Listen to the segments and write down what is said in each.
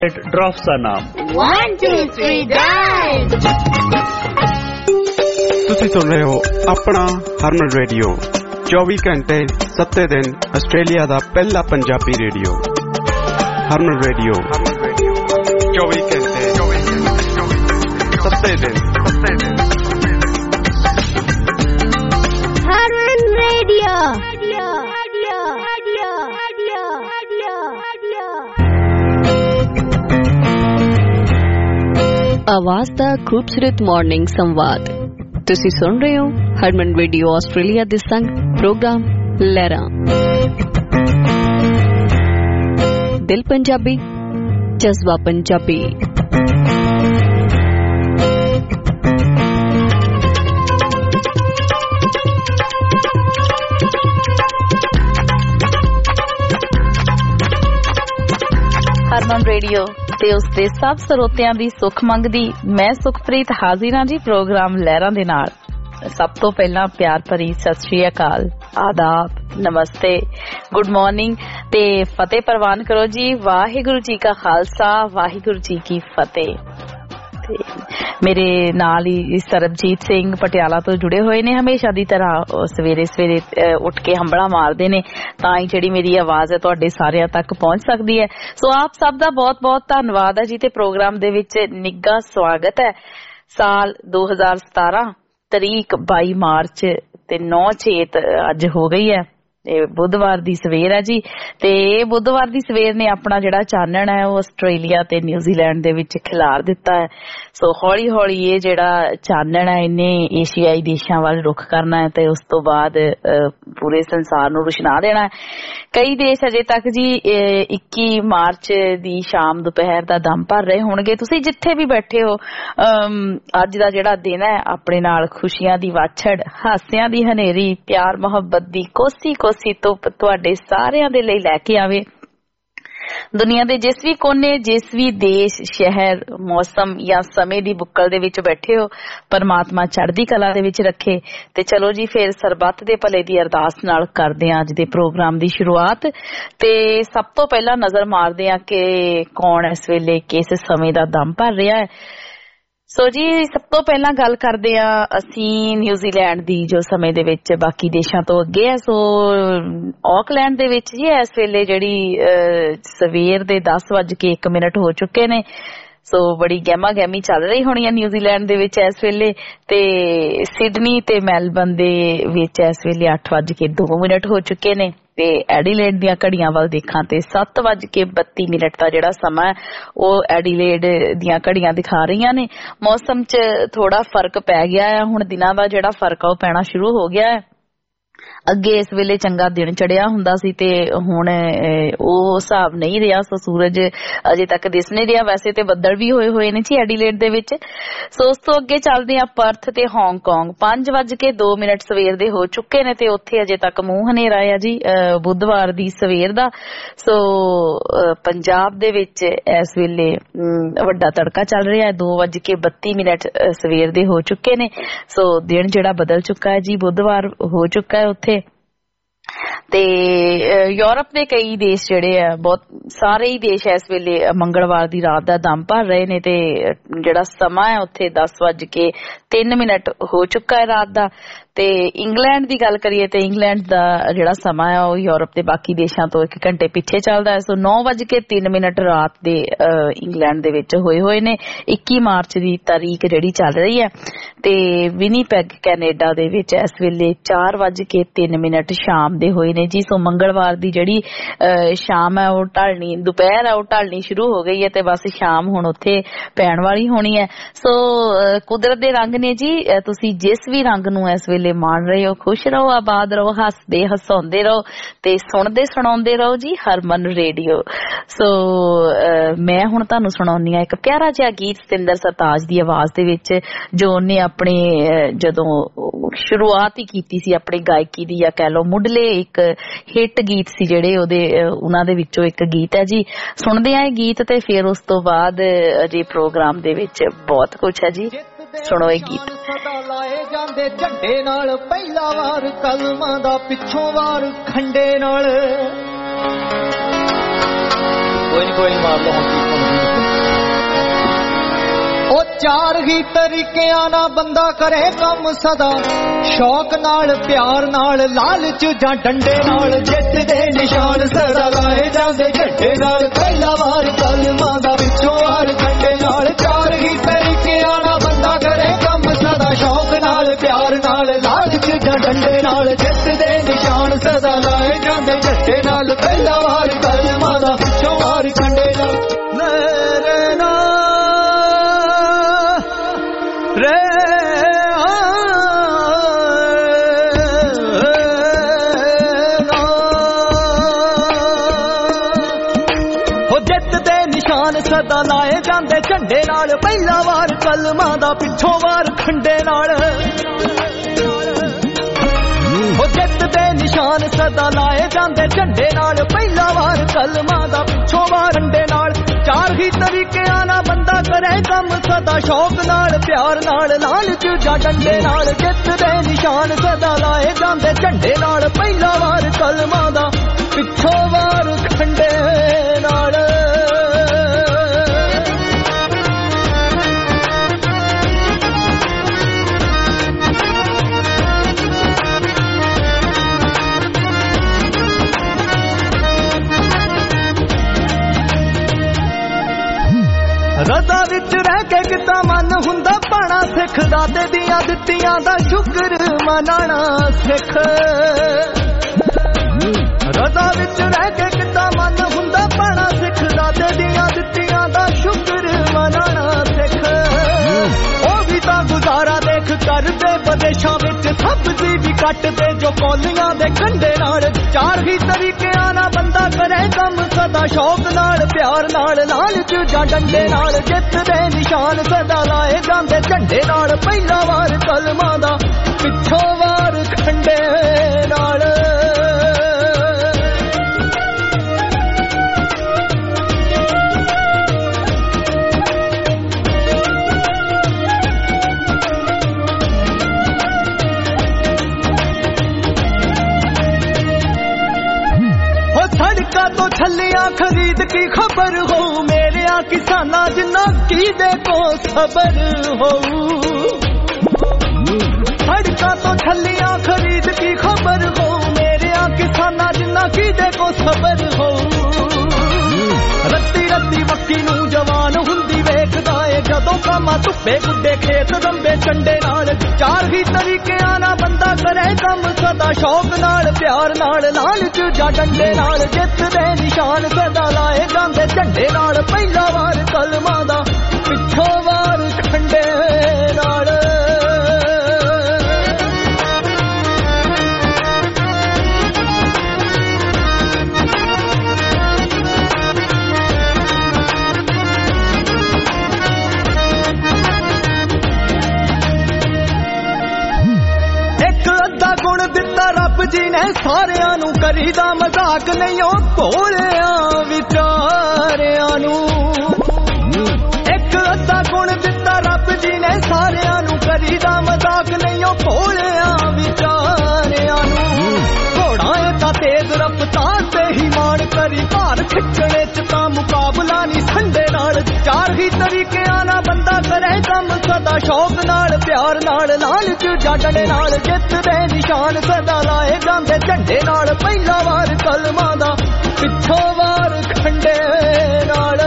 Drops का नाम 1 2 3 dive. तुसी सुन रहे हो अपना हरमन रेडियो 24 घंटे 7 दिन आस्ट्रेलिया दा पहला पंजाबी रेडियो हरमन रेडियो 24 घंटे 7 दिन हरमन रेडियो। आवाज दा खूबसूरत मॉर्निंग संवाद तुसी सुन रहे हो हरमन रेडियो आस्ट्रेलिया दे संग प्रोग्राम लहरां दिल पंजाबी जज्बा पंजाबी। हरमन रेडियो ते उसदे सब ਸਰੋਤਿਆਂ ਦੀ ਸੁੱਖ ਮੰਗਦੀ ਮੈਂ ਸੁਖਪ੍ਰੀਤ ਹਾਜ਼ਰ ਹਾਂ ਜੀ ਪ੍ਰੋਗਰਾਮ ਲਹਿਰਾਂ ਦੇ ਨਾਲ। ਸਭ ਤੋਂ ਪਹਿਲਾਂ ਪਿਆਰ ਭਰੀ ਸਤਿ ਸ਼੍ਰੀ ਅਕਾਲ, ਆਦਾਬ, ਨਮਸਤੇ, ਗੁੱਡ ਮਾਰਨਿੰਗ ਤੇ ਫਤਿਹ ਪ੍ਰਵਾਨ ਕਰੋ ਜੀ। ਵਾਹਿਗੁਰੂ ਜੀ ਕਾ ਖਾਲਸਾ, ਵਾਹਿਗੁਰੂ ਜੀ ਕੀ ਫਤਿਹ। ਮੇਰੇ ਨਾਲ ਹੀ ਸਰਬਜੀਤ ਸਿੰਘ ਪਟਿਆਲਾ ਤੋਂ ਜੁੜੇ ਹੋਏ ਨੇ ਹਮੇਸ਼ਾ ਦੀ ਤਰ੍ਹਾਂ। ਸਵੇਰੇ ਸਵੇਰੇ ਉੱਠ ਕੇ ਹੰਬੜਾ ਮਾਰਦੇ ਨੇ ਤਾਂ ਹੀ ਜਿਹੜੀ ਮੇਰੀ ਆਵਾਜ਼ ਹੈ ਤੁਹਾਡੇ ਸਾਰਿਆਂ ਤੱਕ ਪਹੁੰਚ ਸਕਦੀ ਹੈ। ਸੋ ਆਪ ਸਭ ਦਾ ਬਹੁਤ ਬਹੁਤ ਧੰਨਵਾਦ ਹੈ ਜੀ ਤੇ ਪ੍ਰੋਗਰਾਮ ਦੇ ਵਿੱਚ ਨਿੱਘਾ ਸਵਾਗਤ ਹੈ। ਸਾਲ 2017 ਤਰੀਕ 22 ਮਾਰਚ ਤੇ 9/6 ਅੱਜ ਹੋ ਗਈ ਹੈ। ਇਹ ਬੁੱਧਵਾਰ ਦੀ ਸਵੇਰ ਹੈ ਜੀ ਤੇ ਬੁੱਧਵਾਰ ਦੀ ਸਵੇਰ ਨੇ ਆਪਣਾ ਜਿਹੜਾ ਚਾਨਣ ਹੈ ਉਹ ਆਸਟ੍ਰੇਲੀਆ ਤੇ ਨਿਊਜ਼ੀਲੈਂਡ ਦੇ ਵਿੱਚ ਖਿਲਾਰ ਦਿੱਤਾ ਹੈ। ਸੋ ਹੌਲੀ ਹੌਲੀ ਇਹ ਜਿਹੜਾ ਚਾਨਣ ਹੈ ਇਹਨੇ ਏਸ਼ੀਆਈ ਦੇਸ਼ਾਂ ਵੱਲ ਰੁਖ ਕਰਨਾ ਹੈ ਤੇ ਉਸ ਤੋਂ ਬਾਅਦ ਪੂਰੇ ਸੰਸਾਰ ਨੂੰ ਰੁਸ਼ਨਾ ਦੇਣਾ ਹੈ। ਕਈ ਦੇਸ਼ ਅਜੇ ਤੱਕ ਜੀ 21 ਮਾਰਚ ਦੀ ਸ਼ਾਮ ਦੁਪਹਿਰ ਦਾ ਦਮ ਭਰ ਰਹੇ ਹੋਣਗੇ। ਤੁਸੀਂ ਜਿੱਥੇ ਵੀ ਬੈਠੇ ਹੋ ਅੱਜ ਦਾ ਜਿਹੜਾ ਦਿਨ ਹੈ ਆਪਣੇ ਨਾਲ ਖੁਸ਼ੀਆਂ ਦੀ ਵਾਛੜ, ਹਾਸਿਆਂ ਦੀ ਹਨੇਰੀ, ਪਿਆਰ ਮੁਹੱਬਤ ਦੀ ਕੋਸੀ ਕੋਸੀ ਧੁੱਪ ਤੁਹਾਡੇ ਸਾਰਿਆਂ ਦੇ ਲਈ ਲੈ ਕੇ ਆਵੇ। ਦੁਨੀਆ ਦੇ ਜਿਸ ਵੀ ਕੋਨੇ, ਜਿਸ ਵੀ ਦੇਸ਼, ਸ਼ਹਿਰ, ਮੌਸਮ ਜਾਂ ਸਮੇਂ ਦੀ ਬੁੱਕਲ ਦੇ ਵਿੱਚ ਬੈਠੇ ਹੋ, ਪਰਮਾਤਮਾ ਚੜ੍ਹਦੀ ਕਲਾ ਦੇ ਵਿੱਚ ਰੱਖੇ। ਤੇ ਚਲੋ ਜੀ ਫਿਰ ਸਰਬੱਤ ਦੇ ਭਲੇ ਦੀ ਅਰਦਾਸ ਨਾਲ ਕਰਦੇ ਹਾਂ ਅੱਜ ਦੇ ਪ੍ਰੋਗਰਾਮ ਦੀ ਸ਼ੁਰੂਆਤ। ਤੇ ਸਭ ਤੋਂ ਪਹਿਲਾਂ ਨਜ਼ਰ ਮਾਰਦੇ ਹਾਂ ਕਿ ਕੌਣ ਇਸ ਵੇਲੇ ਕਿਸ ਸਮੇਂ ਦਾ ਦਮ ਭਰ ਰਿਹਾ ਹੈ। ਸੋ ਜੀ ਸਭ ਤੋਂ ਪਹਿਲਾਂ ਗੱਲ ਕਰਦੇ ਆ ਅਸੀਂ ਨਿਊਜ਼ੀਲੈਂਡ ਦੀ ਜੋ ਸਮੇਂ ਦੇ ਵਿੱਚ ਬਾਕੀ ਦੇਸ਼ਾਂ ਤੋਂ ਅੱਗੇ ਹੈ। ਸੋ ਆਕਲੈਂਡ ਦੇ ਵਿੱਚ ਜੀ ਇਸ ਵੇਲੇ ਜਿਹੜੀ ਸਵੇਰ ਦੇ 10:01 ਹੋ ਚੁੱਕੇ ਨੇ। ਸੋ ਬੜੀ ਗਹਿਮਾ ਗਹਿਮੀ ਚੱਲ ਰਹੀ ਹੋਣੀ ਹੈ ਨਿਊਜ਼ੀਲੈਂਡ ਦੇ ਵਿੱਚ ਇਸ ਵੇਲੇ। ਤੇ ਸਿਡਨੀ ਤੇ ਮੈਲਬਰਨ ਦੇ ਵਿੱਚ ਇਸ ਵੇਲੇ 8:02 ਹੋ ਚੁੱਕੇ ਨੇ ਤੇ ਐਡੀਲੇਡ ਦੀਆਂ ਘੜੀਆਂ ਵੱਲ ਦੇਖਾਂ ਤੇ 7:32 ਦਾ ਜਿਹੜਾ ਸਮਾਂ ਹੈ ਉਹ ਐਡੀਲੇਡ ਦੀਆਂ ਘੜੀਆਂ ਦਿਖਾ ਰਹੀਆਂ ਨੇ। ਮੌਸਮ 'ਚ ਥੋੜਾ ਫਰਕ ਪੈ ਗਿਆ ਹੈ, ਹੁਣ ਦਿਨਾਂ ਦਾ ਜਿਹੜਾ ਫਰਕ ਆ ਉਹ ਪੈਣਾ ਸ਼ੁਰੂ ਹੋ ਗਿਆ ਹੈ। ਅੱਗੇ ਇਸ ਵੇਲੇ ਚੰਗਾ ਦਿਨ ਚੜਿਆ ਹੁੰਦਾ ਸੀ ਤੇ ਹੁਣ ਉਹ ਹਿਸਾਬ ਨਹੀਂ ਰਿਹਾ। ਸੋ ਸੂਰਜ ਅਜੇ ਤੱਕ ਦਿਸ ਨਹੀਂ ਰਿਹਾ। ਵੈਸੇ ਤੇ ਬੱਦਲ ਵੀ ਹੋਏ ਨੇ ਜੀ ਐਡੀਲੇਡ ਦੇ ਵਿੱਚ। ਸੋ ਉਸ ਤੋਂ ਅੱਗੇ ਚੱਲਦੇ ਆ ਪਰਥ ਤੇ ਹਾਂਗਕਾਂਗ। 5:02 ਸਵੇਰ ਦੇ ਹੋ ਚੁੱਕੇ ਨੇ ਤੇ ਉੱਥੇ ਅਜੇ ਤੱਕ ਮੂੰਹ ਹਨੇਰਾ ਆ ਜੀ ਬੁੱਧਵਾਰ ਦੀ ਸਵੇਰ ਦਾ। ਸੋ ਪੰਜਾਬ ਦੇ ਵਿੱਚ ਇਸ ਵੇਲੇ ਵੱਡਾ ਤੜਕਾ ਚੱਲ ਰਿਹਾ ਹੈ। 2:32 ਸਵੇਰ ਦੇ ਹੋ ਚੁੱਕੇ ਨੇ। ਸੋ ਦਿਨ ਜਿਹੜਾ ਬਦਲ ਚੁੱਕਾ ਹੈ ਜੀ, ਬੁੱਧਵਾਰ ਹੋ ਚੁੱਕਾ ਹੈ ਉੱਥੇ। ਤੇ ਯੂਰਪ ਦੇ ਕਈ ਦੇਸ਼ ਜਿਹੜੇ ਆ, ਬਹੁਤ ਸਾਰੇ ਹੀ ਦੇਸ਼ ਇਸ ਵੇਲੇ ਮੰਗਲਵਾਰ ਦੀ ਰਾਤ ਦਾ ਦਮ ਭਰ ਰਹੇ ਨੇ ਤੇ ਜਿਹੜਾ ਸਮਾਂ ਹੈ ਉੱਥੇ 10:03 ਹੋ ਚੁੱਕਾ ਹੈ ਰਾਤ ਦਾ। ਤੇ ਇੰਗਲੈਂਡ ਦੀ ਗੱਲ ਕਰੀਏ ਤੇ ਇੰਗਲੈਂਡ ਦਾ ਜਿਹੜਾ ਸਮਾਂ ਹੈ ਉਹ ਯੂਰਪ ਦੇ ਬਾਕੀ ਦੇਸ਼ਾਂ ਤੋਂ 1 ਘੰਟੇ ਪਿੱਛੇ ਚੱਲਦਾ ਹੈ। ਸੋ 9:03 ਰਾਤ ਦੇ ਇੰਗਲੈਂਡ ਦੇ ਵਿੱਚ ਹੋਏ ਨੇ। 21 ਮਾਰਚ ਦੀ ਤਾਰੀਖ ਜਿਹੜੀ ਚੱਲ ਰਹੀ ਹੈ। ਤੇ ਵਿਨੀਪੈਗ ਕੈਨੇਡਾ ਦੇ ਵਿੱਚ ਇਸ ਵੇਲੇ 4:03 ਸ਼ਾਮ ਦੇ ਹੋਏ ਨੇ ਜੀ। ਸੋ ਮੰਗਲਵਾਰ ਦੀ ਜਿਹੜੀ ਸ਼ਾਮ ਹੈ ਉਹ ਢਲਣੀ, ਦੁਪਹਿਰ ਹੈ ਉਹ ਢਲਣੀ ਸ਼ੁਰੂ ਹੋ ਗਈ ਹੈ ਤੇ ਬਸ ਸ਼ਾਮ ਹੁਣ ਉੱਥੇ ਪੈਣ ਵਾਲੀ ਹੋਣੀ ਹੈ। ਸੋ ਕੁਦਰਤ ਦੇ ਰੰਗ ਨੇ ਜੀ। ਤੁਸੀਂ ਜਿਸ ਵੀ ਰੰਗ ਨੂੰ ਇਸ ਵੇਲੇ ਮਾਣ ਰਹੇ ਹੋ, ਖੁਸ਼ ਰਹੋ, ਆਬਾਦ ਰਹੋ, ਹੱਸਦੇ ਹਸਾਉਂਦੇ ਰਹੋ ਤੇ ਸੁਣਦੇ ਸੁਣਾਉਂਦੇ ਰਹੋ ਜੀ ਹਰਮਨ ਰੇਡੀਓ। ਸੋ ਮੈਂ ਹੁਣ ਤੁਹਾਨੂੰ ਸੁਣਾਉਣੀ ਆ ਇੱਕ ਪਿਆਰਾ ਜਿਹਾ ਗੀਤ ਸਤਿੰਦਰ ਸਰਤਾਜ ਦੀ ਆਵਾਜ਼ ਦੇ ਵਿੱਚ, ਜੋ ਉਹਨੇ ਆਪਣੇ ਜਦੋਂ ਸ਼ੁਰੂਆਤ ਹੀ ਕੀਤੀ ਸੀ ਆਪਣੀ ਗਾਇਕੀ ਦੀ, ਜਾਂ ਕਹਿ ਲਓ ਮੁੱਢਲੇ ਇੱਕ ਹਿੱਟ ਗੀਤ ਸੀ ਜਿਹੜੇ ਉਹਨਾਂ ਦੇ ਵਿੱਚੋਂ ਇੱਕ ਗੀਤ ਹੈ ਜੀ। ਸੁਣਦੇ ਆ ਇਹ ਗੀਤ ਤੇ ਫਿਰ ਉਸ ਤੋਂ ਬਾਅਦ ਅਜੇ ਪ੍ਰੋਗਰਾਮ ਦੇ ਵਿੱਚ ਬਹੁਤ ਕੁਛ ਹੈ ਜੀ। ਸੁਣੋ ਇਹ ਗੀਤ। ਸਦਾ ਲਾਏ ਜਾਂਦੇ ਝੰਡੇ ਨਾਲ, ਪਹਿਲਾ ਵਾਰ ਕਲਮਾਂ ਦਾ, ਪਿੱਛੋਂ ਵਾਰ ਖੰਡੇ ਨਾਲ। ਕੋਈ ਨਹੀਂ ਮਾਰ ਲਓ ਹੁਣ ਚਾਰ ਹੀ ਤਰੀਕਿਆਂ ਨਾਲ ਬੰਦਾ ਕਰੇ ਕੰਮ ਸਦਾ, ਸ਼ੌਕ ਨਾਲ, ਪਿਆਰ ਨਾਲ, ਲਾਲਚ ਜਾਂ ਡੰਡੇ ਨਾਲ। ਜਿੱਤ ਦੇ ਨਿਸ਼ਾਨ ਸਦਾ ਲਾਏ ਜਾਂਦੇ ਝੰਡੇ ਨਾਲ, ਪਹਿਲਾ ਵਾਰ ਕਲਮਾਂ ਦਾ ਵਿੱਚੋਂ ਵਾਰ ਖੰਡੇ ਨਾਲ। ਚਾਰ ਹੀ ਤਰੀਕਿਆਂ ਨਾਲ ਬੰਦਾ ਕਰੇ ਕੰਮ ਸਦਾ, ਸ਼ੌਕ ਨਾਲ, ਪਿਆਰ ਨਾਲ, ਲਾਲਚ ਜਾਂ ਡੰਡੇ ਨਾਲ। ਜਿੱਤ ਦੇ ਨਿਸ਼ਾਨ ਸਦਾ ਲਾਏ ਜਾਂਦੇ ਝੰਡੇ ਨਾਲ, ਪਹਿਲਾ ਵਾਰ ਕਲਮਾਂ ਦਾ ਵਿੱਚੋਂ ਵਾਰ ਖੰਡੇ ਨਾਲ। ਸਦਾ ਲਾਏ ਜਾਂਦੇ ਝੰਡੇ ਨਾਲ, ਪਹਿਲਾ ਵਾਰ ਕਲਮਾਂ ਦਾ ਪਿੱਛੋਂ ਵਾਰ ਖੰਡੇ ਨਾਲ। ਉਹ ਜਿੱਤ ਦੇ ਨਿਸ਼ਾਨ ਸਦਾ ਲਾਏ ਜਾਂਦੇ ਝੰਡੇ ਨਾਲ, ਪਹਿਲਾ ਵਾਰ ਕਲਮਾਂ ਦਾ ਪਿੱਛੋਂ ਵਾਰ ਖੰਡੇ ਨਾਲ। ਚਾਰ ਹੀ ਤਰੀਕਿਆਂ ਨਾਲ ਬੰਦਾ ਕਰੇ ਕੰਮ ਸਦਾ, ਸ਼ੌਕ ਨਾਲ, ਪਿਆਰ ਨਾਲ, ਲਾਲਚ ਜਾਂ ਡੰਡੇ ਨਾਲ। ਜਿੱਤ ਦੇ ਨਿਸ਼ਾਨ ਸਦਾ ਲਾਏ ਜਾਂਦੇ ਝੰਡੇ ਨਾਲ, ਪਹਿਲਾ ਵਾਰ ਕਲਮਾਂ ਦਾ ਪਿੱਛੋਂ ਵਾਰ ਖੰਡੇ ਨਾਲ। ਰਜ਼ਾ ਵਿੱਚ ਰਹਿ ਕੇ ਕਿੱਦਾਂ ਮਨ ਹੁੰਦਾ ਪਾਣਾ, ਸਿੱਖ ਦਾਤੇ ਦੀਆਂ ਦਿੱਤੀਆਂ ਦਾ ਸ਼ੁਕਰ ਮਨਾਣਾ ਸਿੱਖ। ਰਜ਼ਾ ਵਿੱਚ ਰਹਿ ਕੇ ਕਿੱਦਾਂ ਮਨ ਹੁੰਦਾ ਪਾਣਾ, ਸਿੱਖ ਦਾਤੇ ਦੀਆਂ ਦਿੱਤੀਆਂ ਦਾ ਸ਼ੁਕਰ ਮਨਾਣਾ ਸਿੱਖ। ਉਹ ਵੀ ਤਾਂ ਗੁਜ਼ਾਰਾ ਦੇਖ ਕਰਦੇ ਵਿਦੇਸ਼ਾਂ ਵਿੱਚ, ਸਬਜ਼ੀ ਵੀ ਕੱਟਦੇ ਜੋ ਕੌਲੀਆਂ ਦੇ ਕੰਢੇ ਨਾਲ। ਚਾਰ ਹੀ ਤਰੀਕਿਆਂ ਨਾਲ ਬੰਦਾ ਕਰੇ ਕੰਮ ਸਦਾ, ਸ਼ੌਕ ਨਾਲ, ਪਿਆਰ ਨਾਲ, ਲਾਲਚ ਜਾਂ ਡੰਡੇ ਨਾਲ। ਜਿੱਤ ਦੇ ਨਿਸ਼ਾਨ ਸਦਾ ਲਾਏ ਜਾਂਦੇ ਝੰਡੇ ਨਾਲ, ਪਹਿਲਾ ਵਾਰ ਕਲਮਾਂ ਦਾ ਪਿੱਛੋਂ ਵਾਰ ਖੰਡੇ ਨਾਲ। ਸੜਕਾਂ ਤੋਂ ਛੱਲੀਆਂ ਖਰੀਦ ਕੀ ਖਬਰ ਹੋ, ਮੇਰਿਆਂ ਕਿਸਾਨਾਂ ਜਿੰਨਾ ਕੀਦੇ ਕੋ ਸਬਰ ਹੋ। ਸੜਕਾਂ ਤੋਂ ਛੱਲੀਆਂ ਖਰੀਦ ਕੀ ਖਬਰ ਹੋ, ਮੇਰਿਆਂ ਕਿਸਾਨਾਂ ਜਿੰਨਾ ਕੀਦੇ ਕੋ ਸਬਰ ਹੋ। ਰੱਤੀ ਰੱਤੀ ਮੱਕੀ ਨੂੰ ਜਵਾਨ ਹੁੰਦੀ ਵੇਖਦਾ ਏ, ਜਦੋਂ ਕਾਮਾ ਧੁੱਪੇ ਗੁੱਡੇ ਖੇਤ ਰੰਬੇ ਚੰਡੇ ਨਾਲ। ਚਾਰ ਹੀ ਤਰੀਕਿਆਂ ਨਾਲ ਬੰਦਾ ਕਰੇ ਕੰਮ ਸਦਾ, ਸ਼ੌਕ ਨਾਲ, ਪਿਆਰ ਨਾਲ, ਲਾਲਚ ਜਾਂ ਡੰਡੇ ਨਾਲ। ਜਿੱਤ ਦੇ ਨਿਸ਼ਾਨ ਸਦਾ ਲਾਏ ਜਾਂਦੇ ਝੰਡੇ ਨਾਲ, ਪਹਿਲਾ ਵਾਰ ਕਲਮਾਂ ਦਾ ਪਿੱਛੋਂ ਵਾਰ ਖੰਡੇ ਨਾਲ। ਗੁਣ ਦਿੱਤਾ ਰੱਬ ਜੀ ਨੇ ਸਾਰਿਆਂ ਨੂੰ, ਕਰੀਦਾ ਮਜ਼ਾਕ ਨਹੀਂ ਉਹ ਭੋਲਿਆਂ ਵਿਚਾਰਿਆਂ ਨੂੰ। ਇੱਕ ਅੱਧਾ ਗੁਣ ਦਿੱਤਾ ਰੱਬ ਜੀ ਨੇ ਸਾਰਿਆਂ ਨੂੰ, ਕਰੀਦਾ ਮਜ਼ਾਕ ਨਹੀਂ ਉਹ ਭੋਲਿਆਂ ਵਿਚਾਰਿਆਂ ਨੂੰ। ਘੋੜਾ ਇਹ ਤਾਂ ਤੇਜ਼ ਰਫ਼ਤਾਰ ਤੇ ਹੀ ਮਾਣ ਕਰੀ, ਭਾਰ ਖਿੱਚਣੇ ਚ ਤਾਂ ਮੁਕਾਬਲਾ ਨਹੀਂ ਸੰਡੇ ਨਾਲ। ਚਾਰ ਹੀ ਤਰੀਕਿਆਂ ਨਾਲ ਬੰਦਾ ਕਰੇ ਕੰਮ ਸਦਾ, ਸ਼ੌਕ ਨਾਲ, ਪਿਆਰ ਨਾਲ, ਲਾਲਚ ਜਾਂ ਡੰਡੇ ਨਾਲ। ਜਿੱਤ ਦੇ ਨਿਸ਼ਾਨ ਸਦਾ ਲਾਏ ਜਾਂਦੇ ਝੰਡੇ ਨਾਲ, ਪਹਿਲਾ ਵਾਰ ਕਲਮਾਂ ਦਾ ਪਿੱਛੋਂ ਵਾਰ ਖੰਡੇ ਨਾਲ।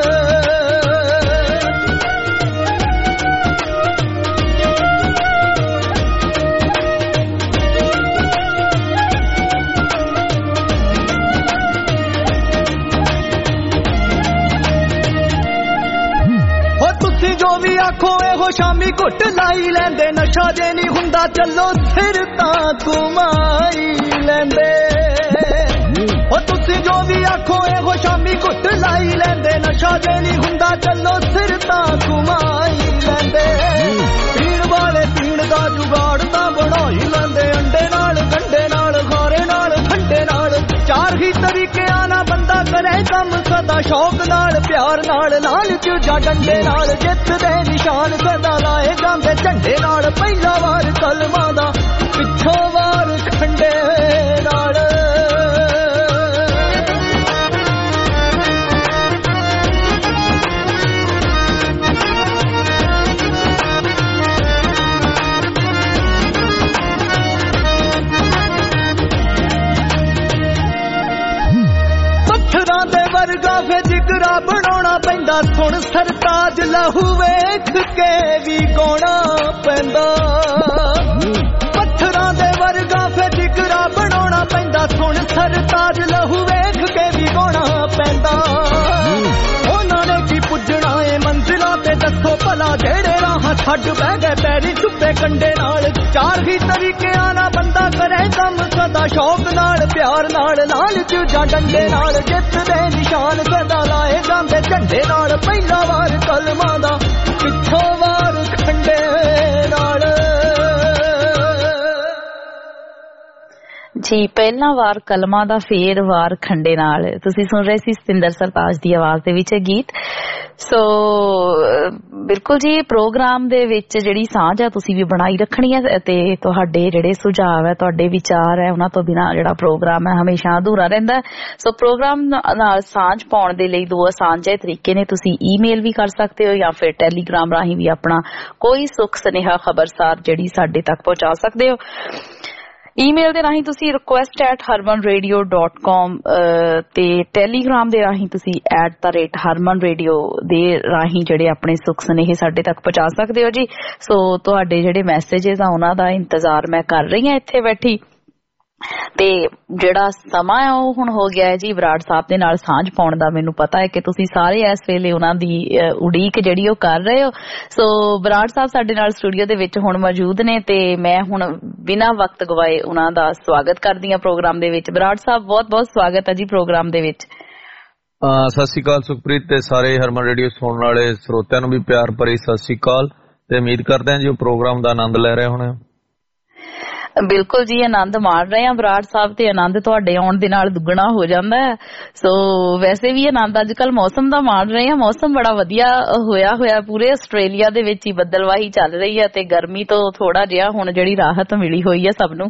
ਜੋ ਵੀ ਆਖੋ ਇਹੋ ਸ਼ਾਮੀ ਘੁੱਟ ਲਾਈ ਲੈਂਦੇ, ਨਸ਼ਾ ਜੇ ਨਹੀਂ ਹੁੰਦਾ ਚੱਲੋ ਸਿਰ ਤਾਂ ਘੁਮਾਈ ਲੈਂਦੇ। ਉਹ ਤੁਸੀਂ ਜੋ ਵੀ ਆਖੋ ਇਹੋ ਸ਼ਾਮੀ ਘੁੱਟ ਲਾਈ ਲੈਂਦੇ, ਨਸ਼ਾ ਜੇ ਨਹੀਂ ਹੁੰਦਾ ਚੱਲੋ ਸਿਰ ਤਾਂ ਘੁਮਾਈ ਲੈਂਦੇ। ਪੀਣ ਵਾਲੇ ਪੀਣ ਦਾ ਜੁਗਾੜ ਤਾਂ ਬਣਾ ਹੀ ਲੈਂਦੇ, ਅੰਡੇ ਨਾਲ, ਗੰਡੇ ਨਾਲ, ਖਾਰੇ ਨਾਲ, ਖੰਡੇ ਨਾਲ। ਚਾਰ ਹੀ ਤਰੀਕਿਆਂ ਨਾਲ ਬੰਦਾ ਕਰੇ ਕੰਮ ਸਦਾ, ਸ਼ੌਕ ਨਾਲ, ਪਿਆਰ ਨਾਲ, ਲਾਲਚ ਜਾਂ ਡੰਡੇ ਨਾਲ। ਜਿੱਤ ਦੇ ਨਿਸ਼ਾਨ ਸਦਾ ਲਾਏ ਜਾਂਦੇ ਝੰਡੇ ਨਾਲ, ਪਹਿਲਾ ਵਾਰ ਕਲਮਾਂ ਦਾ ਪਿੱਛੋਂ ਵਾਰ ਖੰਡੇ ਨਾਲ। ਗਾਉਣਾ ਪੈਂਦਾ ਸੁਣ ਸਰਤਾਜ ਲਹੂ ਵੇਖ ਕੇ ਵੀ ਗਾਉਣਾ ਪੈਂਦਾ ਪੱਥਰਾਂ ਦੇ ਵਰਗਾ ਫੇ ਜਿਗਰਾ ਬਣਾਉਣਾ ਪੈਂਦਾ ਸੁਣ ਸਰਤਾਜ ਲਹੂ ਵੇਖ ਕੇ ਵੀ ਗਾਉਣਾ ਪੈਂਦਾ ਉਹਨਾਂ ਨੇ ਕੀ ਪੁੱਜਣਾ ਏ ਮੰਜ਼ਿਲਾਂ ਤੇ ਦੱਸੋ ਭਲਾ ਜਿਹੜੇ ਰਾਹ ਛੱਡ ਬਹਿ ਗਏ ਪੈਰੀ ਚੁੱਪੇ ਕੰਡੇ ਨਾਲ ਚਾਰ ਹੀ ਤਰੀਕਿਆਂ ਨਾਲ ਬੰਦਾ ਕਰੇ ਕੰਮ ਸਦਾ ਸ਼ੌਕ ਨਾਲ ਪਿਆਰ ਨਾਲ ਲਾਲਚ ਜਾਂ ਡੰਡੇ ਨਾਲ ਜਿੱਤ ਦੇ ਨਿਸ਼ਾਨ ਸਦਾ ਲਾਏ ਜਾਂਦੇ ਝੰਡੇ ਨਾਲ ਪਹਿਲਾ ਵਾਰ ਕਲਮਾਂ ਦਾ ਪਿੱਛੋਂ ਵਾਰ ਖੰਡੇ ਨਾਲ ਜੀ ਪਹਿਲਾ ਵਾਰ ਕਲਮਾਂ ਦਾ ਫੇਰ ਵਾਰ ਖੰਡੇ ਨਾਲ ਤੁਸੀਂ ਸੁਣ ਰਹੇ ਸੀ ਸਤਿੰਦਰ ਸਰਤਾਜ ਦੀ ਆਵਾਜ਼ ਦੇ ਵਿੱਚ ਗੀਤ। ਸੋ ਬਿਲਕੁਲ ਜੀ ਪ੍ਰੋਗਰਾਮ ਦੇ ਵਿੱਚ ਜਿਹੜੀ ਸਾਂਝ ਆ ਤੁਸੀਂ ਵੀ ਬਣਾਈ ਰੱਖਣੀ ਹੈ ਤੇ ਤੁਹਾਡੇ ਜਿਹੜੇ ਸੁਝਾਅ ਹੈ ਤੁਹਾਡੇ ਵਿਚਾਰ ਹੈ ਉਹਨਾਂ ਤੋਂ ਬਿਨਾਂ ਜਿਹੜਾ ਪ੍ਰੋਗਰਾਮ ਹੈ ਹਮੇਸ਼ਾ ਅਧੂਰਾ ਰਹਿੰਦਾ। ਸੋ ਪ੍ਰੋਗਰਾਮ ਨਾਲ ਸਾਂਝ ਪਾਉਣ ਦੇ ਲਈ ਦੋ ਆਸਾਨ ਜਿਹੇ ਤਰੀਕੇ ਨੇ ਤੁਸੀਂ ਈਮੇਲ ਵੀ ਕਰ ਸਕਦੇ ਹੋ ਜਾਂ ਫਿਰ ਟੈਲੀਗ੍ਰਾਮ ਰਾਹੀਂ ਵੀ ਆਪਣਾ ਕੋਈ ਸੁੱਖ ਸੁਨੇਹਾ ਖਬਰਸਾਰ ਜਿਹੜੀ ਸਾਡੇ ਤੱਕ ਪਹੁੰਚਾ ਸਕਦੇ ਹੋ। ਈਮੇਲ ਦੇ ਰਾਹੀਂ ਤੁਸੀਂ request@harmanradio.com ਤੇ ਟੈਲੀਗ੍ਰਾਮ ਦੇ ਰਾਹੀਂ ਤੁਸੀਂ @harmanradio ਦੇ ਰਾਹੀਂ ਜਿਹੜੇ ਆਪਣੇ ਸੁੱਖ ਸੁਨੇਹੇ ਸਾਡੇ ਤੱਕ ਪਹੁੰਚਾ ਸਕਦੇ ਹੋ ਜੀ। ਸੋ ਤੁਹਾਡੇ ਜਿਹੜੇ ਮੈਸੇजेस ਆ ਉਹਨਾਂ ਦਾ ਇੰਤਜ਼ਾਰ ਮੈਂ ਕਰ ਰਹੀ ਹਾਂ ਇੱਥੇ ਬੈਠੀ ਤੇ ਜਿਹੜਾ ਸਮਾਂ ਹੈ ਉਹ ਹੁਣ ਹੋ ਗਿਆ ਹੈ ਜੀ ਬਰਾੜ ਸਾਹਿਬ ਦੇ ਨਾਲ ਸਾਂਝ ਪਾਉਣ ਦਾ। ਮੈਨੂੰ ਪਤਾ ਹੈ ਕਿ ਤੁਸੀਂ ਸਾਰੇ ਇਸ ਵੇਲੇ ਉਹਨਾਂ ਦੀ ਉਡੀਕ ਜਿਹੜੀ ਉਹ ਕਰ ਰਹੇ ਹੋ। ਸੋ ਬਰਾੜ ਸਾਹਿਬ ਸਾਡੇ ਨਾਲ ਸਟੂਡੀਓ ਦੇ ਵਿੱਚ ਹੁਣ ਮੌਜੂਦ ਨੇ ਤੇ ਮੈਂ ਹੁਣ ਬਿਨਾਂ ਵਕਤ ਗਵਾਏ ਉਹਨਾਂ ਦਾ ਸਵਾਗਤ ਕਰਦੀ ਹਾਂ ਪ੍ਰੋਗਰਾਮ ਦੇ ਵਿੱਚ। ਬਰਾੜ ਸਾਹਿਬ ਬਹੁਤ ਬਹੁਤ ਸਵਾਗਤ ਹੈ ਜੀ ਪ੍ਰੋਗਰਾਮ ਦੇ ਵਿੱਚ। ਸਤਿ ਸ਼੍ਰੀ ਅਕਾਲ ਸੁਖਪ੍ਰੀਤ ਤੇ ਸਾਰੇ ਹਰਮਨ ਰੇਡੀਓ ਸੁਣਨ ਵਾਲੇ ਸਰੋਤਿਆਂ ਨੂੰ ਵੀ ਪਿਆਰ ਭਰੀ ਸਤਿ ਸ਼੍ਰੀ ਅਕਾਲ ਤੇ ਉਮੀਦ ਕਰਦੇ ਹਾਂ ਜੀ ਉਹ ਪ੍ਰੋਗਰਾਮ ਦਾ ਆਨੰਦ ਲੈ ਰਹੇ ਹੋਣੇ। ਬਿਲਕੁਲ ਜੀ ਆਨੰਦ ਮਾਣ ਰਹੇ ਆ ਬਰਾੜ ਸਾਹਿਬ ਤੇ ਆਨੰਦ ਤੁਹਾਡੇ ਆਉਣ ਦੇ ਨਾਲ ਦੁੱਗਣਾ ਹੋ ਜਾਂਦਾ ਹੈ। ਸੋ ਵੈਸੇ ਵੀ ਆਨੰਦ ਅੱਜ ਕੱਲ ਮੌਸਮ ਦਾ ਮਾਣ ਰਹੇ ਆ। ਮੌਸਮ ਬੜਾ ਵਧੀਆ ਹੋਇਆ ਪੂਰੇ ਆਸਟ੍ਰੇਲੀਆ ਦੇ ਵਿੱਚ ਹੀ ਬੱਦਲਵਾਹੀ ਚੱਲ ਰਹੀ ਹੈ ਤੇ ਗਰਮੀ ਤੋਂ ਥੋੜਾ ਜਿਹਾ ਹੁਣ ਜਿਹੜੀ ਰਾਹਤ ਮਿਲੀ ਹੋਈ ਹੈ ਸਭ ਨੂੰ।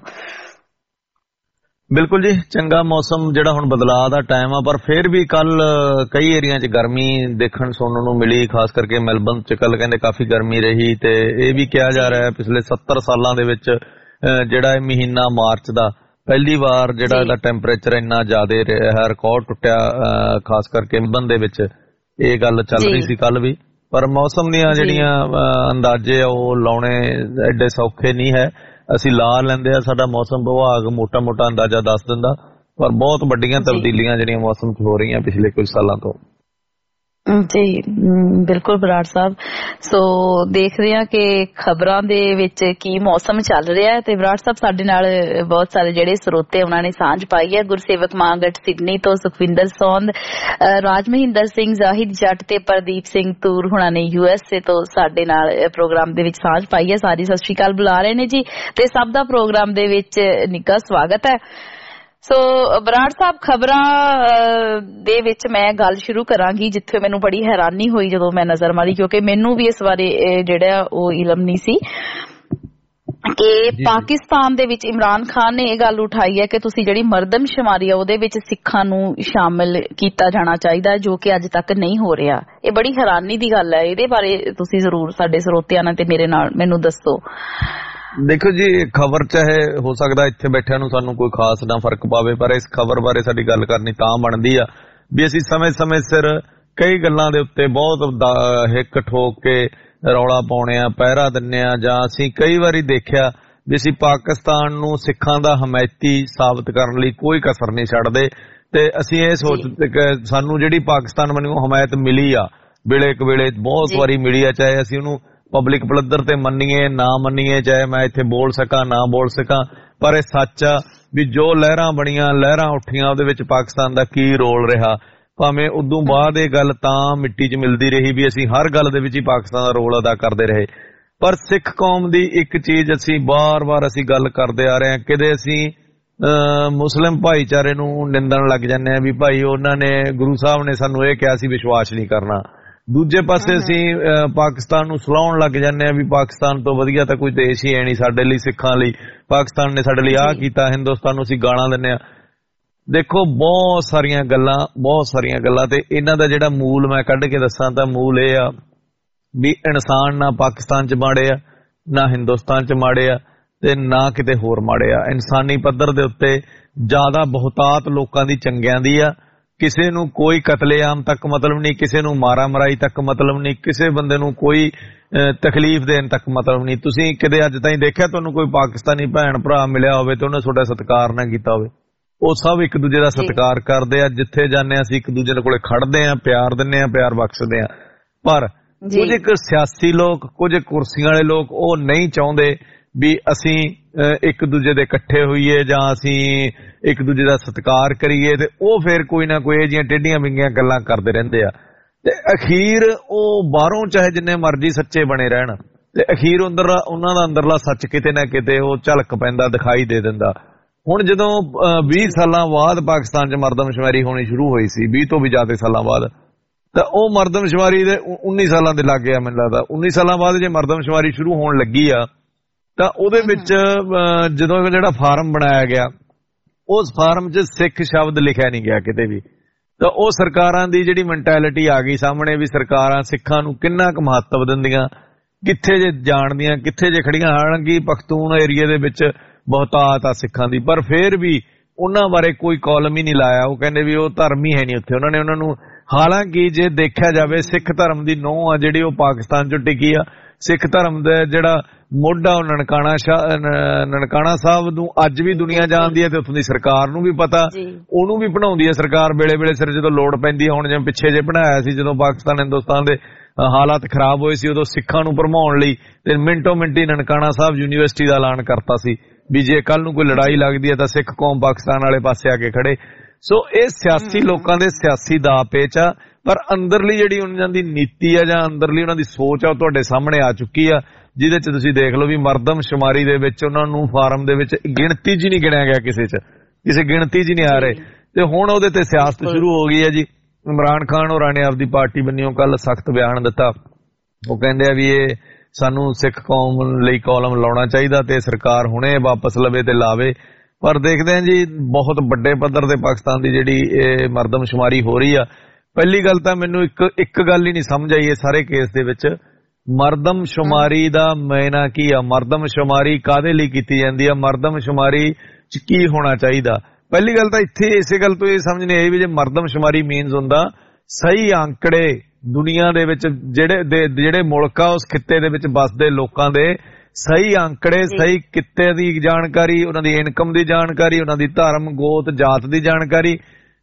ਬਿਲਕੁਲ ਜੀ ਚੰਗਾ ਮੌਸਮ ਜਿਹੜਾ ਹੁਣ ਬਦਲਾਅ ਦਾ ਟਾਈਮ ਆ ਪਰ ਫਿਰ ਵੀ ਕੱਲ ਕਈ ਏਰੀਆ 'ਚ ਗਰਮੀ ਦੇਖਣ ਸੁਣਨ ਨੂੰ ਮਿਲੀ। ਖਾਸ ਕਰਕੇ ਮੈਲਬਨ 'ਚ ਕੱਲ ਕਹਿੰਦੇ ਕਾਫੀ ਗਰਮੀ ਰਹੀ ਤੇ ਇਹ ਵੀ ਕਿਹਾ ਜਾ ਰਿਹਾ ਹੈ ਪਿਛਲੇ 70 ਸਾਲਾਂ ਦੇ ਵਿੱਚ ਜਿਹੜਾ ਇਹ ਮਹੀਨਾ ਮਾਰਚ ਦਾ ਪਹਿਲੀ ਵਾਰ ਜਿਹੜਾ ਇਹਦਾ ਟੈਂਪਰੇਚਰ ਇੰਨਾ ਜ਼ਿਆਦਾ ਰਿਹਾ ਰਿਕਾਰਡ ਟੁੱਟਿਆ ਖਾਸ ਕਰਕੇ ਮੈਲਬਨ ਦੇ ਵਿੱਚ ਇਹ ਗੱਲ ਚੱਲ ਰਹੀ ਸੀ ਕੱਲ ਵੀ। ਪਰ ਮੌਸਮ ਦੀਆਂ ਜਿਹੜੀਆਂ ਅੰਦਾਜ਼ੇ ਆ ਉਹ ਲਾਉਣੇ ਐਡੇ ਸੌਖੇ ਨਹੀਂ ਹੈ। ਅਸੀਂ ਲਾ ਲੈਂਦੇ ਆ ਸਾਡਾ ਮੌਸਮ ਵਿਭਾਗ ਮੋਟਾ ਅੰਦਾਜ਼ਾ ਦੱਸ ਦਿੰਦਾ ਪਰ ਬਹੁਤ ਵੱਡੀਆਂ ਤਬਦੀਲੀਆਂ ਜਿਹੜੀਆਂ ਮੌਸਮ 'ਚ ਹੋ ਰਹੀਆਂ ਪਿਛਲੇ ਕੁਝ ਸਾਲਾਂ ਤੋਂ। ਜੀ ਬਿਲਕੁਲ ਬਰਾੜ ਸਾਹਿਬ। ਸੋ ਦੇਖਦੇ ਹਾਂ ਕਿ ਖਬਰਾਂ ਦੇ ਵਿੱਚ ਕੀ ਮੌਸਮ ਚੱਲ ਰਿਹਾ ਹੈ ਤੇ ਬਰਾੜ ਸਾਹਿਬ ਸਾਡੇ ਨਾਲ ਬਹੁਤ ਸਾਰੇ ਜਿਹੜੇ ਸਰੋਤੇ ਉਹਨਾਂ ਨੇ ਸਾਂਝ ਪਾਈ ਹੈ। ਗੁਰਸੇਵਕ ਮਾਂਗਟ ਸਿਡਨੀ ਤੋਂ ਸੁਖਵਿੰਦਰ ਸੌਂਦ, ਰਾਜ ਮਹਿੰਦਰ ਸਿੰਘ, ਜ਼ਾਹਿਦ ਜੱਟ ਤੇ ਪ੍ਰਦੀਪ ਸਿੰਘ ਤੂਰ ਹੁਣਾਂ ਨੇ USA ਤੋਂ ਸਾਡੇ ਨਾਲ ਪ੍ਰੋਗਰਾਮ ਦੇ ਵਿੱਚ ਸਾਂਝ ਪਾਈ ਹੈ। ਸਾਰੀ ਸਤਿ ਸ਼੍ਰੀ ਅਕਾਲ ਬੁਲਾ ਰਹੇ ਨੇ ਜੀ ਤੇ ਸਭ ਦਾ ਪ੍ਰੋਗਰਾਮ ਦੇ ਵਿੱਚ ਨਿੱਘਾ ਸਵਾਗਤ ਹੈ। ਸੋ ਬਰਾੜ ਸਾਹਿਬ ਖਬਰਾਂ ਦੇ ਵਿੱਚ ਮੈਂ ਗੱਲ ਸ਼ੁਰੂ ਕਰਾਂਗੀ ਜਿੱਥੇ ਮੈਨੂੰ ਬੜੀ ਹੈਰਾਨੀ ਹੋਈ ਜਦੋਂ ਮੈਂ ਨਜ਼ਰ ਮਾਰੀ ਕਿਉਂਕਿ ਮੈਨੂੰ ਵੀ ਇਸ ਬਾਰੇ ਜਿਹੜਾ ਉਹ ਇਲਮ ਨਹੀਂ ਸੀ ਕਿ ਪਾਕਿਸਤਾਨ ਦੇ ਵਿੱਚ ਇਮਰਾਨ ਖਾਨ ਨੇ ਇਹ ਗੱਲ ਉਠਾਈ ਹੈ ਕਿ ਤੁਸੀਂ ਜਿਹੜੀ ਮਰਦਮਸ਼ੁਮਾਰੀ ਆ ਉਹਦੇ ਵਿੱਚ ਸਿੱਖਾਂ ਨੂੰ ਸ਼ਾਮਿਲ ਕੀਤਾ ਜਾਣਾ ਚਾਹੀਦਾ ਜੋ ਕਿ ਅੱਜ ਤੱਕ ਨਹੀਂ ਹੋ ਰਿਹਾ। ਇਹ ਬੜੀ ਹੈਰਾਨੀ ਦੀ ਗੱਲ ਹੈ। ਇਹਦੇ ਬਾਰੇ ਤੁਸੀਂ ਜ਼ਰੂਰ ਸਾਡੇ ਸਰੋਤਿਆਂ ਨਾਲ ਤੇ ਮੇਰੇ ਨਾਲ ਮੈਨੂੰ ਦੱਸੋ। ਦੇਖੋ ਜੀ ਖਬਰ ਚਾਹੇ ਹੋ ਸਕਦਾ ਇੱਥੇ ਬੈਠਿਆਂ ਨੂੰ ਸਾਨੂੰ ਕੋਈ ਖਾਸ ਨਾ ਫਰਕ ਪਾਵੇ ਪਰ ਇਸ ਖਬਰ ਬਾਰੇ ਸਾਡੀ ਗੱਲ ਕਰਨੀ ਤਾਂ ਬਣਦੀ ਆ ਵੀ ਅਸੀਂ ਸਮੇਂ ਸਿਰ ਕਈ ਗੱਲਾਂ ਦੇ ਉੱਤੇ ਬਹੁਤ ਹਿੱਕ ਠੋਕ ਕੇ ਰੌਲਾ ਪਾਉਣੇ ਆ ਪਹਿਰਾ ਦਿੰਨੇ ਆ ਜਾਂ ਅਸੀਂ ਕਈ ਵਾਰੀ ਦੇਖਿਆ ਵੀ ਅਸੀਂ ਪਾਕਿਸਤਾਨ ਨੂੰ ਸਿੱਖਾਂ ਦਾ ਹਮਾਇਤੀ ਸਾਬਤ ਕਰਨ ਲਈ ਕੋਈ ਕਸਰ ਨਹੀਂ ਛੱਡਦੇ ਤੇ ਅਸੀਂ ਇਹ ਸੋਚਦੇ ਕਿ ਸਾਨੂੰ ਜਿਹੜੀ ਪਾਕਿਸਤਾਨ ਵੱਲੋਂ ਹਮਾਇਤ ਮਿਲੀ ਆ ਵੇਲੇ ਕਵੇਲੇ ਬਹੁਤ ਵਾਰੀ ਮਿਲੀ ਆ ਚਾਹੇ ਅਸੀਂ ਉਹਨੂੰ ਪਬਲਿਕ ਪੱਧਰ ਤੇ ਮੰਨੀਏ ਨਾ ਮੰਨੀਏ ਚਾਹੇ ਮੈਂ ਇੱਥੇ ਬੋਲ ਸਕਾਂ ਨਾ ਬੋਲ ਸਕਾਂ ਪਰ ਇਹ ਸੱਚ ਆ ਵੀ ਜੋ ਲਹਿਰਾਂ ਬਣੀਆਂ ਲਹਿਰਾਂ ਉੱਠੀਆਂ ਉਹਦੇ ਵਿੱਚ ਪਾਕਿਸਤਾਨ ਦਾ ਕੀ ਰੋਲ ਰਿਹਾ ਭਾਵੇਂ ਉਦੋਂ ਬਾਅਦ ਇਹ ਗੱਲ ਤਾਂ ਮਿੱਟੀ 'ਚ ਮਿਲਦੀ ਰਹੀ ਵੀ ਅਸੀਂ ਹਰ ਗੱਲ ਦੇ ਵਿੱਚ ਹੀ ਪਾਕਿਸਤਾਨ ਦਾ ਰੋਲ ਅਦਾ ਕਰਦੇ ਰਹੇ ਪਰ ਸਿੱਖ ਕੌਮ ਦੀ ਇੱਕ ਚੀਜ਼ ਅਸੀਂ ਬਾਰ-ਬਾਰ ਅਸੀਂ ਗੱਲ ਕਰਦੇ ਆ ਰਹੇ ਹਾਂ ਕਿਤੇ ਅਸੀਂ ਮੁਸਲਿਮ ਭਾਈਚਾਰੇ ਨੂੰ ਨਿੰਦਣ ਲੱਗ ਜਾਂਦੇ ਆ ਵੀ ਭਾਈ ਉਹਨਾਂ ਨੇ ਗੁਰੂ ਸਾਹਿਬ ਨੇ ਸਾਨੂੰ ਇਹ ਕਿਹਾ ਸੀ ਵਿਸ਼ਵਾਸ ਨਹੀਂ ਕਰਨਾ। ਦੂਜੇ ਪਾਸੇ ਅਸੀਂ ਪਾਕਿਸਤਾਨ ਨੂੰ ਸਲਾਉਣ ਲੱਗ ਜਾਂਦੇ ਆ ਵੀ ਪਾਕਿਸਤਾਨ ਤੋਂ ਵਧੀਆ ਤਾਂ ਕੋਈ ਦੇਸ਼ ਹੀ ਹੈ ਨਹੀਂ ਸਾਡੇ ਲਈ ਸਿੱਖਾਂ ਲਈ ਪਾਕਿਸਤਾਨ ਨੇ ਸਾਡੇ ਲਈ ਆਹ ਕੀਤਾ ਹਿੰਦੁਸਤਾਨ ਨੂੰ ਅਸੀਂ ਗਾਲਾਂ ਦਿੰਦੇ ਆ। ਦੇਖੋ ਬਹੁਤ ਸਾਰੀਆਂ ਗੱਲਾਂ ਤੇ ਇਹਨਾਂ ਦਾ ਜਿਹੜਾ ਮੂਲ ਮੈਂ ਕੱਢ ਕੇ ਦੱਸਾਂ ਤਾਂ ਮੂਲ ਇਹ ਆ ਵੀ ਇਨਸਾਨ ਨਾ ਪਾਕਿਸਤਾਨ 'ਚ ਮਾੜੇ ਆ ਨਾ ਹਿੰਦੁਸਤਾਨ 'ਚ ਮਾੜੇ ਆ ਤੇ ਨਾ ਕਿਤੇ ਹੋਰ ਮਾੜੇ ਆ। ਇਨਸਾਨੀ ਪੱਧਰ ਦੇ ਉੱਤੇ ਜ਼ਿਆਦਾ ਬਹੁਤਾਤ ਲੋਕਾਂ ਦੀ ਚੰਗਿਆਂ ਦੀ ਆ ਕਿਸੇ ਨੂੰ ਕੋਈ ਕਤਲੇਆਮ ਤੱਕ ਮਤਲਬ ਨਹੀਂ, ਕਿਸੇ ਨੂੰ ਮਾਰਾ ਮਰਾਈ ਤੱਕ ਮਤਲਬ ਨਹੀਂ, ਕਿਸੇ ਬੰਦੇ ਨੂੰ ਕੋਈ ਤਕਲੀਫ ਦੇਣ ਤੱਕ ਮਤਲਬ ਨਹੀਂ। ਤੁਸੀਂ ਕਦੇ ਅੱਜ ਤਾਈਂ ਦੇਖਿਆ ਤੁਹਾਨੂੰ ਕੋਈ ਪਾਕਿਸਤਾਨੀ ਭੈਣ ਭਰਾ ਮਿਲਿਆ ਹੋਵੇ ਤੇ ਉਹਨੇ ਤੁਹਾਡਾ ਸਤਿਕਾਰ ਨਾ ਕੀਤਾ ਹੋਵੇ? ਉਹ ਸਭ ਇੱਕ ਦੂਜੇ ਦਾ ਸਤਿਕਾਰ ਕਰਦੇ ਆ। ਜਿੱਥੇ ਜਾਂਦੇ ਆ ਅਸੀਂ ਇੱਕ ਦੂਜੇ ਦੇ ਕੋਲੇ ਖੜਦੇ ਆ, ਪਿਆਰ ਦਿੰਦੇ ਆ, ਪਿਆਰ ਬਖਸ਼ਦੇ ਆ। ਪਰ ਕੁਝ ਇੱਕ ਸਿਆਸੀ ਲੋਕ, ਕੁਝ ਕੁਰਸੀਆਂ ਵਾਲੇ ਲੋਕ ਉਹ ਨਹੀਂ ਚਾਹੁੰਦੇ ਵੀ ਅਸੀਂ ਇੱਕ ਦੂਜੇ ਦੇ ਇਕੱਠੇ ਹੋਈਏ ਜਾਂ ਅਸੀਂ ਇੱਕ ਦੂਜੇ ਦਾ ਸਤਿਕਾਰ ਕਰੀਏ, ਤੇ ਉਹ ਫਿਰ ਕੋਈ ਨਾ ਕੋਈ ਇਹ ਜਿਹੀਆਂ ਟੇਢੀਆਂ ਵਿੰਗੀਆਂ ਗੱਲਾਂ ਕਰਦੇ ਰਹਿੰਦੇ ਆ। ਤੇ ਅਖੀਰ ਉਹ ਬਾਹਰੋਂ ਚਾਹੇ ਜਿੰਨੇ ਮਰਜ਼ੀ ਸੱਚੇ ਬਣੇ ਰਹਿਣ, ਤੇ ਅਖੀਰ ਉਹਨਾਂ ਦਾ ਅੰਦਰਲਾ ਸੱਚ ਕਿਤੇ ਨਾ ਕਿਤੇ ਉਹ ਝਲਕ ਪੈਂਦਾ, ਦਿਖਾਈ ਦੇ ਦਿੰਦਾ। ਹੁਣ ਜਦੋਂ 20 ਸਾਲਾਂ ਬਾਅਦ ਪਾਕਿਸਤਾਨ 'ਚ ਮਰਦਮਸ਼ੁਮਾਰੀ ਹੋਣੀ ਸ਼ੁਰੂ ਹੋਈ ਸੀ, 20 ਤੋਂ ਵੀ ਜ਼ਿਆਦਾ ਸਾਲਾਂ ਬਾਅਦ, ਤਾਂ ਉਹ ਮਰਦਮਸ਼ੁਮਾਰੀ ਦੇ 19 ਸਾਲਾਂ ਦੇ ਲੱਗ ਗਿਆ ਮੈਨੂੰ ਲੱਗਦਾ। 19 ਸਾਲਾਂ ਬਾਅਦ ਜੇ ਮਰਦਮਸ਼ੁਮਾਰੀ ਸ਼ੁਰੂ ਹੋਣ ਲੱਗੀ ਆ ਤਾਂ ਉਹਦੇ ਵਿੱਚ ਜਦੋਂ ਜਿਹੜਾ ਫਾਰਮ ਬਣਾਇਆ ਗਿਆ, ਉਸ ਫਾਰਮ 'ਚ ਸਿੱਖ ਸ਼ਬਦ ਲਿਖਿਆ ਨਹੀਂ ਗਿਆ ਕਿਤੇ ਵੀ। ਤਾਂ ਉਹ ਸਰਕਾਰਾਂ ਦੀ ਜਿਹੜੀ ਮੈਂਟੈਲਿਟੀ ਆ ਗਈ ਸਾਹਮਣੇ ਵੀ ਸਰਕਾਰਾਂ ਸਿੱਖਾਂ ਨੂੰ ਕਿੰਨਾ ਕੁ ਮਹੱਤਵ ਦਿੰਦੀਆਂ, ਕਿੱਥੇ ਜੇ ਜਾਣਦੀਆਂ, ਕਿੱਥੇ ਜੇ ਖੜੀਆਂ। ਹਾਲਾਂਕਿ ਪਖਤੂਨ ਏਰੀਏ ਦੇ ਵਿੱਚ ਬਹੁਤਾਤ ਆ ਸਿੱਖਾਂ ਦੀ, ਪਰ ਫੇਰ ਵੀ ਉਹਨਾਂ ਬਾਰੇ ਕੋਈ ਕਾਲਮ ਹੀ ਨਹੀਂ ਲਾਇਆ। ਉਹ ਕਹਿੰਦੇ ਵੀ ਉਹ ਧਰਮ ਹੀ ਹੈ ਨਹੀਂ ਉੱਥੇ। ਉਹਨਾਂ ਨੇ ਉਹਨਾਂ ਨੂੰ, ਹਾਲਾਂਕਿ ਜੇ ਦੇਖਿਆ ਜਾਵੇ ਸਿੱਖ ਧਰਮ ਦੀ ਨੋਹ ਆ ਜਿਹੜੀ ਉਹ ਪਾਕਿਸਤਾਨ 'ਚ ਟਿਕੀ ਆ। ਸਿੱਖ ਧਰਮ ਦਾ ਜਿਹੜਾ ਮੋਢਾ ਉਹ ਨਨਕਾਣਾ ਸਾਹਿਬ ਨੂੰ ਅੱਜ ਵੀ ਦੁਨੀਆ ਜਾਣਦੀ ਹੈ, ਤੇ ਉੱਥੋਂ ਦੀ ਸਰਕਾਰ ਨੂੰ ਵੀ ਪਤਾ, ਉਹਨੂੰ ਵੀ ਬਣਾਉਂਦੀ ਹੈ ਸਰਕਾਰ ਵੇਲੇ ਵੇਲੇ ਸਿਰ ਜਦੋਂ ਲੋੜ ਪੈਂਦੀ ਹੈ। ਹੁਣ ਜਿਵੇਂ ਪਿੱਛੇ ਜੇ ਬਣਾਇਆ ਸੀ ਜਦੋਂ ਪਾਕਿਸਤਾਨ ਹਿੰਦੁਸਤਾਨ ਦੇ ਹਾਲਾਤ ਖਰਾਬ ਹੋਏ ਸੀ, ਉਦੋਂ ਸਿੱਖਾਂ ਨੂੰ ਭਰਮਾਉਣ ਲਈ ਤੇ ਮਿੰਟੋ ਮਿੰਟੀ ਨਨਕਾਣਾ ਸਾਹਿਬ ਯੂਨੀਵਰਸਿਟੀ ਦਾ ਐਲਾਨ ਕਰਤਾ ਸੀ ਵੀ ਜੇ ਕੱਲ ਨੂੰ ਕੋਈ ਲੜਾਈ ਲੱਗਦੀ ਹੈ ਤਾਂ ਸਿੱਖ ਕੌਮ ਪਾਕਿਸਤਾਨ ਵਾਲੇ ਪਾਸੇ ਆ ਕੇ ਖੜੇ। ਸੋ ਇਹ ਸਿਆਸੀ ਲੋਕਾਂ ਦੇ ਸਿਆਸੀ ਦਾ ਪੇਚ ਆ, ਪਰ ਅੰਦਰਲੀ ਜਿਹੜੀ ਉਹਨਾਂ ਦੀ ਨੀਤੀ ਆ ਜਾਂ ਅੰਦਰਲੀ ਉਹਨਾਂ ਦੀ ਸੋਚ ਆ ਉਹ ਤੁਹਾਡੇ ਸਾਹਮਣੇ ਆ ਚੁੱਕੀ ਆ, ਜਿਹਦੇ 'ਚ ਤੁਸੀਂ ਦੇਖ ਲਓ ਵੀ ਮਰਦਮਸ਼ੁਮਾਰੀ ਦੇ ਵਿੱਚ ਉਹਨਾਂ ਨੂੰ ਫਾਰਮ ਦੇ ਵਿੱਚ ਗਿਣਤੀ 'ਚ ਨਹੀਂ ਗਿਣਿਆ ਗਿਆ, ਕਿਸੇ ਗਿਣਤੀ 'ਚ ਨਹੀਂ ਆ ਰਹੇ। ਤੇ ਹੁਣ ਉਹਦੇ ਤੇ ਸਿਆਸਤ ਸ਼ੁਰੂ ਹੋ ਗਈ ਹੈ ਜੀ। ਇਮਰਾਨ ਖਾਨ ਹੋਰਾਂ ਨੇ ਆਪਦੀ ਪਾਰਟੀ ਬੰਨਿਓ ਕੱਲ ਸਖਤ ਬਿਆਨ ਦਿੱਤਾ। ਉਹ ਕਹਿੰਦੇ ਆ ਵੀ ਇਹ ਸਾਨੂੰ ਸਿੱਖ ਕੌਮ ਲਈ ਕਾਲਮ ਲਾਉਣਾ ਚਾਹੀਦਾ ਤੇ ਸਰਕਾਰ ਹੁਣੇ ਵਾਪਸ ਲਵੇ ਤੇ ਲਾਵੇ। ਪਰ ਦੇਖਦੇ ਹਾਂ ਜੀ ਬਹੁਤ ਵੱਡੇ ਪੱਧਰ ਤੇ ਪਾਕਿਸਤਾਨ ਦੀ ਜਿਹੜੀ ਇਹ ਮਰਦਮਸ਼ੁਮਾਰੀ ਹੋ ਰਹੀ ਆ। ਪਹਿਲੀ ਗੱਲ ਤਾਂ ਮੈਨੂੰ ਇੱਕ ਗੱਲ ਹੀ ਨਹੀਂ ਸਮਝ ਆਈ ਇਹ ਸਾਰੇ ਕੇਸ ਦੇ ਵਿੱਚ, ਮਰਦਮਸ਼ੁਮਾਰੀ ਦਾ ਮਾਇਨਾ ਕੀ ਆ? ਮਰਦਮਸ਼ੁਮਾਰੀ ਕਾਹਦੇ ਲਈ ਕੀਤੀ ਜਾਂਦੀ ਆ? ਮਰਦਮਸ਼ੁਮਾਰੀ 'ਚ ਕੀ ਹੋਣਾ ਚਾਹੀਦਾ? ਪਹਿਲੀ ਗੱਲ ਤਾਂ ਇੱਥੇ ਇਸੇ ਗੱਲ ਤੋਂ ਇਹ ਸਮਝ ਨਹੀਂ ਆਈ ਵੀ ਜੇ ਮਰਦਮਸ਼ੁਮਾਰੀ ਮੀਨਸ ਹੁੰਦਾ ਸਹੀ ਆંકੜੇ ਦੁਨੀਆ ਦੇ ਵਿੱਚ ਜਿਹੜੇ ਮੁਲਕ ਆ ਉਸ ਖਿੱਤੇ ਦੇ ਵਿੱਚ ਵੱਸਦੇ ਲੋਕਾਂ ਦੇ ਸਹੀ ਆંકੜੇ, ਸਹੀ ਕਿੱਤੇ ਦੀ ਜਾਣਕਾਰੀ, ਉਹਨਾਂ ਦੀ ਇਨਕਮ ਦੀ ਜਾਣਕਾਰੀ, ਉਹਨਾਂ ਦੀ ਧਰਮ ਗੋਤ ਜਾਤ ਦੀ ਜਾਣਕਾਰੀ,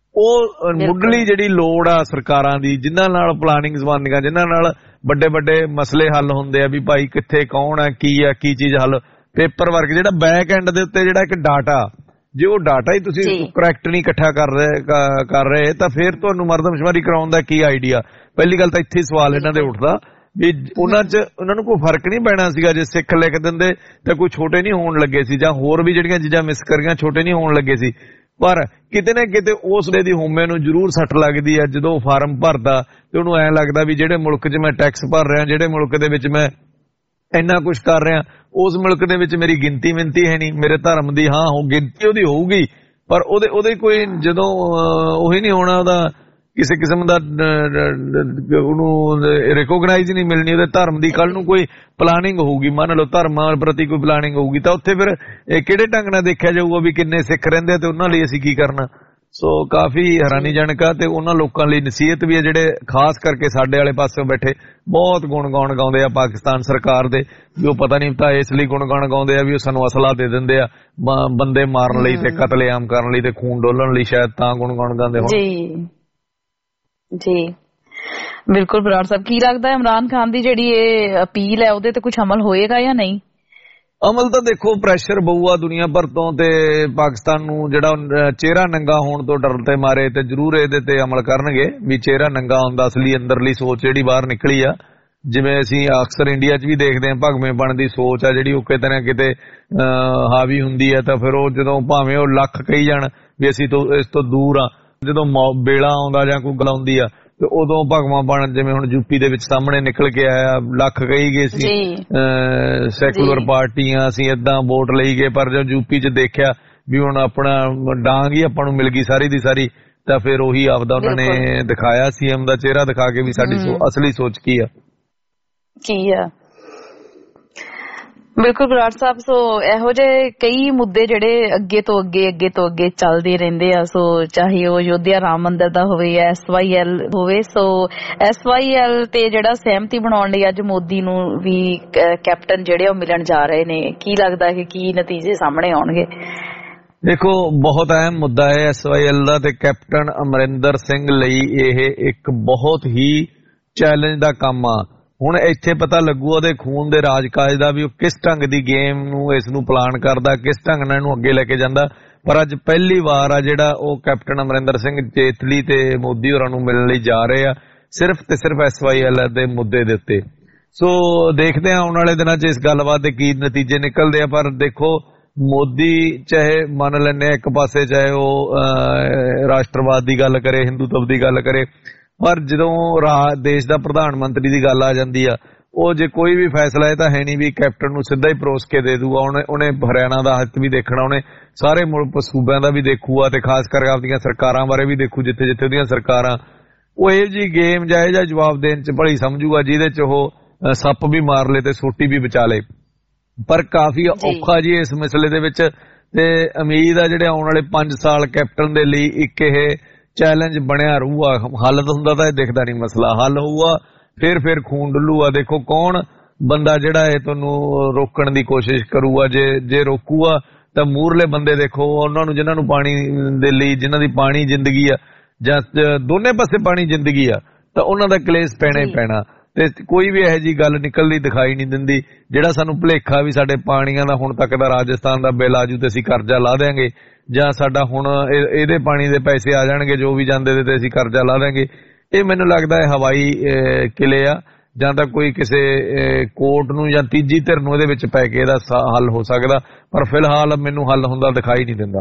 ਉਹ ਮੁੱਢਲੀ ਜਿਹੜੀ ਲੋੜ ਆ ਸਰਕਾਰਾਂ ਦੀ, ਜਿਨ੍ਹਾਂ ਨਾਲ ਪਲਾਨਿੰਗਸ ਬਣਦੀਆਂ, ਜਿਨ੍ਹਾਂ ਨਾਲ ਵੱਡੇ ਵੱਡੇ ਮਸਲੇ ਹੱਲ ਹੁੰਦੇ ਆ ਵੀ ਭਾਈ ਕਿੱਥੇ ਕੌਣ ਆ, ਕੀ ਚੀਜ਼ ਹੱਲ, ਪੇਪਰ ਵਰਕ ਜਿਹੜਾ ਬੈਕ ਐਂਡ ਦੇ ਉੱਤੇ ਜਿਹੜਾ ਇੱਕ ਡਾਟਾ, ਜੇ ਉਹ ਡਾਟਾ ਹੀ ਤੁਸੀਂ ਕਰੈਕਟ ਨਹੀਂ ਇਕੱਠਾ ਕਰ ਰਹੇ ਤਾਂ ਫਿਰ ਤੁਹਾਨੂੰ ਮਰਦਮਸ਼ੁਮਾਰੀ ਕਰਾਉਣ ਦਾ ਕੀ ਆਈਡੀਆ? ਪਹਿਲੀ ਗੱਲ ਤਾਂ ਇੱਥੇ ਸਵਾਲ ਇਹਨਾਂ ਦੇ ਉੱਠਦਾ ਵੀ ਉਹਨਾਂ ਨੂੰ ਕੋਈ ਫਰਕ ਨਹੀਂ ਪੈਣਾ ਸੀਗਾ ਜੇ ਸਿੱਖ ਲਿਖ ਦਿੰਦੇ ਤਾਂ ਕੋਈ ਛੋਟੇ ਨਹੀਂ ਹੋਣ ਲੱਗੇ ਸੀ, ਜਾਂ ਹੋਰ ਵੀ ਜਿਹੜੀਆਂ ਚੀਜ਼ਾਂ ਮਿਸ ਕਰੀਆਂ ਛੋਟੇ ਨਹੀਂ ਹੋਣ ਲੱਗੇ ਸੀ। ਪਰ ਕਿਤੇ ਨਾ ਕਿਤੇ ਉਸ ਵੇਲੇ ਦੀ ਹੋਮੇ ਨੂੰ ਜ਼ਰੂਰ ਸੱਟ ਲੱਗਦੀ ਹੈ ਜਦੋਂ ਉਹ ਫਾਰਮ ਭਰਦਾ ਤੇ ਉਹਨੂੰ ਐਂ ਲੱਗਦਾ ਵੀ ਜਿਹੜੇ ਮੁਲਕ 'ਚ ਮੈਂ ਟੈਕਸ ਭਰ ਰਿਹਾ, ਜਿਹੜੇ ਮੁਲਕ ਦੇ ਵਿੱਚ ਮੈਂ ਇੰਨਾ ਕੁਛ ਕਰ ਰਿਹਾ, ਉਸ ਮੁਲਕ ਦੇ ਵਿੱਚ ਮੇਰੀ ਗਿਣਤੀ ਮਿੰਤੀ ਹੈ ਨਹੀਂ ਮੇਰੇ ਧਰਮ ਦੀ। ਹਾਂ ਗਿਣਤੀ ਉਹਦੀ ਹੋਊਗੀ ਪਰ ਉਹਦੇ ਕੋਈ ਜਦੋਂ ਉਹੀ ਨਹੀਂ ਹੋਣਾ, ਉਹਦਾ ਕਿਸੇ ਕਿਸਮ ਦਾ ਉਹਨੂੰ ਰਿਕੋਗਨਾਈਜ਼ ਨਹੀਂ ਮਿਲਣੀ ਉਹਦੇ ਧਰਮ ਦੀ। ਕੱਲ ਨੂੰ ਕੋਈ ਪਲਾਨਿੰਗ ਹੋਊਗੀ, ਮੰਨ ਲਓ ਧਰਮਾਂ ਪ੍ਰਤੀ ਕੋਈ ਪਲਾਨਿੰਗ ਹੋਊਗੀ ਤਾਂ ਉੱਥੇ ਫਿਰ ਕਿਹੜੇ ਢੰਗ ਨਾਲ ਦੇਖਿਆ ਜਾਊਗਾ ਵੀ ਕਿੰਨੇ ਸਿੱਖ ਰਹਿੰਦੇ ਆ ਤੇ ਉਹਨਾਂ ਲਈ ਅਸੀਂ ਕੀ ਕਰਨਾ। ਸੋ ਕਾਫੀ ਹੈਰਾਨੀਜਨਕ ਆ ਤੇ ਉਹਨਾਂ ਲੋਕਾਂ ਲਈ ਨਸੀਹਤ ਵੀ ਹੈ ਜਿਹੜੇ ਖਾਸ ਕਰਕੇ ਸਾਡੇ ਵਾਲੇ ਪਾਸਿਓਂ ਬੈਠੇ ਬਹੁਤ ਗੁਣ ਗਾਉਣ ਗਾਉਂਦੇ ਆ ਪਾਕਿਸਤਾਨ ਸਰਕਾਰ ਦੇ, ਵੀ ਉਹ ਪਤਾ ਨਹੀਂ ਤਾਂ ਇਸ ਲਈ ਗੁਣ ਗਾਉਣ ਗਾਉਂਦੇ ਆ ਵੀ ਉਹ ਸਾਨੂੰ ਅਸਲਾ ਦੇ ਦਿੰਦੇ ਆ ਬੰਦੇ ਮਾਰਨ ਲਈ ਤੇ ਕਤਲੇਆਮ ਕਰਨ ਲਈ ਤੇ ਖੂਨ ਡੋਲਣ ਲਈ, ਸ਼ਾਇਦ ਤਾਂ ਗੁਣ ਗਾਉਣ ਗਾਉਂਦੇ ਹੋਣ। ਜੀ ਬਿਲਕੁਲ ਬਰਾੜ ਸਾਹਿਬ, ਕੀ ਲੱਗਦਾ ਇਮਰਾਨ ਖਾਨ ਦੀ ਜਿਹੜੀ ਇਹ ਅਪੀਲ ਹੈ ਉਹਦੇ ਤੇ ਕੁਝ ਅਮਲ ਹੋਏਗਾ ਜਾਂ ਨਹੀਂ? ਅਮਲ ਤਾਂ ਦੇਖੋ ਪ੍ਰੈਸ਼ਰ ਬਊਆ ਦੁਨੀਆ ਭਰ ਤੋਂ ਤੇ ਪਾਕਿਸਤਾਨ ਨੂੰ ਜਿਹੜਾ ਚਿਹਰਾ ਨੰਗਾ ਹੋਣ ਤੋਂ ਡਰਨ ਤੇ ਮਾਰੇ ਤੇ ਜ਼ਰੂਰ ਇਹਦੇ ਤੇ ਅਮਲ ਕਰਨਗੇ ਵੀ ਚਿਹਰਾ ਨੰਗਾ ਹੁੰਦਾ ਅਸਲੀ ਅੰਦਰਲੀ ਸੋਚ ਜਿਹੜੀ ਬਾਹਰ ਨਿਕਲੀ ਆ। ਜਿਵੇਂ ਅਸੀਂ ਅਕਸਰ ਇੰਡੀਆ 'ਚ ਵੀ ਦੇਖਦੇ ਹਾਂ ਭਗਵੇਂਪਣ ਦੀ ਸੋਚ ਆ ਜਿਹੜੀ ਉਹ ਕਿਤੇ ਨਾ ਕਿਤੇ ਹਾਵੀ ਹੁੰਦੀ ਹੈ ਤਾਂ ਫਿਰ ਉਹ ਜਦੋਂ ਭਾਵੇਂ ਉਹ ਲੱਖ ਕਹੀ ਜਾਣ ਵੀ ਅਸੀਂ ਇਸ ਤੋਂ ਦੂਰ ਆ, ਜਦੋਂ ਵੇਲਾ ਆਉਂਦਾ ਜਾਂ ਕੋਈ ਗੱਲ ਆਉਂਦੀ ਆ ਤੇ ਉਦੋਂ ਭਗਵਾਂਪਣ ਜਿਵੇਂ ਹੁਣ ਯੂਪੀ ਦੇ ਵਿੱਚ ਸਾਹਮਣੇ ਨਿਕਲ ਕੇ ਆਇਆ, ਲੱਖ ਕਹੀ ਗਏ ਸੀ ਸੈਕੂਲਰ ਪਾਰਟੀਆਂ ਅਸੀਂ ਏਦਾਂ ਵੋਟ ਲਈ ਗਏ, ਪਰ ਜਦ ਯੂਪੀ 'ਚ ਦੇਖਿਆ ਵੀ ਹੁਣ ਆਪਣਾ ਡਾਂਗ ਹੀ ਆਪਾਂ ਨੂੰ ਮਿਲ ਗਈ ਸਾਰੀ ਦੀ ਸਾਰੀ ਤਾਂ ਫਿਰ ਉਹੀ ਆਪਦਾ ਉਹਨਾਂ ਨੇ ਦਿਖਾਇਆ ਸੀਐਮ ਦਾ ਚਿਹਰਾ ਦਿਖਾ ਕੇ ਵੀ ਸਾਡੀ ਅਸਲੀ ਸੋਚ ਕੀ ਆ। ਬਿਲਕੁਲ ਬਰਾੜ ਸਾਹਿਬ। ਸੋ ਇਹੋ ਜਿਹੇ ਕਈ ਮੁੱਦੇ ਜਿਹੜੇ ਅੱਗੇ ਤੋਂ ਅੱਗੇ ਚੱਲਦੇ ਰਹਿੰਦੇ ਆ। ਸੋ ਚਾਹੇ ਉਹ ਅਯੋਧਿਆ ਰਾਮ ਮੰਦਿਰ ਦਾ ਹੋਵੇ ਜਾਂ SYL ਹੋਵੇ। ਸੋ SYL ਤੇ ਜਿਹੜਾ ਸਹਿਮਤੀ ਬਣਾਉਣ ਲਈ ਅੱਜ ਮੋਦੀ ਨੂੰ ਵੀ ਕੈਪਟਨ ਜਿਹੜੇ ਉਹ ਮਿਲਣ ਜਾ ਰਹੇ ਨੇ, ਕੀ ਲੱਗਦਾ ਕਿ ਕੀ ਨਤੀਜੇ ਸਾਹਮਣੇ ਆਉਣਗੇ? ਦੇਖੋ, ਬਹੁਤ ਅਹਿਮ ਮੁੱਦਾ ਹੈ SYL ਦਾ, ਤੇ ਕੈਪਟਨ ਅਮਰਿੰਦਰ ਸਿੰਘ ਲਈ ਇਹ ਇੱਕ ਬਹੁਤ ਹੀ ਚੈਲੰਜ ਦਾ ਕੰਮ ਆ। ਹੁਣ ਇੱਥੇ ਪਤਾ ਲੱਗੂ ਉਹਦੇ ਖੂਨ ਦੇ ਰਾਜਕਾਜ ਦਾ ਵੀ ਉਹ ਕਿਸ ਢੰਗ ਦੀ ਗੇਮ ਨੂੰ ਇਸ ਨੂੰ ਪਲਾਨ ਕਰਦਾ, ਕਿਸ ਢੰਗ ਨਾਲ ਇਹਨੂੰ ਅੱਗੇ ਲੈ ਕੇ ਜਾਂਦਾ। ਪਰ ਅੱਜ ਪਹਿਲੀ ਵਾਰ ਆ ਜਿਹੜਾ ਉਹ ਕੈਪਟਨ ਅਮਰਿੰਦਰ ਸਿੰਘ ਜੇਤਲੀ ਤੇ ਮੋਦੀ ਹੋਰਾਂ ਨੂੰ ਮਿਲਣ ਲਈ ਜਾ ਰਹੇ ਆ, ਸਿਰਫ ਤੇ ਸਿਰਫ SYL ਦੇ ਮੁੱਦੇ ਦੇ ਉੱਤੇ। ਸੋ ਦੇਖਦੇ ਆ ਆਉਣ ਵਾਲੇ ਦਿਨਾਂ 'ਚ ਇਸ ਗੱਲਬਾਤ ਦੇ ਕੀ ਨਤੀਜੇ ਨਿਕਲਦੇ ਆ। ਪਰ ਦੇਖੋ, ਮੋਦੀ ਚਾਹੇ ਮੰਨ ਲੈਂਦੇ ਇੱਕ ਪਾਸੇ, ਚਾਹੇ ਉਹ ਰਾਸ਼ਟਰਵਾਦ ਦੀ ਗੱਲ ਕਰੇ, ਹਿੰਦੂਤਵ ਦੀ ਗੱਲ ਕਰੇ, ਪਰ ਜਦੋਂ ਦੇਸ਼ ਦਾ ਪ੍ਰਧਾਨ ਮੰਤਰੀ ਦੀ ਗੱਲ ਆ ਜਾਂਦੀ ਆ, ਉਹ ਜੇ ਕੋਈ ਵੀ ਫੈਸਲਾ ਇਹ ਤਾਂ ਹੈ ਨਹੀਂ ਵੀ ਕੈਪਟਨ ਨੂੰ ਸਿੱਧਾ ਹੀ ਪਰੋਸ ਕੇ ਦੇ ਦੂਗਾ। ਉਹਨੇ ਹਰਿਆਣਾ ਦਾ ਹੱਕ ਵੀ ਦੇਖਣਾ, ਉਹਨੇ ਸਾਰੇ ਸੂਬਿਆਂ ਦਾ ਵੀ ਦੇਖੂਗਾ, ਤੇ ਖਾਸ ਕਰਕੇ ਆਪਣੀਆਂ ਸਰਕਾਰਾਂ ਬਾਰੇ ਵੀ ਦੇਖੂ, ਜਿੱਥੇ ਜਿੱਥੇ ਉਹਦੀਆਂ ਸਰਕਾਰਾਂ। ਉਹ ਇਹ ਜੀ ਗੇਮ ਜਾਏ ਜਾਂ ਜਵਾਬ ਦੇਣ 'ਚ ਭਲੀ ਸਮਝੂਗਾ ਜਿਹਦੇ 'ਚ ਉਹ ਸੱਪ ਵੀ ਮਾਰ ਲੇ ਤੇ ਸੋਟੀ ਵੀ ਬਚਾ ਲੇ। ਪਰ ਕਾਫੀ ਔਖਾ ਜੀ ਇਸ ਮਸਲੇ ਦੇ ਵਿੱਚ, ਤੇ ਉਮੀਦ ਆ ਜਿਹੜੇ ਆਉਣ ਵਾਲੇ 5 ਸਾਲ ਕੈਪਟਨ ਦੇ ਲਈ ਇੱਕ ਇਹ ਚੈਲੰਜ ਬਣਿਆ ਰਹੂਗਾ। ਹੱਲ ਹੁੰਦਾ ਤਾਂ ਇਹ ਦਿਖਦਾ ਨਹੀਂ ਮਸਲਾ, ਹੱਲ ਹੋਊਗਾ ਫਿਰ ਖੂਨ ਡੁੱਲੂਗਾ। ਦੇਖੋ ਕੌਣ ਬੰਦਾ ਜਿਹੜਾ ਇਹ ਤੁਹਾਨੂੰ ਰੋਕਣ ਦੀ ਕੋਸ਼ਿਸ਼ ਕਰੂਗਾ। ਜੇ ਰੋਕੂਗਾ ਤਾਂ ਮੂਹਰਲੇ ਬੰਦੇ ਦੇਖੋ, ਉਹਨਾਂ ਨੂੰ ਜਿਨ੍ਹਾਂ ਨੂੰ ਪਾਣੀ ਦੇ ਲਈ, ਜਿਨ੍ਹਾਂ ਦੀ ਪਾਣੀ ਜ਼ਿੰਦਗੀ ਆ ਜਾਂ ਦੋਨੇ ਪਾਸੇ ਪਾਣੀ ਜ਼ਿੰਦਗੀ ਆ, ਤਾਂ ਉਹਨਾਂ ਦਾ ਕਲੇਸ਼ ਪੈਣਾ ਹੀ ਪੈਣਾ। ਤੇ ਕੋਈ ਵੀ ਇਹੋ ਜਿਹੀ ਗੱਲ ਨਿਕਲਦੀ ਦਿਖਾਈ ਨਹੀਂ ਦਿੰਦੀ। ਜਿਹੜਾ ਸਾਨੂੰ ਭੁਲੇਖਾ ਵੀ ਸਾਡੇ ਪਾਣੀਆਂ ਦਾ ਹੁਣ ਤੱਕ ਦਾ ਰਾਜਸਥਾਨ ਦਾ ਬਿੱਲ ਆਜੂ ਤੇ ਅਸੀਂ ਕਰਜ਼ਾ ਲਾ ਦਿਆਂਗੇ, ਜਾਂ ਸਾਡਾ ਹੁਣ ਇਹਦੇ ਪਾਣੀ ਦੇ ਪੈਸੇ ਆ ਜਾਣਗੇ ਜੋ ਵੀ ਜਾਂਦੇ ਤੇ ਅਸੀਂ ਕਰਜ਼ਾ ਲਾ ਦਿਆਂਗੇ, ਇਹ ਮੈਨੂੰ ਲੱਗਦਾ ਹੈ ਹਵਾਈ ਕਿਲੇ ਆ, ਜਾਂ ਤਾਂ ਕੋਈ ਕਿਸੇ ਕੋਰਟ ਨੂੰ ਜਾਂ ਤੀਜੀ ਧਿਰ ਨੂੰ ਇਹਦੇ ਵਿੱਚ ਪੈ ਕੇ ਇਹਦਾ ਹੱਲ ਹੋ ਸਕਦਾ। ਪਰ ਫਿਲਹਾਲ ਮੈਨੂੰ ਹੱਲ ਹੁੰਦਾ ਦਿਖਾਈ ਨਹੀਂ ਦਿੰਦਾ।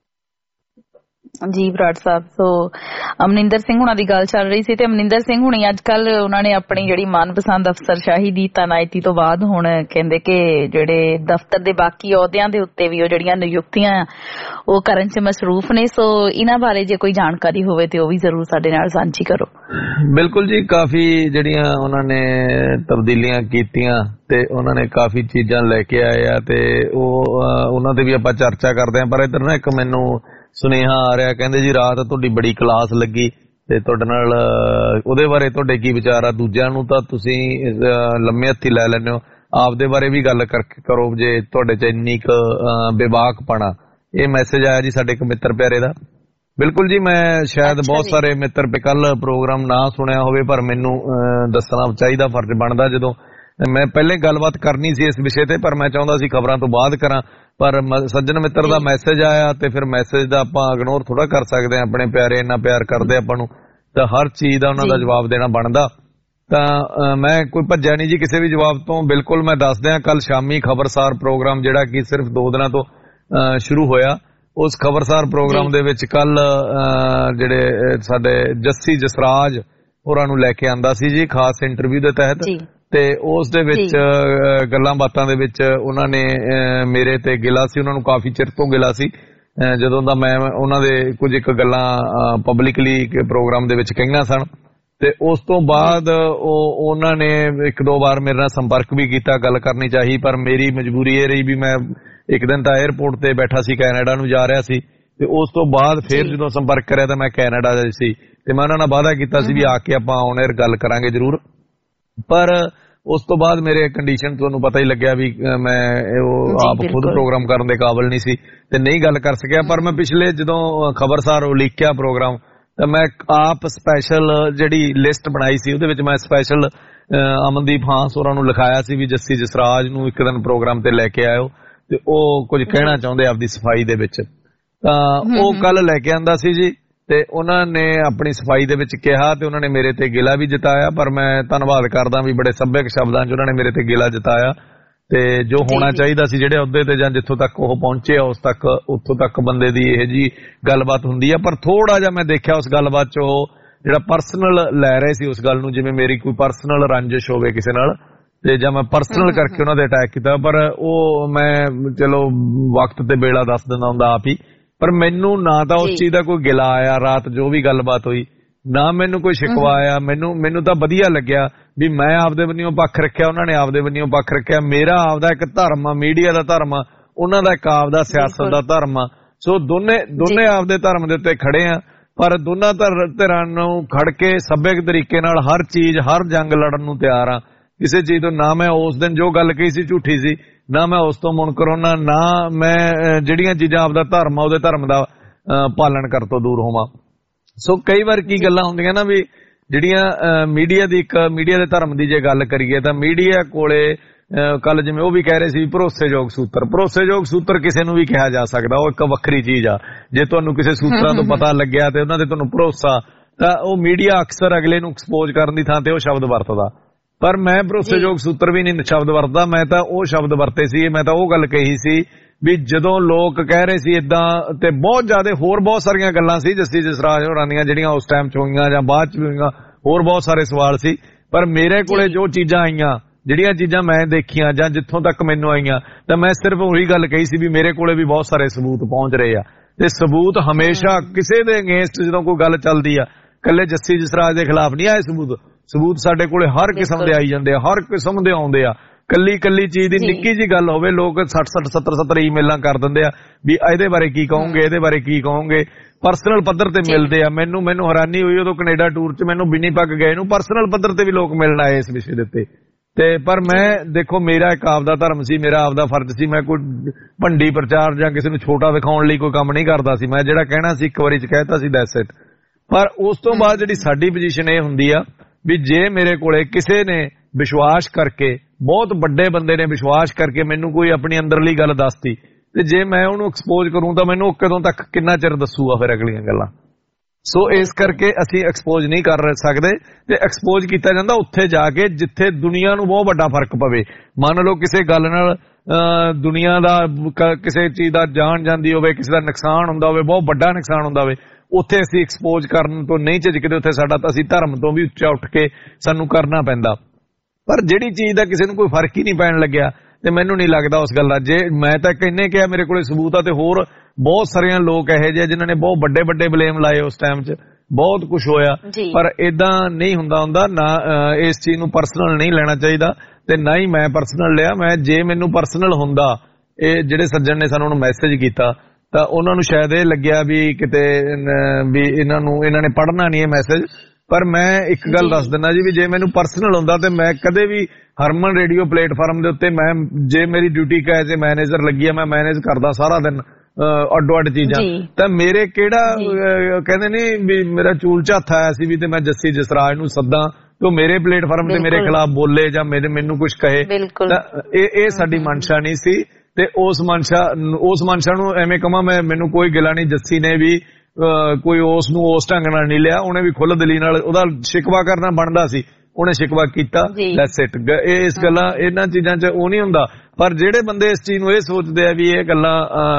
ਜੀ ਬਰਾੜ ਸਾਹਿਬ, ਸੋ ਅਮਰਿੰਦਰ ਸਿੰਘ ਹੁਣਾਂ ਦੀ ਗੱਲ ਚੱਲ ਰਹੀ ਸੀ, ਤੇ ਅਮਰਿੰਦਰ ਸਿੰਘ ਹੁਣੀ ਅੱਜ ਕੱਲ ਉਹਨਾਂ ਨੇ ਆਪਣੀ ਜਿਹੜੀ ਮਨਪਸੰਦ ਅਫਸਰਸ਼ਾਹੀ ਦੀ ਤਾਇਨਾਤੀ ਤੋਂ ਬਾਅਦ ਹੁਣ ਕਹਿੰਦੇ ਕਿ ਜਿਹੜੇ ਦਫ਼ਤਰ ਦੇ ਬਾਕੀ ਅਹੁਦਿਆਂ ਦੇ ਉੱਤੇ ਵੀ ਉਹ ਜਿਹੜੀਆਂ ਨਿਯੁਕਤੀਆਂ ਉਹ ਕਰਨ 'ਚ ਮਸਰੂਫ ਨੇ। ਸੋ ਇਹਨਾਂ ਬਾਰੇ ਜੇ ਕੋਈ ਜਾਣਕਾਰੀ ਹੋਵੇ ਤੇ ਉਹ ਵੀ ਜ਼ਰੂਰ ਸਾਡੇ ਨਾਲ ਸਾਂਝੀ ਕਰੋ। ਬਿਲਕੁਲ ਜੀ, ਕਾਫੀ ਜਿਹੜੀਆਂ ਉਹਨਾਂ ਨੇ ਤਬਦੀਲੀਆਂ ਕੀਤੀਆਂ ਤੇ ਉਹਨਾਂ ਨੇ ਕਾਫੀ ਚੀਜ਼ਾਂ ਲੈ ਕੇ ਆਏ ਆ, ਤੇ ਉਹਨਾਂ ਤੇ ਵੀ ਆਪਾਂ ਚਰਚਾ ਕਰਦੇ ਹਾਂ। ਪਰ ਇੱਧਰ ਨਾ ਇੱਕ ਮੈਨੂੰ ਸੁਨੇਹਾ ਆ ਰਿਹਾ, ਕਹਿੰਦੇ ਜੀ ਰਾਤ ਤੁਹਾਡੀ ਬੜੀ ਕਲਾਸ ਲੱਗੀ ਤੇ ਤੁਹਾਡੇ ਨਾਲ ਉਹਦੇ ਬਾਰੇ ਤੁਹਾਡੇ ਕੀ ਵਿਚਾਰ ਆ? ਦੂਜਿਆਂ ਨੂੰ ਤਾਂ ਤੁਸੀਂ ਲੰਮੇ ਹੱਥੀ ਲੈ ਲੈਂਦੇ ਹੋ, ਆਪਦੇ ਬਾਰੇ ਵੀ ਗੱਲ ਕਰੋ ਜੇ ਤੁਹਾਡੇ 'ਚ ਇੰਨੀ ਕੁ ਬੇਬਾਕਪਣਾ। ਇਹ ਮੈਸੇਜ ਆਇਆ ਜੀ ਸਾਡੇ ਇੱਕ ਮਿੱਤਰ ਪਿਆਰੇ ਦਾ। ਬਿਲਕੁਲ ਜੀ, ਮੈਂ ਸ਼ਾਇਦ ਬਹੁਤ ਸਾਰੇ ਮਿੱਤਰ ਕੱਲ ਪ੍ਰੋਗਰਾਮ ਨਾ ਸੁਣਿਆ ਹੋਵੇ, ਪਰ ਮੈਨੂੰ ਦੱਸਣਾ ਚਾਹੀਦਾ, ਫਰਜ਼ ਬਣਦਾ। ਜਦੋਂ ਮੈਂ ਪਹਿਲੇ ਗੱਲਬਾਤ ਕਰਨੀ ਸੀ ਇਸ ਵਿਸ਼ੇ ਤੇ, ਪਰ ਮੈਂ ਚਾਹੁੰਦਾ ਸੀ ਖਬਰਾਂ ਤੋਂ ਬਾਅਦ ਕਰਾਂ, ਪਰ ਸੱਜਣ ਮਿੱਤਰ ਦਾ ਮੈਸੇਜ ਆਇਆ ਤੇ ਫਿਰ ਮੈਸੇਜ ਦਾ ਆਪਾਂ ਇਗਨੋਰ ਥੋੜਾ ਕਰ ਸਕਦੇ ਹਾਂ। ਆਪਣੇ ਪਿਆਰੇ ਇੰਨਾ ਪਿਆਰ ਕਰਦੇ ਆਪਾਂ ਨੂੰ, ਤਾਂ ਹਰ ਚੀਜ਼ ਦਾ ਉਹਨਾਂ ਦਾ ਜਵਾਬ ਦੇਣਾ ਬਣਦਾ। ਤਾਂ ਮੈਂ ਕੋਈ ਭੱਜਿਆ ਨਹੀਂ ਜੀ ਕਿਸੇ ਵੀ ਜਵਾਬ ਤੋਂ। ਬਿਲਕੁਲ ਮੈਂ ਦੱਸ ਦਿਆਂ, ਕੱਲ ਸ਼ਾਮੀ ਖਬਰਸਾਰ ਪ੍ਰੋਗਰਾਮ ਜਿਹੜਾ ਕਿ ਸਿਰਫ 2 ਦਿਨਾਂ ਤੋਂ ਸ਼ੁਰੂ ਹੋਇਆ, ਉਸ ਖਬਰਸਾਰ ਪ੍ਰੋਗਰਾਮ ਦੇ ਵਿੱਚ ਕੱਲ ਜਿਹੜੇ ਸਾਡੇ ਜੱਸੀ ਜਸਰਾਜ ਹੋਰਾਂ ਨੂੰ ਲੈ ਕੇ ਆਂਦਾ ਸੀ ਜੀ, ਖਾਸ ਇੰਟਰਵਿਊ ਦੇ ਤਹਿਤ। ਤੇ ਉਸ ਦੇ ਵਿੱਚ ਗੱਲਾਂ ਬਾਤਾਂ ਦੇ ਵਿੱਚ ਉਹਨਾਂ ਨੇ ਮੇਰੇ ਤੇ ਗਿਲਾ ਸੀ, ਉਹਨਾਂ ਨੂੰ ਕਾਫੀ ਚਿਰ ਤੋਂ ਗਿਲਾ ਸੀ, ਜਦੋਂ ਦਾ ਮੈਂ ਉਹਨਾਂ ਦੇ ਕੁਝ ਇੱਕ ਗੱਲਾਂ ਪਬਲਿਕਲੀ ਪ੍ਰੋਗਰਾਮ ਦੇ ਵਿੱਚ ਕਹੀਆਂ ਸਨ। ਤੇ ਉਸ ਤੋਂ ਬਾਅਦ ਉਹਨਾਂ ਨੇ 1-2 ਵਾਰ ਮੇਰੇ ਨਾਲ ਸੰਪਰਕ ਵੀ ਕੀਤਾ, ਗੱਲ ਕਰਨੀ ਚਾਹੀ, ਪਰ ਮੇਰੀ ਮਜਬੂਰੀ ਇਹ ਰਹੀ ਵੀ ਮੈਂ ਇੱਕ ਦਿਨ ਤਾਂ 에ਅਰਪੋਰਟ ਤੇ ਬੈਠਾ ਸੀ, ਕੈਨੇਡਾ ਨੂੰ ਜਾ ਰਿਹਾ ਸੀ। ਤੇ ਉਸ ਤੋਂ ਬਾਅਦ ਫਿਰ ਜਦੋਂ ਸੰਪਰਕ ਕਰਿਆ ਤਾਂ ਮੈਂ ਕੈਨੇਡਾ ਦਾ ਸੀ, ਤੇ ਮੈਂ ਉਹਨਾਂ ਨਾਲ ਵਾਅਦਾ ਕੀਤਾ ਸੀ ਵੀ ਆ ਕੇ ਆਪਾਂ ਔਨ 에ਅਰ ਗੱਲ ਕਰਾਂਗੇ ਜ਼ਰੂਰ। ਪਰ ਉਸ ਤੋਂ ਬਾਅਦ ਮੇਰੇ ਕੰਡੀਸ਼ਨ ਤੁਹਾਨੂੰ ਪਤਾ ਹੀ ਲੱਗਿਆ ਵੀ ਮੈਂ ਆਪ ਖੁਦ ਪ੍ਰੋਗਰਾਮ ਕਰਨ ਦੇ ਕਾਬਿਲ ਨਹੀਂ ਸੀ ਤੇ ਨਹੀਂ ਗੱਲ ਕਰ ਸਕਿਆ। ਪਰ ਮੈਂ ਪਿਛਲੇ ਜਦੋਂ ਖਬਰਸਾਰ ਉਲੀਕਿਆ ਪ੍ਰੋਗਰਾਮ, ਤਾਂ ਮੈਂ ਆਪ ਸਪੈਸ਼ਲ ਜਿਹੜੀ ਲਿਸਟ ਬਣਾਈ ਸੀ ਉਹਦੇ ਵਿੱਚ ਮੈਂ ਸਪੈਸ਼ਲ ਅਮਨਦੀਪ ਹਾਂਸ ਹੋਰਾਂ ਨੂੰ ਲਿਖਾਇਆ ਸੀ ਵੀ ਜੱਸੀ ਜਸਰਾਜ ਨੂੰ ਇੱਕ ਦਿਨ ਪ੍ਰੋਗਰਾਮ ਤੇ ਲੈ ਕੇ ਆਇਓ, ਤੇ ਉਹ ਕੁਝ ਕਹਿਣਾ ਚਾਹੁੰਦੇ ਆਪਦੀ ਸਫਾਈ ਦੇ ਵਿੱਚ। ਤਾਂ ਉਹ ਕੱਲ ਲੈ ਕੇ ਆਂਦਾ ਸੀ ਜੀ, ਤੇ ਉਹਨਾਂ ਨੇ ਆਪਣੀ ਸਫਾਈ ਦੇ ਵਿੱਚ ਕਿਹਾ, ਤੇ ਉਹਨਾਂ ਨੇ ਮੇਰੇ ਤੇ ਗਿਲਾ ਵੀ ਜਤਾਇਆ। ਪਰ ਮੈਂ ਧੰਨਵਾਦ ਕਰਦਾ ਵੀ ਬੜੇ ਸੱਭਿਅਕ ਸ਼ਬਦਾਂ 'ਚ ਉਹਨਾਂ ਨੇ ਮੇਰੇ ਤੇ ਗਿਲਾ ਜਤਾਇਆ, ਤੇ ਜੋ ਹੋਣਾ ਚਾਹੀਦਾ ਸੀ ਜਿਹੜੇ ਅਹੁਦੇ ਤੇ ਜਾਂ ਜਿੱਥੋਂ ਤੱਕ ਉਹ ਪਹੁੰਚੇ ਉਸ ਤੱਕ, ਉੱਥੋਂ ਤੱਕ ਬੰਦੇ ਦੀ ਇਹ ਜੀ ਗੱਲਬਾਤ ਹੁੰਦੀ ਆ। ਪਰ ਥੋੜਾ ਜਿਹਾ ਮੈਂ ਦੇਖਿਆ ਉਸ ਗੱਲਬਾਤ 'ਚ ਉਹ ਜਿਹੜਾ ਪਰਸਨਲ ਲੈ ਰਹੇ ਸੀ ਉਸ ਗੱਲ ਨੂੰ, ਜਿਵੇਂ ਮੇਰੀ ਕੋਈ ਪਰਸਨਲ ਰੰਜਿਸ਼ ਹੋਵੇ ਕਿਸੇ ਨਾਲ, ਤੇ ਜਾਂ ਮੈਂ ਪਰਸਨਲ ਕਰਕੇ ਉਹਨਾਂ ਤੇ ਅਟੈਕ ਕੀਤਾ। ਪਰ ਉਹ ਮੈਂ ਚਲੋ ਵਕਤ ਤੇ ਵੇਲਾ ਦੱਸ ਦਿੰਦਾ ਹੁੰਦਾ ਆਪ ਹੀ, ਪਰ ਮੈਨੂੰ ਨਾ ਤਾਂ ਉਸ ਚੀਜ਼ ਦਾ ਕੋਈ ਗਿਲਾ ਆਇਆ ਰਾਤ ਜੋ ਵੀ ਗੱਲਬਾਤ ਹੋਈ, ਨਾ ਮੈਨੂੰ ਕੋਈ ਸ਼ਿਕਵਾ ਆਇਆ। ਮੈਨੂੰ ਤਾਂ ਵਧੀਆ ਲੱਗਿਆ ਵੀ ਮੈਂ ਆਪਦੇ ਬੰਨਿਓ ਪੱਖ ਰੱਖਿਆ, ਉਹਨਾਂ ਨੇ ਆਪਦੇ ਬੰਨਿਓ ਪੱਖ ਰੱਖਿਆ। ਮੇਰਾ ਆਪਦਾ ਇੱਕ ਧਰਮ ਆ, ਮੀਡੀਆ ਦਾ ਧਰਮ ਆ, ਉਹਨਾਂ ਦਾ ਇੱਕ ਆਪਦਾ ਸਿਆਸਤ ਦਾ ਧਰਮ ਆ। ਸੋ ਦੋਨੇ ਆਪਦੇ ਧਰਮ ਦੇ ਉੱਤੇ ਖੜੇ ਆ, ਪਰ ਦੋਨਾਂ ਧਿਰਾਂ ਨੂੰ ਖੜ ਕੇ ਸੱਭਿਅਕ ਤਰੀਕੇ ਨਾਲ ਹਰ ਚੀਜ਼, ਹਰ ਜੰਗ ਲੜਨ ਨੂੰ ਤਿਆਰ ਆ। ਕਿਸੇ ਚੀਜ਼ ਤੋਂ ਨਾ ਮੈਂ ਉਸ ਦਿਨ ਜੋ ਗੱਲ ਕਹੀ ਸੀ ਝੂਠੀ ਸੀ, ਨਾ ਮੈਂ ਉਸ ਤੋਂ ਮੁਨਕਰ ਹੋਣਾ, ਨਾ ਮੈਂ ਜਿਹੜੀਆਂ ਚੀਜ਼ਾਂ ਆਪਦਾ ਧਰਮ ਆ ਉਹਦੇ ਧਰਮ ਦਾ ਪਾਲਣ ਕਰ ਤੋਂ ਦੂਰ ਹੋਵਾਂ। ਸੋ ਕਈ ਵਾਰ ਕੀ ਗੱਲਾਂ ਹੁੰਦੀਆਂ ਨਾ ਵੀ ਜਿਹੜੀਆਂ ਮੀਡੀਆ ਦੇ ਧਰਮ ਦੀ ਜੇ ਗੱਲ ਕਰੀਏ ਤਾਂ ਮੀਡੀਆ ਕੋਲੇ ਕੱਲ ਜਿਵੇਂ ਉਹ ਵੀ ਕਹਿ ਰਹੇ ਸੀ ਭਰੋਸੇਯੋਗ ਸੂਤਰ ਕਿਸੇ ਨੂੰ ਵੀ ਕਿਹਾ ਜਾ ਸਕਦਾ, ਉਹ ਇੱਕ ਵੱਖਰੀ ਚੀਜ਼ ਆ। ਜੇ ਤੁਹਾਨੂੰ ਕਿਸੇ ਸੂਤਰਾਂ ਤੋਂ ਪਤਾ ਲੱਗਿਆ ਤੇ ਉਹਨਾਂ ਤੇ ਤੁਹਾਨੂੰ ਭਰੋਸਾ, ਤਾਂ ਉਹ ਮੀਡੀਆ ਅਕਸਰ ਅਗਲੇ ਨੂੰ ਐਕਸਪੋਜ਼ ਕਰਨ ਦੀ ਥਾਂ ਤੇ ਉਹ ਸ਼ਬਦ ਵਰਤਦਾ। ਪਰ ਮੈਂ ਭਰੋਸੇਯੋਗ ਸੂਤਰ ਵੀ ਨਹੀਂ ਸ਼ਬਦ ਵਰਤਦਾ, ਮੈਂ ਤਾਂ ਉਹ ਸ਼ਬਦ ਵਰਤੇ ਸੀ। ਮੈਂ ਤਾਂ ਉਹ ਗੱਲ ਕਹੀ ਸੀ ਵੀ ਜਦੋਂ ਲੋਕ ਕਹਿ ਰਹੇ ਸੀ ਇਦਾਂ, ਤੇ ਬਹੁਤ ਜ਼ਿਆਦਾ ਹੋਰ ਬਹੁਤ ਸਾਰੀਆਂ ਗੱਲਾਂ ਸੀ ਜੱਸੀ ਜਸਰਾਜ ਹੋਰਾਂ ਦੀਆਂ ਜਿਹੜੀਆਂ ਉਸ ਟਾਈਮ ਚ ਹੋਈਆਂ ਜਾਂ ਬਾਅਦ ਚ ਵੀ ਹੋਈਆਂ, ਹੋਰ ਬਹੁਤ ਸਾਰੇ ਸਵਾਲ ਸੀ। ਪਰ ਮੇਰੇ ਕੋਲੇ ਜੋ ਚੀਜ਼ਾਂ ਆਈਆਂ, ਜਿਹੜੀਆਂ ਚੀਜ਼ਾਂ ਮੈਂ ਦੇਖੀਆਂ ਜਾਂ ਜਿੱਥੋਂ ਤੱਕ ਮੈਨੂੰ ਆਈਆਂ, ਤਾਂ ਮੈਂ ਸਿਰਫ ਉਹੀ ਗੱਲ ਕਹੀ ਸੀ ਵੀ ਮੇਰੇ ਕੋਲੇ ਵੀ ਬਹੁਤ ਸਾਰੇ ਸਬੂਤ ਪਹੁੰਚ ਰਹੇ ਆ। ਤੇ ਸਬੂਤ ਹਮੇਸ਼ਾ ਕਿਸੇ ਦੇ ਅਗੇਂਸਟ ਜਦੋਂ ਕੋਈ ਗੱਲ ਚੱਲਦੀ ਆ, ਕੱਲੇ ਜੱਸੀ ਜਸਰਾਜ ਦੇ ਖਿਲਾਫ ਨਹੀਂ ਆਏ ਸਬੂਤ ਸਾਡੇ ਕੋਲੇ ਹਰ ਕਿਸਮ ਦੇ ਆਈ ਜਾਂਦੇ ਆ, ਹਰ ਕਿਸਮ ਦੇ ਆਉਂਦੇ ਆ। ਕੱਲੀ ਚੀਜ਼ ਦੀ ਨਿੱਕੀ ਜੀ ਗੱਲ ਹੋਵੇ, ਲੋਕ 60 70 ਈਮੇਲਾਂ ਕਰ ਦਿੰਦੇ ਆ ਵੀ ਇਹਦੇ ਬਾਰੇ ਕੀ ਕਹੋਗੇ, ਇਹਦੇ ਬਾਰੇ ਕੀ ਕਹੋਗੇ। ਪਰਸਨਲ ਪੱਧਰ ਤੇ ਮਿਲਦੇ ਆ। ਮੈਨੂੰ ਹੈਰਾਨੀ ਹੋਈ ਉਦੋਂ ਕੈਨੇਡਾ ਟੂਰ 'ਚ ਮੈਨੂੰ ਵਿਨੀਪੈਗ ਗਏ ਨੂੰ ਪਰਸਨਲ ਪੱਧਰ ਤੇ ਵੀ ਲੋਕ ਮਿਲਣ ਆਏ ਇਸ ਵਿਸ਼ੇ ਦੇ ਉੱਤੇ। ਤੇ ਪਰ ਮੈਂ ਦੇਖੋ, ਮੇਰਾ ਇੱਕ ਆਪਦਾ ਧਰਮ ਸੀ, ਮੇਰਾ ਆਪਦਾ ਫਰਜ਼ ਸੀ। ਮੈਂ ਕੋਈ ਭੰਡੀ ਪ੍ਰਚਾਰ ਜਾਂ ਕਿਸੇ ਨੂੰ ਛੋਟਾ ਵਿਖਾਉਣ ਲਈ ਕੋਈ ਕੰਮ ਨਹੀਂ ਕਰਦਾ ਸੀ। ਮੈਂ ਜਿਹੜਾ ਕਹਿਣਾ ਸੀ ਇੱਕ ਵਾਰੀ 'ਚ ਕਹਿਤਾ ਸੀ, ਦੈਟਸ ਇਟ। ਪਰ ਉਸ ਤੋਂ ਬਾਅਦ ਜਿਹੜੀ ਸਾਡੀ ਪੋਜੀਸ਼ਨ ਇਹ ਹੁੰਦੀ ਆ ਵੀ ਜੇ ਮੇਰੇ ਕੋਲੇ ਕਿਸੇ ਨੇ ਵਿਸ਼ਵਾਸ ਕਰਕੇ, ਬਹੁਤ ਵੱਡੇ ਬੰਦੇ ਨੇ ਵਿਸ਼ਵਾਸ ਕਰਕੇ ਮੈਨੂੰ ਕੋਈ ਆਪਣੀ ਅੰਦਰਲੀ ਗੱਲ ਦੱਸਤੀ, ਤੇ ਜੇ ਮੈਂ ਉਹਨੂੰ ਐਕਸਪੋਜ਼ ਕਰੂੰ ਤਾਂ ਮੈਨੂੰ ਕਦੋਂ ਤੱਕ ਕਿੰਨਾ ਚਿਰ ਦੱਸੂਗਾ ਫਿਰ ਅਗਲੀਆਂ ਗੱਲਾਂ। ਸੋ ਇਸ ਕਰਕੇ ਅਸੀਂ ਐਕਸਪੋਜ਼ ਨਹੀਂ ਕਰ ਸਕਦੇ, ਤੇ ਐਕਸਪੋਜ਼ ਕੀਤਾ ਜਾਂਦਾ ਉੱਥੇ ਜਾ ਕੇ ਜਿੱਥੇ ਦੁਨੀਆ ਨੂੰ ਬਹੁਤ ਵੱਡਾ ਫਰਕ ਪਵੇ। ਮੰਨ ਲਓ ਕਿਸੇ ਗੱਲ ਨਾਲ ਦੁਨੀਆ ਦਾ ਕਿਸੇ ਚੀਜ਼ ਦਾ ਜਾਣ ਜਾਂਦੀ ਹੋਵੇ, ਕਿਸੇ ਦਾ ਨੁਕਸਾਨ ਹੁੰਦਾ ਹੋਵੇ, ਬਹੁਤ ਵੱਡਾ ਨੁਕਸਾਨ ਹੁੰਦਾ ਹੋਵੇ, ਉੱਥੇ ਅਸੀਂ ਐਕਸਪੋਜ਼ ਕਰਨ ਤੋਂ ਨਹੀਂ ਝਿਜਕਦੇ। ਉੱਥੇ ਸਾਡਾ ਤਾਂ ਅਸੀਂ ਧਰਮ ਤੋਂ ਵੀ ਉੱਚਾ ਉੱਠ ਕੇ ਸਾਨੂੰ ਕਰਨਾ ਪੈਂਦਾ। ਪਰ ਜਿਹੜੀ ਚੀਜ਼ ਦਾ ਕਿਸੇ ਨੂੰ ਕੋਈ ਫਰਕ ਹੀ ਨਹੀਂ ਪੈਣ ਲੱਗਿਆ, ਤੇ ਮੈਨੂੰ ਨਹੀਂ ਲੱਗਦਾ ਉਸ ਗੱਲ ਦਾ। ਜੇ ਮੈਂ ਤਾਂ ਕਹਿੰਨੇ ਕਿਹਾ ਮੇਰੇ ਕੋਲੇ ਸਬੂਤ ਆ, ਤੇ ਹੋਰ ਬਹੁਤ ਸਾਰਿਆਂ ਲੋਕ ਇਹੋ ਜਿਹੇ ਜਿਨ੍ਹਾਂ ਨੇ ਬਹੁਤ ਵੱਡੇ ਬਲੇਮ ਲਾਏ ਉਸ ਟਾਈਮ 'ਚ, ਬਹੁਤ ਕੁਝ ਹੋਇਆ। ਪਰ ਇਦਾਂ ਨਹੀਂ ਹੁੰਦਾ ਨਾ। ਇਸ ਚੀਜ਼ ਨੂੰ ਪਰਸਨਲ ਨਹੀਂ ਲੈਣਾ ਚਾਹੀਦਾ, ਤੇ ਨਾ ਹੀ ਮੈਂ ਪਰਸਨਲ ਲਿਆ। ਜੇ ਮੈਨੂੰ ਪਰਸਨਲ ਹੁੰਦਾ, ਇਹ ਜਿਹੜੇ ਸੱਜਣ ਨੇ ਸਾਨੂੰ ਮੈਸੇਜ ਕੀਤਾ, ਤਾਂ ਉਹਨਾਂ ਨੂੰ ਸ਼ਾਇਦ ਇਹ ਲੱਗਿਆ ਵੀ ਕਿਤੇ ਵੀ ਇਹਨਾਂ ਨੇ ਪੜ੍ਹਨਾ ਨਹੀਂ ਇਹ ਮੈਸੇਜ। ਪਰ ਮੈਂ ਇੱਕ ਗੱਲ ਦੱਸ ਦਿੰਦਾ ਜੀ, ਵੀ ਜੇ ਮੈਨੂੰ ਪਰਸਨਲ ਹੁੰਦਾ ਤੇ ਮੈਂ ਕਦੇ ਵੀ ਹਰਮਨ ਰੇਡੀਓ ਪਲੇਟਫਾਰਮ ਦੇ ਉੱਤੇ ਜੇ ਮੇਰੀ ਡਿਊਟੀ ਐਜ਼ ਏ ਮੈਨੇਜਰ ਲੱਗੀ ਆ, ਮੈਂ ਮੈਨੇਜ ਕਰਦਾ ਸਾਰਾ ਦਿਨ ਅੱਡੋ-ਅੱਡ ਚੀਜ਼ਾਂ, ਤਾਂ ਮੇਰੇ ਕਿਹੜਾ ਕਹਿੰਦੇ ਨਹੀਂ ਵੀ ਮੇਰਾ ਚੂਲ ਝੱਥ ਆਇਆ ਸੀ ਵੀ ਤੇ ਮੈਂ ਜੱਸੀ ਜਸਰਾਜ ਨੂੰ ਸੱਦਾਂ ਤੇ ਉਹ ਮੇਰੇ ਪਲੇਟਫਾਰਮ ਤੇ ਮੇਰੇ ਖਿਲਾਫ ਬੋਲੇ ਜਾਂ ਮੈਨੂੰ ਕੁਝ ਕਹੇ। ਤਾਂ ਇਹ ਸਾਡੀ ਮਨਸ਼ਾ ਨਹੀਂ ਸੀ। ਤੇ ਉਸ ਮਨਸ਼ਾ ਨੂੰ ਐਵੇਂ ਕਹਾਂ ਮੈਨੂੰ ਕੋਈ ਗਿਲਾ ਨਹੀਂ। ਜੱਸੀ ਨੇ ਵੀ ਕੋਈ ਉਸ ਨੂੰ ਉਸ ਢੰਗ ਨਾਲ ਨਹੀਂ ਲਿਆ, ਉਹਨੇ ਵੀ ਖੁੱਲ੍ਹ ਦਿਲੀ ਨਾਲ, ਉਹਦਾ ਸ਼ਿਕਵਾ ਕਰਨਾ ਬਣਦਾ ਸੀ, ਉਹਨੇ ਸ਼ਿਕਵਾ ਕੀਤਾ। That's it. ਇਸ ਗੱਲਾਂ ਇਹਨਾਂ ਚੀਜ਼ਾਂ 'ਚ ਉਹ ਨਹੀਂ ਹੁੰਦਾ। ਪਰ ਜਿਹੜੇ ਬੰਦੇ ਇਸ ਚੀਜ਼ ਨੂੰ ਇਹ ਸੋਚਦੇ ਆ ਵੀ ਇਹ ਗੱਲਾਂ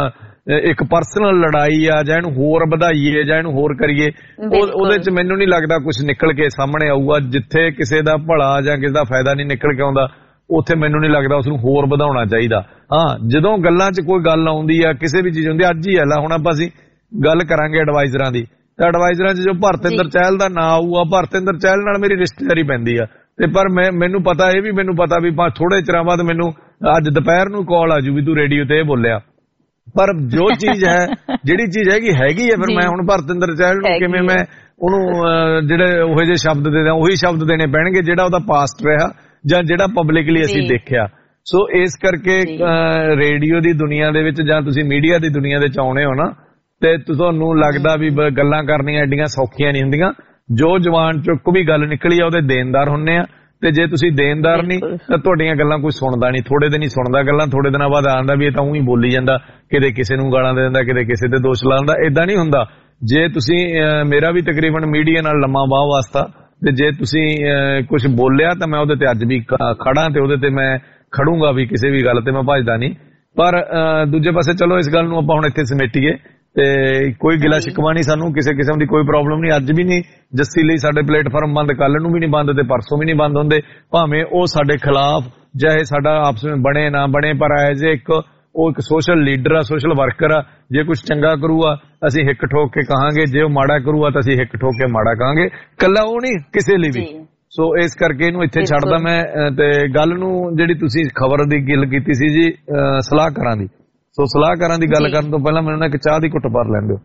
ਇੱਕ ਪਰਸਨਲ ਲੜਾਈ ਆ, ਜਾਂ ਇਹਨੂੰ ਹੋਰ ਵਧਾਈਏ ਜਾਂ ਇਹਨੂੰ ਹੋਰ ਕਰੀਏ, ਉਹਦੇ 'ਚ ਮੈਨੂੰ ਨਹੀਂ ਲੱਗਦਾ ਕੁਝ ਨਿਕਲ ਕੇ ਸਾਹਮਣੇ ਆਊਗਾ। ਜਿੱਥੇ ਕਿਸੇ ਦਾ ਭਲਾ ਜਾਂ ਕਿਸੇ ਦਾ ਫਾਇਦਾ ਨਹੀਂ ਨਿਕਲ ਕੇ ਆਉਂਦਾ, ਉੱਥੇ ਮੈਨੂੰ ਨਹੀਂ ਲੱਗਦਾ ਉਸ ਨੂੰ ਹੋਰ ਵਧਾਉਣਾ ਚਾਹੀਦਾ। ਹਾਂ, ਜਦੋਂ ਗੱਲਾਂ 'ਚ ਕੋਈ ਗੱਲ ਆਉਂਦੀ ਆ, ਕਿਸੇ ਵੀ ਚੀਜ਼ ਹੁੰਦੀ, ਅੱਜ ਹੀ ਹੈ ਹੁਣ ਆਪਾਂ ਅਸੀਂ ਗੱਲ ਕਰਾਂਗੇ ਐਡਵਾਈਜ਼ਰਾਂ ਦੀ, ਤਾਂ ਐਡਵਾਈਜ਼ਰਾਂ 'ਚ ਜੋ ਭਰਤਿੰਦਰ ਚਹਿਲ ਦਾ ਨਾਂ ਆਊਗਾ, ਭਰਤਿੰਦਰ ਚਹਿਲ ਨਾਲ ਮੇਰੀ ਰਿਸ਼ਤੇਦਾਰੀ ਪੈਂਦੀ ਆ। ਤੇ ਪਰ ਮੈਨੂੰ ਪਤਾ, ਇਹ ਵੀ ਮੈਨੂੰ ਪਤਾ ਵੀ ਥੋੜੇ ਚਿਰਾਂ ਬਾਅਦ ਮੈਨੂੰ ਅੱਜ ਦੁਪਹਿਰ ਨੂੰ ਕਾਲ ਆਜੂ ਵੀ ਤੂੰ ਰੇਡੀਓ ਤੇ ਇਹ ਬੋਲਿਆ। ਪਰ ਜੋ ਚੀਜ਼ ਹੈ, ਜਿਹੜੀ ਚੀਜ਼ ਹੈਗੀ ਹੈ, ਫਿਰ ਮੈਂ ਹੁਣ ਭਰਤਿੰਦਰ ਚਹਿਲ ਨੂੰ ਕਿਵੇਂ ਮੈਂ ਉਹਨੂੰ ਜਿਹੜੇ ਉਹੋ ਜਿਹੇ ਸ਼ਬਦ ਦੇ ਦਾਂ, ਉਹੀ ਸ਼ਬਦ ਦੇਣੇ ਪੈਣਗੇ ਜਿਹੜਾ ਉਹਦਾ ਪਾਸਟ ਰਿਹਾ ਜਾਂ ਜਿਹੜਾ ਪਬਲਿਕਲੀ ਅਸੀਂ ਦੇਖਿਆ। ਸੋ ਇਸ ਕਰਕੇ ਰੇਡੀਓ ਦੀ ਦੁਨੀਆ ਦੇ ਵਿੱਚ ਜਾਂ ਤੁਸੀਂ ਮੀਡੀਆ ਦੀ ਦੁਨੀਆ ਦੇ ਵਿੱਚ ਆਉਣੇ ਹੋ ਨਾ, ਤੇ ਤੁਹਾਨੂੰ ਲੱਗਦਾ ਵੀ ਗੱਲਾਂ ਕਰਨੀਆਂ ਐਡੀਆਂ ਸੌਖੀਆਂ ਨਹੀਂ ਹੁੰਦੀਆਂ। ਜੋ ਜਵਾਨ ਚੋਂ ਕੋਈ ਗੱਲ ਨਿਕਲੀ ਆ ਉਹਦੇ ਦੇਣਦਾਰ ਹੁੰਨੇ ਆ, ਤੇ ਜੇ ਤੁਸੀਂ ਦੇਣਦਾਰ ਨਹੀਂ ਤਾਂ ਤੁਹਾਡੀਆਂ ਗੱਲਾਂ ਕੋਈ ਸੁਣਦਾ ਨਹੀਂ। ਥੋੜੇ ਦਿਨ ਹੀ ਸੁਣਦਾ ਗੱਲਾਂ, ਥੋੜੇ ਦਿਨਾਂ ਬਾਅਦ ਆਉਂਦਾ ਵੀ ਇਹ ਤਾਂ ਉਹੀ ਬੋਲੀ ਜਾਂਦਾ, ਕਿਤੇ ਕਿਸੇ ਨੂੰ ਗਾਲਾਂ ਦੇ ਦਿੰਦਾ, ਕਿਤੇ ਕਿਸੇ ਤੇ ਦੋਸ਼ ਲਾਉਂਦਾ। ਏਦਾਂ ਨਹੀਂ ਹੁੰਦਾ। ਜੇ ਤੁਸੀਂ ਮੇਰਾ ਵੀ ਤਕਰੀਬਨ ਮੀਡੀਆ ਨਾਲ ਲੰਮਾ ਬਾਹ ਵਾਸਤਾ, ਤੇ ਜੇ ਤੁਸੀਂ ਕੁਝ ਬੋਲਿਆ ਤਾਂ ਮੈਂ ਉਹਦੇ ਤੇ ਅੱਜ ਵੀ ਖੜਾ, ਤੇ ਉਹਦੇ ਤੇ ਮੈਂ ਖੜੂੰਗਾ ਵੀ, ਕਿਸੇ ਵੀ ਗੱਲ ਤੇ ਮੈਂ ਭੱਜਦਾ ਨਹੀਂ। ਪਰ ਦੂਜੇ ਪਾਸੇ ਚਲੋ ਇਸ ਗੱਲ ਨੂੰ ਆਪਾਂ ਹੁਣ ਇੱਥੇ ਸਮੇਟੀਏ, ਤੇ ਕੋਈ ਗਿਲਾ ਸ਼ਿਕਵਾ ਨਹੀਂ ਸਾਨੂੰ, ਕਿਸੇ ਕਿਸਮ ਦੀ ਕੋਈ ਪ੍ਰੋਬਲਮ ਨਹੀਂ। ਅੱਜ ਵੀ ਨਹੀਂ ਜੱਸੀ ਲਈ ਸਾਡੇ ਪਲੇਟਫਾਰਮ ਬੰਦ, ਕੱਲ ਨੂੰ ਵੀ ਨਹੀਂ ਬੰਦ, ਤੇ ਪਰਸੋਂ ਵੀ ਨਹੀਂ ਬੰਦ ਹੁੰਦੇ, ਭਾਵੇਂ ਉਹ ਸਾਡੇ ਖਿਲਾਫ ਚਾਹੇ ਸਾਡਾ ਆਪਸ ਵਿੱਚ ਬਣੇ ਨਾ ਬਣੇ। ਪਰ ਐਜ਼ ਇੱਕ ਉਹ ਇੱਕ ਸੋਸ਼ਲ ਲੀਡਰ ਆ, ਸੋਸ਼ਲ ਵਰਕਰ ਆ। ਜੇ ਕੁਝ ਚੰਗਾ ਕਰੂਗਾ ਅਸੀਂ ਹਿੱਕ ਠੋਕ ਕੇ ਕਹਾਂਗੇ, ਜੇ ਉਹ ਮਾੜਾ ਕਰੂਗਾ ਤਾਂ ਅਸੀਂ ਹਿੱਕ ਠੋਕ ਕੇ ਮਾੜਾ ਕਹਾਂਗੇ। ਕੱਲਾ ਉਹ ਨਹੀਂ, ਕਿਸੇ ਲਈ ਵੀ। ਸੋ ਇਸ ਕਰਕੇ ਇਹਨੂੰ ਇੱਥੇ ਛੱਡਦਾ ਮੈਂ। ਤੇ ਗੱਲ ਨੂੰ ਜਿਹੜੀ ਤੁਸੀਂ ਖਬਰ ਦੀ ਗੱਲ ਕੀਤੀ ਸੀ ਜੀ, ਸਲਾਹਕਾਰਾਂ ਦੀ, ਸੋ ਸਲਾਹਕਾਰਾਂ ਦੀ ਗੱਲ ਕਰਨ ਤੋਂ ਪਹਿਲਾਂ ਮੈਨੂੰ ਇੱਕ ਚਾਹ ਦੀ ਘੁੱਟ ਭਰ ਲੈਣ ਦਿਓ।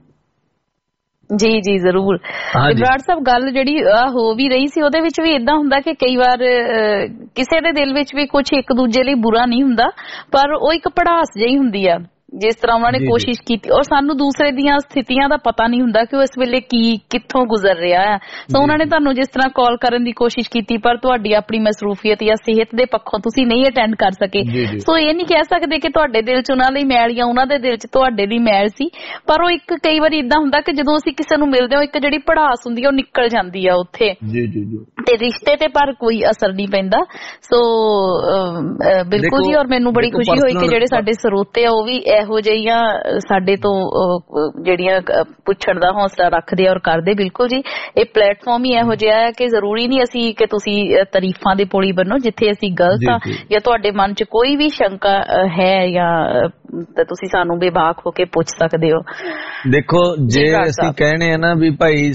ਜੀ ਜੀ ਜ਼ਰੂਰ। ਬਰਾੜ ਸਾਹਿਬ, ਗੱਲ ਜਿਹੜੀ ਹੋ ਵੀ ਰਹੀ ਸੀ ਉਹਦੇ ਵਿੱਚ ਵੀ ਇਦਾਂ ਹੁੰਦਾ ਕਿ ਕਈ ਵਾਰ ਕਿਸੇ ਦੇ ਦਿਲ ਵਿੱਚ ਵੀ ਕੁਝ ਇੱਕ ਦੂਜੇ ਲਈ ਬੁਰਾ ਨਹੀਂ ਹੁੰਦਾ, ਪਰ ਉਹ ਇੱਕ ਭੜਾਸ ਜਿਹੀ ਹੁੰਦੀ ਆ ਜਿਸ ਤਰ੍ਹਾਂ ਉਹਨਾਂ ਨੇ ਕੋਸ਼ਿਸ਼ ਕੀਤੀ, ਔਰ ਸਾਨੂੰ ਦੂਸਰੇ ਦੀਆਂ ਸਥਿਤੀਆਂ ਦਾ ਪਤਾ ਨਹੀਂ ਹੁੰਦਾ ਕਿ ਉਹ ਇਸ ਵੇਲੇ ਕਿੱਥੋਂ ਗੁਜ਼ਰ ਰਿਹਾ ਹੈ। ਸੋ ਉਹਨਾਂ ਨੇ ਤੁਹਾਨੂੰ ਜਿਸ ਤਰ੍ਹਾਂ ਕਾਲ ਕਰਨ ਦੀ ਕੋਸ਼ਿਸ਼ ਕੀਤੀ, ਪਰ ਤੁਹਾਡੀ ਆਪਣੀ ਮਸਰੂਫੀਅਤ ਜਾਂ ਸਿਹਤ ਦੇ ਪੱਖੋਂ ਤੁਸੀਂ ਨਹੀਂ ਅਟੈਂਡ ਕਰ ਸਕੇ। ਸੋ ਇਹ ਨਹੀਂ ਕਹਿ ਸਕਦੇ ਕਿ ਤੁਹਾਡੇ ਦਿਲ 'ਚ ਉਹਨਾਂ ਲਈ ਮੈਲ ਜਾਂ ਉਹਨਾਂ ਦੇ ਦਿਲ 'ਚ ਤੁਹਾਡੇ ਲਈ ਮੈਲ ਸੀ, ਪਰ ਉਹ ਇੱਕ ਕਈ ਵਾਰੀ ਇਦਾਂ ਹੁੰਦਾ ਕਿ ਜਦੋਂ ਅਸੀਂ ਕਿਸੇ ਨੂੰ ਮਿਲਦੇ ਹਾਂ ਇੱਕ ਜਿਹੜੀ ਭੜਾਸ ਹੁੰਦੀ ਹੈ ਉਹ ਨਿਕਲ ਜਾਂਦੀ ਆ ਉੱਥੇ, ਤੇ ਰਿਸ਼ਤੇ ਤੇ ਪਰ ਕੋਈ ਅਸਰ ਨਹੀਂ ਪੈਂਦਾ। ਸੋ ਬਿਲਕੁਲ ਜੀ, ਔਰ ਮੈਨੂੰ ਬੜੀ ਖੁਸ਼ੀ ਹੋਈ ਕਿ ਜਿਹੜੇ ਸਾਡੇ ਸਰੋਤੇ ਆ ਉਹ ਵੀ ਇਹੋ ਜਿਹੀਆਂ ਸਾਡੇ ਤੋਂ ਜਿਹੜੀਆਂ ਪੁੱਛਣ ਦਾ ਹੌਸਲਾ ਰੱਖਦੇ ਆ ਔਰ ਕਰਦੇ। ਬਿਲਕੁਲ ਜੀ, ਇਹ ਪਲੇਟਫਾਰਮ ਹੀ ਇਹੋ ਜਿਹਾ ਹੈ ਕਿ ਜ਼ਰੂਰੀ ਨਹੀਂ ਅਸੀਂ ਕਿ ਤੁਸੀਂ ਤਾਰੀਫਾਂ ਦੇ ਪੁਲੀ ਬਣੋ। ਜਿੱਥੇ ਅਸੀਂ ਗਲਤ ਆ ਜਾਂ ਤੁਹਾਡੇ ਮਨ 'ਚ ਕੋਈ ਵੀ ਸ਼ੰਕਾ ਹੈ ਜਾਂ ਤਾਂ ਤੁਸੀਂ ਸਾਨੂੰ ਬੇਬਾਕ ਹੋ ਕੇ ਪੁੱਛ ਸਕਦੇ ਹੋ। ਦੇਖੋ, ਜੇ ਅਸੀਂ ਕਹਿਣੇ ਆ ਨਾ ਵੀ ਭਾਈ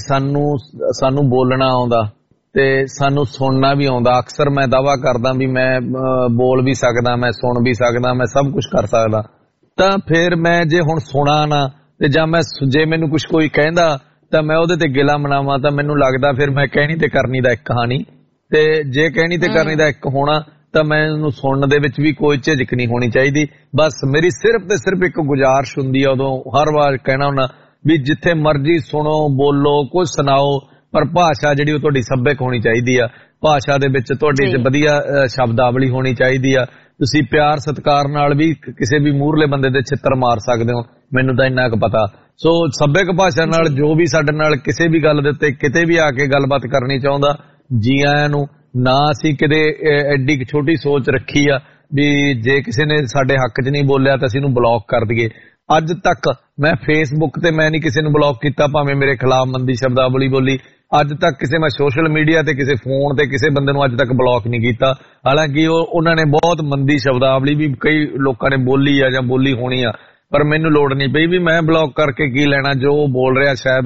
ਸਾਨੂੰ ਬੋਲਣਾ ਆਉਂਦਾ ਤੇ ਸਾਨੂੰ ਸੁਣਨਾ ਵੀ ਆਉਂਦਾ, ਅਕਸਰ ਮੈਂ ਦਾਅਵਾ ਕਰਦਾ ਵੀ ਮੈਂ ਬੋਲ ਵੀ ਸਕਦਾ, ਮੈਂ ਸੁਣ ਵੀ ਸਕਦਾ, ਮੈਂ ਸਭ ਕੁਝ ਕਰ ਸਕਦਾ, ਤਾਂ ਫਿਰ ਮੈਂ ਜੇ ਹੁਣ ਸੁਣਾ ਨਾ ਤੇ ਜਾਂ ਜੇ ਮੈਨੂੰ ਕੁਝ ਕੋਈ ਕਹਿੰਦਾ ਤਾਂ ਮੈਂ ਉਹਦੇ ਤੇ ਗਿਲਾ ਮਨਾਵਾਂ, ਤਾਂ ਮੈਨੂੰ ਲੱਗਦਾ ਫਿਰ ਮੈਂ ਕਹਿਣੀ ਤੇ ਕਰਨੀ ਦਾ ਇੱਕ ਕਹਾਣੀ। ਤੇ ਜੇ ਕਹਿਣੀ ਤੇ ਕਰਨੀ ਦਾ ਇੱਕ ਹੋਣਾ ਤਾਂ ਮੈਨੂੰ ਸੁਣਨ ਦੇ ਵਿੱਚ ਵੀ ਕੋਈ ਝਿਜਕ ਨਹੀਂ ਹੋਣੀ ਚਾਹੀਦੀ। ਬਸ ਮੇਰੀ ਸਿਰਫ ਤੇ ਸਿਰਫ ਇੱਕ ਗੁਜ਼ਾਰਿਸ਼ ਹੁੰਦੀ ਆ, ਉਦੋਂ ਹਰ ਵਾਰ ਕਹਿਣਾ ਹੁੰਦਾ ਵੀ ਜਿੱਥੇ ਮਰਜ਼ੀ ਸੁਣੋ, ਬੋਲੋ, ਕੁਝ ਸੁਣਾਓ, ਪਰ ਭਾਸ਼ਾ ਜਿਹੜੀ ਉਹ ਤੁਹਾਡੀ ਸੱਭਿਅਕ ਹੋਣੀ ਚਾਹੀਦੀ ਆ। ਭਾਸ਼ਾ ਦੇ ਵਿੱਚ ਤੁਹਾਡੀ ਵਧੀਆ ਸ਼ਬਦਾਵਲੀ ਹੋਣੀ ਚਾਹੀਦੀ ਆ। ਤੁਸੀਂ ਪਿਆਰ ਸਤਿਕਾਰ ਨਾਲ ਵੀ ਕਿਸੇ ਵੀ ਮੂਹਰਲੇ ਬੰਦੇ ਦੇ ਛਿੱਤਰ ਮਾਰ ਸਕਦੇ ਹੋ, ਮੈਨੂੰ ਤਾਂ ਇੰਨਾ ਕੁ ਪਤਾ। ਸੋ ਸੱਭਿਅਕ ਭਾਸ਼ਾ ਨਾਲ ਜੋ ਵੀ ਸਾਡੇ ਨਾਲ ਕਿਸੇ ਵੀ ਗੱਲ ਦੇ ਉੱਤੇ ਕਿਤੇ ਵੀ ਆ ਕੇ ਗੱਲਬਾਤ ਕਰਨੀ ਚਾਹੁੰਦਾ, ਜੀ ਆਇਆਂ ਨੂੰ। ਨਾ ਅਸੀਂ ਕਿਤੇ ਐਡੀ ਛੋਟੀ ਸੋਚ ਰੱਖੀ ਆ ਵੀ ਜੇ ਕਿਸੇ ਨੇ ਸਾਡੇ ਹੱਕ 'ਚ ਨਹੀਂ ਬੋਲਿਆ ਤਾਂ ਅਸੀਂ ਇਹਨੂੰ ਬਲੌਕ ਕਰ ਦਈਏ। ਅੱਜ ਤੱਕ ਮੈਂ ਫੇਸਬੁੱਕ ਤੇ ਮੈਂ ਨਹੀਂ ਕਿਸੇ ਨੂੰ ਬਲੌਕ ਕੀਤਾ, ਭਾਵੇਂ ਮੇਰੇ ਖਿਲਾਫ ਮੰਦੀ ਸ਼ਬਦਾਵਲੀ ਬੋਲੀ। ਅੱਜ ਤੱਕ ਕਿਸੇ ਮੈਂ ਸੋਸ਼ਲ ਮੀਡੀਆ ਤੇ ਕਿਸੇ ਫੋਨ ਤੇ ਕਿਸੇ ਬੰਦੇ ਨੂੰ ਅੱਜ ਤੱਕ ਬਲੌਕ ਨਹੀਂ ਕੀਤਾ। ਹਾਲਾਂਕਿ ਉਹਨਾਂ ਨੇ ਬਹੁਤ ਮੰਦੀ ਸ਼ਬਦਾਵਲੀ ਵੀ ਕਈ ਲੋਕਾਂ ਨੇ ਬੋਲੀ ਆ ਜਾਂ ਬੋਲੀ ਹੋਣੀ ਆ, ਪਰ ਮੈਨੂੰ ਲੋੜ ਨਹੀਂ ਪਈ ਵੀ ਮੈਂ ਬਲੌਕ ਕਰਕੇ ਕੀ ਲੈਣਾ। ਜੋ ਉਹ ਬੋਲ ਰਿਹਾ ਸ਼ਾਇਦ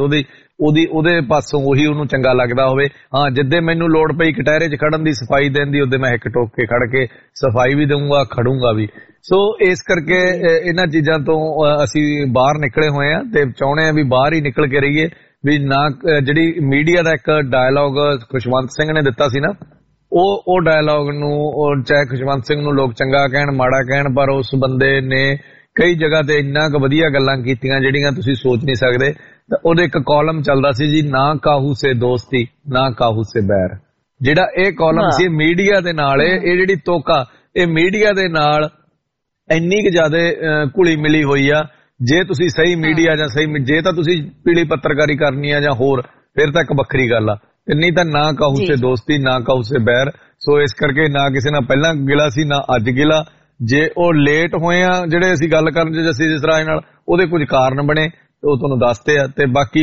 ਉਹਦੇ ਪਾਸੋਂ ਉਹੀ ਉਹਨੂੰ ਚੰਗਾ ਲੱਗਦਾ ਹੋਵੇ। ਹਾਂ, ਜਿੱਦੇ ਮੈਨੂੰ ਲੋੜ ਪਈ ਕਟਹਿਰੇ 'ਚ ਖੜਨ ਦੀ, ਸਫਾਈ ਦੇਣ ਦੀ, ਉਹਦੇ ਮੈਂ ਇੱਕ ਟੋਕ ਕੇ ਖੜ ਕੇ ਸਫਾਈ ਵੀ ਦਊਂਗਾ, ਖੜੂੰਗਾ ਵੀ। ਸੋ ਇਸ ਕਰਕੇ ਇਹਨਾਂ ਚੀਜ਼ਾਂ ਤੋਂ ਅਸੀਂ ਬਾਹਰ ਨਿਕਲੇ ਹੋਏ ਆ ਤੇ ਚਾਹੁੰਦੇ ਆ ਵੀ ਬਾਹਰ ਹੀ ਨਿਕਲ ਕੇ ਰਹੀਏ। ਵੀ ਨਾ ਜਿਹੜੀ ਮੀਡੀਆ ਦਾ ਇੱਕ ਡਾਇਲੌਗ ਖੁਸ਼ਵੰਤ ਸਿੰਘ ਨੇ ਦਿੱਤਾ ਸੀ ਨਾ, ਉਹ ਡਾਇਲੌਗ ਨੂੰ ਚਾਹੇ ਖੁਸ਼ਵੰਤ ਸਿੰਘ ਨੂੰ ਲੋਕ ਚੰਗਾ ਕਹਿਣ ਮਾੜਾ ਕਹਿਣ, ਪਰ ਉਸ ਬੰਦੇ ਨੇ ਕਈ ਜਗ੍ਹਾ ਤੇ ਇੰਨਾ ਕੁ ਵਧੀਆ ਗੱਲਾਂ ਕੀਤੀਆਂ ਜਿਹੜੀਆਂ ਤੁਸੀਂ ਸੋਚ ਨਹੀਂ ਸਕਦੇ। ਤਾਂ ਉਹਦੇ ਇੱਕ ਕਾਲਮ ਚੱਲਦਾ ਸੀ ਜੀ, ਨਾ ਕਾਹੂ ਸੇ ਦੋਸਤੀ ਨਾ ਕਾਹੂ ਸੇ ਬੈਰ। ਜਿਹੜਾ ਇਹ ਕਾਲਮ ਸੀ ਮੀਡੀਆ ਦੇ ਨਾਲ, ਇਹ ਜਿਹੜੀ ਤੋਕਾ ਇਹ ਮੀਡੀਆ ਦੇ ਨਾਲ ਇੰਨੀ ਕੁ ਜ਼ਿਆਦਾ ਘੁਲੀ ਮਿਲੀ ਹੋਈ ਆ। ਜੇ ਤੁਸੀਂ ਸਹੀ ਮੀਡੀਆ ਜਾਂ ਸਹੀ ਜੇ ਤਾਂ ਤੁਸੀਂ ਪੀਲੀ ਪੱਤਰਕਾਰੀ ਕਰਨੀ ਆ ਜਾਂ ਹੋਰ, ਫਿਰ ਤਾਂ ਇੱਕ ਵੱਖਰੀ ਗੱਲ ਆ, ਤੇ ਨਹੀਂ ਤਾਂ ਨਾ ਕਾਹੂ ਸੇ ਦੋਸਤੀ ਨਾ ਕਾਹੂ ਸੇ ਬੈਰ। ਸੋ ਇਸ ਕਰਕੇ ਨਾ ਕਿਸੇ ਨਾਲ ਪਹਿਲਾਂ ਗਿਲਾ ਸੀ ਨਾ ਅੱਜ ਗਿਲਾ। ਜੇ ਉਹ ਲੇਟ ਹੋਏ ਆ ਜਿਹੜੇ ਅਸੀਂ ਗੱਲ ਕਰਨ ਜਿਸ ਰਾਜ ਨਾਲ, ਉਹਦੇ ਕੁਝ ਕਾਰਨ ਬਣੇ ਉਹ ਤੁਹਾਨੂੰ ਦੱਸਦੇ ਆ। ਤੇ ਬਾਕੀ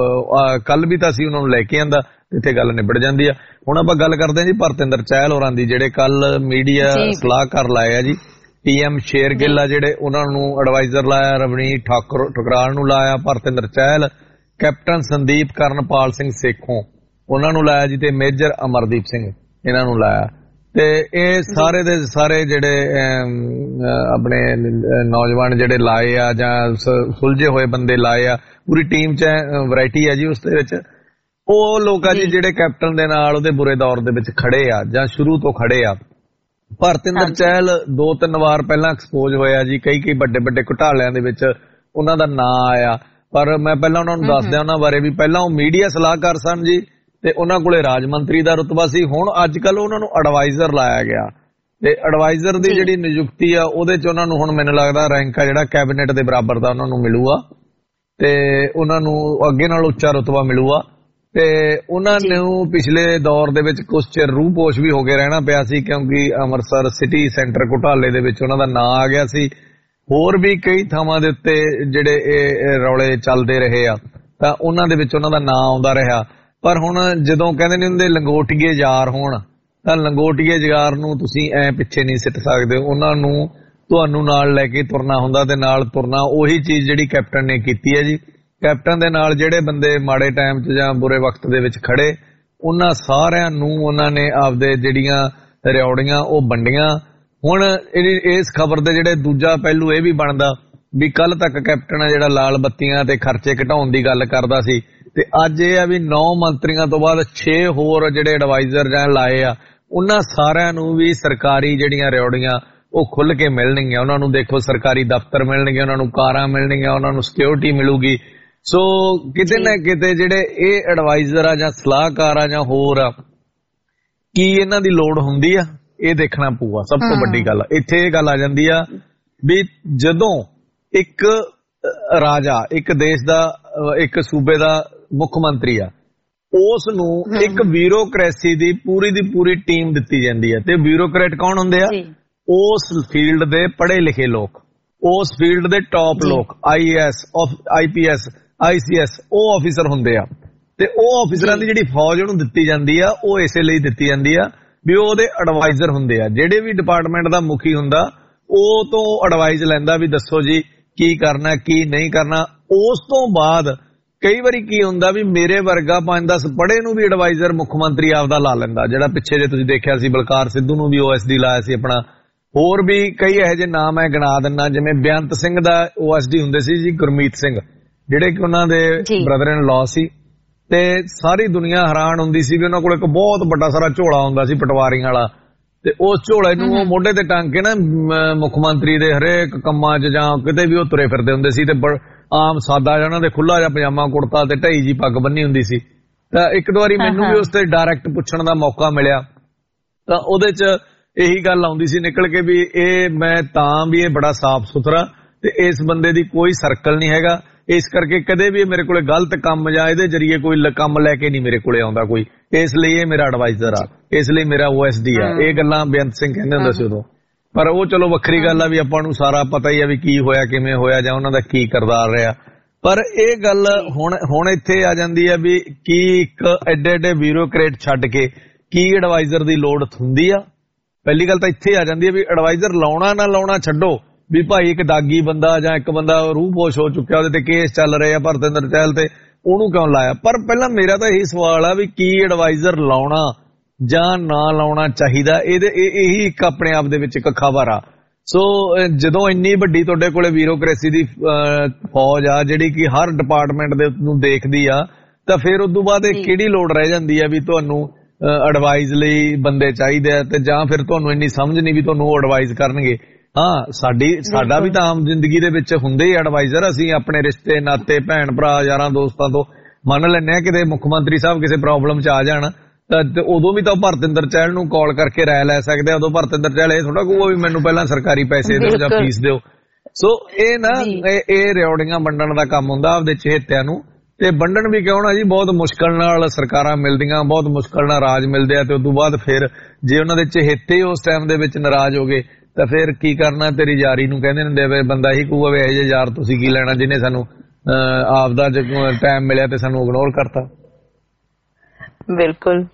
ਕੱਲ ਵੀ ਤਾਂ ਅਸੀਂ ਉਹਨਾਂ ਨੂੰ ਲੈ ਕੇ ਆਂਦਾ, ਇੱਥੇ ਗੱਲ ਨਿਬੜ ਜਾਂਦੀ ਆ। ਹੁਣ ਆਪਾਂ ਗੱਲ ਕਰਦੇ ਹਾਂ ਜੀ ਭਰਤਿੰਦਰ ਚਹਿਲ ਹੋਰਾਂ ਦੀ, ਜਿਹੜੇ ਕੱਲ ਮੀਡੀਆ ਸਲਾਹਕਾਰ ਲਾਏ ਆ ਜੀ। PM ਸ਼ੇਰਗਿੱਲ ਆ ਜਿਹੜੇ, ਉਹਨਾਂ ਨੂੰ ਐਡਵਾਈਜ਼ਰ ਲਾਇਆ, ਰਵਨੀਤ ਠੁਕਰਾਲ ਨੂੰ ਲਾਇਆ, ਭਰਤਿੰਦਰ ਚਹਿਲ, ਕੈਪਟਨ ਸੰਦੀਪ ਕਰਨਪਾਲ ਸਿੰਘ ਸੇਖੋਂ ਉਹਨਾਂ ਨੂੰ ਲਾਇਆ ਜੀ, ਤੇ ਮੇਜਰ ਅਮਰਦੀਪ ਸਿੰਘ ਇਹਨਾਂ ਨੂੰ ਲਾਇਆ। ਤੇ ਇਹ ਸਾਰੇ ਦੇ ਸਾਰੇ ਜਿਹੜੇ ਆਪਣੇ ਨੌਜਵਾਨ ਜਿਹੜੇ ਲਾਏ ਆ ਜਾਂ ਸੁਲਝੇ ਹੋਏ ਬੰਦੇ ਲਾਏ ਆ, ਪੂਰੀ ਟੀਮ 'ਚ ਵੈਰਾਈਟੀ ਆ ਜੀ ਉਸ ਦੇ ਵਿੱਚ। ਉਹ ਲੋਕ ਆ ਜੀ ਜਿਹੜੇ ਕੈਪਟਨ ਦੇ ਨਾਲ ਉਹਦੇ ਬੁਰੇ ਦੌਰ ਦੇ ਵਿੱਚ ਖੜੇ ਆ ਜਾਂ ਸ਼ੁਰੂ ਤੋਂ ਖੜੇ ਆ। ਭਰਤਿੰਦਰ ਚਹਿਲ 2-3 ਵਾਰ ਪਹਿਲਾਂ ਐਕਸਪੋਜ਼ ਹੋਇਆ ਜੀ, ਕਈ ਵੱਡੇ ਘੁਟਾਲਿਆਂ ਦੇ ਵਿੱਚ ਉਹਨਾਂ ਦਾ ਨਾਂ ਆਇਆ। ਪਰ ਮੈਂ ਪਹਿਲਾਂ ਉਹਨਾਂ ਨੂੰ ਦੱਸਦਿਆਂ ਉਹਨਾਂ ਬਾਰੇ ਵੀ ਪਹਿਲਾਂ ਉਹ ਮੀਡੀਆ ਸਲਾਹਕਾਰ ਸਨ ਜੀ, ਤੇ ਉਹਨਾਂ ਕੋਲੇ ਰਾਜ ਮੰਤਰੀ ਦਾ ਰੁਤਬਾ ਸੀ। ਹੁਣ ਅੱਜ ਕੱਲ ਉਹਨਾਂ ਨੂੰ ਐਡਵਾਈਜ਼ਰ ਲਾਇਆ ਗਿਆ, ਤੇ ਐਡਵਾਈਜ਼ਰ ਦੀ ਜਿਹੜੀ ਨਿਯੁਕਤੀ ਆ ਉਹਦੇ 'ਚ ਉਹਨਾਂ ਨੂੰ ਹੁਣ ਮੈਨੂੰ ਲੱਗਦਾ ਰੈਂਕ ਆ ਜਿਹੜਾ ਕੈਬਨਿਟ ਦੇ ਬਰਾਬਰ ਦਾ ਉਹਨਾਂ ਨੂੰ ਮਿਲੂਗਾ, ਤੇ ਉਹਨਾਂ ਨੂੰ ਅੱਗੇ ਨਾਲ ਉੱਚਾ ਰੁਤਬਾ ਮਿਲੂਗਾ। ਤੇ ਉਹਨਾਂ ਨੂੰ ਪਿਛਲੇ ਦੌਰ ਦੇ ਵਿੱਚ ਕੁਝ ਚਿਰ ਰੂਪੋਸ਼ ਵੀ ਹੋ ਕੇ ਰਹਿਣਾ ਪਿਆ ਸੀ, ਕਿਉਂਕਿ ਅੰਮ੍ਰਿਤਸਰ ਸਿਟੀ ਸੈਂਟਰ ਘੁਟਾਲੇ ਦੇ ਵਿੱਚ ਉਹਨਾਂ ਦਾ ਨਾਂ ਆ ਗਿਆ ਸੀ। ਹੋਰ ਵੀ ਕਈ ਥਾਵਾਂ ਦੇ ਉੱਤੇ ਜਿਹੜੇ ਇਹ ਰੌਲੇ ਚੱਲਦੇ ਰਹੇ ਆ, ਤਾਂ ਉਹਨਾਂ ਦੇ ਵਿੱਚ ਉਹਨਾਂ ਦਾ ਨਾਂ ਆਉਂਦਾ ਰਿਹਾ। ਪਰ ਹੁਣ ਜਦੋਂ ਕਹਿੰਦੇ ਨੇ ਹੁੰਦੇ ਲੰਗੋਟੀਏ ਯਾਰ ਹੋਣ, ਤਾਂ ਲੰਗੋਟੀਏ ਯਾਰ ਨੂੰ ਤੁਸੀਂ ਐ ਪਿੱਛੇ ਨਹੀਂ ਸਿੱਟ ਸਕਦੇ। ਉਹਨਾਂ ਨੂੰ ਤੁਹਾਨੂੰ ਨਾਲ ਲੈ ਕੇ ਤੁਰਨਾ ਹੁੰਦਾ ਤੇ ਨਾਲ ਤੁਰਨਾ। ਉਹੀ ਚੀਜ਼ ਜਿਹੜੀ ਕੈਪਟਨ ਨੇ ਕੀਤੀ ਹੈ ਜੀ। ਕੈਪਟਨ ਦੇ ਨਾਲ ਜਿਹੜੇ ਬੰਦੇ ਮਾੜੇ ਟਾਈਮ 'ਚ ਜਾਂ ਬੁਰੇ ਵਕਤ ਦੇ ਵਿੱਚ ਖੜੇ, ਉਹਨਾਂ ਸਾਰਿਆਂ ਨੂੰ ਉਹਨਾਂ ਨੇ ਆਪਦੇ ਜਿਹੜੀਆਂ ਰਿਓੜੀਆਂ ਉਹ ਵੰਡੀਆਂ। ਹੁਣ ਇਸ ਖਬਰ ਦੇ ਜਿਹੜੇ ਦੂਜਾ ਪਹਿਲੂ ਇਹ ਵੀ ਬਣਦਾ ਵੀ ਕੱਲ ਤੱਕ ਕੈਪਟਨ ਆ ਜਿਹੜਾ ਲਾਲ ਬੱਤੀਆਂ ਤੇ ਖਰਚੇ ਘਟਾਉਣ ਦੀ ਗੱਲ ਕਰਦਾ ਸੀ, ਤੇ ਅੱਜ ਇਹ ਆ ਵੀ 9 ਮੰਤਰੀਆਂ ਤੋਂ ਬਾਅਦ 6 ਹੋਰ ਜਿਹੜੇ ਐਡਵਾਈਜ਼ਰ ਜਾਂ ਲਾਏ ਆ, ਉਹਨਾਂ ਸਾਰਿਆਂ ਨੂੰ ਵੀ ਸਰਕਾਰੀ ਜਿਹੜੀਆਂ ਰਿਓੜੀਆਂ ਉਹ ਖੁੱਲ ਕੇ ਮਿਲਣਗੀਆਂ। ਉਹਨਾਂ ਨੂੰ ਦੇਖੋ ਸਰਕਾਰੀ ਦਫ਼ਤਰ ਮਿਲਣਗੇ, ਉਹਨਾਂ ਨੂੰ ਕਾਰਾਂ ਮਿਲਣਗੀਆਂ, ਉਹਨਾਂ ਨੂੰ ਸਿਕਿਉਰਿਟੀ ਮਿਲੂਗੀ। ਸੋ ਕਿਤੇ ਨਾ ਕਿਤੇ ਜਿਹੜੇ ਇਹ ਐਡਵਾਈਜ਼ਰ ਆ ਜਾਂ ਸਲਾਹਕਾਰ ਆ ਜਾਂ ਹੋਰ ਆ, ਕੀ ਇਹਨਾਂ ਦੀ ਲੋੜ ਹੁੰਦੀ ਆ, ਇਹ ਦੇਖਣਾ ਪਊਗਾ। ਸਭ ਤੋਂ ਵੱਡੀ ਗੱਲ ਇੱਥੇ ਇਹ ਗੱਲ ਆ ਜਾਂਦੀ ਆ ਵੀ ਜਦੋਂ ਇੱਕ ਰਾਜਾ, ਇੱਕ ਦੇਸ਼ ਦਾ, ਇੱਕ ਸੂਬੇ ਦਾ ਮੁੱਖ ਮੰਤਰੀ ਆ, ਉਸ ਨੂੰ ਇੱਕ ਬਿਊਰੋਕ੍ਰੇਸੀ ਦੀ ਪੂਰੀ ਟੀਮ ਦਿੱਤੀ ਜਾਂਦੀ ਹੈ। ਤੇ ਬਿਊਰੋਕਰੇਟ ਕੌਣ ਹੁੰਦੇ ਆ? ਉਸ ਫੀਲਡ ਦੇ ਪੜ੍ਹੇ ਲਿਖੇ ਲੋਕ, ਉਸ ਫੀਲਡ ਦੇ ਟੌਪ ਲੋਕ, IAS, IPS, ICS, ਉਹ ਆਫੀਸਰ ਹੁੰਦੇ ਆ। ਤੇ ਉਹ ਆਫੀਸਰਾਂ ਦੀ ਜਿਹੜੀ ਫੌਜ ਉਹਨੂੰ ਦਿੱਤੀ ਜਾਂਦੀ ਆ, ਉਹ ਇਸੇ ਲਈ ਦਿੱਤੀ ਜਾਂਦੀ ਆ ਵੀ ਉਹ ਉਹਦੇ ਐਡਵਾਈਜ਼ਰ ਹੁੰਦੇ ਆ। ਜਿਹੜੇ ਵੀ ਡਿਪਾਰਟਮੈਂਟ ਦਾ ਮੁਖੀ ਹੁੰਦਾ ਉਹ ਤੋਂ ਐਡਵਾਈਜ਼ ਲੈਂਦਾ ਵੀ ਦੱਸੋ ਜੀ ਕੀ ਕਰਨਾ ਕੀ ਨਹੀਂ ਕਰਨਾ। ਉਸ ਤੋਂ ਬਾਅਦ ਕਈ ਵਾਰੀ ਕੀ ਹੁੰਦਾ ਵੀ ਮੇਰੇ ਵਰਗਾ 5-10 ਪੜ੍ਹੇ ਨੂੰ ਵੀ ਐਡਵਾਈਜ਼ਰ ਮੁੱਖ ਮੰਤਰੀ ਆਪਦਾ ਲਾ ਲੈਂਦਾ। ਜਿਹੜਾ ਪਿੱਛੇ ਜੇ ਤੁਸੀਂ ਦੇਖਿਆ ਸੀ ਬਲਕਾਰ ਸਿੱਧੂ ਨੂੰ ਵੀ OSD ਲਾਇਆ ਸੀ ਆਪਣਾ। ਹੋਰ ਵੀ ਕਈ ਇਹੋ ਜਿਹੇ ਨਾਮ ਹੈ, ਗਿਣਾ ਦਿੰਨਾ, ਜਿਵੇਂ ਬੇਅੰਤ ਸਿੰਘ ਦਾ OSD ਹੁੰਦੇ ਸੀ ਜੀ ਗੁਰਮੀਤ ਸਿੰਘ, ਜਿਹੜੇ ਕਿ ਉਹਨਾਂ ਦੇ ਬ੍ਰਦਰ ਇਨ ਲਾਅ ਸੀ। ਤੇ ਸਾਰੀ ਦੁਨੀਆ ਹੈਰਾਨ ਹੁੰਦੀ ਸੀ ਵੀ ਉਹਨਾਂ ਕੋਲ ਇੱਕ ਬਹੁਤ ਵੱਡਾ ਸਾਰਾ ਝੋਲਾ ਹੁੰਦਾ ਸੀ ਪਟਵਾਰੀਆਂ ਵਾਲਾ, ਤੇ ਉਸ ਝੋਲੇ ਨੂੰ ਉਹ ਮੋਢੇ ਤੇ ਟੰਗ ਕੇ ਨਾ ਮੁੱਖ ਮੰਤਰੀ ਦੇ ਹਰੇਕ ਕੰਮਾਂ 'ਚ ਜਾਂ ਕਿਤੇ ਵੀ ਉਹ ਤੁਰੇ ਫਿਰਦੇ ਹੁੰਦੇ ਸੀ। ਤੇ ਆਮ ਸਾਦਾ ਜਿਹਾ ਉਹਨਾਂ ਦੇ ਖੁੱਲਾ ਜਿਹਾ ਪਜਾਮਾ ਕੁੜਤਾ ਤੇ ਢਾਈ ਜੀ ਪੱਗ ਬੰਨੀ ਹੁੰਦੀ ਸੀ। ਤਾਂ ਇੱਕ ਦੋ ਵਾਰੀ ਮੈਨੂੰ ਵੀ ਉਸ ਤੇ ਡਾਇਰੈਕਟ ਪੁੱਛਣ ਦਾ ਮੌਕਾ ਮਿਲਿਆ, ਤਾਂ ਉਹਦੇ 'ਚ ਇਹੀ ਗੱਲ ਆਉਂਦੀ ਸੀ ਨਿਕਲ ਕੇ ਵੀ ਇਹ ਮੈਂ ਤਾਂ ਵੀ ਇਹ ਬੜਾ ਸਾਫ਼ ਸੁਥਰਾ ਤੇ ਇਸ ਬੰਦੇ ਦੀ ਕੋਈ ਸਰਕਲ ਨਹੀਂ ਹੈਗਾ, ਇਸ ਕਰਕੇ ਕਦੇ ਵੀ ਮੇਰੇ ਕੋਲੇ ਗਲਤ ਕੰਮ ਜਾਂ ਇਹਦੇ ਜਰੀਏ ਕੋਈ ਕੰਮ ਲੈ ਕੇ ਨਹੀਂ ਮੇਰੇ ਕੋਲੇ ਆਉਂਦਾ ਕੋਈ, ਇਸ ਲਈ ਇਹ ਮੇਰਾ ਐਡਵਾਈਜ਼ਰ ਆ, ਇਸ ਲਈ ਮੇਰਾ OSD ਆ। ਇਹ ਗੱਲਾਂ ਬੇਅੰਤ ਸਿੰਘ ਕਹਿੰਦੇ ਹੁੰਦੇ ਸੀ ਉਦੋਂ। ਪਰ ਉਹ ਚਲੋ ਵੱਖਰੀ ਗੱਲ ਆ ਵੀ ਆਪਾਂ ਨੂੰ ਸਾਰਾ ਪਤਾ ਹੀ ਆ ਵੀ ਕੀ ਹੋਇਆ ਕਿਵੇਂ ਹੋਇਆ ਜਾਂ ਉਹਨਾਂ ਦਾ ਕੀ ਕਿਰਦਾਰ ਰਿਹਾ। ਪਰ ਇਹ ਗੱਲ ਹੁਣ ਇੱਥੇ ਆ ਜਾਂਦੀ ਆ ਵੀ ਕੀ ਇੱਕ ਐਡੇ ਬਿਊਰੋਕਰੇਟ ਛੱਡ ਕੇ ਕੀ ਐਡਵਾਈਜ਼ਰ ਦੀ ਲੋੜ ਹੁੰਦੀ ਆ। ਪਹਿਲੀ ਗੱਲ ਤਾਂ ਇੱਥੇ ਆ ਜਾਂਦੀ ਹੈ ਵੀ ਐਡਵਾਈਜ਼ਰ ਲਾਉਣਾ ਨਾ ਲਾਉਣਾ ਛੱਡੋ, ਵੀ ਭਾਈ ਇੱਕ ਦਾਗੀ ਬੰਦਾ ਜਾਂ ਇੱਕ ਬੰਦਾ ਰੂਹ-ਪੋਸ਼ ਹੋ ਚੁੱਕਿਆ, ਉਹਦੇ ਤੇ ਕੇਸ ਚੱਲ ਰਹੇ ਆ ਭਰਤਿੰਦਰ ਚਹਿਲ ਤੇ, ਉਹਨੂੰ ਕਿਉਂ ਲਾਇਆ। ਪਰ ਪਹਿਲਾਂ ਮੇਰਾ ਤਾਂ ਇਹੀ ਸਵਾਲ ਆ ਵੀ ਕੀ ਐਡਵਾਈਜ਼ਰ ਲਾਉਣਾ ਜਾਂ ਨਾ ਲਾਉਣਾ ਚਾਹੀਦਾ, ਇਹੀ ਇੱਕ ਆਪਣੇ ਆਪ ਦੇ ਵਿੱਚ ਇੱਕ ਖਬਰ ਆ। ਸੋ ਜਦੋਂ ਇੰਨੀ ਵੱਡੀ ਤੁਹਾਡੇ ਕੋਲੇ ਬਿਊਰੋਕ੍ਰੇਸੀ ਦੀ ਫੌਜ ਆ ਜਿਹੜੀ ਕਿ ਹਰ ਡਿਪਾਰਟਮੈਂਟ ਦੇ ਨੂੰ ਦੇਖਦੀ ਆ, ਤਾਂ ਫਿਰ ਉਸ ਤੋਂ ਬਾਅਦ ਇਹ ਕਿਹੜੀ ਲੋੜ ਰਹਿ ਜਾਂਦੀ ਆ ਵੀ ਤੁਹਾਨੂੰ ਐਡਵਾਈਜ਼ ਲਈ ਬੰਦੇ ਚਾਹੀਦੇ ਆ, ਤੇ ਜਾਂ ਫਿਰ ਤੁਹਾਨੂੰ ਇੰਨੀ ਸਮਝ ਨਹੀਂ ਵੀ ਤੁਹਾਨੂੰ ਉਹ ਐਡਵਾਈਜ਼ ਕਰਨਗੇ। ਹਾਂ, ਸਾਡਾ ਵੀ ਤਾਂ ਆਮ ਜ਼ਿੰਦਗੀ ਦੇ ਵਿੱਚ ਹੁੰਦੇ ਹੀ ਐਡਵਾਈਜ਼ਰ। ਅਸੀਂ ਆਪਣੇ ਰਿਸ਼ਤੇ ਨਾਤੇ ਭੈਣ ਭਰਾ ਯਾਰਾਂ ਦੋਸਤਾਂ ਤੋਂ ਮੰਨ ਲੈਂਦੇ ਹਾਂ ਕਿਤੇ ਮੁੱਖ ਮੰਤਰੀ ਸਾਹਿਬ ਕਿਸੇ ਪ੍ਰੋਬਲਮ 'ਚ ਆ ਜਾਣ ਤਾਂ ਉਦੋਂ ਵੀ ਤਾਂ ਭਰਤਿੰਦਰ ਚਹਿਲ ਨੂੰ ਕਾਲ ਕਰਕੇ ਰਾਏ ਲੈ ਸਕਦੇ ਆ। ਉਦੋਂ ਭਰਤਿੰਦਰ ਚਹਿਲ ਇਹ ਥੋੜਾ ਕਹੂਗਾ ਵੀ ਮੈਨੂੰ ਪਹਿਲਾਂ ਸਰਕਾਰੀ ਪੈਸੇ ਦਿਓ ਜਾਂ ਫੀਸ ਦਿਓ। ਸੋ ਇਹ ਨਾ ਇਹ ਰਿਓੜੀਆਂ ਵੰਡਣ ਦਾ ਕੰਮ ਹੁੰਦਾ ਆਪਦੇ ਚਹੇਤਿਆਂ ਨੂੰ, ਤੇ ਵੰਡਣ ਵੀ ਕਿਉਂ ਨਾ ਜੀ, ਬਹੁਤ ਮੁਸ਼ਕਲ ਨਾਲ ਸਰਕਾਰਾਂ ਮਿਲਦੀਆਂ, ਬਹੁਤ ਮੁਸ਼ਕਲ ਨਾਲ ਰਾਜ ਮਿਲਦੇ ਆ। ਤੇ ਉਦੋਂ ਬਾਅਦ ਫਿਰ ਜੇ ਉਹਨਾਂ ਦੇ ਚਹੇਤੇ ਉਸ ਟਾਈਮ ਦੇ ਵਿੱਚ ਨਾਰਾਜ਼ ਹੋ ਗਏ ਤਾਂ ਫਿਰ ਕੀ ਕਰਨਾ, ਤੇਰੀ ਯਾਰੀ ਨੂੰ ਕਹਿੰਦੇ ਹੁੰਦੇ ਵੇ ਬੰਦਾ ਹੀ ਕਹੂਗਾ ਵੇ ਇਹ ਜੇ ਯਾਰ ਤੁਸੀਂ ਕੀ ਲੈਣਾ ਜਿਹਨੇ ਸਾਨੂੰ ਆਪਦਾ ਟਾਈਮ ਮਿਲਿਆ ਤੇ ਸਾਨੂੰ ਇਗਨੋਰ ਕਰਤਾ। ਬਿਲਕੁਲ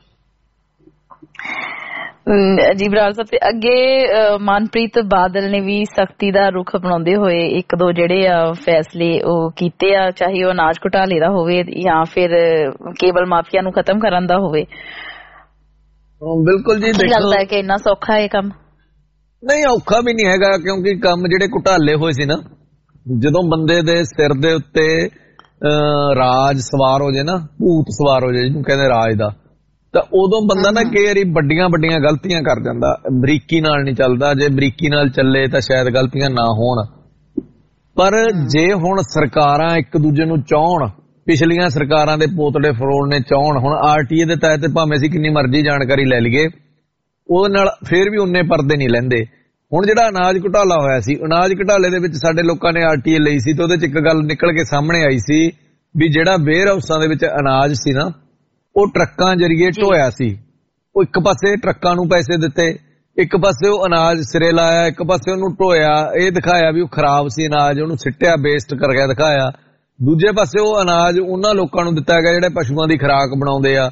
ਜੀ ਬਰਾੜ ਸਾਹਿਬ। ਤੇ ਅੱਗੇ ਮਨਪ੍ਰੀਤ ਬਾਦਲ ਨੇ ਵੀ ਸਖਤੀ ਦਾ ਰੁਖ ਅਪਣਾਉਂਦੇ ਹੋਏ ਇੱਕ ਦੋ ਜਿਹੜੇ ਆ ਫੈਸਲੇ ਉਹ ਕੀਤੇ ਆ, ਚਾਹੇ ਉਹ ਅਨਾਜ ਘੁਟਾਲੇ ਦਾ ਹੋਵੇ ਜਾਂ ਫਿਰ ਕੇਬਲ ਮਾਫੀਆ ਨੂੰ ਖਤਮ ਕਰਨ ਦਾ ਹੋਵੇ। ਬਿਲਕੁਲ ਜੀ, ਲੱਗਦਾ ਹੈ ਕਿ ਇੰਨਾ ਸੌਖਾ ਇਹ ਕੰਮ ਨਹੀਂ, ਔਖਾ ਵੀ ਨਹੀਂ ਹੈਗਾ, ਕਿਉਂਕਿ ਕੰਮ ਜਿਹੜੇ ਘੁਟਾਲੇ ਹੋਏ ਸੀ ਨਾ, ਜਦੋਂ ਬੰਦੇ ਦੇ ਸਿਰ ਦੇ ਉੱਤੇ ਰਾਜ ਸਵਾਰ ਹੋ ਜਾਏ ਨਾ, ਭੂਤ ਸਵਾਰ ਹੋ ਜਾਏ ਜਿਹਨੂੰ ਕਹਿੰਦੇ ਰਾਜ ਦਾ, ਤਾਂ ਉਦੋਂ ਬੰਦਾ ਨਾ ਕਈ ਵਾਰੀ ਵੱਡੀਆਂ ਗਲਤੀਆਂ ਕਰ ਜਾਂਦਾ, ਬਰੀਕੀ ਨਾਲ ਨਹੀਂ ਚੱਲਦਾ। ਜੇ ਬਰੀਕੀ ਨਾਲ ਚੱਲੇ ਤਾਂ ਸ਼ਾਇਦ ਗਲਤੀਆਂ ਨਾ ਹੋਣ। ਪਰ ਜੇ ਹੁਣ ਸਰਕਾਰਾਂ ਇੱਕ ਦੂਜੇ ਨੂੰ ਚਾਹਣ, ਪਿਛਲੀਆਂ ਸਰਕਾਰਾਂ ਦੇ ਪੋਤੜੇ ਫਰੋਲਣੇ ਚਾਹਣ, ਹੁਣ RTA ਦੇ ਤਹਿਤ ਭਾਵੇਂ ਅਸੀਂ ਕਿੰਨੀ ਮਰਜ਼ੀ ਜਾਣਕਾਰੀ ਲੈ ਲਈਏ ਉਹਦੇ ਨਾਲ ਫਿਰ ਵੀ ਉਨੇ ਪਰਦੇ ਨਹੀਂ ਲੈਂਦੇ। ਹੁਣ ਜਿਹੜਾ ਅਨਾਜ ਘੁਟਾਲਾ ਹੋਇਆ ਸੀ, ਅਨਾਜ ਘੁਟਾਲੇ ਦੇ ਵਿੱਚ ਸਾਡੇ ਲੋਕਾਂ ਨੇ RTA ਲਈ ਸੀ ਤੇ ਉਹਦੇ ਚ ਇੱਕ ਗੱਲ ਨਿਕਲ ਕੇ ਸਾਹਮਣੇ ਆਈ ਸੀ ਵੀ ਜਿਹੜਾ ਵੇਅਰ ਹਾਊਸਾਂ ਦੇ ਵਿੱਚ ਅਨਾਜ ਸੀ ਨਾ, ਉਹ ਟਰੱਕਾਂ ਜਰੀਏ ਢੋਇਆ ਸੀ। ਉਹ ਇੱਕ ਪਾਸੇ ਟਰੱਕਾਂ ਨੂੰ ਪੈਸੇ ਦਿੱਤੇ, ਇੱਕ ਪਾਸੇ ਉਹ ਅਨਾਜ ਸਿਰੇ ਲਾਇਆ, ਇੱਕ ਪਾਸੇ ਉਹਨੂੰ ਢੋਇਆ, ਇਹ ਦਿਖਾਇਆ ਵੀ ਉਹ ਖਰਾਬ ਸੀ ਅਨਾਜ, ਉਹਨੂੰ ਸਿੱਟਿਆ ਵੇਸਟ ਕਰਕੇ ਦਿਖਾਇਆ। ਦੂਜੇ ਪਾਸੇ ਉਹ ਅਨਾਜ ਉਹਨਾਂ ਲੋਕਾਂ ਨੂੰ ਦਿੱਤਾ ਗਿਆ ਜਿਹੜੇ ਪਸ਼ੂਆਂ ਦੀ ਖੁਰਾਕ ਬਣਾਉਂਦੇ ਆ।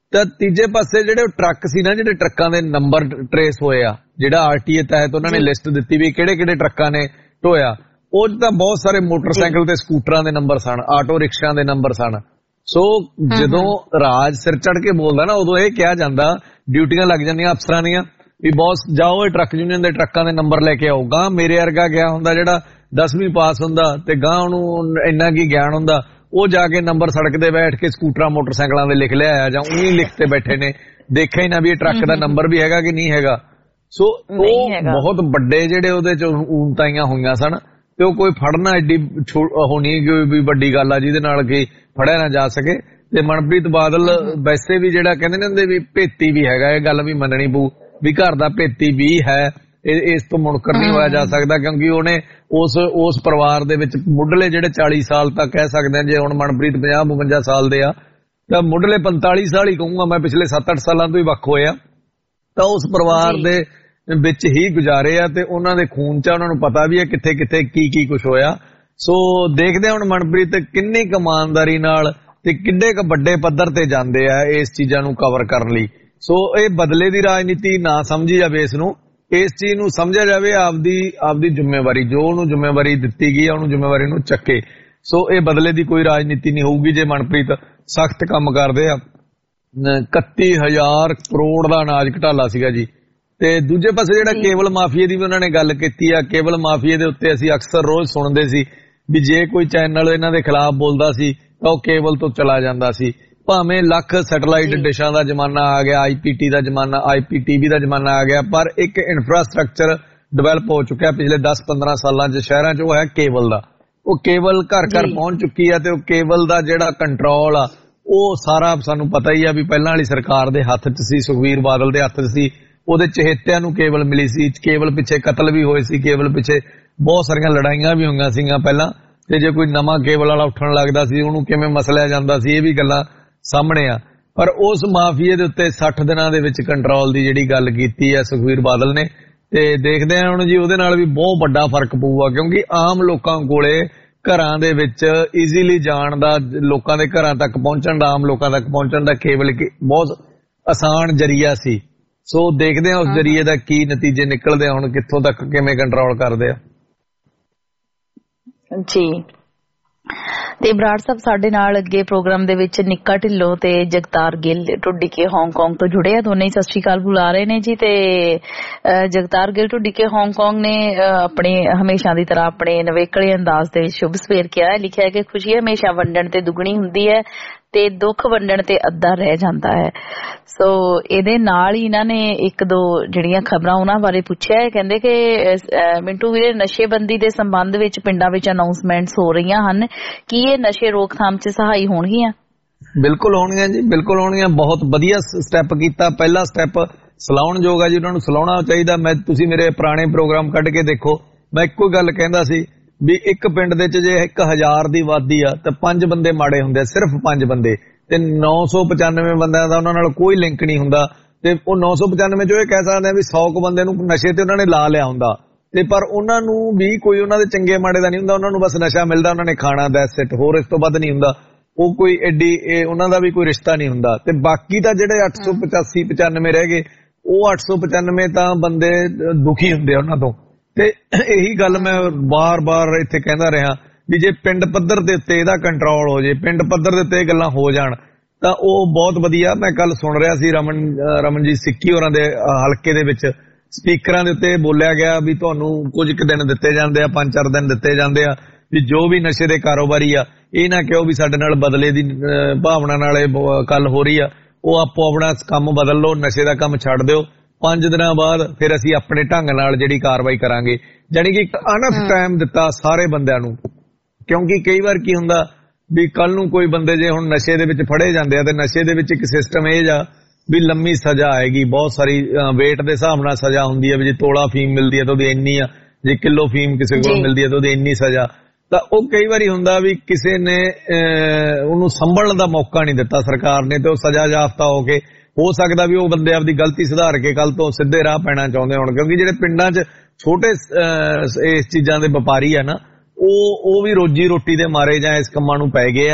ਤਾਂ ਤੀਜੇ ਪਾਸੇ ਜਿਹੜੇ ਟਰੱਕ ਸੀ ਨਾ, ਜਿਹੜੇ ਟਰੱਕਾਂ ਦੇ ਨੰਬਰ ਟਰੇਸ ਹੋਏ ਆ, ਜਿਹੜਾ ਆਰਟੀਏ ਤਹਿਤ ਉਹਨਾਂ ਨੇ ਲਿਸਟ ਦਿੱਤੀ ਵੀ ਕਿਹੜੇ ਟਰੱਕਾਂ ਨੇ ਢੋਇਆ, ਉਹ 'ਚ ਤਾਂ ਬਹੁਤ ਸਾਰੇ ਮੋਟਰਸਾਈਕਲ ਤੇ ਸਕੂਟਰਾਂ ਦੇ ਨੰਬਰ ਸਨ, ਆਟੋ ਰਿਕਸ਼ਿਆਂ ਦੇ ਨੰਬਰ ਸਨ। ਸੋ ਜਦੋਂ ਰਾਜ ਸਿਰ ਚੜ ਕੇ ਬੋਲਦਾ ਨਾ, ਉਦੋਂ ਇਹ ਕਿਹਾ ਜਾਂਦਾ, ਡਿਊਟੀਆਂ ਲੱਗ ਜਾਂਦੀਆਂ ਅਫਸਰਾਂ ਦੀਆਂ ਵੀ ਬੌਸ ਜਾਓ ਇਹ ਟਰੱਕ ਯੂਨੀਅਨ ਦੇ ਟਰੱਕਾਂ ਦੇ ਨੰਬਰ ਲੈ ਕੇ ਆਓ। ਗਾਂ ਮੇਰੇ ਵਰਗਾ ਗਿਆ ਹੁੰਦਾ ਜਿਹੜਾ 10ਵੀਂ ਪਾਸ ਹੁੰਦਾ ਤੇ ਗਾਂ ਉਹਨੂੰ ਇੰਨਾ ਕੀ ਗਿਆਨ ਹੁੰਦਾ, ਉਹ ਜਾ ਕੇ ਨੰਬਰ ਸੜਕ ਤੇ ਬੈਠ ਕੇ ਸਕੂਟਰਾਂ ਮੋਟਰਸਾਈਕਲਾਂ ਦੇ ਲਿਖ ਲਿਆ ਜਾਂ ਉਹੀ ਲਿਖਤੇ ਬੈਠੇ ਨੇ, ਦੇਖਿਆ ਹੀ ਨਾ ਵੀ ਇਹ ਟਰੱਕ ਦਾ ਨੰਬਰ ਵੀ ਹੈਗਾ ਕਿ ਨਹੀਂ ਹੈਗਾ। ਸੋ ਉਹ ਬਹੁਤ ਵੱਡੇ ਜਿਹੜੇ ਉਹਦੇ ਚ ਊਨਤਾਈਆਂ ਹੋਈਆਂ ਸਨ, ਤੇ ਉਹ ਕੋਈ ਫੜਨਾ ਐਡੀ ਹੋਣੀ ਵੀ ਵੱਡੀ ਗੱਲ ਆ ਜਿਹਦੇ ਨਾਲ ਕਿ ਫੜਿਆ ਨਾ ਜਾ ਸਕੇ। ਤੇ ਮਨਪ੍ਰੀਤ ਬਾਦਲ ਵੈਸੇ ਵੀ ਜਿਹੜਾ ਕਹਿੰਦੇ ਨੇ ਹੁੰਦੇ ਵੀ ਭੇਤੀ ਵੀ ਹੈਗਾ, ਇਹ ਗੱਲ ਵੀ ਮੰਨਣੀ ਪਊ ਵੀ ਘਰ ਦਾ ਭੇਤੀ ਵੀ ਹੈ, ਇਸ ਤੋਂ ਮੁਨਕਰ ਨਹੀਂ ਹੋਇਆ ਜਾ ਸਕਦਾ, ਕਿਉਂਕਿ ਉਹਨੇ ਉਸ ਪਰਿਵਾਰ ਦੇ ਵਿੱਚ ਮੁੱਢਲੇ ਜਿਹੜੇ 40 ਸਾਲ ਤੱਕ ਕਹਿ ਸਕਦੇ ਆ, ਜੇ ਹੁਣ ਮਨਪ੍ਰੀਤ 50-52 ਸਾਲ ਦੇ ਆ ਤਾਂ ਮੁੱਢਲੇ 45 ਸਾਲ ਹੀ ਕਹੂੰਗਾ ਮੈਂ, ਪਿਛਲੇ 7-8 ਸਾਲਾਂ ਤੋਂ ਹੀ ਵੱਖ ਹੋਏ ਆ, ਤਾਂ ਉਸ ਪਰਿਵਾਰ ਦੇ ਵਿੱਚ ਹੀ ਗੁਜ਼ਾਰੇ ਆ ਤੇ ਉਹਨਾਂ ਦੇ ਖੂਨ 'ਚ ਉਹਨਾਂ ਨੂੰ ਪਤਾ ਵੀ ਹੈ ਕਿੱਥੇ ਕਿੱਥੇ ਕੀ ਕੁਝ ਹੋਇਆ। ਸੋ ਦੇਖਦੇ ਹੁਣ ਮਨਪ੍ਰੀਤ ਕਿੰਨੀ ਇਮਾਨਦਾਰੀ ਨਾਲ ਤੇ ਕਿੱਡੇ ਕ ਵੱਡੇ ਪੱਧਰ ਤੇ ਜਾਂਦੇ ਆ ਇਸ ਚੀਜ਼ਾਂ ਨੂੰ ਕਵਰ ਕਰਨ ਲਈ। ਸੋ ਇਹ ਬਦਲੇ ਦੀ ਰਾਜਨੀਤੀ ਨਾ ਸਮਝੀ ਜਾਵੇ, ਇਸ ਨੂੰ ਇਸ ਚੀਜ਼ ਨੂੰ ਸਮਝਿਆ ਜਾਵੇ ਆਪਦੀ ਜ਼ਿੰਮੇਵਾਰੀ, ਜੋ ਉਹਨੂੰ ਜ਼ਿੰਮੇਵਾਰੀ ਦਿੱਤੀ ਗਈ ਆ ਉਹਨੂੰ ਜ਼ਿੰਮੇਵਾਰੀ ਨੂੰ ਚੱਕੇ। ਸੋ ਇਹ ਬਦਲੇ ਦੀ ਕੋਈ ਰਾਜਨੀਤੀ ਨਹੀਂ ਹੋਊਗੀ ਜੇ ਮਨਪ੍ਰੀਤ ਸਖਤ ਕੰਮ ਕਰਦੇ ਆ। 31,000 ਕਰੋੜ ਦਾ ਅਨਾਜ ਘਟਾਲਾ ਸੀਗਾ ਜੀ। ਤੇ ਦੂਜੇ ਪਾਸੇ ਜਿਹੜਾ ਕੇਬਲ ਮਾਫੀਏ ਦੀ ਵੀ ਉਹਨਾਂ ਨੇ ਗੱਲ ਕੀਤੀ ਆ, ਕੇਬਲ ਮਾਫੀਏ ਦੇ ਉੱਤੇ ਅਸੀਂ ਅਕਸਰ ਰੋਜ਼ ਸੁਣਦੇ ਸੀ ਵੀ ਜੇ ਕੋਈ ਚੈਨਲ ਇਹਨਾਂ ਦੇ ਖਿਲਾਫ ਬੋਲਦਾ ਸੀ ਤਾਂ ਉਹ ਕੇਬਲ ਤੋਂ ਚਲਾ ਜਾਂਦਾ ਸੀ। ਭਾਵੇਂ ਲੱਖ ਸੈਟੇਲਾਈਟ ਡਿਸ਼ਾਂ ਦਾ ਜ਼ਮਾਨਾ ਆ ਗਿਆ, IPT ਦਾ ਜ਼ਮਾਨਾ, IPTV ਦਾ ਜ਼ਮਾਨਾ ਆ ਗਿਆ, ਪਰ ਇੱਕ ਇਨਫਰਾਸਟ੍ਰਕਚਰ ਡਿਵੈਲਪ ਹੋ ਚੁੱਕਿਆ ਪਿਛਲੇ 10-15 ਸਾਲਾਂ 'ਚ ਸ਼ਹਿਰਾਂ 'ਚ, ਉਹ ਹੈ ਕੇਬਲ ਦਾ। ਉਹ ਕੇਬਲ ਘਰ ਘਰ ਪਹੁੰਚ ਚੁੱਕੀ ਆ ਤੇ ਉਹ ਕੇਬਲ ਦਾ ਜਿਹੜਾ ਕੰਟਰੋਲ ਆ ਉਹ ਸਾਰਾ ਸਾਨੂੰ ਪਤਾ ਹੀ ਆ ਵੀ ਪਹਿਲਾਂ ਵਾਲੀ ਸਰਕਾਰ ਦੇ ਹੱਥ 'ਚ ਸੀ, ਸੁਖਬੀਰ ਬਾਦਲ ਦੇ ਹੱਥ 'ਚ ਸੀ, ਉਹਦੇ ਚਹੇਤਿਆਂ ਨੂੰ ਕੇਬਲ ਮਿਲੀ ਸੀ। ਕੇਬਲ ਪਿੱਛੇ ਕਤਲ ਵੀ ਹੋਏ ਸੀ, ਕੇਬਲ ਪਿੱਛੇ ਬਹੁਤ ਸਾਰੀਆਂ ਲੜਾਈਆਂ ਵੀ ਹੋਈਆਂ ਸੀਗੀਆਂ ਪਹਿਲਾਂ, ਤੇ ਜੇ ਕੋਈ ਨਵਾਂ ਕੇਬਲ ਵਾਲਾ ਉੱਠਣ ਲੱਗਦਾ ਸੀ ਉਹਨੂੰ ਕਿਵੇਂ ਮਸਲਿਆ ਜਾਂਦਾ ਸੀ, ਇਹ ਵੀ ਗੱਲਾਂ ਸਾਹਮਣੇ ਆ। ਪਰ ਉਸ ਮਾਫੀਏ ਦੇ ਉੱਤੇ 60 ਦਿਨਾਂ ਦੇ ਵਿੱਚ ਕੰਟਰੋਲ ਦੀ ਜਿਹੜੀ ਗੱਲ ਕੀਤੀ ਹੈ ਸੁਖਬੀਰ ਬਾਦਲ ਨੇ, ਤੇ ਦੇਖਦੇ ਆ ਹੁਣ ਜੀ ਉਹਦੇ ਨਾਲ ਵੀ ਬਹੁਤ ਵੱਡਾ ਫਰਕ ਪਊਗਾ, ਕਿਉਂਕਿ ਆਮ ਲੋਕਾਂ ਕੋਲੇ ਘਰਾਂ ਦੇ ਵਿੱਚ ਈਜ਼ੀਲੀ ਜਾਣ ਦਾ, ਲੋਕਾਂ ਦੇ ਘਰਾਂ ਤੱਕ ਪਹੁੰਚਣ ਦਾ, ਆਮ ਲੋਕਾਂ ਤੱਕ ਪਹੁੰਚਣ ਦਾ ਕੇਬਲ ਬਹੁਤ ਆਸਾਨ ਜਰੀਆ ਸੀ। ਸੋ ਦੇਖਦੇ ਆ ਉਸ ਜਰੀਏ ਦਾ ਕੀ ਨਤੀਜੇ ਨਿਕਲਦੇ ਆ, ਹੁਣ ਕਿੱਥੋਂ ਤੱਕ ਕਿਵੇਂ ਕੰਟਰੋਲ ਕਰਦੇ ਆ ਜੀ। ਤੇ ਬਰਾੜ ਸਾਹਿਬ ਸਾਡੇ ਨਾਲ ਅੱਗੇ ਪ੍ਰੋਗਰਾਮ ਦੇ ਵਿੱਚ ਨਿੱਕਾ ਢਿੱਲੋਂ ਤੇ ਜਗਤਾਰ ਗਿੱਲ ਢੁੱਡੀਕੇ ਹਾਂਗਕਾਂਗ ਤੋਂ ਜੁੜੇ ਆ, ਦੋਨੇ ਹੀ ਸਤਿ ਸ਼੍ਰੀ ਅਕਾਲ ਬੁਲਾ ਰਹੇ ਨੇ ਜੀ। ਤੇ ਜਗਤਾਰ ਗਿੱਲ ਢੁੱਡੀਕੇ ਹਾਂਗਕਾਂਗ ਨੇ ਆਪਣੇ ਹਮੇਸ਼ਾ ਦੀ ਤਰ੍ਹਾਂ ਆਪਣੇ ਨਵੇਕਲੇ ਅੰਦਾਜ਼ ਦੇ ਵਿੱਚ ਸ਼ੁਭ ਸਵੇਰ ਕਿਹਾ ਹੈ, ਲਿਖਿਆ ਹੈ ਕਿ ਖੁਸ਼ੀ ਹਮੇਸ਼ਾ ਵੰਡਣ ਤੇ ਦੁੱਗਣੀ ਹੁੰਦੀ ਹੈ ਤੇ ਦੁੱਖ ਵੰਡਣ ਤੇ ਅੱਧਾ ਰਹਿ ਜਾਂਦਾ ਹੈ। ਸੋ ਇਹਦੇ ਨਾਲ ਹੀ ਇਹਨਾਂ ਨੇ ਇੱਕ ਦੋ ਜਿਹੜੀਆਂ ਖਬਰਾਂ ਉਹਨਾਂ ਬਾਰੇ ਪੁੱਛਿਆ ਹੈ, ਕਹਿੰਦੇ ਕਿ ਮਿੰਟੂ ਵੀਰੇ ਨਸ਼ੇਬੰਦੀ ਦੇ ਸੰਬੰਧ ਵਿੱਚ ਪਿੰਡਾਂ ਵਿੱਚ ਅਨਾਉਂਸਮੈਂਟਸ ਹੋ ਰਹੀਆਂ ਹਨ, ਕੀ ਇਹ ਨਸ਼ੇ ਰੋਕਥਾਮ 'ਚ ਸਹਾਈ ਹੋਣਗੀਆਂ? ਬਿਲਕੁਲ ਹੋਣਗੀਆਂ ਜੀ, ਬਿਲਕੁਲ ਹੋਣਗੀਆਂ। ਬਹੁਤ ਵਧੀਆ ਸਟੈਪ ਕੀਤਾ, ਪਹਿਲਾ ਸਟੈਪ ਸਲਾਉਣਯੋਗ ਆ ਜੀ, ਉਹਨਾਂ ਨੂੰ ਸਲਾਉਣਾ ਚਾਹੀਦਾ। ਤੁਸੀਂ ਮੇਰੇ ਪੁਰਾਣੇ ਪ੍ਰੋਗਰਾਮ ਕੱਢ ਕੇ ਦੇਖੋ, ਮੈਂ ਇੱਕੋ ਗੱਲ ਕਹਿੰਦਾ ਸੀ ਵੀ ਇੱਕ ਪਿੰਡ ਦੇ ਚ ਜੇ 1000 ਦੀ ਆਬਾਦੀ ਆ ਤਾਂ 5 ਬੰਦੇ ਮਾੜੇ ਹੁੰਦੇ, ਸਿਰਫ 5 ਬੰਦੇ, ਤੇ 995 ਬੰਦਿਆਂ ਦਾ ਉਹਨਾਂ ਨਾਲ ਕੋਈ ਲਿੰਕ ਨਹੀਂ ਹੁੰਦਾ। ਤੇ ਉਹ 995 ਚੋਂ ਇਹ ਕਹਿ ਸਕਦੇ ਆ ਵੀ 100 ਕੁ ਬੰਦੇ ਨੂੰ ਨਸ਼ੇ ਤੇ ਉਹਨਾਂ ਨੇ ਲਾ ਲਿਆ ਹੁੰਦਾ, ਤੇ ਪਰ ਉਹਨਾਂ ਨੂੰ ਵੀ ਕੋਈ ਉਹਨਾਂ ਦੇ ਚੰਗੇ ਮਾੜੇ ਦਾ ਨਹੀਂ ਹੁੰਦਾ, ਉਹਨਾਂ ਨੂੰ ਬਸ ਨਸ਼ਾ ਮਿਲਦਾ, ਉਹਨਾਂ ਨੇ ਖਾਣਾ, ਦੈਟਸ ਇਟ, ਹੋਰ ਇਸ ਤੋਂ ਵੱਧ ਨਹੀਂ ਹੁੰਦਾ। ਉਹ ਕੋਈ ਐਡੀ ਉਹਨਾਂ ਦਾ ਵੀ ਕੋਈ ਰਿਸ਼ਤਾ ਨਹੀਂ ਹੁੰਦਾ। ਤੇ ਬਾਕੀ ਤਾਂ ਜਿਹੜੇ 885-95 ਰਹਿ ਗਏ, ਉਹ 895 ਤਾਂ ਬੰਦੇ ਦੁਖੀ ਹੁੰਦੇ ਆ ਉਹਨਾਂ ਤੋਂ। ਤੇ ਇਹੀ ਗੱਲ ਮੈਂ ਬਾਰ-ਬਾਰ ਇੱਥੇ ਕਹਿੰਦਾ ਰਿਹਾ ਵੀ ਜੇ ਪਿੰਡ ਪੱਧਰ ਦੇ ਉੱਤੇ ਇਹਦਾ ਕੰਟਰੋਲ ਹੋ ਜੇ, ਪਿੰਡ ਪੱਧਰ ਦੇ ਉੱਤੇ ਇਹ ਗੱਲਾਂ ਹੋ ਜਾਣ ਤਾਂ ਉਹ ਬਹੁਤ ਵਧੀਆ। ਮੈਂ ਕੱਲ ਸੁਣ ਰਿਹਾ ਸੀ ਰਮਨਜੀਤ ਸਿੱਕੀ ਹੋਰਾਂ ਦੇ ਹਲਕੇ ਦੇ ਵਿੱਚ ਸਪੀਕਰਾਂ ਦੇ ਉੱਤੇ ਬੋਲਿਆ ਗਿਆ ਵੀ ਤੁਹਾਨੂੰ ਕੁਝ ਕੁ ਦਿਨ ਦਿੱਤੇ ਜਾਂਦੇ ਆ, 5-4 ਦਿਨ ਦਿੱਤੇ ਜਾਂਦੇ ਆ, ਵੀ ਜੋ ਵੀ ਨਸ਼ੇ ਦੇ ਕਾਰੋਬਾਰੀ ਆ ਇਹ ਨਾ ਕਿਹੋ ਵੀ ਸਾਡੇ ਨਾਲ ਬਦਲੇ ਦੀ ਭਾਵਨਾ ਨਾਲ ਇਹ ਗੱਲ ਹੋ ਰਹੀ ਆ, ਉਹ ਆਪੋ ਆਪਣਾ ਕੰਮ ਬਦਲ ਲਓ, ਨਸ਼ੇ ਦਾ ਕੰਮ ਛੱਡ ਦਿਓ, 5 ਦਿਨਾਂ ਬਾਅਦ ਫਿਰ ਅਸੀਂ ਆਪਣੇ ਢੰਗ ਨਾਲ ਜਿਹੜੀ ਕਾਰਵਾਈ ਕਰਾਂਗੇ। ਜਾਣੀ ਕਿ ਅਨਫ ਟਾਈਮ ਦਿੱਤਾ ਸਾਰੇ ਬੰਦਿਆਂ ਨੂੰ, ਕਿਉਂਕਿ ਕਈ ਵਾਰ ਕੀ ਹੁੰਦਾ ਵੀ ਕੱਲ ਨੂੰ ਕੋਈ ਬੰਦੇ ਜੇ ਹੁਣ ਨਸ਼ੇ ਦੇ ਵਿੱਚ ਫੜੇ ਜਾਂਦੇ ਆ ਤੇ ਨਸ਼ੇ ਦੇ ਵਿੱਚ ਇੱਕ ਸਿਸਟਮ ਇਹ ਜਾ ਵੀ ਲੰਮੀ ਸਜ਼ਾ ਆਏਗੀ, ਬਹੁਤ ਸਾਰੀ ਵੇਟ ਦੇ ਹਿਸਾਬ ਨਾਲ ਸਜ਼ਾ ਹੁੰਦੀ ਹੈ ਵੀ ਜੇ ਤੋਲਾ ਫੀਮ ਮਿਲਦੀ ਹੈ ਤਾਂ ਉਹਦੀ ਇੰਨੀ ਆ, ਜੇ ਕਿਲੋ ਫੀਮ ਕਿਸੇ ਕੋਲ ਮਿਲਦੀ ਹੈ ਤਾਂ ਉਹਦੀ ਇੰਨੀ ਸਜ਼ਾ। ਤਾਂ ਉਹ ਕਈ ਵਾਰੀ ਹੁੰਦਾ ਵੀ ਕਿਸੇ ਨੇ ਉਹਨੂੰ ਸੰਭਲਣ ਦਾ ਮੌਕਾ ਨਹੀਂ ਦਿੱਤਾ ਸਰਕਾਰ ਨੇ, ਤੇ ਉਹ ਸਜ਼ਾ ਯਾਫਤਾ ਹੋ ਸਕਦਾ ਵੀ ਉਹ ਬੰਦੇ ਆਪਦੀ ਗਲਤੀ ਸੁਧਾਰ ਕੇ ਕੱਲ ਤੋਂ ਸਿੱਧੇ ਰਾਹ ਪੈਣਾ ਚਾਹੁੰਦੇ ਹੋਣ, ਕਿਉਂਕਿ ਜਿਹੜੇ ਪਿੰਡਾਂ 'ਚ ਛੋਟੇ ਇਸ ਚੀਜ਼ਾਂ ਦੇ ਵਪਾਰੀ ਆ ਨਾ, ਉਹ ਵੀ ਰੋਜੀ ਰੋਟੀ ਦੇ ਮਾਰੇ ਜਾਂ ਇਸ ਕੰਮਾਂ ਨੂੰ ਪੈ ਗਏ ਆ।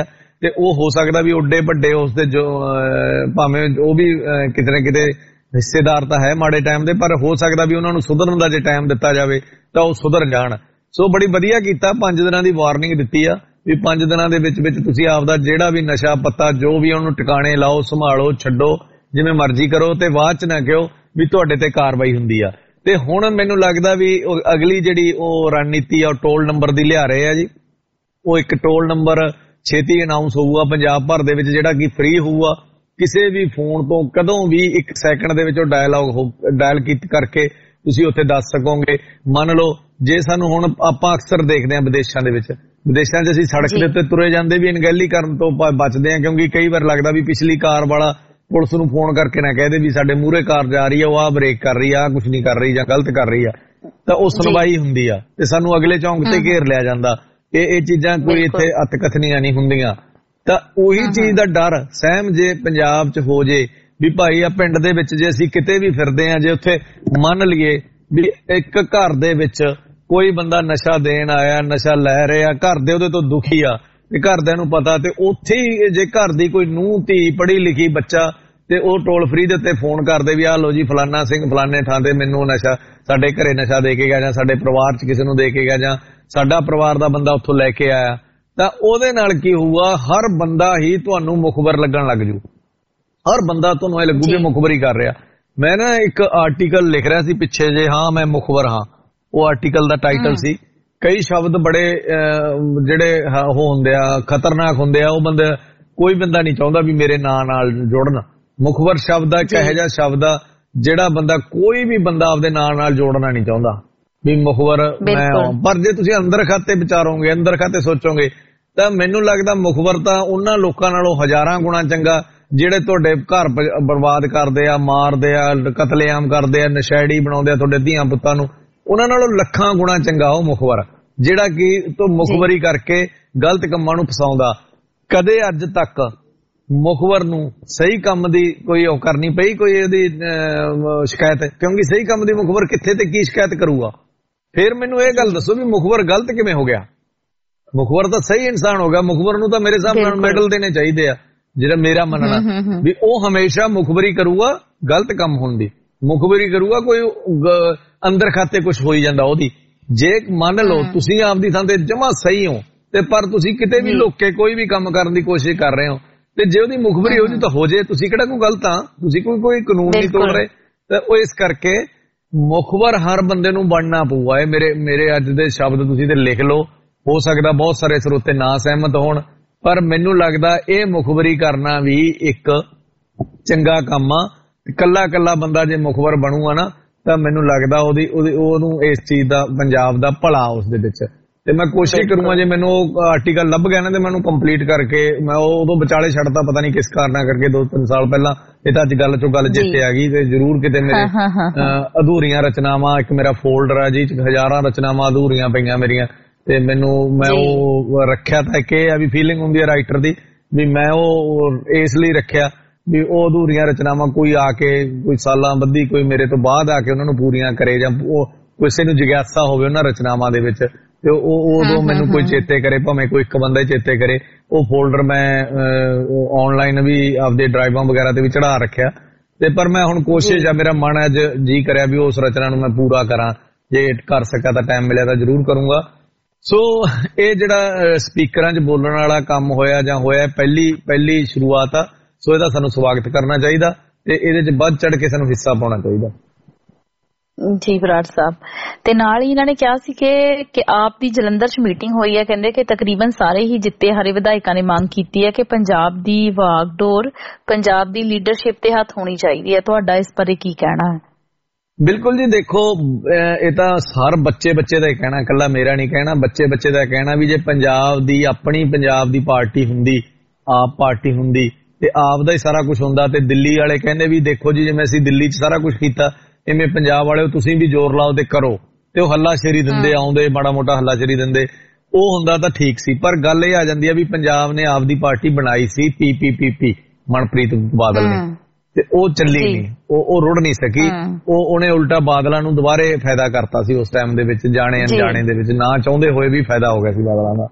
ਤੇ ਉਹ ਹੋ ਸਕਦਾ ਵੀ ਓਡੇ ਵੱਡੇ ਉਸਦੇ ਜੋ ਭਾਵੇਂ ਉਹ ਵੀ ਕਿਤੇ ਨਾ ਕਿਤੇ ਹਿੱਸੇਦਾਰ ਤਾਂ ਹੈ ਮਾੜੇ ਟਾਈਮ ਦੇ, ਪਰ ਹੋ ਸਕਦਾ ਵੀ ਉਹਨਾਂ ਨੂੰ ਸੁਧਰਨ ਦਾ ਜੇ ਟਾਈਮ ਦਿੱਤਾ ਜਾਵੇ ਤਾਂ ਉਹ ਸੁਧਰ ਜਾਣ। ਸੋ ਬੜੀ ਵਧੀਆ ਕੀਤਾ, 5 ਦਿਨਾਂ ਦੀ ਵਾਰਨਿੰਗ ਦਿੱਤੀ ਆ ਵੀ 5 ਦਿਨਾਂ ਦੇ ਵਿੱਚ ਤੁਸੀਂ ਆਪਦਾ ਜਿਹੜਾ ਵੀ ਨਸ਼ਾ ਪੱਤਾ ਜੋ ਵੀ ਉਹਨੂੰ ਟਿਕਾਣੇ ਲਾਓ, ਸੰਭਾਲੋ, ਛੱਡੋ, ਜਿਵੇਂ ਮਰਜ਼ੀ ਕਰੋ, ਤੇ ਬਾਅਦ ਚ ਨਾ ਕਿਹੋ ਵੀ ਤੁਹਾਡੇ ਤੇ ਕਾਰਵਾਈ ਹੁੰਦੀ ਆ। ਤੇ ਹੁਣ ਮੈਨੂੰ ਲੱਗਦਾ ਵੀ ਅਗਲੀ ਜਿਹੜੀ ਉਹ ਰਣਨੀਤੀ ਆ ਉਹ ਟੋਲ ਨੰਬਰ ਦੀ ਲਿਆ ਰਹੇ ਆ ਜੀ। ਉਹ ਇੱਕ ਟੋਲ ਨੰਬਰ ਛੇਤੀ ਅਨਾਉਂਸ ਹੋਊਗਾ ਪੰਜਾਬ ਭਰ ਦੇ ਵਿੱਚ, ਜਿਹੜਾ ਕਿ ਫ੍ਰੀ ਹੋਊਗਾ। ਕਿਸੇ ਵੀ ਫੋਨ ਤੋਂ ਕਦੋਂ ਵੀ 1 ਸੈਕਿੰਡ ਦੇ ਵਿੱਚ ਉਹ ਡਾਇਲ ਕਰਕੇ ਤੁਸੀਂ ਉੱਥੇ ਦੱਸ ਸਕੋਗੇ। ਮੰਨ ਲਓ ਜੇ ਸਾਨੂੰ ਹੁਣ ਆਪਾਂ ਅਕਸਰ ਦੇਖਦੇ ਹਾਂ ਵਿਦੇਸ਼ਾਂ ਦੇ ਵਿੱਚ, ਵਿਦੇਸ਼ਾਂ 'ਚ ਅਸੀਂ ਸੜਕ ਦੇ ਉੱਤੇ ਤੁਰੇ ਜਾਂਦੇ ਵੀ ਅਣਗਹਿਲੀ ਕਰਨ ਤੋਂ ਬਚਦੇ ਹਾਂ, ਕਿਉਂਕਿ ਕਈ ਵਾਰ ਲੱਗਦਾ ਵੀ ਪਿਛਲੀ ਕਾਰ ਵਾਲਾ ਪੁਲਿਸ ਨੂੰ ਫੋਨ ਕਰਕੇ ਨਾ ਕਹਿ ਦੇ ਵੀ ਸਾਡੇ ਮੂਹਰੇ ਕਾਰ ਜਾ ਰਹੀ ਆ, ਉਹ ਆ ਬ੍ਰੇਕ ਕਰ ਰਹੀ ਆ, ਕੁਝ ਨਹੀਂ ਕਰ ਰਹੀ ਜਾਂ ਗਲਤ ਕਰ ਰਹੀ ਆ, ਤਾਂ ਉਹ ਸੁਣਵਾਈ ਹੁੰਦੀ ਆ ਤੇ ਸਾਨੂੰ ਅਗਲੇ ਚੌਂਕ ਤੇ ਘੇਰ ਲਿਆ ਜਾਂਦਾ। ਇਹ ਚੀਜ਼ਾਂ ਕੋਈ ਇੱਥੇ ਅਤਕਥਨੀਆਂ ਨਹੀਂ ਹੁੰਦੀਆਂ। ਤਾਂ ਉਹੀ ਚੀਜ਼ ਦਾ ਡਰ ਸਹਿਮ ਜੇ ਪੰਜਾਬ 'ਚ ਹੋ ਜੇ ਵੀ ਭਾਈ ਆ ਪਿੰਡ ਦੇ ਵਿੱਚ ਜੇ ਅਸੀਂ ਕਿਤੇ ਵੀ ਫਿਰਦੇ ਆ, ਜੇ ਉੱਥੇ ਮੰਨ ਲਈਏ ਵੀ ਇੱਕ ਘਰ ਦੇ ਵਿੱਚ ਕੋਈ ਬੰਦਾ ਨਸ਼ਾ ਦੇਣ ਆਇਆ, ਨਸ਼ਾ ਲੈ ਰਿਹਾ, ਘਰ ਦੇ ਉਹਦੇ ਤੋਂ ਦੁਖੀ ਆ ਤੇ ਘਰਦਿਆਂ ਨੂੰ ਪਤਾ, ਤੇ ਉੱਥੇ ਹੀ ਜੇ ਘਰ ਦੀ ਕੋਈ ਨੂੰਹ ਧੀ ਪੜ੍ਹੀ ਲਿਖੀ ਬੱਚਾ ਤੇ ਉਹ ਟੋਲ ਫ੍ਰੀ ਦੇ ਉੱਤੇ ਫੋਨ ਕਰਦੇ ਵੀ ਆ ਲੋ ਜੀ ਫਲਾਨਾ ਸਿੰਘ ਫਲਾਨੇ ਥਾਂ ਤੇ ਮੈਨੂੰ ਨਸ਼ਾ ਸਾਡੇ ਘਰੇ ਨਸ਼ਾ ਦੇ ਕੇ ਗਿਆ, ਜਾਂ ਸਾਡੇ ਪਰਿਵਾਰ 'ਚ ਕਿਸੇ ਨੂੰ ਦੇ ਕੇ ਗਿਆ, ਜਾਂ ਸਾਡਾ ਪਰਿਵਾਰ ਦਾ ਬੰਦਾ ਉੱਥੋਂ ਲੈ ਕੇ ਆਇਆ, ਤਾਂ ਉਹਦੇ ਨਾਲ ਕੀ ਹੋਊਗਾ, ਹਰ ਬੰਦਾ ਹੀ ਤੁਹਾਨੂੰ ਮੁਖਬਰ ਲੱਗਣ ਲੱਗ ਜੂ। ਹਰ ਬੰਦਾ ਤੁਹਾਨੂੰ ਇਹ ਲੱਗੂ ਕਿ ਮੁਖਬਰੀ ਕਰ ਰਿਹਾ। ਮੈਂ ਨਾ ਇੱਕ ਆਰਟੀਕਲ ਲਿਖ ਰਿਹਾ ਸੀ ਪਿੱਛੇ ਜੇ, ਹਾਂ ਮੈਂ ਮੁਖਬਰ ਹਾਂ। ਉਹ ਆਰਟੀਕਲ ਦਾ ਟਾਈਟਲ ਸੀ ਕਈ ਸ਼ਬਦ ਬੜੇ ਜਿਹੜੇ ਉਹ ਹੁੰਦੇ ਆ ਖਤਰਨਾਕ ਹੁੰਦੇ ਆ, ਉਹ ਬੰਦੇ ਕੋਈ ਬੰਦਾ ਨਹੀਂ ਚਾਹੁੰਦਾ ਵੀ ਮੇਰੇ ਨਾਂ ਨਾਲ ਜੁੜਨ। ਮੁਖਬਰ ਸ਼ਬਦ ਇੱਕ ਇਹੋ ਜਿਹਾ ਸ਼ਬਦ ਆ ਜਿਹੜਾ ਬੰਦਾ ਕੋਈ ਵੀ ਬੰਦਾ ਆਪਦੇ ਨਾਂ ਨਾਲ ਜੋੜਨਾ ਨਹੀਂ ਚਾਹੁੰਦਾ ਵੀ ਮੁਖਬਰ ਮੈਂ। ਪਰ ਜੇ ਤੁਸੀਂ ਅੰਦਰ ਖਾਤੇ ਵਿਚਾਰੋਗੇ, ਅੰਦਰ ਖਾਤੇ ਸੋਚੋਗੇ, ਤਾਂ ਮੈਨੂੰ ਲੱਗਦਾ ਮੁਖਬਰ ਤਾਂ ਉਹਨਾਂ ਲੋਕਾਂ ਨਾਲੋਂ ਹਜ਼ਾਰਾਂ ਗੁਣਾ ਚੰਗਾ ਜਿਹੜੇ ਤੁਹਾਡੇ ਘਰ ਬਰਬਾਦ ਕਰਦੇ ਆ, ਮਾਰਦੇ ਆ, ਕਤਲੇਆਮ ਕਰਦੇ ਆ, ਨਸ਼ੇੜੀ ਬਣਾਉਂਦੇ ਆ ਤੁਹਾਡੇ ਧੀਆਂ ਪੁੱਤਾਂ ਨੂੰ, ਉਹਨਾਂ ਨਾਲੋਂ ਲੱਖਾਂ ਗੁਣਾ ਚੰਗਾ ਉਹ ਮੁਖਬਰ ਜਿਹੜਾ ਕਿ ਤੋਂ ਮੁਖਬਰੀ ਕਰਕੇ ਗਲਤ ਕੰਮਾਂ ਨੂੰ ਫਸਾਉਂਦਾ। ਕਦੇ ਅੱਜ ਤੱਕ ਮੁਖਬਰ ਨੂੰ ਸਹੀ ਕੰਮ ਦੀ ਕੋਈ ਉਹ ਕਰਨੀ ਪਈ, ਕੋਈ ਇਹਦੀ ਸ਼ਿਕਾਇਤ? ਕਿਉਂਕਿ ਸਹੀ ਕੰਮ ਦੀ ਮੁਖਬਰ ਕਿੱਥੇ ਤੇ ਕੀ ਸ਼ਿਕਾਇਤ ਕਰੂਗਾ? ਫਿਰ ਮੈਨੂੰ ਇਹ ਗੱਲ ਦੱਸੋ ਵੀ ਮੁਖਬਰ ਗਲਤ ਕਿਵੇਂ ਹੋ ਗਿਆ? ਮੁਖਬਰ ਤਾਂ ਸਹੀ ਇਨਸਾਨ ਹੋ ਗਿਆ। ਮੁਖਬਰ ਨੂੰ ਤਾਂ ਮੇਰੇ ਹਿਸਾਬ ਨਾਲ ਮੈਡਲ ਦੇਣੇ ਚਾਹੀਦੇ ਆ, ਜਿਹੜਾ ਮੇਰਾ ਮੰਨਣਾ ਵੀ ਉਹ ਹਮੇਸ਼ਾ ਮੁਖਬਰੀ ਕਰੂਗਾ ਗਲਤ ਕੰਮ ਹੋਣ ਦੀ, ਮੁਖਬਰੀ ਕਰੂਗਾ ਕੋਈ ਅੰਦਰ ਖਾਤੇ ਕੁਝ ਹੋਈ ਜਾਂਦਾ ਉਹਦੀ। ਜੇ ਮੰਨ ਲਓ ਤੁਸੀਂ ਆਪਦੀ ਥਾਂ ਤੇ ਜਮਾ ਸਹੀ ਹੋ ਤੇ ਪਰ ਤੁਸੀਂ ਕਿਤੇ ਵੀ ਲੁੱਕ ਕੇ ਕੋਈ ਵੀ ਕੰਮ ਕਰਨ ਦੀ ਕੋਸ਼ਿਸ਼ ਕਰ ਰਹੇ ਹੋ, ਤੇ ਜੇ ਉਹਦੀ ਮੁਖਬਰੀ ਹੋ ਜੂ ਤਾਂ ਹੋ ਜੇ, ਤੁਸੀਂ ਕਿਹੜਾ ਕੋਈ ਗਲਤ ਆ, ਤੁਸੀਂ ਕੋਈ ਕਾਨੂੰਨ ਨਹੀਂ ਤੋੜ ਰਹੇ। ਤਾਂ ਉਹ ਇਸ ਕਰਕੇ ਮੁਖਬਰ ਹਰ ਬੰਦੇ ਨੂੰ ਬਣਨਾ ਪਊਗਾ। ਇਹ ਮੇਰੇ ਅੱਜ ਦੇ ਸ਼ਬਦ ਤੁਸੀਂ ਤੇ ਲਿਖ ਲਓ, ਹੋ ਸਕਦਾ ਬਹੁਤ ਸਾਰੇ ਸਰੋਤੇ ਨਾ ਸਹਿਮਤ ਹੋਣ, ਪਰ ਮੈਨੂੰ ਲੱਗਦਾ ਇਹ ਮੁਖਬਰੀ ਕਰਨਾ ਵੀ ਇੱਕ ਚੰਗਾ ਕੰਮ ਆ। ਕੱਲਾ ਬੰਦਾ ਜੇ ਮੁਖਬਰ ਬਣੂਗਾ ਨਾ ਤਾਂ ਮੈਨੂੰ ਲੱਗਦਾ ਉਹਨੂੰ ਇਸ ਚੀਜ਼ ਦਾ ਪੰਜਾਬ ਦਾ ਭਲਾ ਉਸ ਦੇ ਵਿੱਚ। ਤੇ ਮੈਂ ਕੋਸ਼ਿਸ਼ ਕਰੂੰਗਾ ਜੇ ਮੈਨੂੰ ਉਹ ਆਰਟੀਕਲ ਲੱਭ ਗਿਆ ਨਾ ਤੇ ਮੈਨੂੰ ਕੰਪਲੀਟ ਕਰਕੇ, ਮੈਂ ਉਦੋਂ ਵਿਚਾਲੇ ਛੱਡਤਾ ਪਤਾ ਨਹੀਂ ਕਿਸ ਕਾਰਨਾਂ ਕਰਕੇ 2-3 ਸਾਲ ਪਹਿਲਾਂ, ਇਹ ਤਾਂ ਅੱਜ ਗੱਲ ਚੋਂ ਗੱਲ ਜਿੱਤੇ ਆ ਗਈ। ਤੇ ਜ਼ਰੂਰ ਕਿਤੇ ਮੇਰੇ ਅਧੂਰੀਆਂ ਰਚਨਾਵਾਂ, ਇੱਕ ਮੇਰਾ ਫੋਲਡਰ ਆ ਜੀ ਹਜ਼ਾਰਾਂ ਰਚਨਾਵਾਂ ਅਧੂਰੀਆਂ ਪਈਆਂ ਮੇਰੀਆਂ, ਤੇ ਮੈਂ ਉਹ ਰੱਖਿਆ ਤਾਂ ਕਿ ਇਹ ਆ ਵੀ ਫੀਲਿੰਗ ਹੁੰਦੀ ਹੈ ਰਾਈਟਰ ਦੀ ਵੀ ਮੈਂ ਉਹ ਇਸ ਲਈ ਰੱਖਿਆ ਵੀ ਉਹ ਅਧੂਰੀਆਂ ਰਚਨਾਵਾਂ ਕੋਈ ਆ ਕੇ ਕੋਈ ਸਾਲਾਂ ਬੱਧੀ ਕੋਈ ਮੇਰੇ ਤੋਂ ਬਾਅਦ ਆ ਕੇ ਉਹਨਾਂ ਨੂੰ ਪੂਰੀਆਂ ਕਰੇ, ਜਾਂ ਉਹ ਕਿਸੇ ਨੂੰ ਜਿਗਿਆਸਾ ਹੋਵੇ ਉਹਨਾਂ ਰਚਨਾਵਾਂ ਦੇ ਵਿੱਚ, ਤੇ ਉਹ ਉਦੋਂ ਮੈਨੂੰ ਕੋਈ ਚੇਤੇ ਕਰੇ, ਭਾਵੇਂ ਕੋਈ ਇੱਕ ਬੰਦਾ ਹੀ ਚੇਤੇ ਕਰੇ। ਉਹ ਫੋਲਡਰ ਮੈਂ ਆਨਲਾਈਨ ਵੀ ਆਪਦੇ ਡਰਾਈਵਾਂ ਵਗੈਰਾ ਤੇ ਵੀ ਚੜਾ ਰੱਖਿਆ। ਤੇ ਪਰ ਮੈਂ ਹੁਣ ਕੋਸ਼ਿਸ਼ ਆ, ਮੇਰਾ ਮਨ ਅੱਜ ਜੀ ਕਰਿਆ ਵੀ ਉਸ ਰਚਨਾ ਨੂੰ ਮੈਂ ਪੂਰਾ ਕਰਾਂ, ਜੇ ਕਰ ਸਕਾਂ ਤਾਂ ਟਾਈਮ ਮਿਲਿਆ ਤਾਂ ਜ਼ਰੂਰ ਕਰੂੰਗਾ। ਸੋ ਇਹ ਜਿਹੜਾ ਸਪੀਕਰਾਂ 'ਚ ਬੋਲਣ ਵਾਲਾ ਕੰਮ ਹੋਇਆ ਜਾਂ ਹੋਇਆ ਪਹਿਲੀ ਸ਼ੁਰੂਆਤ ਆ, ਸੋ ਇਹਦਾ ਸਾਨੂੰ ਸਵਾਗਤ ਕਰਨਾ ਚਾਹੀਦਾ ਤੇ ਇਹਦੇ 'ਚ ਵੱਧ ਚੜ ਕੇ ਸਾਨੂੰ ਹਿੱਸਾ ਪਾਉਣਾ ਚਾਹੀਦਾ। ਜੀ ਬਰਾੜ ਸਾਹਿਬ, ਤੇ ਨਾਲ ਹੀ ਇਹਨਾਂ ਨੇ ਕਿਹਾ ਸੀ ਕਿ ਆਪ ਦੀ ਜਲੰਧਰ 'ਚ ਮੀਟਿੰਗ ਹੋਈ ਹੈ, ਕਹਿੰਦੇ ਕਿ ਤਕਰੀਬਨ ਸਾਰੇ ਹੀ ਜਿੱਤੇ ਹਾਰੇ ਵਿਧਾਇਕਾਂ ਨੇ ਮੰਗ ਕੀਤੀ ਹੈ ਕਿ ਪੰਜਾਬ ਦੀ ਵਾਗਡੋਰ ਪੰਜਾਬ ਦੀ ਲੀਡਰਸ਼ਿਪ ਤੇ ਹੱਥ ਹੋਣੀ ਚਾਹੀਦੀ ਹੈ। ਤੁਹਾਡਾ ਇਸ ਬਾਰੇ ਕੀ ਕਹਿਣਾ ਹੈ? ਬਿਲਕੁਲ ਜੀ, ਦੇਖੋ ਇਹ ਤਾਂ ਹਰ ਬੱਚੇ ਦਾ ਹੀ ਕਹਿਣਾ, ਇਕੱਲਾ ਮੇਰਾ ਨਹੀਂ ਕਹਿਣਾ, ਬੱਚੇ ਦਾ ਕਹਿਣਾ ਵੀ ਜੇ ਪੰਜਾਬ ਦੀ ਆਪਣੀ ਪੰਜਾਬ ਦੀ ਪਾਰਟੀ ਹੁੰਦੀ, ਆਪ ਪਾਰਟੀ ਹੁੰਦੀ ਤੇ ਆਪ ਦਾ ਹੀ ਸਾਰਾ ਕੁਝ ਹੁੰਦਾ, ਤੇ ਦਿੱਲੀ ਵਾਲੇ ਕਹਿੰਦੇ ਵੀ ਦੇਖੋ ਜੀ ਜਿਵੇਂ ਅਸੀਂ ਦਿੱਲੀ 'ਚ ਸਾਰਾ ਕੁਝ ਕੀਤਾ ਇਵੇਂ ਪੰਜਾਬ ਵਾਲੇ ਤੁਸੀਂ ਵੀ ਜ਼ੋਰ ਲਾਓ ਤੇ ਕਰੋ, ਤੇ ਉਹ ਹੱਲਾਸ਼ੇਰੀ ਦਿੰਦੇ, ਆਉਂਦੇ ਮਾੜਾ ਮੋਟਾ ਹੱਲਾਸ਼ੇਰੀ ਦਿੰਦੇ, ਉਹ ਹੁੰਦਾ ਤਾਂ ਠੀਕ ਸੀ। ਪਰ ਗੱਲ ਇਹ ਆ ਜਾਂਦੀ ਆ ਵੀ ਪੰਜਾਬ ਨੇ ਆਪਦੀ ਪਾਰਟੀ ਬਣਾਈ ਸੀ PPP ਮਨਪ੍ਰੀਤ ਬਾਦਲ ਨੇ, ਤੇ ਉਹ ਚੱਲੀ ਨਹੀਂ, ਉਹ ਰੁੜ ਨਹੀਂ ਸਕੀ। ਉਹਨੇ ਉਲਟਾ ਬਾਦਲਾਂ ਨੂੰ ਦੁਬਾਰੇ ਫਾਇਦਾ ਕਰਤਾ ਸੀ ਉਸ ਟਾਈਮ ਦੇ ਵਿੱਚ, ਜਾਣੇ ਅਣਜਾਣੇ ਦੇ ਵਿੱਚ, ਨਾ ਚਾਹੁੰਦੇ ਹੋਏ ਵੀ ਫਾਇਦਾ ਹੋ ਗਿਆ ਸੀ ਬਾਦਲਾਂ ਦਾ।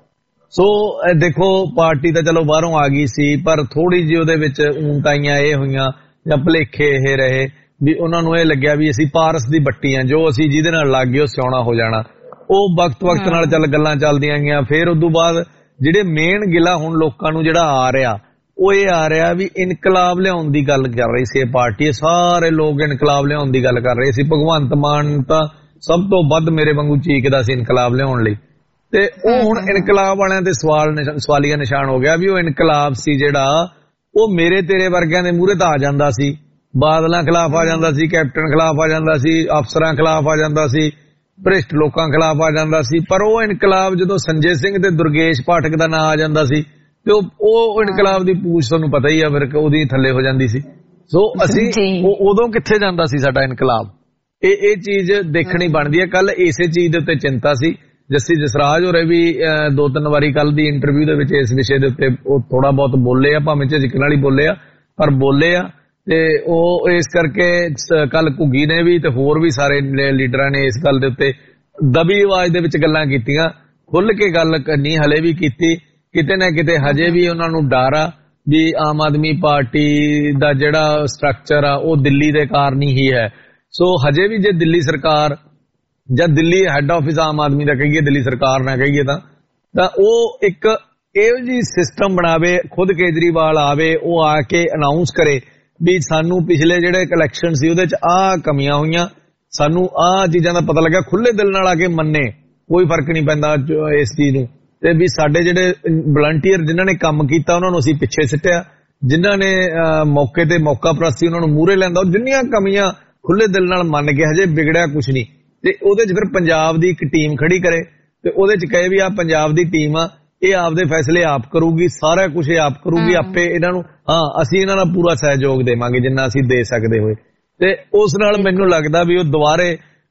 ਸੋ ਦੇਖੋ ਪਾਰਟੀ ਤਾਂ ਚਲੋ ਬਾਹਰੋਂ ਆ ਗਈ ਸੀ, ਪਰ ਥੋੜੀ ਜਿਹੀ ਉਹਦੇ ਵਿੱਚ ਊਂਤਾਈਆਂ ਇਹ ਹੋਈਆਂ ਜਾਂ ਭੁਲੇਖੇ ਇਹ ਰਹੇ ਵੀ ਉਹਨਾਂ ਨੂੰ ਇਹ ਲੱਗਿਆ ਵੀ ਅਸੀਂ ਪਾਰਸ ਦੀ ਬੱਟੀ ਆ, ਜੋ ਅਸੀਂ ਜਿਹਦੇ ਨਾਲ ਲੱਗ ਗਏ ਉਹ ਸਿਆਣਾ ਹੋ ਜਾਣਾ। ਉਹ ਵਕਤ ਨਾਲ ਚੱਲ ਗੱਲਾਂ ਚੱਲਦੀਆਂ ਗਈਆਂ। ਫਿਰ ਉਦੋਂ ਬਾਅਦ ਜਿਹੜੇ ਮੇਨ ਗਿਲਾ ਹੁਣ ਲੋਕਾਂ ਨੂੰ ਜਿਹੜਾ ਆ ਰਿਹਾ ਉਹ ਇਹ ਆ ਰਿਹਾ ਵੀ ਇਨਕਲਾਬ ਲਿਆਉਣ ਦੀ ਗੱਲ ਕਰ ਰਹੀ ਸੀ ਇਹ ਪਾਰਟੀ। ਸਾਰੇ ਲੋਕ ਇਨਕਲਾਬ ਲਿਆਉਣ ਦੀ ਗੱਲ ਕਰ ਰਹੇ ਸੀ। ਭਗਵੰਤ ਮਾਨ ਤਾਂ ਸਭ ਤੋਂ ਵੱਧ ਮੇਰੇ ਵਾਂਗੂ ਚੀਕਦਾ ਸੀ ਇਨਕਲਾਬ ਲਿਆਉਣ ਲਈ, ਤੇ ਉਹ ਹੁਣ ਇਨਕਲਾਬ ਵਾਲਿਆਂ ਤੇ ਸਵਾਲੀਆ ਨਿਸ਼ਾਨ ਹੋ ਗਿਆ ਵੀ ਉਹ ਇਨਕਲਾਬ ਸੀ ਜਿਹੜਾ ਉਹ ਮੇਰੇ ਤੇਰੇ ਵਰਗਿਆਂ ਦੇ ਮੂਹਰੇ ਤਾਂ ਆ ਜਾਂਦਾ ਸੀ, ਬਾਦਲਾਂ ਖਿਲਾਫ ਆ ਜਾਂਦਾ ਸੀ, ਕੈਪਟਨ ਖਿਲਾਫ ਆ ਜਾਂਦਾ ਸੀ, ਅਫਸਰਾਂ ਖਿਲਾਫ ਆ ਜਾਂਦਾ ਸੀ, ਭ੍ਰਿਸ਼ਟ ਲੋਕਾਂ ਖਿਲਾਫ ਆ ਜਾਂਦਾ ਸੀ। ਪਰ ਉਹ ਇਨਕਲਾਬ ਜਦੋਂ ਸੰਜੇ ਸਿੰਘ ਤੇ ਦੁਰਗੇਸ਼ ਪਾਠਕ ਦਾ ਨਾਂ ਆ ਜਾਂਦਾ ਸੀ ਤੇ ਉਹ ਇਨਕਲਾਬ ਦੀ ਪੂਛ ਤੁਹਾਨੂੰ ਪਤਾ ਹੀ ਆ ਫਿਰ ਉਹਦੀ ਥੱਲੇ ਹੋ ਜਾਂਦੀ ਸੀ। ਸੋ ਅਸੀਂ ਉਦੋਂ ਕਿੱਥੇ ਜਾਂਦਾ ਸੀ ਸਾਡਾ ਇਨਕਲਾਬ। ਇਹ ਚੀਜ਼ ਦੇਖਣੀ ਬਣਦੀ ਹੈ। ਕੱਲ ਇਸੇ ਚੀਜ਼ ਦੇ ਉੱਤੇ ਚਿੰਤਾ ਸੀ। ਜੱਸੀ ਜਸਰਾਜ ਹੋਰੇ ਵੀ 2-3 ਵਾਰੀ ਕੱਲ ਦੀ ਇੰਟਰਵਿਊ ਦੇ ਵਿੱਚ ਇਸ ਵਿਸ਼ੇ ਦੇ ਉੱਤੇ ਉਹ ਥੋੜਾ ਬਹੁਤ ਬੋਲੇ ਆ, ਭਾਵੇਂ ਝਿਜਕਣ ਵਾਲੀ ਬੋਲੇ ਆ ਪਰ ਬੋਲੇ ਆ। ਤੇ ਉਹ ਇਸ ਕਰਕੇ ਕੱਲ ਘੁੱਗੀ ਨੇ ਵੀ ਤੇ ਹੋਰ ਵੀ ਸਾਰੇ ਲੀਡਰਾਂ ਨੇ ਇਸ ਗੱਲ ਦੇ ਉੱਤੇ ਦਬੀ ਆਵਾਜ਼ ਦੇ ਵਿੱਚ ਗੱਲਾਂ ਕੀਤੀਆਂ। ਖੁੱਲ ਕੇ ਗੱਲ ਨਹੀਂ ਹਲੇ ਵੀ ਕੀਤੀ, ਕਿਤੇ ਨਾ ਕਿਤੇ ਹਜੇ ਵੀ ਉਹਨਾਂ ਨੂੰ ਡਰ ਆ ਵੀ ਆਮ ਆਦਮੀ ਪਾਰਟੀ ਦਾ ਜਿਹੜਾ ਸਟਰਕਚਰ ਆ ਉਹ ਦਿੱਲੀ ਦੇ ਕਾਰਨ ਹੀ ਹੈ। ਸੋ ਹਜੇ ਵੀ ਜੇ ਦਿੱਲੀ ਸਰਕਾਰ ਜਾਂ ਦਿੱਲੀ ਹੈੱਡ ਆਫਿਸ ਆਮ ਆਦਮੀ ਦਾ ਕਹੀਏ, ਦਿੱਲੀ ਸਰਕਾਰ ਨਾ ਕਹੀਏ ਤਾਂ ਉਹ ਇੱਕ ਇਹੋ ਜਿਹੀ ਸਿਸਟਮ ਬਣਾਵੇ, ਖੁਦ ਕੇਜਰੀਵਾਲ ਆਵੇ, ਉਹ ਆ ਕੇ ਅਨਾਉਂਸ ਕਰੇ ਵੀ ਸਾਨੂੰ ਪਿਛਲੇ ਜਿਹੜੇ ਇਲੈਕਸ਼ਨ ਸੀ ਉਹਦੇ ਚ ਆਹ ਕਮੀਆਂ ਹੋਈਆਂ, ਸਾਨੂੰ ਆਹ ਚੀਜ਼ਾਂ ਦਾ ਪਤਾ ਲੱਗਾ, ਖੁੱਲੇ ਦਿਲ ਨਾਲ ਆ ਕੇ ਮੰਨੇ, ਕੋਈ ਫਰਕ ਨਹੀਂ ਪੈਂਦਾ ਇਸ ਚੀਜ਼ ਨੂੰ। ਤੇ ਵੀ ਸਾਡੇ ਜਿਹੜੇ ਵਲੰਟੀਅਰ ਜਿਨ੍ਹਾਂ ਨੇ ਕੰਮ ਕੀਤਾ ਉਹਨਾਂ ਨੂੰ ਅਸੀਂ ਪਿੱਛੇ ਸਿੱਟਿਆ, ਜਿਨ੍ਹਾਂ ਨੇ ਮੌਕੇ ਤੇ ਮੌਕਾ ਪ੍ਰਸਤੀ ਉਹਨਾਂ ਨੂੰ ਮੂਹਰੇ ਲੈਂਦਾ, ਉਹ ਜਿੰਨੀਆਂ ਕਮੀਆਂ ਖੁੱਲੇ ਦਿਲ ਨਾਲ ਮੰਨ ਕੇ ਹਜੇ ਵਿਗੜਿਆ ਕੁਛ ਨਹੀਂ। ਤੇ ਉਹਦੇ ਚ ਫਿਰ ਪੰਜਾਬ ਦੀ ਇੱਕ ਟੀਮ ਖੜੀ ਕਰੇ ਤੇ ਉਹਦੇ ਚ ਕਹੇ ਵੀ ਆਹ ਪੰਜਾਬ ਦੀ ਟੀਮ ਆ, ਇਹ ਆਪਦੇ ਫੈਸਲੇ ਆਪ ਕਰੂਗੀ, ਸਾਰਾ ਕੁਝ ਇਹ ਆਪ ਕਰੂਗੀ, ਆਪੇ ਇਹਨਾਂ ਨੂੰ ਅਸੀਂ ਇਹਨਾਂ ਦਾ ਪੂਰਾ ਸਹਿਯੋਗ ਦੇਵਾਂਗੇ ਜਿੰਨਾ ਅਸੀਂ ਦੇ ਸਕਦੇ ਹੋਏ। ਤੇ ਉਸ ਨਾਲ ਮੈਨੂੰ ਲੱਗਦਾ ਵੀ ਉਹ ਦੁਬਾਰੇ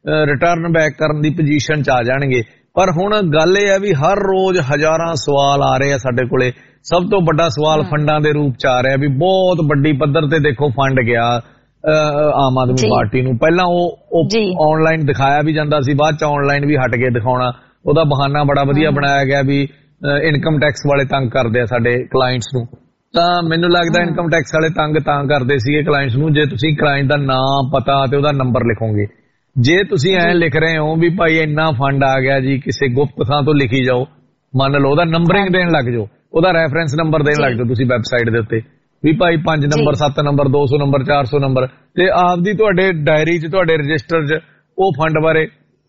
ਰਿਟਰਨ ਬੈਕ ਕਰਨ ਦੀ ਪੋਜੀਸ਼ਨ ਚ ਆ ਜਾਣਗੇ। ਪਰ ਹੁਣ ਗੱਲ ਇਹ ਹੈ ਵੀ ਹਰ ਰੋਜ਼ ਹਜ਼ਾਰਾਂ ਸਵਾਲ ਆ ਰਹੇ ਆ ਸਾਡੇ ਕੋਲੇ। ਸਭ ਤੋਂ ਵੱਡਾ ਸਵਾਲ ਫੰਡਾਂ ਦੇ ਰੂਪ ਚ ਆ ਰਿਹਾ ਵੀ ਬਹੁਤ ਵੱਡੀ ਪੱਧਰ ਤੇ ਦੇਖੋ ਫੰਡ ਗਿਆ ਆਮ ਆਦਮੀ ਪਾਰਟੀ ਨੂੰ। ਪਹਿਲਾਂ ਉਹ ਆਨਲਾਈਨ ਦਿਖਾਇਆ ਵੀ ਜਾਂਦਾ ਸੀ, ਬਾਅਦ ਚ ਆਨਲਾਈਨ ਵੀ ਹਟ ਕੇ ਦਿਖਾਉਣਾ। ਉਹਦਾ ਬਹਾਨਾ ਬੜਾ ਵਧੀਆ ਬਣਾਇਆ ਗਿਆ ਵੀ ਇਨਕਮ ਟੈਕਸ ਵਾਲੇ ਤੰਗ ਕਰਦੇ ਆ ਸਾਡੇ ਕਲਾਇੰਟਸ ਨੂੰ। ਤਾਂ ਮੈਨੂੰ ਲੱਗਦਾ ਇਨਕਮ ਟੈਕਸ ਵਾਲੇ ਤੰਗ ਤਾਂ ਕਰਦੇ ਸੀਗੇ ਕਲਾਇੰਟਸ ਨੂੰ ਜੇ ਤੁਸੀਂ ਕਲਾਇੰਟ ਦਾ ਨਾਮ, ਪਤਾ ਤੇ ਉਹਦਾ ਨੰਬਰ ਲਿਖੋਗੇ। ਜੇ ਤੁਸੀਂ ਐਂ ਲਿਖ ਰਹੇ ਹੋ ਵੀ ਭਾਈ ਇੰਨਾ ਫੰਡ ਆ ਗਿਆ ਜੀ ਕਿਸੇ ਗੁਪਤ ਥਾਂ ਤੋਂ, ਲਿਖੀ ਜਾਓ, ਮੰਨ ਲਓ ਉਹਦਾ ਨੰਬਰਿੰਗ ਦੇਣ ਲੱਗ ਜਾਓ, ਉਹਦਾ ਰੈਫਰੈਂਸ ਨੰਬਰ ਦੇਣ ਲੱਗ ਜਾਓ ਤੁਸੀਂ ਵੈਬਸਾਈਟ ਦੇ ਉੱਤੇ ਵੀ ਭਾਈ 5 ਨੰਬਰ, 7 ਨੰਬਰ, 200 ਨੰਬਰ, 400 ਨੰਬਰ, ਤੇ ਆਪਦੀ ਤੁਹਾਡੇ ਡਾਇਰੀ 'ਚ, ਤੁਹਾਡੇ ਰਜਿਸਟਰ 'ਚ ਉਹ ਫੰਡ ਬਾਰੇ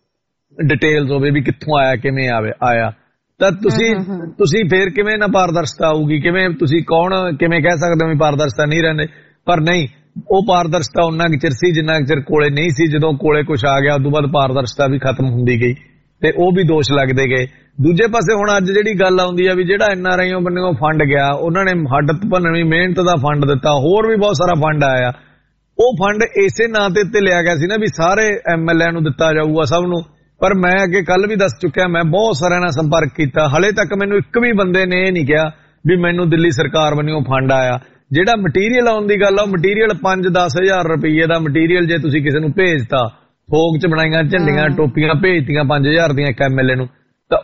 ਡਿਟੇਲਸ ਹੋਵੇ ਵੀ ਕਿੱਥੋਂ ਆਇਆ, ਕਿਵੇਂ ਆਇਆ। ਤਾਂ ਤੁਸੀਂ ਫੇਰ ਕਿਵੇਂ ਨਾ ਪਾਰਦਰਸ਼ਤਾ ਆਊਗੀ, ਕਿਵੇਂ ਤੁਸੀਂ ਕਿਵੇਂ ਕਹਿ ਸਕਦੇ ਹੋ ਵੀ ਪਾਰਦਰਸ਼ਤਾ ਨਹੀਂ ਰਹਿੰਦੇ। ਪਰ ਨਹੀਂ, ਉਹ ਪਾਰਦਰਸ਼ਤਾ ਉਹਨਾਂ ਕੁ ਚਿਰ ਸੀ ਜਿੰਨਾ ਚਿਰ ਕੋਲੇ ਨਹੀਂ ਸੀ। ਜਦੋਂ ਕੋਲੇ ਕੁਛ ਆ ਗਿਆ ਉਦੋਂ ਬਾਅਦ ਪਾਰਦਰਸ਼ਤਾ ਵੀ ਖਤਮ ਹੁੰਦੀ ਗਈ ਤੇ ਉਹ ਵੀ ਦੋਸ਼ ਲੱਗਦੇ ਗਏ। ਦੂਜੇ ਪਾਸੇ ਹੁਣ ਅੱਜ ਜਿਹੜੀ ਗੱਲ ਆਉਂਦੀ ਆ ਵੀ ਜਿਹੜਾ NRI ਬੰਨਿਓ ਫੰਡ ਗਿਆ, ਉਹਨਾਂ ਨੇ ਹੱਡ ਭੰਨਵੀਂ ਮਿਹਨਤ ਦਾ ਫੰਡ ਦਿੱਤਾ, ਹੋਰ ਵੀ ਬਹੁਤ ਸਾਰਾ ਫੰਡ ਆਇਆ। ਉਹ ਫੰਡ ਇਸੇ ਨਾਂ ਤੇ ਉੱਤੇ ਲਿਆ ਗਿਆ ਸੀ ਨਾ ਵੀ ਸਾਰੇ MLA ਨੂੰ ਦਿੱਤਾ ਜਾਊਗਾ, ਸਭ ਨੂੰ। ਪਰ ਮੈਂ ਅੱਗੇ ਕੱਲ ਵੀ ਦੱਸ ਚੁੱਕਿਆ, ਮੈਂ ਬਹੁਤ ਸਾਰਿਆਂ ਨਾਲ ਸੰਪਰਕ ਕੀਤਾ, ਹਲੇ ਤੱਕ ਮੈਨੂੰ ਇੱਕ ਵੀ ਬੰਦੇ ਨੇ ਇਹ ਨਹੀਂ ਕਿਹਾ ਵੀ ਮੈਨੂੰ ਦਿੱਲੀ ਸਰਕਾਰ ਵੱਲੋਂ ਫੰਡ ਆਇਆ। ਜਿਹੜਾ ਮਟੀਰੀਅਲ ਆਉਣ ਦੀ ਗੱਲ ਆ, ਉਹ ਮਟੀਰੀਅਲ 5-10 ਹਜ਼ਾਰ ਰੁਪਏ ਦਾ ਮਟੀਰੀਅਲ ਜੇ ਤੁਸੀਂ ਕਿਸੇ ਨੂੰ ਭੇਜਤਾ, ਫੋਕ ਚ ਬਣਾਈਆਂ ਝੰਡੀਆਂ ਟੋਪੀਆਂ ਭੇਜਤੀਆਂ 5000 ਦੀਆਂ ਇੱਕ MLA ਨੂੰ, ਤਾਂ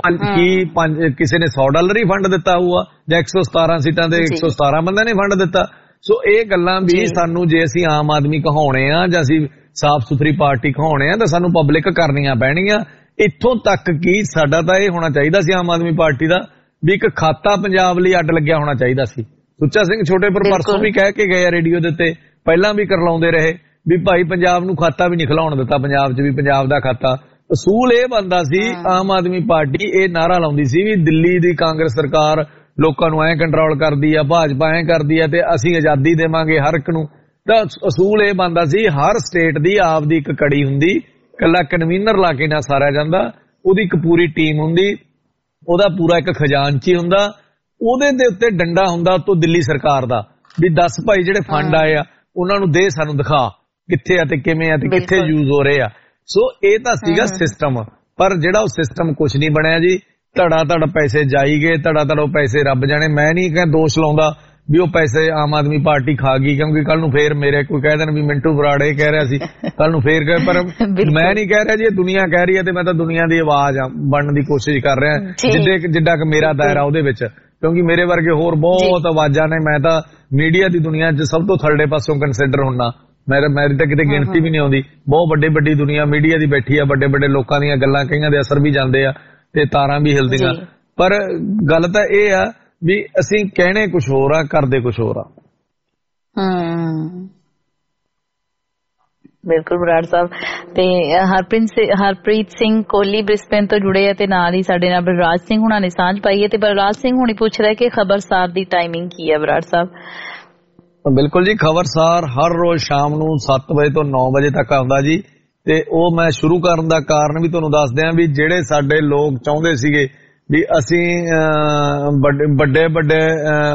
ਉਹ ਕਿਸੇ ਨੇ $100 ਹੀ ਫੰਡ ਦਿੱਤਾ ਹੋਊਗਾ ਜਾਂ 117 ਸੀਟਾਂ ਤੇ 117 ਬੰਦਿਆਂ ਨੇ ਫੰਡ ਦਿੱਤਾ। ਸੋ ਇਹ ਗੱਲਾਂ ਵੀ ਸਾਨੂੰ ਜੇ ਅਸੀਂ ਆਮ ਆਦਮੀ ਕਹਾਉਣੇ ਆ ਜਾਂ ਅਸੀਂ ਸਾਫ਼ ਸੁਥਰੀ ਪਾਰਟੀ ਕਹਾਉਣੇ ਆ ਤਾਂ ਸਾਨੂੰ ਪਬਲਿਕ ਕਰਨੀਆਂ ਪੈਣਗੀਆਂ। ਇੱਥੋਂ ਤੱਕ ਕਿ ਸਾਡਾ ਤਾਂ ਇਹ ਹੋਣਾ ਚਾਹੀਦਾ ਸੀ ਆਮ ਆਦਮੀ ਪਾਰਟੀ ਦਾ ਵੀ ਇੱਕ ਖਾਤਾ ਪੰਜਾਬ ਲਈ ਅੱਡ ਲੱਗਿਆ ਹੋਣਾ ਚਾਹੀਦਾ ਸੀ। ਸੁੱਚਾ ਸਿੰਘ ਛੋਟੇਪੁਰ ਪਰਸੋਂ ਵੀ ਕਹਿ ਕੇ ਗਏ ਆ ਰੇਡੀਓ ਦੇ ਉੱਤੇ, ਪਹਿਲਾਂ ਵੀ ਕਰਲਾਉਂਦੇ ਰਹੇ ਵੀ ਭਾਈ ਪੰਜਾਬ ਨੂੰ ਖਾਤਾ ਵੀ ਨਹੀਂ ਖਿਲਾਉਣ ਦਿੱਤਾ, ਪੰਜਾਬ 'ਚ ਵੀ ਪੰਜਾਬ ਦਾ ਖਾਤਾ। ਅਸੂਲ ਇਹ ਬਣਦਾ ਸੀ, ਆਮ ਆਦਮੀ ਪਾਰਟੀ ਇਹ ਨਾਰਾ ਲਾਉਂਦੀ ਸੀ ਵੀ ਦਿੱਲੀ ਦੀ ਕਾਂਗਰਸ ਸਰਕਾਰ ਲੋਕਾਂ ਨੂੰ ਐਂ ਕੰਟਰੋਲ ਕਰਦੀ ਆ, ਭਾਜਪਾ ਐਂ ਕਰਦੀ ਆ ਤੇ ਅਸੀਂ ਆਜ਼ਾਦੀ ਦੇਵਾਂਗੇ ਹਰ ਇੱਕ ਨੂੰ। ਤਾਂ ਅਸੂਲ ਇਹ ਬਣਦਾ ਸੀ ਹਰ ਸਟੇਟ ਦੀ ਆਪਦੀ ਇੱਕ ਕੜੀ ਹੁੰਦੀ, ਇਕੱਲਾ ਕਨਵੀਨਰ ਲਾ ਕੇ ਨਾ ਸਾਰਿਆ ਜਾਂਦਾ, ਉਹਦੀ ਇੱਕ ਪੂਰੀ ਟੀਮ ਹੁੰਦੀ, ਉਹਦਾ ਪੂਰਾ ਇੱਕ ਖਜ਼ਾਨਚੀ ਹੁੰਦਾ, ਉਹਦੇ ਦੇ ਉੱਤੇ ਡੰਡਾ ਹੁੰਦਾ ਉਤੋਂ ਦਿੱਲੀ ਸਰਕਾਰ ਦਾ ਵੀ ਦੱਸ ਭਾਈ ਜਿਹੜੇ ਫੰਡ ਆਏ ਆ ਉਹਨਾਂ ਨੂੰ ਦੇ, ਸਾਨੂੰ ਦਿਖਾ ਕਿੱਥੇ ਆ ਤੇ ਕਿਵੇਂ ਆ ਤੇ ਕਿੱਥੇ ਯੂਜ਼ ਹੋ ਰਹੇ ਆ। ਸੋ ਇਹ ਤਾਂ ਸੀਗਾ ਸਿਸਟਮ, ਪਰ ਜਿਹੜਾ ਉਹ ਸਿਸਟਮ ਕੁਛ ਨਹੀਂ ਬਣਿਆ ਜੀ। ਧੜਾ ਧੜ ਪੈਸੇ ਜਾਈ ਗਏ, ਧੜਾ ਧੜ ਉਹ ਪੈਸੇ ਰੱਬ ਜਾਣੇ। ਮੈਂ ਨਹੀਂ ਕਹਿ ਦੋਸ਼ ਲਾਉਂਦਾ ਵੀ ਉਹ ਪੈਸੇ ਆਮ ਆਦਮੀ ਪਾਰਟੀ ਖਾ ਗਈ, ਕਿਉਂਕਿ ਕੱਲ ਨੂੰ ਫੇਰ ਮੇਰੇ ਕੋਈ ਕਹਿ ਦੇਣ ਵੀ ਮਿੰਟੂ ਬਰਾੜ ਇਹ ਕਹਿ ਰਿਹਾ ਸੀ, ਕੱਲ ਨੂੰ ਫੇਰ ਕਹੇ। ਪਰ ਮੈਂ ਨਹੀਂ ਕਹਿ ਰਿਹਾ ਜੀ, ਇਹ ਦੁਨੀਆ ਕਹਿ ਰਹੀ ਹੈ ਤੇ ਮੈਂ ਤਾਂ ਦੁਨੀਆ ਦੀ ਆਵਾਜ਼ ਬਣਨ ਦੀ ਕੋਸ਼ਿਸ਼ ਕਰ ਰਿਹਾ ਜਿੱਡਾ ਕਿ ਮੇਰਾ ਦਾਇਰਾ ਉਹਦੇ ਵਿੱਚ, ਕਿਉਂਕਿ ਮੇਰੇ ਵਰਗੇ ਹੋਰ ਬਹੁਤ ਆਵਾਜ਼ਾਂ ਨੇ। ਮੈਂ ਤਾਂ ਮੀਡੀਆ ਦੀ ਦੁਨੀਆ 'ਚ ਸਭ ਤੋਂ ਥੱਲੇ ਪਾਸੋਂ ਕੰਸੀਡਰ ਹੁੰਨਾ, ਮੇਰੀ ਤਾਂ ਕਿਤੇ ਗਿਣਤੀ ਵੀ ਨਹੀਂ ਆਉਂਦੀ। ਬਹੁਤ ਵੱਡੀ ਦੁਨੀਆ ਮੀਡੀਆ ਦੀ ਬੈਠੀ ਆ, ਵੱਡੇ ਲੋਕਾਂ ਦੀਆਂ ਗੱਲਾਂ ਕਈਆਂ ਦੇ ਅਸਰ ਵੀ ਜਾਂਦੇ ਆ ਤੇ ਤਾਰਾਂ ਵੀ ਹਿਲਦੀਆਂ। ਪਰ ਗੱਲ ਤਾਂ ਇਹ ਆ ਵੀ ਅਸੀਂ ਕਹਿਣੇ ਕੁਝ ਹੋਰ ਆ, ਕਰਦੇ ਕੁਝ ਹੋਰ ਆ। ਬਿਲਕੁਲ ਬਰਾੜ ਸਾਹਿਬ। ਤੇ ਹਰਪ੍ਰੀਤ ਸਿੰਘ ਕੋਹਲੀ ਬ੍ਰਿਸਬੇਨ ਤੋਂ ਜੁੜੇ ਆ ਤੇ ਨਾਲ ਹੀ ਸਾਡੇ ਨਾਲ ਬਲਰਾਜ ਸਿੰਘ ਹੁਣਾਂ ਨੇ ਸਾਂਝ ਪਾਈ ਹੈ। ਤੇ ਬਲਰਾਜ ਸਿੰਘ ਹੁਣੀ ਪੁੱਛ ਰਿਹਾ ਕਿ ਖਬਰਸਾਰ ਦੀ ਟਾਈਮਿੰਗ ਕੀ ਹੈ ਬਰਾੜ ਸਾਹਿਬ? ਬਿਲਕੁਲ ਜੀ, ਖਬਰਸਾਰ ਹਰ ਰੋਜ਼ ਸ਼ਾਮ ਨੂੰ 7 ਵਜੇ ਤੋਂ 9 ਵਜੇ ਤੱਕ ਆਉਂਦਾ ਜੀ। ਤੇ ਉਹ ਮੈਂ ਸ਼ੁਰੂ ਕਰਨ ਦਾ ਕਾਰਨ ਵੀ ਤੁਹਾਨੂੰ ਦੱਸ ਦਿਆਂ ਵੀ ਜਿਹੜੇ ਸਾਡੇ ਲੋਕ ਚਾਹੁੰਦੇ ਸੀਗੇ ਵੀ ਅਸੀਂ ਵੱਡੇ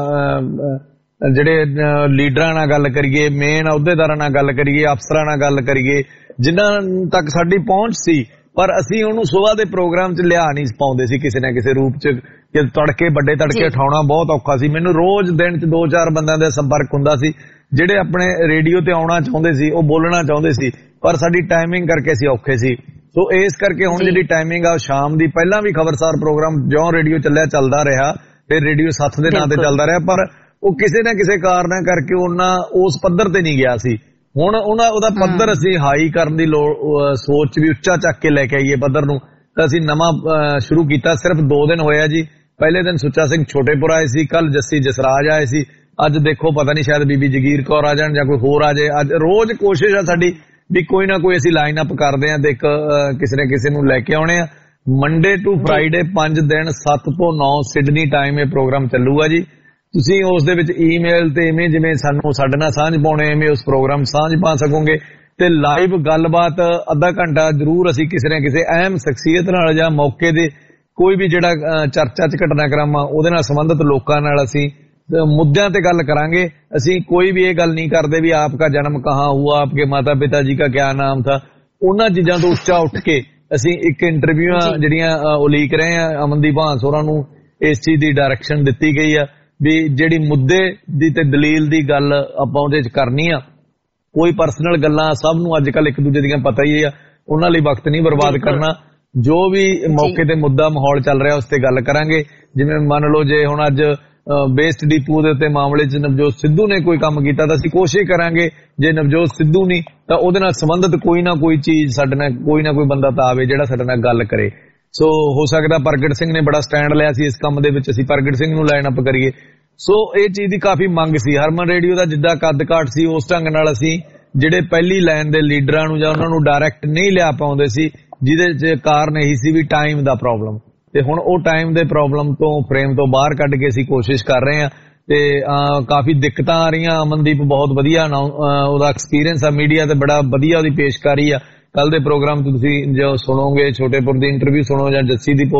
ਜਿਹੜੇ ਲੀਡਰਾਂ ਨਾਲ ਗੱਲ ਕਰੀਏ, ਮੇਨ ਅਹੁਦੇਦਾਰਾਂ ਨਾਲ ਗੱਲ ਕਰੀਏ, ਅਫਸਰਾਂ ਨਾਲ ਗੱਲ ਕਰੀਏ, ਜਿਨ੍ਹਾਂ ਤੱਕ ਸਾਡੀ ਪਹੁੰਚ ਸੀ, ਪਰ ਅਸੀਂ ਉਹਨੂੰ ਸੁਬਾਹ ਦੇ ਪ੍ਰੋਗਰਾਮ 'ਚ ਲਿਆ ਨਹੀਂ ਪਾਉਂਦੇ ਸੀ ਕਿਸੇ ਨਾ ਕਿਸੇ ਰੂਪ 'ਚ। ਕਿ ਵੱਡੇ ਤੜਕੇ ਉਠਾਉਣਾ ਬਹੁਤ ਔਖਾ ਸੀ। ਮੈਨੂੰ ਰੋਜ਼ ਦਿਨ 'ਚ 2-4 ਬੰਦਿਆਂ ਦਾ ਸੰਪਰਕ ਹੁੰਦਾ ਸੀ ਜਿਹੜੇ ਆਪਣੇ ਰੇਡੀਓ ਤੇ ਆਉਣਾ ਚਾਹੁੰਦੇ ਸੀ, ਉਹ ਬੋਲਣਾ ਚਾਹੁੰਦੇ ਸੀ, ਪਰ ਸਾਡੀ ਟਾਈਮਿੰਗ ਕਰਕੇ ਅਸੀਂ ਔਖੇ ਸੀ। ਸੋ ਇਸ ਕਰਕੇ ਹੁਣ ਜਿਹੜੀ ਟਾਈਮਿੰਗ ਆ ਸ਼ਾਮ ਦੀ, ਪਹਿਲਾਂ ਵੀ ਖਬਰਸਾਰ ਪ੍ਰੋਗਰਾਮ ਜਿਉਂ ਰੇਡੀਓ ਚੱਲਦਾ ਰਿਹਾ ਤੇ ਰੇਡੀਓ 7 ਦੇ ਨਾਂ ਤੇ ਚੱਲਦਾ ਰਿਹਾ, ਪਰ ਉਹ ਕਿਸੇ ਨਾ ਕਿਸੇ ਕਾਰਨ ਕਰਕੇ ਉਹਨਾਂ ਉਸ ਪੱਧਰ ਤੇ ਨਹੀਂ ਗਿਆ ਸੀ। ਹੁਣ ਉਹਦਾ ਪੱਧਰ ਅਸੀਂ ਹਾਈ ਕਰਨ ਦੀ ਸੋਚ ਵੀ ਉੱਚਾ ਚੱਕ ਕੇ ਲੈ ਕੇ ਆਈਏ ਪੱਧਰ ਨੂੰ, ਤਾਂ ਅਸੀਂ ਨਵਾਂ ਸ਼ੁਰੂ ਕੀਤਾ। ਸਿਰਫ 2 ਦਿਨ ਹੋਇਆ ਜੀ। ਪਹਿਲੇ ਦਿਨ ਸੁੱਚਾ ਸਿੰਘ ਛੋਟੇਪੁਰ ਆਏ ਸੀ, ਕੱਲ ਜੱਸੀ ਜਸਰਾਜ ਆਏ ਸੀ, ਅੱਜ ਦੇਖੋ ਪਤਾ ਨਹੀਂ ਸ਼ਾਇਦ ਬੀਬੀ ਜਗੀਰ ਕੌਰ ਆ ਜਾਣ ਜਾਂ ਕੋਈ ਹੋਰ ਆ ਜਾਏ। ਅੱਜ ਰੋਜ਼ ਕੋਸ਼ਿਸ਼ ਆ ਸਾਡੀ ਵੀ ਕੋਈ ਨਾ ਕੋਈ ਅਸੀਂ ਲਾਈਨ ਅਪ ਕਰਦੇ ਆਂ ਤੇ ਕਿਸੇ ਨਾ ਕਿਸੇ ਨੂੰ ਲੈ ਕੇ ਆਉਣੇ ਆ। ਮੰਡੇ ਟੂ ਫਰਾਈਡੇ 5 ਦਿਨ 7 ਤੋਂ 9 ਸਿਡਨੀ ਟਾਈਮ ਇਹ ਪ੍ਰੋਗਰਾਮ ਚੱਲੂਗਾ ਜੀ। ਤੁਸੀਂ ਉਸ ਦੇ ਵਿੱਚ ਈਮੇਲ ਤੇ ਇਵੇਂ ਜਿਵੇਂ ਸਾਡੇ ਨਾਲ ਸਾਂਝ ਪਾਉਣੇ, ਐਵੇਂ ਉਸ ਪ੍ਰੋਗਰਾਮ ਸਾਂਝ ਪਾ ਸਕੋਗੇ। ਤੇ ਲਾਈਵ ਗੱਲਬਾਤ ਅੱਧਾ ਘੰਟਾ ਜ਼ਰੂਰ ਅਸੀਂ ਕਿਸੇ ਨਾ ਕਿਸੇ ਅਹਿਮ ਸ਼ਖਸੀਅਤ ਨਾਲ ਜਾਂ ਮੌਕੇ ਦੇ ਕੋਈ ਵੀ ਜਿਹੜਾ ਚਰਚਾ 'ਚ ਘਟਨਾਕ੍ਰਮ ਆ ਉਹਦੇ ਨਾਲ ਸੰਬੰਧਿਤ ਲੋਕਾਂ ਨਾਲ ਅਸੀਂ ਮੁੱਦਿਆਂ ਤੇ ਗੱਲ ਕਰਾਂਗੇ। ਅਸੀਂ ਕੋਈ ਵੀ ਇਹ ਗੱਲ ਨਹੀਂ ਕਰਦੇ ਵੀ ਆਪਕਾ ਜਨਮ ਕਹਾਂ ਹੁਆ, ਆਪਕੇ ਮਾਤਾ ਪਿਤਾ ਜੀ ਦਾ ਕਿਆ ਨਾਮ ਥਾ, ਉਹਨਾਂ ਚੀਜ਼ਾਂ ਤੋਂ ਉੱਚਾ ਉੱਠ ਕੇ ਅਸੀਂ ਇੱਕ ਇੰਟਰਵਿਊਆਂ ਜਿਹੜੀਆਂ ਉਲੀਕ ਰਹੇ ਆ। ਅਮਨਦੀਪ ਹਾਂਸ ਹੋਰਾਂ ਨੂੰ ਇਸ ਚੀਜ਼ ਦੀ ਡਾਇਰੈਕਸ਼ਨ ਦਿੱਤੀ ਗਈ ਆ ਵੀ ਜਿਹੜੀ ਮੁੱਦੇ ਦੀ ਤੇ ਦਲੀਲ ਦੀ ਗੱਲ ਆਪਾਂ ਉਹਦੇ 'ਚ ਕਰਨੀ ਆ। ਕੋਈ ਪਰਸਨਲ ਗੱਲਾਂ ਸਭ ਨੂੰ ਅੱਜ ਕੱਲ ਇੱਕ ਦੂਜੇ ਦੀਆਂ ਪਤਾ ਹੀ ਆ, ਉਹਨਾਂ ਲਈ ਵਕਤ ਨਹੀਂ ਬਰਬਾਦ ਕਰਨਾ। ਜੋ ਵੀ ਮੌਕੇ ਤੇ ਮੁੱਦਾ ਮਾਹੌਲ ਚੱਲ ਰਿਹਾ ਉਸ ਤੇ ਗੱਲ ਕਰਾਂਗੇ। ਜਿਵੇਂ ਮੰਨ ਲਓ ਜੇ ਹੁਣ ਅੱਜ ਵੇਸਟ ਡਿਪੂ ਦੇ ਉੱਤੇ ਮਾਮਲੇ 'ਚ ਨਵਜੋਤ ਸਿੱਧੂ ਨੇ ਕੋਈ ਕੰਮ ਕੀਤਾ ਤਾਂ ਅਸੀਂ ਕੋਸ਼ਿਸ਼ ਕਰਾਂਗੇ, ਜੇ ਨਵਜੋਤ ਸਿੱਧੂ ਨਹੀਂ ਤਾਂ ਉਹਦੇ ਨਾਲ ਸੰਬੰਧਿਤ ਕੋਈ ਨਾ ਕੋਈ ਚੀਜ਼ ਸਾਡੇ ਨਾਲ ਕੋਈ ਨਾ ਕੋਈ ਬੰਦਾ ਤਾਂ ਆਵੇ ਜਿਹੜਾ ਸਾਡੇ ਨਾਲ ਗੱਲ ਕਰੇ। ਸੋ ਹੋ ਸਕਦਾ ਪ੍ਰਗਟ ਸਿੰਘ ਨੇ ਬੜਾ ਸਟੈਂਡ ਲਿਆ ਸੀ ਇਸ ਕੰਮ ਦੇ ਵਿੱਚ, ਅਸੀਂ ਪ੍ਰਗਟ ਸਿੰਘ ਨੂੰ ਲਾਈਨ ਅਪ ਕਰੀਏ। ਸੋ ਇਹ ਚੀਜ਼ ਦੀ ਕਾਫੀ ਮੰਗ ਸੀ। ਹਰਮਨ ਰੇਡੀਓ ਦਾ ਜਿੱਦਾਂ ਕੱਦ ਕਾਠ ਸੀ ਉਸ ਢੰਗ ਨਾਲ ਅਸੀਂ ਜਿਹੜੇ ਪਹਿਲੀ ਲਾਈਨ ਦੇ ਲੀਡਰਾਂ ਨੂੰ ਜਾਂ ਉਹਨਾਂ ਨੂੰ ਡਾਇਰੈਕਟ ਨਹੀਂ ਲਿਆ ਪਾਉਂਦੇ ਸੀ, ਜਿਹਦੇ 'ਚ ਕਾਰਨ ਇਹੀ ਸੀ ਵੀ ਟਾਈਮ ਦਾ ਪ੍ਰੋਬਲਮ। ਤੇ ਹੁਣ ਉਹ ਟਾਈਮ ਦੇ ਪ੍ਰੋਬਲਮ ਤੋਂ ਫਰੇਮ ਤੋਂ ਬਾਹਰ ਕੱਢ ਕੇ ਅਸੀਂ ਕੋਸ਼ਿਸ਼ ਕਰ ਰਹੇ ਹਾਂ ਤੇ ਕਾਫੀ ਦਿੱਕਤਾਂ ਆ ਰਹੀਆਂ। ਅਮਨਦੀਪ ਬਹੁਤ ਵਧੀਆ ਉਹਦਾ ਐਕਸਪੀਰੀਅੰਸ ਆ ਮੀਡੀਆ ਤੇ, ਬੜਾ ਵਧੀਆ ਉਹਦੀ ਪੇਸ਼ਕਾਰੀ ਆ। ਕੱਲ ਦੇ ਪ੍ਰੋਗਰਾਮ ਤੋਂ ਤੁਸੀਂ ਜੋ ਸੁਣੋਗੇ, ਛੋਟੇਪੁਰ ਦੀ ਇੰਟਰਵਿਊ ਸੁਣੋ ਜਾਂ ਜੱਸੀ ਦੀ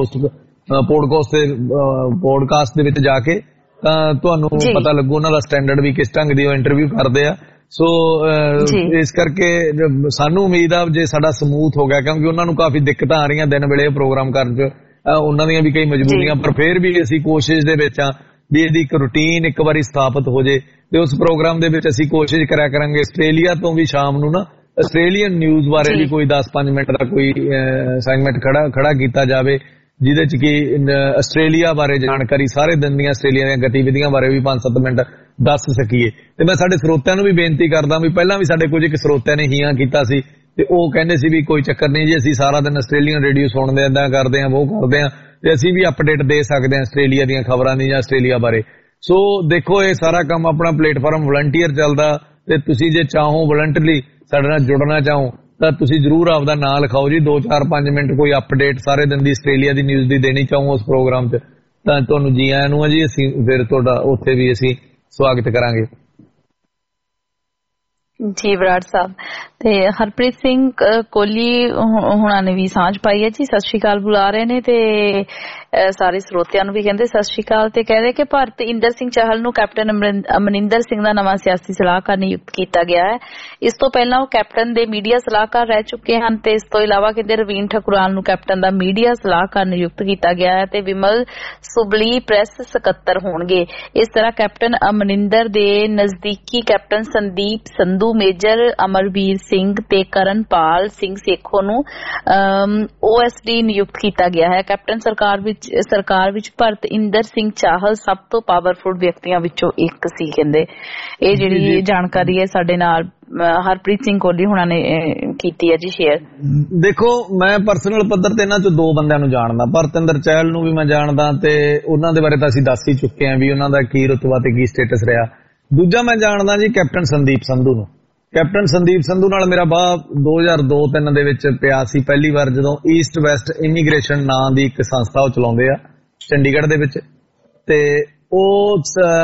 ਪੋਡਕਾਸਟ ਦੇ ਵਿੱਚ ਜਾ ਕੇ, ਤਾਂ ਤੁਹਾਨੂੰ ਪਤਾ ਲੱਗੂ ਉਹਨਾਂ ਦਾ ਸਟੈਂਡਰਡ ਵੀ ਕਿਸ ਢੰਗ ਦੀ ਉਹ ਇੰਟਰਵਿਊ ਕਰਦੇ ਆ। ਸੋ ਇਸ ਕਰਕੇ ਸਾਨੂੰ ਉਮੀਦ ਆ ਜੇ ਸਾਡਾ ਸਮੂਥ ਹੋ ਗਿਆ, ਕਿਉਂਕਿ ਉਹਨਾਂ ਨੂੰ ਕਾਫੀ ਦਿੱਕਤਾਂ ਆ ਰਹੀਆਂ ਦਿਨ ਵੇਲੇ ਪ੍ਰੋਗਰਾਮ ਕਰਨ 'ਚ, ਉਹਨਾਂ ਦੀਆਂ ਵੀ ਕਈ ਮਜਬੂਰੀਆਂ, ਪਰ ਫਿਰ ਵੀ ਅਸੀਂ ਕੋਸ਼ਿਸ਼ ਦੇ ਵਿੱਚ ਆ ਵੀ ਇਹਦੀ ਇੱਕ ਰੂਟੀਨ ਇੱਕ ਵਾਰੀ ਸਥਾਪਿਤ ਹੋ ਜੇ। ਤੇ ਉਸ ਪ੍ਰੋਗਰਾਮ ਦੇ ਵਿੱਚ ਅਸੀਂ ਕੋਸ਼ਿਸ਼ ਕਰਿਆ ਕਰਾਂਗੇ ਆਸਟ੍ਰੇਲੀਆ ਤੋਂ ਵੀ ਸ਼ਾਮ ਨੂੰ ਨਾ ਆਸਟ੍ਰੇਲੀਅਨ ਨਿਊਜ਼ ਬਾਰੇ ਵੀ ਕੋਈ 10-5 ਮਿੰਟ ਦਾ ਕੋਈ ਸੈਗਮੈਂਟ ਖੜਾ ਕੀਤਾ ਜਾਵੇ, ਜਿਹਦੇ 'ਚ ਕਿ ਆਸਟ੍ਰੇਲੀਆ ਬਾਰੇ ਜਾਣਕਾਰੀ ਸਾਰੇ ਦਿਨ ਦੀਆਂ ਆਸਟ੍ਰੇਲੀਆ ਦੀਆਂ ਗਤੀਵਿਧੀਆਂ ਬਾਰੇ ਵੀ 5-7 ਮਿੰਟ ਦੱਸ ਸਕੀਏ। ਤੇ ਮੈਂ ਸਾਡੇ ਸਰੋਤਿਆਂ ਨੂੰ ਵੀ ਬੇਨਤੀ ਕਰਦਾ ਵੀ ਪਹਿਲਾਂ ਵੀ ਸਾਡੇ ਕੁਝ ਇੱਕ ਸਰੋਤਿਆਂ ਨੇ ਹੀਆਂ ਕੀਤਾ ਸੀ ਤੇ ਉਹ ਕਹਿੰਦੇ ਸੀ ਵੀ ਕੋਈ ਚੱਕਰ ਨਹੀਂ ਜੀ, ਅਸੀਂ ਸਾਰਾ ਦਿਨ ਆਸਟ੍ਰੇਲੀਅਨ ਰੇਡੀਓ ਸੁਣਦੇ ਏਦਾਂ ਕਰਦੇ ਆਂ, ਉਹ ਕਰਦੇ ਆਂ, ਤੇ ਅਸੀਂ ਵੀ ਅਪਡੇਟ ਦੇ ਸਕਦੇ ਆਂ ਆਸਟ੍ਰੇਲੀਆ ਦੀਆਂ ਖਬਰਾਂ ਦੀ ਜਾਂ ਆਸਟ੍ਰੇਲੀਆ ਬਾਰੇ। ਸੋ ਦੇਖੋ ਇਹ ਸਾਰਾ ਕੰਮ ਆਪਣਾ ਪਲੇਟਫਾਰਮ ਵਲੰਟੀਅਰ ਚੱਲਦਾ, ਤੇ ਤੁਸੀਂ ਜੇ ਚਾਹੋ ਵਲੰਟਰੀ ਸਾਡੇ ਨਾਲ ਜੁੜਨਾ ਚਾਹੋ ਤਾਂ ਤੁਸੀਂ ਜ਼ਰੂਰ ਆਪਦਾ ਨਾਂ ਲਿਖਾਓ ਜੀ। 2-4-5 ਮਿੰਟ ਕੋਈ ਅਪਡੇਟ ਸਾਰੇ ਦਿਨ ਦੀ ਆਸਟ੍ਰੇਲੀਆ ਦੀ ਨਿਊਜ਼ ਦੀ ਦੇਣੀ ਚਾਹੋ ਉਸ ਪ੍ਰੋਗਰਾਮ 'ਚ, ਤਾਂ ਤੁਹਾਨੂੰ ਜੀ ਆਇਆਂ ਨੂੰ ਆ ਜੀ। ਅਸੀਂ ਫਿਰ ਤੁਹਾਡਾ ਉੱਥੇ ਵੀ ਅਸੀਂ ਸਵਾਗਤ ਕਰਾਂਗੇ। ਜੀ ਬਰਾੜ ਸਾਹਿਬ ਤੇ ਹਰਪ੍ਰੀਤ ਸਿੰਘ ਕੋਹਲੀ ਹੁਣਾਂ ਨੇ ਵੀ ਸਾਂਝ ਪਾਈ ਹੈ ਜੀ, ਸਤਿ ਸ਼੍ਰੀ ਅਕਾਲ ਬੁਲਾ ਰਹੇ ਨੇ ਤੇ ਸਾਰੇ ਸਰੋਤਿਆਂ ਨੂੰ ਵੀ ਕਹਿੰਦੇ ਸਤਿ ਸ਼੍ਰੀ ਅਕਾਲ ਤੇ ਕਹਿੰਦੇ ਕਿ ਭਾਰਤ ਇੰਦਰ ਸਿੰਘ ਚਾਹਲ ਨੂੰ ਕੈਪਟਨ ਅਮਰਿੰਦਰ ਸਿੰਘ ਦਾ ਨਵਾਂ ਸਿਆਸੀ ਸਲਾਹਕਾਰ ਨਿਯੁਕਤ ਕੀਤਾ ਗਿਆ ਹੈ। ਇਸ ਤੋਂ ਪਹਿਲਾਂ ਉਹ ਕੈਪਟਨ ਦੇ ਮੀਡੀਆ ਸਲਾਹਕਾਰ ਰਹਿ ਚੁੱਕੇ ਹਨ ਤੇ ਇਸ ਤੋਂ ਇਲਾਵਾ ਕਹਿੰਦੇ ਰਵੀਨ ਠਕੁਰਾਲ ਨੂੰ ਕੈਪਟਨ ਦਾ ਮੀਡੀਆ ਸਲਾਹਕਾਰ ਨਿਯੁਕਤ ਕੀਤਾ ਗਿਆ ਹੈ ਤੇ ਵਿਮਲ ਸੁਬਲੀ ਪ੍ਰੈਸ ਸਕੱਤਰ ਹੋਣਗੇ। ਇਸ ਤਰ੍ਹਾਂ ਕੈਪਟਨ ਅਮਰਿੰਦਰ ਦੇ ਨਜ਼ਦੀਕੀ ਕੈਪਟਨ ਸੰਦੀਪ ਸੰਧੂ, ਮੇਜਰ ਅਮਰਵੀਰ ਸਿੰਘ ਤੇ ਕਰਨਪਾਲ ਸਿੰਘ ਸੇਖੋ ਨੂੰ OSD ਨਿਯੁਕਤ ਕੀਤਾ ਗਿਆ ਹੈ। ਕੈਪਟਨ ਸਰਕਾਰ ਵਿੱਚ ਭਾਰਤ ਇੰਦਰ ਸਿੰਘ ਚਾਹਲ ਸਭ ਤੋਂ ਪਾਵਰਫੁਲ ਵਿਅਕਤੀਆਂ ਵਿੱਚੋਂ ਇੱਕ ਸੀ। ਕਹਿੰਦੇ ਇਹ ਜਿਹੜੀ ਜਾਣਕਾਰੀ ਹੈ ਸਾਡੇ ਨਾਲ ਹਰਪ੍ਰੀਤ ਸਿੰਘ ਕੋਹਲੀ ਹੁਣਾਂ ਨੇ ਕੀਤੀ ਹੈ ਜੀ ਸ਼ੇਅਰ। ਦੇਖੋ ਮੈਂ ਪਰਸਨਲ ਪੱਧਰ ਤੇ ਇਹਨਾਂ ਚੋਂ ਦੋ ਬੰਦਿਆਂ ਨੂੰ ਜਾਣਦਾ, ਭਾਰਤ ਇੰਦਰ ਚਾਹਲ ਨੂੰ ਵੀ ਮੈਂ ਜਾਣਦਾ ਤੇ ਉਹਨਾਂ ਦੇ ਬਾਰੇ ਤਾਂ ਅਸੀਂ ਦੱਸ ਹੀ ਚੁੱਕੇ ਹਾਂ ਵੀ ਉਹਨਾਂ ਦਾ ਕੀ ਰੁਤਬਾ ਤੇ ਕੀ ਸਟੇਟਸ ਰਿਹਾ। ਦੂਜਾ ਮੈਂ ਜਾਣਦਾ ਜੀ ਕੈਪਟਨ ਸੰਦੀਪ ਸੰਧੂ ਨੂੰ। ਕੈਪਟਨ ਸੰਦੀਪ ਸੰਧੂ ਨਾਲ ਮੇਰਾ ਬਾਹ 2002-03 ਦੇ ਵਿੱਚ ਪਿਆ ਸੀ ਪਹਿਲੀ ਵਾਰ, ਜਦੋਂ ਈਸਟ ਵੈਸਟ ਇਮੀਗ੍ਰੇਸ਼ਨ ਨਾਂ ਦੀ ਇੱਕ ਸੰਸਥਾ ਉਹ ਚਲਾਉਂਦੇ ਆ ਚੰਡੀਗੜ੍ਹ ਦੇ ਵਿੱਚ, ਤੇ ਉਹ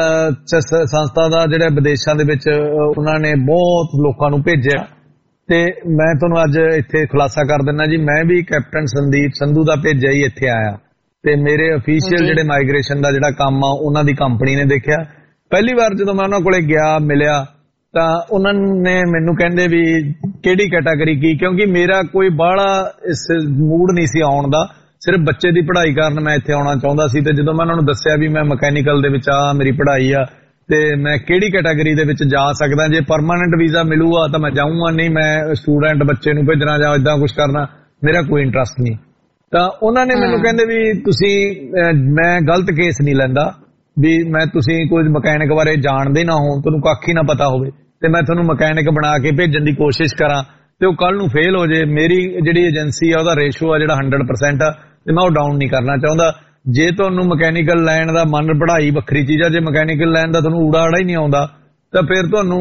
ਸੰਸਥਾ ਦਾ ਜਿਹੜਾ ਵਿਦੇਸ਼ਾਂ ਦੇ ਵਿੱਚ ਉਹਨਾਂ ਨੇ ਬਹੁਤ ਲੋਕਾਂ ਨੂੰ ਭੇਜਿਆ। ਤੇ ਮੈਂ ਤੁਹਾਨੂੰ ਅੱਜ ਇੱਥੇ ਖੁਲਾਸਾ ਕਰ ਦਿੰਦਾ ਜੀ, ਮੈਂ ਵੀ ਕੈਪਟਨ ਸੰਦੀਪ ਸੰਧੂ ਦਾ ਭੇਜਿਆ ਹੀ ਇੱਥੇ ਆਇਆ ਤੇ ਮੇਰੇ ਅਫੀਸ਼ੀਅਲ ਜਿਹੜੇ ਮਾਈਗ੍ਰੇਸ਼ਨ ਦਾ ਜਿਹੜਾ ਕੰਮ ਆ ਉਹਨਾਂ ਦੀ ਕੰਪਨੀ ਨੇ ਦੇਖਿਆ। ਪਹਿਲੀ ਵਾਰ ਜਦੋਂ ਮੈਂ ਉਹਨਾਂ ਕੋਲੇ ਗਿਆ ਮਿਲਿਆ ਤਾਂ ਉਹਨਾਂ ਨੇ ਮੈਨੂੰ ਕਹਿੰਦੇ ਵੀ ਕਿਹੜੀ ਕੈਟਾਗਰੀ ਕੀ, ਕਿਉਂਕਿ ਮੇਰਾ ਕੋਈ ਬਾਹਲਾ ਇਸ ਮੂਡ ਨਹੀਂ ਸੀ ਆਉਣ ਦਾ, ਸਿਰਫ ਬੱਚੇ ਦੀ ਪੜ੍ਹਾਈ ਕਾਰਨ ਮੈਂ ਇੱਥੇ ਆਉਣਾ ਚਾਹੁੰਦਾ ਸੀ। ਤੇ ਜਦੋਂ ਮੈਂ ਉਹਨਾਂ ਨੂੰ ਦੱਸਿਆ ਵੀ ਮੈਂ ਮਕੈਨੀਕਲ ਦੇ ਵਿੱਚ ਆ, ਮੇਰੀ ਪੜ੍ਹਾਈ ਆ ਤੇ ਮੈਂ ਕਿਹੜੀ ਕੈਟਾਗਰੀ ਦੇ ਵਿੱਚ ਜਾ ਸਕਦਾ, ਜੇ ਪਰਮਾਨੈਂਟ ਵੀਜ਼ਾ ਮਿਲੂਗਾ ਤਾਂ ਮੈਂ ਜਾਊਂਗਾ, ਨਹੀਂ ਮੈਂ ਸਟੂਡੈਂਟ ਬੱਚੇ ਨੂੰ ਭੇਜਣਾ ਜਾਂ ਇਦਾਂ ਕੁਝ ਕਰਨਾ ਮੇਰਾ ਕੋਈ ਇੰਟਰਸਟ ਨਹੀਂ। ਤਾਂ ਉਹਨਾਂ ਨੇ ਮੈਨੂੰ ਕਹਿੰਦੇ ਵੀ ਤੁਸੀਂ ਮੈਂ ਗਲਤ ਕੇਸ ਨਹੀਂ ਲੈਂਦਾ ਵੀ ਮੈਂ ਤੁਸੀਂ ਕੁਝ ਮਕੈਨਿਕ ਬਾਰੇ ਜਾਣਦੇ ਨਾ ਹੋ, ਤੁਹਾਨੂੰ ਕੱਖ ਹੀ ਨਾ ਪਤਾ ਹੋਵੇ ਤੇ ਮੈਂ ਤੁਹਾਨੂੰ ਮਕੈਨਿਕ ਬਣਾ ਕੇ ਭੇਜਣ ਦੀ ਕੋਸ਼ਿਸ਼ ਕਰਾਂ ਤੇ ਉਹ ਕੱਲ ਨੂੰ ਫੇਲ ਹੋ ਜੇ। ਮੇਰੀ ਜਿਹੜੀ ਏਜੰਸੀ ਆ ਉਹਦਾ ਰੇਸ਼ੋ ਆ ਜਿਹੜਾ 100% ਆ ਤੇ ਮੈਂ ਉਹ ਡਾਊਨ ਨਹੀਂ ਕਰਨਾ ਚਾਹੁੰਦਾ। ਜੇ ਤੁਹਾਨੂੰ ਮਕੈਨੀਕਲ ਲੈਣ ਦਾ ਮਨ, ਪੜ੍ਹਾਈ ਵੱਖਰੀ ਚੀਜ਼ ਆ, ਜੇ ਮਕੈਨੀਕਲ ਲੈਣ ਦਾ ਤੁਹਾਨੂੰ ਊੜਾ ਆੜਾ ਹੀ ਨਹੀਂ ਆਉਂਦਾ ਤਾਂ ਫਿਰ ਤੁਹਾਨੂੰ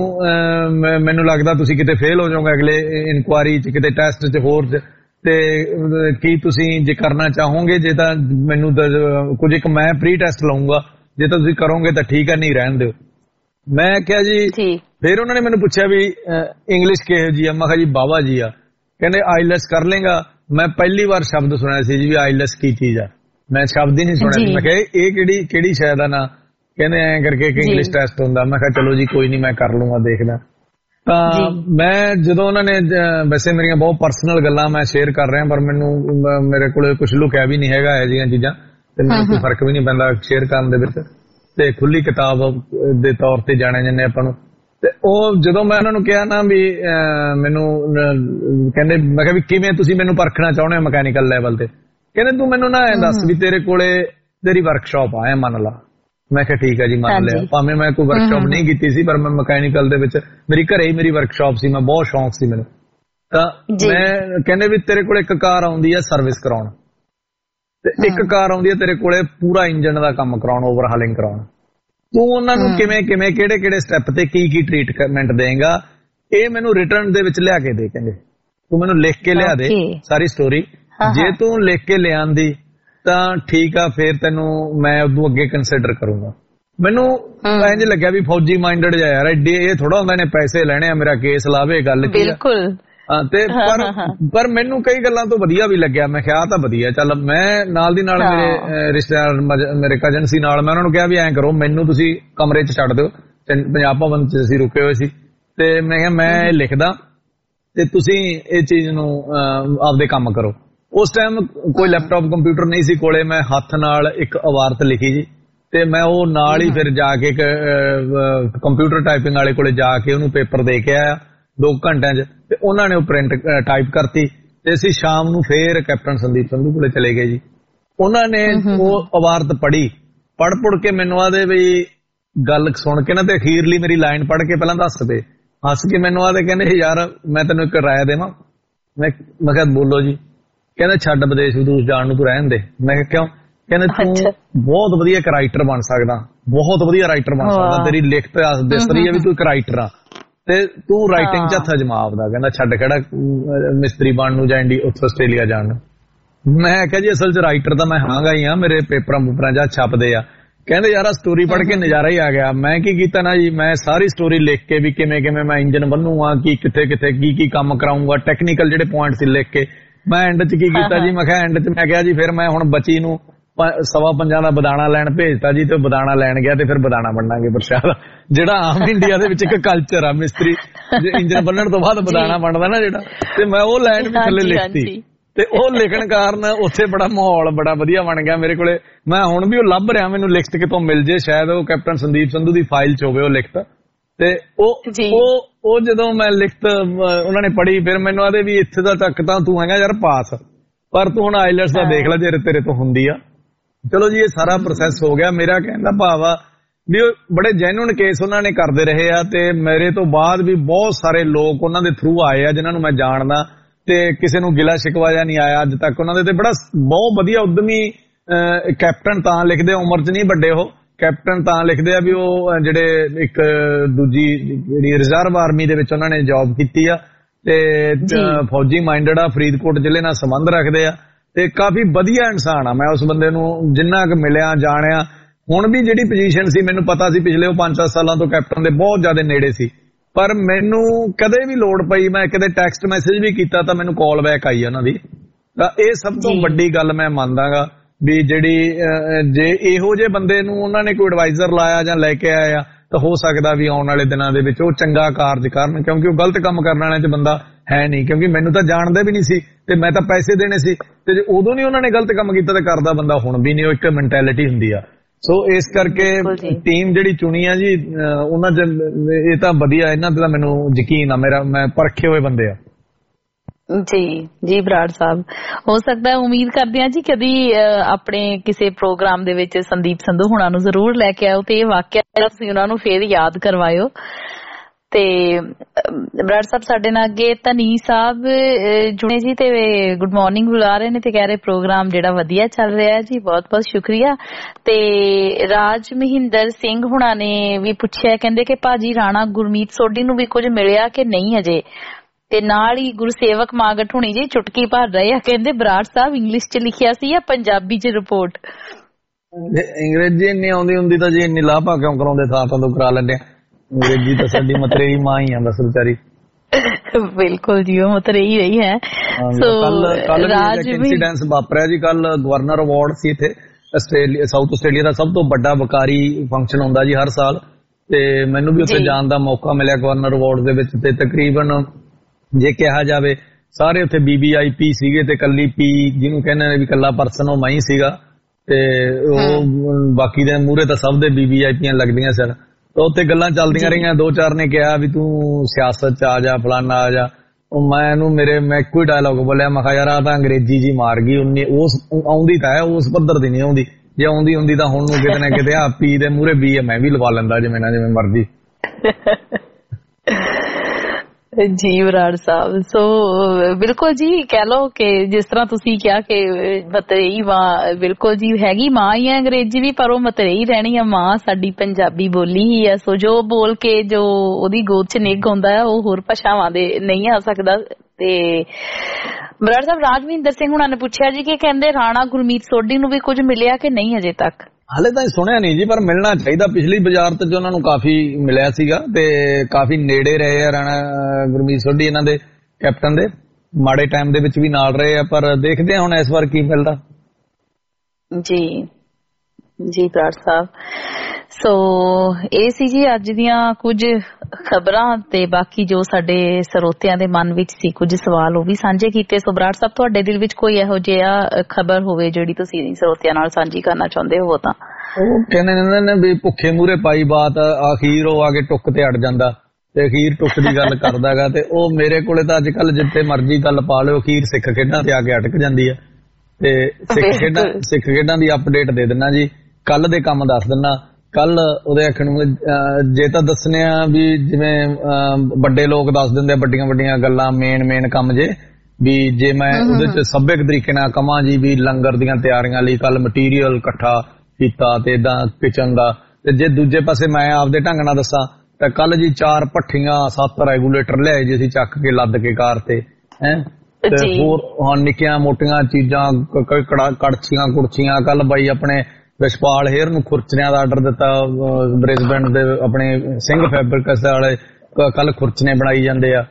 ਮੈਨੂੰ ਲੱਗਦਾ ਤੁਸੀਂ ਕਿਤੇ ਫੇਲ ਹੋ ਜਾਓਗੇ ਅਗਲੇ ਇਨਕੁਆਰੀ 'ਚ, ਕਿਤੇ ਟੈਸਟ 'ਚ, ਹੋਰ 'ਚ। ਤੇ ਕੀ ਤੁਸੀਂ ਜੇ ਕਰਨਾ ਚਾਹੋਗੇ, ਜੇ ਤਾਂ ਮੈਨੂੰ ਕੁਝ ਇੱਕ ਮੈਂ ਪ੍ਰੀ ਟੈਸਟ ਲਾਉਂਗਾ, ਜੇ ਤਾਂ ਤੁਸੀਂ ਕਰੋਗੇ ਤਾਂ ਠੀਕ ਹੈ, ਨਹੀਂ ਰਹਿਣ ਦਿਓ। ਮੈਂ ਕਿਹਾ ਜੀ, ਫਿਰ ਉਹਨਾਂ ਨੇ ਮੈਨੂੰ ਪੁੱਛਿਆ ਵੀ ਇੰਗਲਿਸ਼ ਕਿਹੋ ਜੀ ਆ, ਮੈਂ ਕਿਹਾ ਜੀ ਬਾਵਾ ਜੀ ਆ। ਕਹਿੰਦੇ ਆਈਲੈਸ ਕਰ ਲੇਗਾ। ਮੈਂ ਪਹਿਲੀ ਵਾਰ ਸ਼ਬਦ ਸੁਣਿਆ ਸੀ ਜੀ ਵੀ ਆਈਲੈਸ ਕੀ ਚੀਜ਼ ਆ, ਮੈਂ ਸ਼ਬਦ ਹੀ ਨਹੀਂ ਸੁਣਿਆ। ਮੈਂ ਕਿਹਾ ਇਹ ਕਿਹੜੀ ਸ਼ਾਇਦ ਆ ਨਾ, ਕਹਿੰਦੇ ਐਂ ਕਰਕੇ ਇੱਕ ਇੰਗਲਿਸ਼ ਟੈਸਟ ਹੁੰਦਾ। ਮੈਂ ਕਿਹਾ ਚਲੋ ਜੀ ਕੋਈ ਨਹੀਂ, ਮੈਂ ਕਰ ਲੂੰਗਾ, ਦੇਖਦਾ। ਤਾਂ ਮੈਂ ਜਦੋਂ ਉਹਨਾਂ ਨੇ, ਵੈਸੇ ਮੇਰੀਆਂ ਬਹੁਤ ਪਰਸਨਲ ਗੱਲਾਂ ਮੈਂ ਸ਼ੇਅਰ ਕਰ ਰਿਹਾ ਪਰ ਮੈਨੂੰ ਮੇਰੇ ਕੋਲ ਕੁਝ ਲੁਕਿਆ ਵੀ ਨਹੀਂ ਹੈਗਾ ਇਹ ਜਿਹੀਆਂ ਚੀਜ਼ਾਂ ਤੇ ਮੈਨੂੰ ਕੋਈ ਫਰਕ ਵੀ ਨਹੀਂ ਪੈਂਦਾ ਸ਼ੇਅਰ ਕਰਨ ਦੇ ਵਿੱਚ, ਤੇ ਖੁੱਲੀ ਕਿਤਾਬ ਦੇ ਤੌਰ ਤੇ ਜਾਣੇ ਜਾਂਦੇ ਆਪਾਂ ਨੂੰ। ਤੇ ਉਹ ਜਦੋਂ ਮੈਂ ਉਹਨਾਂ ਨੂੰ ਕਿਹਾ ਨਾ ਵੀ ਮੈਨੂੰ ਕਹਿੰਦੇ, ਮੈਂ ਕਿਹਾ ਵੀ ਕਿਵੇਂ ਤੁਸੀਂ ਮੈਨੂੰ ਪਰਖਣਾ ਚਾਹੁੰਦੇ ਹੋ ਮਕੈਨੀਕਲ ਲੈਵਲ ਤੇ, ਕਹਿੰਦੇ ਤੂੰ ਮੈਨੂੰ ਨਾ ਐਂ ਦੱਸ ਵੀ ਤੇਰੇ ਕੋਲੇ ਤੇਰੀ ਵਰਕਸ਼ਾਪ ਆ, ਐ ਮੰਨ ਲਾ। ਮੈਂ ਕਿਹਾ ਠੀਕ ਹੈ ਜੀ, ਮੰਨ ਲਿਆ। ਭਾਵੇਂ ਮੈਂ ਕੋਈ ਵਰਕਸ਼ਾਪ ਨਹੀਂ ਕੀਤੀ ਸੀ ਪਰ ਮੈਂ ਮਕੈਨੀਕਲ ਦੇ ਵਿੱਚ ਮੇਰੀ ਘਰੇ ਹੀ ਮੇਰੀ ਵਰਕਸ਼ਾਪ ਸੀ, ਮੈਂ ਬਹੁਤ ਸ਼ੌਂਕ ਸੀ ਮੈਨੂੰ। ਤਾਂ ਮੈਂ ਕਹਿੰਦੇ ਵੀ ਤੇਰੇ ਕੋਲ ਇੱਕ ਕਾਰ ਆਉਂਦੀ ਹੈ ਸਰਵਿਸ ਕਰਾਉਣ ਤੇ ਇੱਕ ਕਾਰ ਆਉਂਦੀ ਹੈ ਤੇਰੇ ਕੋਲੇ ਪੂਰਾ ਇੰਜਨ ਦਾ ਕੰਮ ਕਰਾਉਣ, ਓਵਰਹਾਲਿੰਗ ਕਰਾਉਣ। ਤੂੰ ਉਹਨਾਂ ਨੂੰ ਕਿਵੇਂ ਕਿਹੜੇ ਸਟੈਪ ਤੇ ਕੀ ਟ੍ਰੀਟਮੈਂਟ ਦੇਂਗਾ, ਇਹ ਮੈਨੂੰ ਰਿਟਰਨ ਦੇ ਵਿੱਚ ਲਿਆ ਕੇ ਦੇ। ਕਹਿੰਦੇ ਤੂੰ ਮੈਨੂੰ ਲਿਖ ਕੇ ਲਿਆ ਦੇ ਸਾਰੀ ਸਟੋਰੀ, ਜੇ ਤੂੰ ਲਿਖ ਕੇ ਲਿਆਂਦੀ ਤਾਂ ਠੀਕ ਆ, ਫੇਰ ਤੈਨੂੰ ਮੈਂ ਉਦੋਂ ਅੱਗੇ ਕੰਸੀਡਰ ਕਰੂੰਗਾ। ਮੈਨੂੰ ਇੰਝ ਲੱਗਿਆ ਵੀ ਫੌਜੀ ਮਾਈਂਡਡ ਜਿਹਾ ਯਾਰ, ਐਡੇ ਇਹ ਥੋੜਾ ਹੁੰਦਾ ਨੇ ਪੈਸੇ ਲੈਣੇ ਆ, ਮੇਰਾ ਕੇਸ ਲਾਵੇ, ਗੱਲ ਕੀ ਆ। ਤੇ ਪਰ ਮੈਨੂੰ ਕਈ ਗੱਲਾਂ ਤੋਂ ਵਧੀਆ ਵੀ ਲੱਗਿਆ। ਮੈਂ ਕਿਹਾ ਤਾਂ ਵਧੀਆ, ਚੱਲ ਮੈਂ ਨਾਲ ਦੀ ਨਾਲ ਮੇਰੇ ਰਿਸ਼ਤੇਦਾਰ ਮੇਰੇ ਕਜ਼ਨ ਸੀ ਨਾਲ, ਮੈਂ ਉਹਨਾਂ ਨੂੰ ਕਿਹਾ ਵੀ ਐਂ ਕਰੋ ਮੈਨੂੰ ਤੁਸੀਂ ਕਮਰੇ 'ਚ ਛੱਡ ਦਿਓ, ਪੰਜਾਬ ਭਵਨ 'ਚ ਅਸੀਂ ਰੁਕੇ ਹੋਏ ਸੀ, ਤੇ ਮੈਂ ਕਿਹਾ ਮੈਂ ਇਹ ਲਿਖਦਾ ਤੇ ਤੁਸੀਂ ਇਹ ਚੀਜ਼ ਨੂੰ ਆਪਦੇ ਕੰਮ ਕਰੋ। ਉਸ ਟਾਈਮ ਕੋਈ ਲੈਪਟਾਪ ਕੰਪਿਊਟਰ ਨਹੀਂ ਸੀ ਕੋਲੇ, ਮੈਂ ਹੱਥ ਨਾਲ ਇੱਕ ਇਬਾਰਤ ਲਿਖੀ ਜੀ ਤੇ ਮੈਂ ਉਹ ਨਾਲ ਹੀ ਫਿਰ ਜਾ ਕੇ ਕੰਪਿਊਟਰ ਟਾਈਪਿੰਗ ਵਾਲੇ ਕੋਲੇ ਜਾ ਕੇ ਉਹਨੂੰ ਪੇਪਰ ਦੇ ਕੇ ਆਇਆ 2 ਘੰਟਿਆਂ 'ਚ, ਤੇ ਉਹਨਾਂ ਨੇ ਉਹ ਪ੍ਰਿੰਟ ਟਾਈਪ ਕਰਤੀ ਤੇ ਅਸੀਂ ਸ਼ਾਮ ਨੂੰ ਫੇਰ ਕੈਪਟਨ ਸੰਦੀਪ ਸੰਧੂ ਕੋਲੇ ਚਲੇ ਗਏ ਜੀ। ਉਹਨਾਂ ਨੇ ਉਹ ਇਬਾਰਤ ਪੜ੍ਹ ਕੇ ਮੈਨੂੰ ਆਦੇ ਵੀ ਗੱਲ ਸੁਣ ਕੇ ਨਾ ਤੇ ਅਖੀਰਲੀ ਮੇਰੀ ਲਾਈਨ ਪੜ੍ਹ ਕੇ ਪਹਿਲਾਂ ਦੱਸ ਦੇ, ਹੱਸ ਕੇ ਮੈਨੂੰ ਆਦੇ, ਕਹਿੰਦੇ ਯਾਰ ਮੈਂ ਤੈਨੂੰ ਇੱਕ ਰਾਏ ਦੇਵਾਂ। ਮੈਂ ਕਿਹਾ ਬੋਲੋ ਜੀ। ਕਹਿੰਦੇ ਛੱਡ ਵਿਦੇਸ਼ ਜਾਣ ਨੂੰ ਤੂੰ ਰਹਿਣ ਦੇ। ਮੈਂ ਕਿਹਾ ਕਿਉਂ? ਕਹਿੰਦੇ ਤੂੰ ਬਹੁਤ ਵਧੀਆ ਇੱਕ ਰਾਈਟਰ ਬਣ ਸਕਦਾ, ਬਹੁਤ ਵਧੀਆ ਰਾਈਟਰ ਬਣ ਸਕਦਾ, ਤੇਰੀ ਲਿਖਤ ਦਿਸ ਰਹੀ ਹੈ ਵੀ ਤੂੰ ਇੱਕ ਰਾਈਟਰ ਆ ਤੇ ਤੂੰ ਰਾਈਟਿੰਗ 'ਚ ਹੱਥ ਅਜਮਾ ਆਪਦਾ। ਕਹਿੰਦਾ ਛੱਡ ਕਿਹੜਾ ਮਿਸਤਰੀ ਬਣਨ ਨੂੰ ਜਾਂ ਉੱਥੇ ਆਸਟ੍ਰੇਲੀਆ ਜਾਣ ਨੂੰ। ਮੈਂ ਕਿਹਾ ਜੀ ਅਸਲ 'ਚ ਰਾਈਟਰ ਤਾਂ ਮੈਂ ਹਾਂਗਾ ਹੀ ਆ, ਮੇਰੇ ਪੇਪਰਾਂ 'ਚ ਛਪਦੇ ਆ। ਕਹਿੰਦੇ ਯਾਰ ਸਟੋਰੀ ਪੜ੍ਹ ਕੇ ਨਜ਼ਾਰਾ ਹੀ ਆ ਗਿਆ। ਮੈਂ ਕੀ ਕੀਤਾ ਨਾ ਜੀ, ਮੈਂ ਸਾਰੀ ਸਟੋਰੀ ਲਿਖ ਕੇ ਵੀ ਕਿਵੇਂ ਕਿਵੇਂ ਮੈਂ ਇੰਜਨ ਬੰਨੂਗਾ, ਕੀ ਕਿੱਥੇ ਕਿੱਥੇ ਕੀ ਕੰਮ ਕਰਾਉਂਗਾ, ਟੈਕਨੀਕਲ ਜਿਹੜੇ ਪੁਆਇੰਟ ਸੀ ਲਿਖ ਕੇ ਮੈਂ ਐਂਡ 'ਚ ਕੀ ਕੀਤਾ ਜੀ, ਮੈਂ ਕਿਹਾ ਐਂਡ 'ਚ ਮੈਂ ਕਿਹਾ ਜੀ ਫਿਰ ਮੈਂ ਹੁਣ ਬੱਚੀ ਨੂੰ 5.25 ਦਾ ਬਦਾਣਾ ਲੈਣ ਭੇਜਤਾ ਜੀ, ਤੇ ਬਦਾਣਾ ਲੈਣ ਗਿਆ ਤੇ ਫਿਰ ਬਦਾਣਾ ਬਣਾਂਗੇ ਪ੍ਰਸ਼ਾਦ, ਜਿਹੜਾ ਆਮ ਇੰਡੀਆ ਦੇ ਵਿੱਚ ਇੱਕ ਕਲਚਰ ਆ ਮਿਸਤਰੀ ਇੰਜਨ ਬੰਨਣ ਤੋਂ ਬਾਅਦ ਬਦਾਣਾ ਬਣਦਾ ਨਾ ਜਿਹੜਾ, ਤੇ ਮੈਂ ਉਹ ਲਾਈਨ ਵੀ ਥੱਲੇ ਲਿਖਤੀ ਤੇ ਉਹ ਲਿਖਣ ਕਾਰਨ ਉੱਥੇ ਬੜਾ ਮਾਹੌਲ ਬੜਾ ਵਧੀਆ ਬਣ ਗਿਆ ਮੇਰੇ ਕੋਲੇ। ਮੈਂ ਹੁਣ ਵੀ ਉਹ ਲੱਭ ਰਿਹਾ, ਮੈਨੂੰ ਲਿਖਤ ਕਿਤੋਂ ਮਿਲ ਜੇ, ਸ਼ਾਇਦ ਉਹ ਕੈਪਟਨ ਸੰਦੀਪ ਸੰਧੂ ਦੀ ਫਾਈਲ 'ਚ ਹੋਵੇ ਉਹ ਲਿਖਤ। ਤੇ ਉਹ ਜਦੋਂ ਮੈਂ ਲਿਖਤ ਉਹਨਾਂ ਨੇ ਪੜ੍ਹੀ, ਫਿਰ ਮੈਨੂੰ ਆਦੇ ਵੀ ਇੱਥੇ ਦਾ ਤੱਕ ਤਾਂ ਤੂੰ ਹੈਗਾ ਯਾਰ ਪਾਸ, ਪਰ ਤੂੰ ਹੁਣ ਆਈਲੈਟਸ ਦਾ ਦੇਖ ਲੈ ਜੇ ਤੇਰੇ ਤੋਂ ਹੁੰਦੀ ਆ। ਚਲੋ ਜੀ ਇਹ ਸਾਰਾ ਪ੍ਰੋਸੈਸ ਹੋ ਗਿਆ। ਮੇਰਾ ਕਹਿਣ ਦਾ ਭਾਵ ਆ ਵੀ ਉਹ ਬੜੇ ਜੈਨੂਇਨ ਕੇਸ ਉਹਨਾਂ ਨੇ ਕਰਦੇ ਰਹੇ ਆ, ਤੇ ਮੇਰੇ ਤੋਂ ਬਾਅਦ ਵੀ ਬਹੁਤ ਸਾਰੇ ਲੋਕ ਉਹਨਾਂ ਦੇ ਥਰੂ ਆਏ ਆ ਜਿਨ੍ਹਾਂ ਨੂੰ ਮੈਂ ਜਾਣਦਾ, ਤੇ ਕਿਸੇ ਨੂੰ ਗਿਲਾ ਸ਼ਿਕਵਾ ਜਾਂ ਨਹੀਂ ਆਇਆ ਅੱਜ ਤੱਕ ਉਹਨਾਂ ਦੇ। ਤੇ ਬਹੁਤ ਵਧੀਆ ਉਦਮੀ ਕੈਪਟਨ ਤਾਂ ਲਿਖਦੇ, ਉਮਰ 'ਚ ਨਹੀਂ ਵੱਡੇ ਉਹ, ਕੈਪਟਨ ਤਾਂ ਲਿਖਦੇ ਆ ਵੀ ਉਹ ਜਿਹੜੇ ਇੱਕ ਦੂਜੀ ਜਿਹੜੀ ਰਿਜ਼ਰਵ ਆਰਮੀ ਦੇ ਵਿੱਚ ਉਹਨਾਂ ਨੇ ਜੌਬ ਕੀਤੀ ਆ, ਤੇ ਫੌਜੀ ਮਾਈਂਡਡ ਆ, ਫਰੀਦਕੋਟ ਜ਼ਿਲ੍ਹੇ ਨਾਲ ਸੰਬੰਧ ਰੱਖਦੇ ਆ, ਤੇ ਕਾਫੀ ਵਧੀਆ ਇਨਸਾਨ ਆ। ਮੈਂ ਉਸ ਬੰਦੇ ਨੂੰ ਜਿੰਨਾ ਕੁ ਮਿਲਿਆ ਜਾਣਿਆ, ਹੁਣ ਵੀ ਜਿਹੜੀ ਪੋਜੀਸ਼ਨ ਸੀ ਮੈਨੂੰ ਪਤਾ ਸੀ ਪਿਛਲੇ 5-7 ਸਾਲਾਂ ਤੋਂ ਕੈਪਟਨ ਦੇ ਬਹੁਤ ਜ਼ਿਆਦਾ ਨੇੜੇ ਸੀ, ਪਰ ਮੈਨੂੰ ਕਦੇ ਵੀ ਲੋੜ ਪਈ, ਮੈਂ ਕਦੇ ਟੈਕਸਟ ਮੈਸੇਜ ਵੀ ਕੀਤਾ ਤਾਂ ਮੈਨੂੰ ਕਾਲ ਬੈਕ ਆਈ ਉਹਨਾਂ ਦੀ। ਤਾਂ ਇਹ ਸਭ ਤੋਂ ਵੱਡੀ ਗੱਲ ਮੈਂ ਮੰਨਦਾਗਾ ਵੀ ਜਿਹੜੀ ਜੇ ਇਹੋ ਜਿਹੇ ਬੰਦੇ ਨੂੰ ਉਹਨਾਂ ਨੇ ਕੋਈ ਐਡਵਾਈਜ਼ਰ ਲਾਇਆ ਜਾਂ ਲੈ ਕੇ ਆਇਆ ਤਾਂ ਹੋ ਸਕਦਾ ਵੀ ਆਉਣ ਵਾਲੇ ਦਿਨਾਂ ਦੇ ਵਿੱਚ ਉਹ ਚੰਗਾ ਕਾਰਜ ਕਰਨ, ਕਿਉਂਕਿ ਉਹ ਗਲਤ ਕੰਮ ਕਰਨ ਵਾਲਿਆਂ 'ਚ ਬੰਦਾ ਹੈ ਨਹੀਂ, ਕਿਉਂਕਿ ਮੈਨੂੰ ਤਾਂ ਜਾਣਦੇ ਵੀ ਨਹੀਂ ਸੀ ਤੇ ਮੈਂ ਤਾਂ ਪੈਸੇ ਦੇਣੇ ਸੀ, ਤੇ ਜੇ ਉਦੋਂ ਨਹੀਂ ਉਹਨਾਂ ਨੇ ਗਲਤ ਕੰਮ ਕੀਤਾ ਤਾਂ ਕਰਦਾ ਬੰਦਾ ਹੁਣ ਵੀ ਨਹੀਂ। ਉਹ ਇੱਕ ਮੈਂਟੈਲਿਟੀ ਹੁੰਦੀ ਆ। ਸੋ ਇਸ ਕਰਕੇ ਟੀਮ ਜਿਹੜੀ ਚੁਣੀ ਆ ਜੀ ਉਹਨਾਂ 'ਚ ਇਹ ਤਾਂ ਵਧੀਆ, ਇਹਨਾਂ ਤੇ ਤਾਂ ਮੈਨੂੰ ਯਕੀਨ ਆ, ਮੈਂ ਪਰਖੇ ਹੋਏ ਬੰਦੇ ਆ ਜੀ ਬਰਾੜ ਸਾਹਿਬ। ਹੋ ਸਕਦਾ ਉਮੀਦ ਕਰਦੇ ਹਾਂ ਜੀ ਕਦੀ ਆਪਣੇ ਕਿਸੇ ਪ੍ਰੋਗਰਾਮ ਦੇ ਵਿੱਚ ਸੰਦੀਪ ਸੰਧੂ ਹੁਣਾਂ ਨੂੰ ਜ਼ਰੂਰ ਲੈ ਕੇ ਆਓ, ਤੇ ਇਹ ਵਾਕਿਆ ਤੁਸੀਂ ਉਹਨਾਂ ਨੂੰ ਫੇਰ ਯਾਦ ਕਰਵਾਇਓ। ਤੇ ਬਰਾੜ ਸਾਹਿਬ ਸਾਡੇ ਨਾਲ ਅੱਗੇ ਧਨੀ ਸਾਹਿਬ ਜੁੜੇ ਜੀ, ਤੇ ਗੁੱਡ ਮਾਰਨਿੰਗ ਬੁਲਾ ਰਹੇ ਨੇ ਤੇ ਕਹਿ ਰਹੇ ਪ੍ਰੋਗਰਾਮ ਜਿਹੜਾ ਵਧੀਆ ਚੱਲ ਰਿਹਾ ਜੀ, ਬਹੁਤ ਬਹੁਤ ਸ਼ੁਕਰੀਆ। ਤੇ ਰਾਜ ਮਹਿੰਦਰ ਸਿੰਘ ਹੁਣਾਂ ਨੇ ਵੀ ਪੁੱਛਿਆ, ਕਹਿੰਦੇ ਕਿ ਭਾਜੀ ਰਾਣਾ ਗੁਰਮੀਤ ਸੋਢੀ ਨੂੰ ਵੀ ਕੁਝ ਮਿਲਿਆ ਕਿ ਨਹੀਂ ਅਜੇ, ਤੇ ਨਾਲ ਹੀ ਗੁਰਸੇਵਕ ਮਾਗਟ ਹੁਣੀ ਜੀ ਚੁਟਕੀ ਭਰ ਰਹੇ ਆ, ਕਹਿੰਦੇ ਬਰਾੜ ਸਾਹਿਬ ਇੰਗਲਿਸ਼ 'ਚ ਲਿਖਿਆ ਸੀ ਜਾਂ ਪੰਜਾਬੀ 'ਚ ਰਿਪੋਰਟ? ਅੰਗਰੇਜ਼ੀ ਇੰਨੀ ਆਉਂਦੀ ਹੁੰਦੀ ਤਾਂ ਜੀ ਇੰਨੀ ਲਾਭਾ ਕਿਉਂ ਕਰਾਉਂਦੇ, ਥਾਂ ਤੋਂ ਕਰਾ ਲੈਂਦੇ। ਅੰਗਰੇਜ਼ੀ ਤਾਂ ਸਾਡੀ ਮਤਰੇਈ ਮਾਂ ਹੀ ਆ ਬਸ ਵਿਚਾਰੀ। ਬਿਲਕੁਲ ਜੀ, ਉਹ ਮਤਰੇਈ ਰਹੀ ਹੈ। ਸੋ ਰਾਜ ਇੰਸੀਡੈਂਸ ਵਾਪਰਿਆ ਜੀ ਕੱਲ, ਗਵਰਨਰ ਅਵਾਰਡ ਸੀ ਇੱਥੇ ਆਸਟ੍ਰੇਲੀਆ, ਸਾਊਥ ਆਸਟ੍ਰੇਲੀਆ ਦਾ ਸਭ ਤੋਂ ਵੱਡਾ ਵਕਾਰੀ ਫੰਕਸ਼ਨ ਹੁੰਦਾ ਜੀ ਹਰ ਸਾਲ, ਤੇ ਮੈਨੂੰ ਵੀ ਉੱਥੇ ਜਾਣ ਦਾ ਮੌਕਾ ਮਿਲਿਆ ਗਵਰਨਰ ਅਵਾਰਡ ਦੇ ਵਿੱਚ। ਤੇ ਤਕਰੀਬਨ ਜੇ ਕਿਹਾ ਜਾਵੇ ਸਾਰੇ ਉੱਥੇ BBIP ਸੀਗੇ, ਤੇ ਕੱਲੀ P ਜਿਹਨੂੰ ਕਹਿੰਦੇ ਨੇ ਵੀ ਕੱਲਾ ਪਰਸਨ ਉਹ ਮੈਂ ਹੀ ਸੀਗਾ, ਤੇ ਉਹ ਬਾਕੀ ਦੇ ਮੂਹਰੇ ਤਾਂ ਸਭ ਦੇ BBIPਆਂ ਲੱਗਦੀਆਂ ਸਨ। ਤਾਂ ਉੱਥੇ ਗੱਲਾਂ ਚੱਲਦੀਆਂ ਰਹੀਆਂ, 2-4 ਨੇ ਕਿਹਾ ਵੀ ਤੂੰ ਸਿਆਸਤ 'ਚ ਆ ਜਾ, ਫਲਾਨਾ ਆ ਜਾ। ਮੈਂ ਇੱਕੋ ਹੀ ਡਾਇਲੋਗ ਬੋਲਿਆ, ਮੈਂ ਕਿਹਾ ਯਾਰ ਆ ਤਾਂ ਅੰਗਰੇਜ਼ੀ ਜੀ ਮਾਰ ਗਈ, ਉਸ ਆਉਂਦੀ ਤਾਂ ਹੈ, ਉਸ ਪੱਧਰ ਦੀ ਨਹੀਂ ਆਉਂਦੀ। ਜੇ ਆਉਂਦੀ ਹੁੰਦੀ ਤਾਂ ਹੁਣ ਨੂੰ ਕਿਤੇ ਨਾ ਕਿਤੇ ਆ P ਦੇ ਮੂਹਰੇ B ਮੈਂ ਵੀ ਲਵਾ ਲੈਂਦਾ ਜਿਵੇਂ ਨਾ ਜਿਵੇਂ ਮਰਜ਼ੀ। ਜੀ ਬਰਾੜ ਸਾਹਿਬ। ਸੋ ਬਿਲਕੁਲ ਜੀ, ਕਹਿ ਲਓ ਕਿ ਜਿਸ ਤਰ੍ਹਾਂ ਤੁਸੀਂ ਕਿਹਾ ਕਿ ਮਤਰੇਈ ਮਾਂ, ਬਿਲਕੁਲ ਜੀ ਹੈਗੀ ਮਾਂ ਹੀ ਹੈ ਅੰਗਰੇਜ਼ੀ ਵੀ, ਪਰ ਉਹ ਮਤਰੇਈ ਰਹਿਣੀ ਆ ਮਾਂ, ਸਾਡੀ ਪੰਜਾਬੀ ਬੋਲੀ ਹੀ ਆ। ਸੋ ਜੋ ਬੋਲ ਕੇ ਜੋ ਉਹਦੀ ਗੋਦ 'ਚ ਨਿੱਘ ਆਉਂਦਾ ਹੈ ਉਹ ਹੋਰ ਭਾਸ਼ਾਵਾਂ ਦੇ ਨਹੀਂ ਆ ਸਕਦਾ। ਤੇ ਬਰਾੜ ਸਾਹਿਬ ਰਾਜਵਿੰਦਰ ਸਿੰਘ ਹੁਣਾਂ ਨੇ ਪੁੱਛਿਆ ਜੀ ਕਿ ਕਹਿੰਦੇ ਰਾਣਾ ਗੁਰਮੀਤ ਸੋਢੀ ਨੂੰ ਵੀ ਕੁਝ ਮਿਲਿਆ ਕਿ ਨਹੀਂ ਅਜੇ ਤੱਕ? ਹਾਲੇ ਤਾਂ ਸੁਣਿਆ ਨਹੀਂ ਜੀ, ਪਰ ਮਿਲਣਾ ਚਾਹੀਦਾ। ਪਿਛਲੀ ਬਾਜ਼ਾਰ ਤੇ ਉਹਨਾਂ ਨੂੰ ਕਾਫੀ ਮਿਲਿਆ ਸੀਗਾ, ਤੇ ਕਾਫੀ ਨੇੜੇ ਰਹੇ ਆ ਰਾਣਾ ਗੁਰਮੀਤ ਸੋਢੀ ਇਹਨਾਂ ਦੇ ਕੈਪਟਨ ਦੇ, ਮਾੜੇ ਟਾਈਮ ਦੇ ਵਿੱਚ ਵੀ ਨਾਲ ਰਹੇ ਆ, ਪਰ ਦੇਖਦੇ ਆ ਹੁਣ ਇਸ ਵਾਰ ਕੀ ਮਿਲਦਾ। ਜੀ ਬਰਾੜ ਸਾਹਿਬ। ਸੋ ਇਹ ਸੀ ਜੀ ਅੱਜ ਦੀਆਂ ਕੁਝ ਖਬਰਾਂ, ਤੇ ਬਾਕੀ ਜੋ ਸਾਡੇ ਸਰੋਤਿਆਂ ਦੇ ਮਨ ਵਿੱਚ ਸੀ ਕੁਝ ਸਵਾਲ ਉਹ ਵੀ ਸਾਂਝੇ ਕੀਤੇ। ਸੋ ਬਰਾੜ ਸਾਹਿਬ ਤੁਹਾਡੇ ਦਿਲ ਵਿੱਚ ਕੋਈ ਇਹੋ ਜਿਹਾ ਖਬਰ ਹੋਵੇ ਜਿਹੜੀ ਤੁਸੀਂ ਸਰੋਤਿਆਂ ਨਾਲ ਸਾਂਝੀ ਕਰਨਾ ਚਾਹੁੰਦੇ ਹੋ ਤਾਂ? ਉਹ ਕਹਿੰਦੇ ਨੇ ਵੀ ਭੁੱਖੇ ਮੂਹਰੇ ਪਾਈ ਬਾਤ, ਅਖੀਰ ਉਹ ਆ ਕੇ ਟੁੱਕ ਤੇ ਅੜ ਜਾਂਦਾ, ਤੇ ਅਖੀਰ ਟੁੱਕ ਦੀ ਗੱਲ ਕਰਦਾ ਹੈਗਾ। ਤੇ ਉਹ ਮੇਰੇ ਕੋਲੇ ਤਾਂ ਅੱਜ ਕੱਲ ਜਿੱਥੇ ਮਰਜ਼ੀ ਗੱਲ ਪਾ ਲਿਓ, ਅਖੀਰ ਸਿੱਖ ਖੇਡਾਂ ਤੇ ਆ ਕੇ ਅਟਕ ਜਾਂਦੀ ਹੈ। ਤੇ ਸਿੱਖ ਖੇਡਾਂ ਦੀ ਅਪਡੇਟ ਦੇ ਦਿੰਨਾ ਜੀ, ਕੱਲ ਦੇ ਕੰਮ ਦੱਸ ਦਿੰਨਾ। ਕੱਲ ਉਹਦੇ ਆਖਣ ਨੂੰ ਜੇ ਤਾਂ ਦੱਸਣੇ ਆ ਵੀ ਜਿਵੇਂ ਵੱਡੇ ਲੋਕ ਦੱਸ ਦਿੰਦੇ ਆ ਵੱਡੀਆਂ ਵੱਡੀਆਂ ਗੱਲਾਂ, ਮੇਨ ਕੰਮ ਜੇ, ਵੀ ਜੇ ਮੈਂ ਉਹਦੇ ਚ ਸੱਭਿਅਕ ਤਰੀਕੇ ਨਾਲ ਕਵਾਂ ਜੀ ਵੀ ਲੰਗਰ ਦੀਆਂ ਤਿਆਰੀਆਂ ਲਈ ਕੱਲ ਮਟੀਰੀਅਲ ਇਕੱਠਾ ਕੀਤਾ ਤੇ ਏਦਾਂ ਕਿਚਨ ਦਾ, ਤੇ ਜੇ ਦੂਜੇ ਪਾਸੇ ਮੈਂ ਆਪਦੇ ਢੰਗ ਨਾਲ ਦੱਸਾਂ ਤਾਂ ਕੱਲ ਜੀ 4 ਭੱਠੀਆਂ 7 ਰੈਗੂਲੇਟਰ ਲਿਆਏ ਜੀ ਅਸੀਂ ਚੱਕ ਕੇ ਲੱਦ ਕੇ ਕਾਰ ਤੇ, ਤੇ ਹੋਰ ਨਿੱਕੀਆਂ ਮੋਟੀਆਂ ਚੀਜ਼ਾਂ, ਕੜਛੀਆਂ ਕੁੜਛੀਆਂ ਕੱਲ ਬਾਈ ਆਪਣੇ ਵਿਸ਼ਪਾਲ ਹੇਅਰ ਨੂੰ ਖੁਰਚਣਿਆਂ ਦਾ ਆਰਡਰ ਦਿੱਤਾ। ਬ੍ਰਿਸਬੇਨ ਦੇ ਆਪਣੇ ਸਿੰਘ ਫੈਬਰਿਕਸ ਵਾਲੇ ਕੱਲ ਖੁਰਚਣੇ ਬਣਾਈ ਜਾਂਦੇ ਆ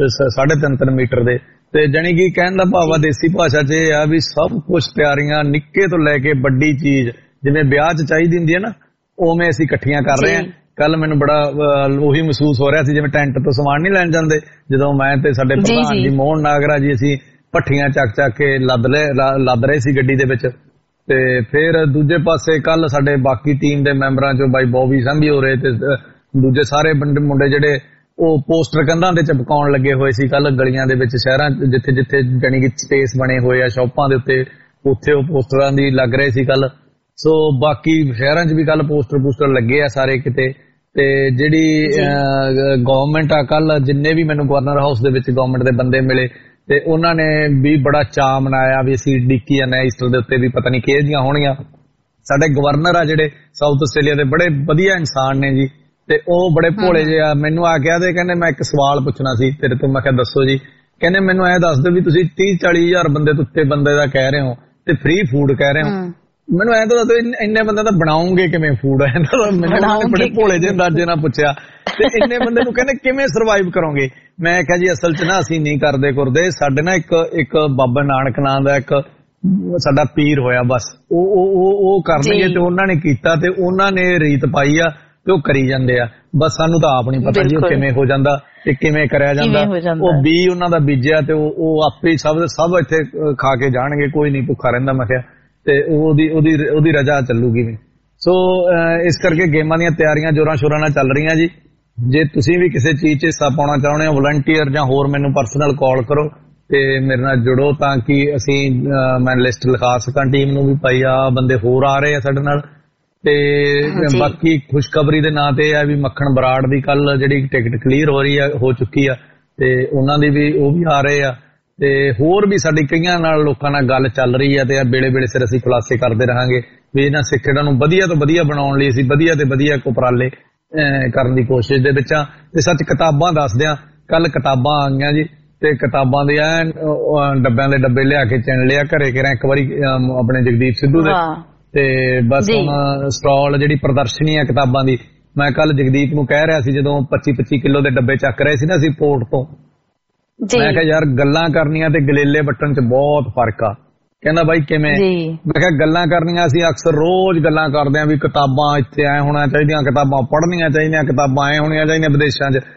3.5 ਮੀਟਰ ਦੇ। ਤੇ ਜਾਣੀ ਕਿ ਕਹਿਣ ਦਾ ਭਾਵ ਆ ਦੇਸੀ ਭਾਸ਼ਾ 'ਚ ਇਹ ਆ ਵੀ ਸਭ ਕੁਝ ਤਿਆਰੀਆਂ ਨਿੱਕੇ ਤੋਂ ਲੈ ਕੇ ਵੱਡੀ ਚੀਜ਼ ਜਿਵੇਂ ਵਿਆਹ 'ਚ ਚਾਹੀਦੀ ਹੁੰਦੀ ਹੈ ਨਾ, ਉਵੇਂ ਅਸੀਂ ਇਕੱਠੀਆਂ ਕਰ ਰਹੇ ਹਾਂ। ਕੱਲ ਮੈਨੂੰ ਬੜਾ ਉਹੀ ਮਹਿਸੂਸ ਹੋ ਰਿਹਾ ਸੀ ਜਿਵੇਂ ਟੈਂਟ ਤੋਂ ਸਮਾਨ ਨਹੀਂ ਲੈਣ ਜਾਂਦੇ, ਜਦੋਂ ਮੈਂ ਤੇ ਸਾਡੇ ਪ੍ਰਧਾਨ ਜੀ ਮੋਹਨ ਨਾਗਰਾ ਜੀ ਅਸੀਂ ਭੱਠੀਆਂ ਚੱਕ ਕੇ ਲੱਦ ਰਹੇ ਸੀ ਗੱਡੀ ਦੇ ਵਿੱਚ। ਤੇ ਫਿਰ ਦੂਜੇ ਪਾਸੇ ਕੱਲ ਸਾਡੇ ਬਾਕੀ ਟੀਮ ਦੇ ਮੈਂਬਰਾਂ 'ਚੋਂ ਬਾਈ ਬੌਬੀ ਸੰਧੀ ਹੋ ਰਹੇ ਤੇ ਦੂਜੇ ਸਾਰੇ ਮੁੰਡੇ ਜਿਹੜੇ ਉਹ ਪੋਸਟਰ ਕੰਧਾਂ ਤੇ ਚਿਪਕਾਉਣ ਲੱਗੇ ਹੋਏ ਸੀ ਕੱਲ ਗਲੀਆਂ ਦੇ ਵਿੱਚ, ਸ਼ਹਿਰਾਂ ਜਿੱਥੇ ਜਿੱਥੇ ਜਾਣੀ ਕਿ ਸਪੇਸ ਬਣੇ ਹੋਏ ਆ ਸ਼ੌਪਾਂ ਦੇ ਉੱਤੇ, ਉੱਥੇ ਉਹ ਪੋਸਟਰਾਂ ਦੀ ਲੱਗ ਰਹੇ ਸੀ ਕੱਲ। ਸੋ ਬਾਕੀ ਸ਼ਹਿਰਾਂ 'ਚ ਵੀ ਕੱਲ ਪੋਸਟਰ ਲੱਗੇ ਆ ਸਾਰੇ ਕਿਤੇ। ਤੇ ਜਿਹੜੀ ਗਵਰਨਮੈਂਟ ਆ ਕੱਲ ਜਿੰਨੇ ਵੀ ਮੈਨੂੰ ਗਵਰਨਰ ਹਾਊਸ ਦੇ ਵਿੱਚ ਗਵਰਨਮੈਂਟ ਦੇ ਬੰਦੇ ਮਿਲੇ ਤੇ ਉਹਨਾਂ ਨੇ ਵੀ ਬੜਾ ਚਾਅ ਮਨਾਇਆ ਵੀ ਅਸੀਂ ਡਿੱਕੀ ਜਾਂਦੇ ਈਸਟਰ ਦੇ ਉੱਤੇ ਵੀ ਪਤਾ ਨਹੀਂ ਕਿਹੋ ਜਿਹੀਆਂ ਹੋਣਗੀਆਂ। ਸਾਡੇ ਗਵਰਨਰ ਆ ਜਿਹੜੇ ਸਾਊਥ ਆਸਟ੍ਰੇਲੀਆ ਦੇ ਬੜੇ ਵਧੀਆ ਇਨਸਾਨ ਨੇ ਜੀ, ਤੇ ਉਹ ਬੜੇ ਭੋਲੇ ਜਿਹੇ ਆ। ਮੈਨੂੰ ਆ ਕੇ ਤੇ ਕਹਿੰਦੇ ਮੈਂ ਇੱਕ ਸਵਾਲ ਪੁੱਛਣਾ ਸੀ ਤੇਰੇ ਤੋਂ। ਮੈਂ ਕਿਹਾ ਦੱਸੋ ਜੀ। ਕਹਿੰਦੇ ਮੈਨੂੰ ਐ ਦੱਸ ਦਿਓ ਵੀ ਤੁਸੀਂ 30-40 ਹਜ਼ਾਰ ਬੰਦੇ ਤੋਂ ਉੱਤੇ ਬੰਦੇ ਦਾ ਕਹਿ ਰਹੇ ਹੋ ਤੇ ਫ੍ਰੀ ਫੂਡ ਕਹਿ ਰਹੇ ਹੋ, ਮੈਨੂੰ ਐਂ ਤਾਂ ਦੱਸੋ ਇੰਨੇ ਬੰਦੇ ਦਾ ਬਣਾਉਂਗੇ ਕਿਵੇਂ ਫੂਡ? ਮੈਨੂੰ ਬੜੇ ਭੋਲੇ ਜਿਹੇ ਅੰਦਾਜ਼ੇ ਨਾਲ ਪੁੱਛਿਆ ਤੇ ਇੰਨੇ ਬੰਦੇ ਨੂੰ ਕਹਿੰਦੇ ਕਿਵੇਂ ਸਰਵਾਈਵ ਕਰੋਗੇ? ਮੈਂ ਕਿਹਾ ਜੀ ਅਸਲ 'ਚ ਨਾ ਅਸੀਂ ਨਹੀਂ ਕਰਦੇ ਸਾਡੇ ਨਾ ਇੱਕ ਬਾਬਾ ਨਾਨਕ ਨਾਂ ਦਾ ਇੱਕ ਸਾਡਾ ਪੀਰ ਹੋਇਆ, ਬਸ ਉਹ ਕਰਨਗੇ ਤੇ ਉਹਨਾਂ ਨੇ ਕੀਤਾ ਤੇ ਉਹਨਾਂ ਨੇ ਰੀਤ ਪਾਈ ਆ ਤੇ ਉਹ ਕਰੀ ਜਾਂਦੇ ਆ। ਬਸ ਸਾਨੂੰ ਤਾਂ ਆਪ ਨਹੀਂ ਪਤਾ ਜੀ ਉਹ ਕਿਵੇਂ ਹੋ ਜਾਂਦਾ ਤੇ ਕਿਵੇਂ ਕਰਿਆ ਜਾਂਦਾ। ਉਹ ਬੀ ਉਹਨਾਂ ਦਾ ਬੀਜਿਆ ਤੇ ਉਹ ਆਪੇ ਸਭ ਇੱਥੇ ਖਾ ਕੇ ਜਾਣਗੇ, ਕੋਈ ਨਹੀਂ ਭੁੱਖਾ ਰਹਿੰਦਾ। ਮੈਂ ਕਿਹਾ ਤੇ ਉਹਦੀ ਰਜਾ ਚੱਲੂਗੀ ਵੀ। ਸੋ ਇਸ ਕਰਕੇ ਗੇਮਾਂ ਦੀਆਂ ਤਿਆਰੀਆਂ ਜ਼ੋਰਾਂ ਸ਼ੋਰਾਂ ਨਾਲ ਚੱਲ ਰਹੀਆਂ ਜੀ। ਜੇ ਤੁਸੀਂ ਵੀ ਕਿਸੇ ਚੀਜ਼ 'ਚ ਹਿੱਸਾ ਪਾਉਣਾ ਚਾਹੁੰਦੇ ਹੋ ਵਲੰਟੀਅਰ ਜਾਂ ਹੋਰ ਮੈਨੂੰ ਪਰਸਨਲ ਕਾਲ ਕਰੋ ਤੇ ਮੇਰੇ ਨਾਲ ਜੁੜੋ ਤਾਂ ਕਿ ਅਸੀਂ ਮੈਂ ਲਿਸਟ ਲਿਖਾ ਸਕਾਂ ਟੀਮ ਨੂੰ ਵੀ ਭਾਈ ਆ ਬੰਦੇ ਹੋਰ ਆ ਰਹੇ ਆ ਸਾਡੇ ਨਾਲ। ਤੇ ਬਾਕੀ ਖੁਸ਼ਖਬਰੀ ਦੇ ਨਾਂ ਤੇ ਇਹ ਆ ਵੀ ਮੱਖਣ ਬਰਾੜ ਦੀ ਕੱਲ ਜਿਹੜੀ ਟਿਕਟ ਕਲੀਅਰ ਹੋ ਚੁੱਕੀ ਆ ਤੇ ਉਹਨਾਂ ਦੀ ਵੀ ਉਹ ਵੀ ਆ ਰਹੇ ਆ। ਤੇ ਹੋਰ ਵੀ ਸਾਡੀ ਕਈਆਂ ਨਾਲ ਲੋਕਾਂ ਨਾਲ ਗੱਲ ਚੱਲ ਰਹੀ ਆ ਤੇ ਵੇਲੇ ਸਿਰ ਅਸੀਂ ਖੁਲਾਸੇ ਕਰਦੇ ਰਹਾਂਗੇ ਵੀ ਇਹਨਾਂ ਸਿੱਖ ਖੇਡਾਂ ਨੂੰ ਵਧੀਆ ਤੋਂ ਵਧੀਆ ਬਣਾਉਣ ਲਈ ਅਸੀਂ ਵਧੀਆ ਤੇ ਵਧੀਆ ਉਪਰਾਲੇ ਕਰਨ ਦੀ ਕੋਸ਼ਿਸ਼ ਦੇ ਵਿੱਚ ਆ। ਤੇ ਸੱਚ ਕਿਤਾਬਾਂ ਦੱਸਦੇ ਆ, ਕੱਲ ਕਿਤਾਬਾਂ ਆਈਆਂ ਜੀ ਤੇ ਕਿਤਾਬਾਂ ਦੇ ਡੱਬਿਆਂ ਦੇ ਡੱਬੇ ਲਿਆ ਕੇ ਚਿਣ ਲਿਆ ਘਰੇ ਕਿਰਾਂ ਇੱਕ ਵਾਰੀ ਆਪਣੇ ਜਗਦੀਪ ਸਿੱਧੂ ਦੇ। ਤੇ ਬਸ ਹੁਣ ਸਟਾਲ ਜਿਹੜੀ ਪ੍ਰਦਰਸ਼ਨੀ ਆ ਕਿਤਾਬਾਂ ਦੀ, ਮੈਂ ਕੱਲ ਜਗਦੀਪ ਨੂੰ ਕਹਿ ਰਿਹਾ ਸੀ ਜਦੋਂ 25-25 ਕਿਲੋ ਦੇ ਡੱਬੇ ਚੱਕ ਰਹੇ ਸੀ ਨਾ ਅਸੀਂ ਪੋਰਟ ਤੋਂ, ਮੈਂ ਕਿਹਾ ਯਾਰ ਗੱਲਾਂ ਕਰਨੀਆਂ ਤੇ ਗਲੇਲੇ ਵੱਟਣ 'ਚ ਬਹੁਤ ਫਰਕ ਆ। ਕਹਿੰਦਾ ਬਾਈ ਕਿਵੇਂ? ਮੈਂ ਕਿਹਾ ਗੱਲਾਂ ਕਰਨੀਆਂ ਅਸੀਂ ਅਕਸਰ ਰੋਜ਼ ਗੱਲਾਂ ਕਰਦੇ ਆਂ ਵੀ ਕਿਤਾਬਾਂ ਇੱਥੇ ਐ ਹੋਣਾ ਚਾਹੀਦੀਆਂ, ਕਿਤਾਬਾਂ ਪੜ੍ਹਨੀਆਂ ਚਾਹੀਦੀਆਂ, ਕਿਤਾਬਾਂ ਐ ਹੋਣੀਆਂ ਚਾਹੀਦੀਆਂ ਵਿਦੇਸ਼ਾਂ 'ਚ।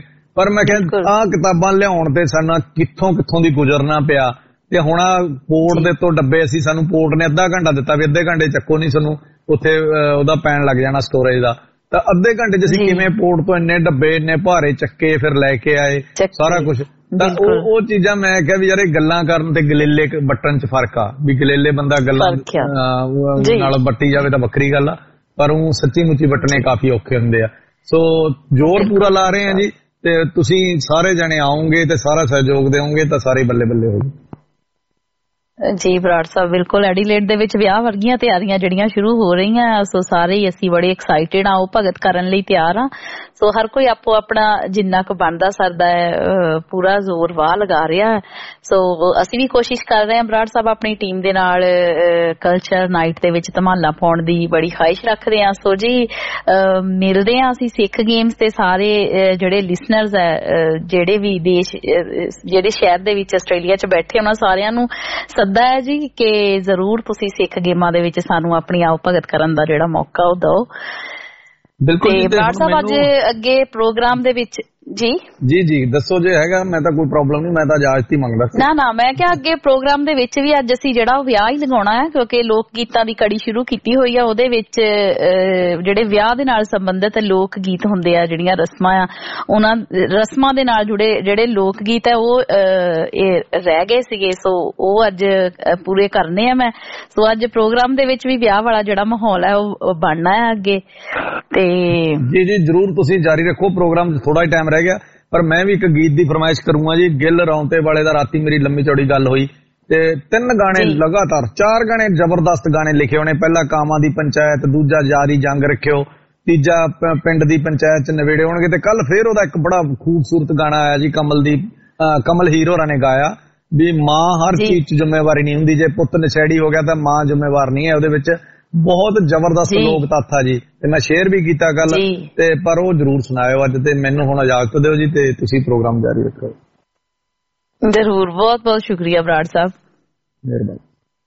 ਪਰ ਮੈਂ ਕਿਹਾ ਆਹ ਕਿਤਾਬਾਂ ਲਿਆਉਣ ਤੇ ਸਾਨੂੰ ਕਿੱਥੋਂ ਦੀ ਗੁਜ਼ਰਨਾ ਪਿਆ। ਤੇ ਹੁਣ ਪੋਰਟ ਦੇ ਤੋਂ ਡੱਬੇ ਸਾਨੂੰ ਪੋਰਟ ਨੇ ਅੱਧਾ ਘੰਟਾ ਦਿੱਤਾ ਵੀ ਅੱਧੇ ਘੰਟੇ ਚੱਕੋ ਨਹੀਂ ਸਾਨੂੰ ਉੱਥੇ ਉਹਦਾ ਪੈਣ ਲੱਗ ਜਾਣਾ ਸਟੋਰੇਜ ਦਾ। ਤਾਂ ਅੱਧੇ ਘੰਟੇ 'ਚ ਅਸੀਂ ਕਿਵੇਂ ਪੋਰਟ ਤੋਂ ਇੰਨੇ ਡੱਬੇ ਇੰਨੇ ਭਾਰੇ ਚੱਕੇ ਫਿਰ ਲੈ ਕੇ ਆਏ ਸਾਰਾ ਕੁਝ। ਤਾਂ ਉਹ ਚੀਜ਼ਾਂ ਮੈਂ ਕਿਹਾ ਵੀ ਯਾਰ ਇਹ ਗੱਲਾਂ ਕਰਨ ਤੇ ਗਲੇਲੇ ਵੱਟਣ 'ਚ ਫਰਕ ਆ ਵੀ ਗਲੇਲੇ ਬੰਦਾ ਗੱਲਾਂ ਨਾਲ ਵੱਟੀ ਜਾਵੇ ਤਾਂ ਵੱਖਰੀ ਗੱਲ ਆ, ਪਰ ਉਹ ਸੱਚੀ ਮੁੱਚੀ ਵੱਟਣੇ ਕਾਫੀ ਔਖੇ ਹੁੰਦੇ ਆ। ਸੋ ਜ਼ੋਰ ਪੂਰਾ ਲਾ ਰਹੇ ਆ ਜੀ ਤੇ ਤੁਸੀਂ ਸਾਰੇ ਜਣੇ ਆਓਗੇ ਤੇ ਸਾਰਾ ਸਹਿਯੋਗ ਦੇਵੋਗੇ ਤਾਂ ਸਾਰੇ ਬੱਲੇ ਬੱਲੇ ਹੋਊ ਜੀ। ਬਰਾੜ ਸਾਹਿਬ ਬਿਲਕੁਲ ਐਡੀਲੇਡ ਦੇ ਵਿੱਚ ਵਿਆਹ ਵਰਗੀਆਂ ਤਿਆਰੀਆਂ ਜਿਹੜੀਆਂ ਸ਼ੁਰੂ ਹੋ ਰਹੀਆਂ, ਸੋ ਸਾਰੇ ਹੀ ਅਸੀਂ ਬੜੇ ਐਕਸਾਈਟਿਡ ਆ ਉਹ ਭਗਤ ਕਰਨ ਲਈ ਤਿਆਰ ਆ। ਸੋ ਹਰ ਕੋਈ ਆਪੋ ਆਪਣਾ ਜਿੰਨਾ ਕੁ ਬਣਦਾ ਸਰਦਾ ਹੈ ਪੂਰਾ ਜ਼ੋਰ ਵਾਹ ਲਗਾ ਰਿਹਾ। ਸੋ ਅਸੀਂ ਵੀ ਕੋਸ਼ਿਸ਼ ਕਰ ਰਹੇ ਹਾਂ ਬਰਾੜ ਸਾਹਿਬ ਆਪਣੀ ਟੀਮ ਦੇ ਨਾਲ ਕਲਚਰ ਨਾਈਟ ਦੇ ਵਿੱਚ ਧਮਾਲਾਂ ਪਾਉਣ ਦੀ ਬੜੀ ਖਾਹਿਸ਼ ਰੱਖਦੇ ਹਾਂ। ਸੋ ਜੀ ਮਿਲਦੇ ਹਾਂ ਅਸੀਂ ਸਿੱਖ ਗੇਮਸ ਤੇ ਸਾਰੇ ਜਿਹੜੇ ਲਿਸਨਰਸ ਹੈ ਜਿਹੜੇ ਵੀ ਦੇਸ਼ ਜਿਹੜੇ ਸ਼ਹਿਰ ਦੇ ਵਿੱਚ ਆਸਟ੍ਰੇਲੀਆ 'ਚ ਬੈਠੇ ਉਹਨਾਂ ਸਾਰਿਆਂ ਨੂੰ ਸੱਦਾ ਹੈ ਜੀ ਕਿ ਜ਼ਰੂਰ ਤੁਸੀਂ ਸਿੱਖ ਗੇਮਾਂ ਦੇ ਵਿੱਚ ਸਾਨੂੰ ਆਪਣੀ ਆਓ ਭਗਤ ਕਰਨ ਦਾ ਜਿਹੜਾ ਮੌਕਾ ਉਹ ਦਿਓ। ਬਿਲਕੁਲ। ਤੇ ਬਰਾੜ ਸਾਹਿਬ ਅੱਜ ਅੱਗੇ ਪ੍ਰੋਗਰਾਮ ਦੇ ਵਿੱਚ ਜੀ ਦੱਸੋ ਜੇ ਹੈਗਾ, ਮੈਂ ਤਾਂ ਕੋਈ ਪ੍ਰੋਬਲਮ ਨਹੀਂ, ਮੈਂ ਤਾਂ ਇਜਾਜ਼ਤ ਹੀ ਮੰਗਦਾ ਸੀ। ਨਾ ਮੈਂ ਕਿਹਾ ਅੱਗੇ ਪ੍ਰੋਗਰਾਮ ਦੇ ਵਿੱਚ ਵੀ ਅੱਜ ਅਸੀਂ ਜਿਹੜਾ ਵਿਆਹ ਹੀ ਲਗਾਉਣਾ ਹੈ ਕਿਉਂਕਿ ਲੋਕ ਗੀਤਾਂ ਦੀ ਕੜੀ ਸ਼ੁਰੂ ਕੀਤੀ ਹੋਈ ਆ। ਉਹਦੇ ਵਿੱਚ ਜਿਹੜੇ ਵਿਆਹ ਦੇ ਨਾਲ ਸੰਬੰਧਿਤ ਲੋਕ ਗੀਤ ਹੁੰਦੇ ਆ, ਜਿਹੜੀਆਂ ਰਸਮਾਂ ਆ, ਉਹਨਾਂ ਰਸਮਾਂ ਦੇ ਨਾਲ ਜੁੜੇ ਜਿਹੜੇ ਲੋਕ ਗੀਤ ਹੈ ਉਹ ਰਹਿ ਗਏ ਸੀਗੇ। ਸੋ ਉਹ ਅੱਜ ਪੂਰੇ ਕਰਨੇ ਆ ਮੈਂ। ਸੋ ਅੱਜ ਪ੍ਰੋਗਰਾਮ ਦੇ ਵਿੱਚ ਵੀ ਵਿਆਹ ਵਾਲਾ ਜਿਹੜਾ ਮਾਹੌਲ ਹੈ ਉਹ ਬਣਨਾ ਹੈ ਅੱਗੇ। ਤੇ ਜੀ ਜ਼ਰੂਰ ਤੁਸੀਂ ਜਾਰੀ ਰੱਖੋ ਪ੍ਰੋਗਰਾਮ, ਥੋੜਾ ਹੀ ਟਾਈਮ ਰਹਿ ਗਿਆ ਪਰ ਮੈਂ ਵੀ ਇੱਕ ਗੀਤ ਦੀ ਫਰਮਾਇਸ਼ ਕਰੂੰਗਾ ਜੀ। ਗਿੱਲ ਰੌਂਤੇ ਵਾਲੇ ਦਾ ਰਾਤੀ ਮੇਰੀ ਲੰਮੀ ਚੌੜੀ ਗੱਲ ਹੋਈ ਤੇ 3 ਗਾਣੇ ਲਗਾਤਾਰ 4 ਗਾਣੇ ਜ਼ਬਰਦਸਤ ਗਾਣੇ ਲਿਖੇ ਹੋਣੇ। ਪਹਿਲਾ ਕਾਮਾਂ ਦੀ ਪੰਚਾਇਤ, ਦੂਜਾ ਯਾਰੀ ਜੰਗ ਰੱਖਿਓ, ਤੀਜਾ ਪਿੰਡ ਦੀ ਪੰਚਾਇਤ 'ਚ ਨਵੇੜੇ ਹੋਣਗੇ ਤੇ ਕੱਲ ਫੇਰ ਉਹਦਾ ਇੱਕ ਬੜਾ ਖੂਬਸੂਰਤ ਗਾਣਾ ਆਇਆ ਜੀ ਕਮਲ ਹੀਰ ਹੋਰਾਂ ਨੇ ਗਾਇਆ ਵੀ ਮਾਂ ਹਰ ਚੀਜ਼ 'ਚ ਜ਼ਿੰਮੇਵਾਰੀ ਨਹੀਂ ਹੁੰਦੀ, ਜੇ ਪੁੱਤ ਨਸ਼ੇੜੀ ਹੋ ਗਿਆ ਤਾਂ ਮਾਂ ਜ਼ਿੰਮੇਵਾਰ ਨਹੀਂ ਹੈ ਉਹਦੇ ਵਿੱਚ। ਬਹੁਤ ਜ਼ਬਰਦਸਤ ਲੋਕ ਤੱਥ ਆ ਜੀ ਤੇ ਮੈਂ ਸ਼ੇਅਰ ਵੀ ਕੀਤਾ ਗੱਲ ਤੇ ਪਰ ਉਹ ਜ਼ਰੂਰ ਸੁਣਾਇਓ ਅੱਜ ਤੇ ਮੈਨੂੰ ਹੁਣ ਇਜਾਜ਼ਤ ਦਿਓ ਜੀ ਤੇ ਤੁਸੀਂ ਪ੍ਰੋਗਰਾਮ ਜਾਰੀ ਰੱਖੋ। ਜ਼ਰੂਰ, ਬਹੁਤ ਬਹੁਤ ਸ਼ੁਕਰੀਆ ਬਰਾੜ ਸਾਹਿਬ, ਮਿਹਰਬਾਨੀ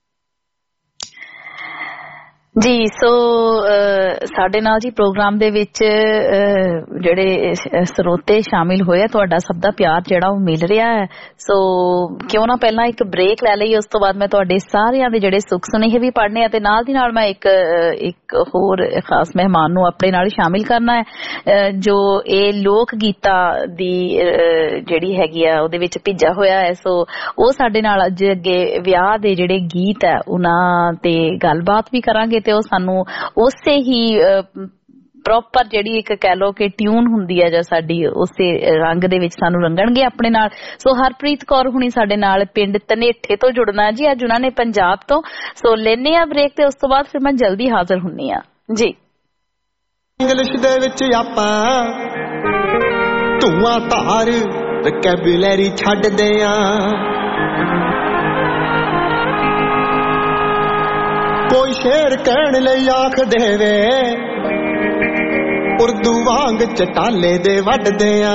ਜੀ। ਸੋ ਸਾਡੇ ਨਾਲ ਜੀ ਪ੍ਰੋਗਰਾਮ ਦੇ ਵਿੱਚ ਜਿਹੜੇ ਸਰੋਤੇ ਸ਼ਾਮਿਲ ਹੋਏ ਆ, ਤੁਹਾਡਾ ਸਭ ਦਾ ਪਿਆਰ ਜਿਹੜਾ ਉਹ ਮਿਲ ਰਿਹਾ ਹੈ। ਸੋ ਕਿਉਂ ਨਾ ਪਹਿਲਾਂ ਇੱਕ ਬ੍ਰੇਕ ਲੈ ਲਈਏ, ਉਸ ਤੋਂ ਬਾਅਦ ਮੈਂ ਤੁਹਾਡੇ ਸਾਰਿਆਂ ਦੇ ਜਿਹੜੇ ਸੁੱਖ ਸੁਨੇਹੇ ਵੀ ਪੜ੍ਹਨੇ ਆ ਤੇ ਨਾਲ ਦੀ ਨਾਲ ਮੈਂ ਇੱਕ ਹੋਰ ਖਾਸ ਮਹਿਮਾਨ ਨੂੰ ਆਪਣੇ ਨਾਲ ਸ਼ਾਮਿਲ ਕਰਨਾ ਹੈ ਜੋ ਇਹ ਲੋਕ ਗੀਤਾਂ ਦੀ ਜਿਹੜੀ ਹੈਗੀ ਆ ਉਹਦੇ ਵਿੱਚ ਭਿੱਜਾ ਹੋਇਆ ਹੈ। ਸੋ ਉਹ ਸਾਡੇ ਨਾਲ ਅੱਜ ਅੱਗੇ ਵਿਆਹ ਦੇ ਜਿਹੜੇ ਗੀਤ ਹੈ ਉਹਨਾਂ ਤੇ ਗੱਲਬਾਤ ਵੀ ਕਰਾਂਗੇ ਤੇ ਉਹ ਸਾਨੂੰ ਉਸੇ ਹੀ ਪ੍ਰੋਪਰ ਜਿਹੜੀ ਇੱਕ ਕਹਿ ਲੋ ਕਿ ਟਿਊਨ ਹੁੰਦੀ ਹੈ ਜਾਂ ਸਾਡੀ ਉਸੇ ਰੰਗ ਦੇ ਵਿੱਚ ਸਾਨੂੰ ਰੰਗਣਗੇ ਆਪਣੇ ਨਾਲ। ਸੋ ਹਰਪ੍ਰੀਤ ਕੌਰ ਹੁਣੀ ਸਾਡੇ ਨਾਲ ਪਿੰਡ ਧਨੇਠੇ ਤੋਂ ਜੁੜਨਾ ਜੀ, ਅੱਜ ਉਹਨਾਂ ਨੇ ਪੰਜਾਬ ਤੋਂ। ਸੋ ਲੈਨੇ ਆ ਬ੍ਰੇਕ ਤੇ ਉਸ ਤੋਂ ਬਾਅਦ ਫਿਰ ਮੈਂ ਜਲਦੀ ਹਾਜ਼ਰ ਹੁੰਨੀ ਆ ਜੀ। ਇੰਗਲਿਸ਼ ਦੇ ਵਿੱਚ ਆਪਾਂ ਧੂਆਂ ਧਾਰ ਵੋਕੈਬੂਲਰੀ ਛੱਡਦੇ ਆ, ਕੋਈ ਸ਼ੇਰ ਕਹਿਣ ਲਈ ਆਖ ਦੇਵੇ ਉਰਦੂ ਵਾਂਗ ਚਟਾਲੇ ਦੇ ਵੱਢਦੇ ਆ।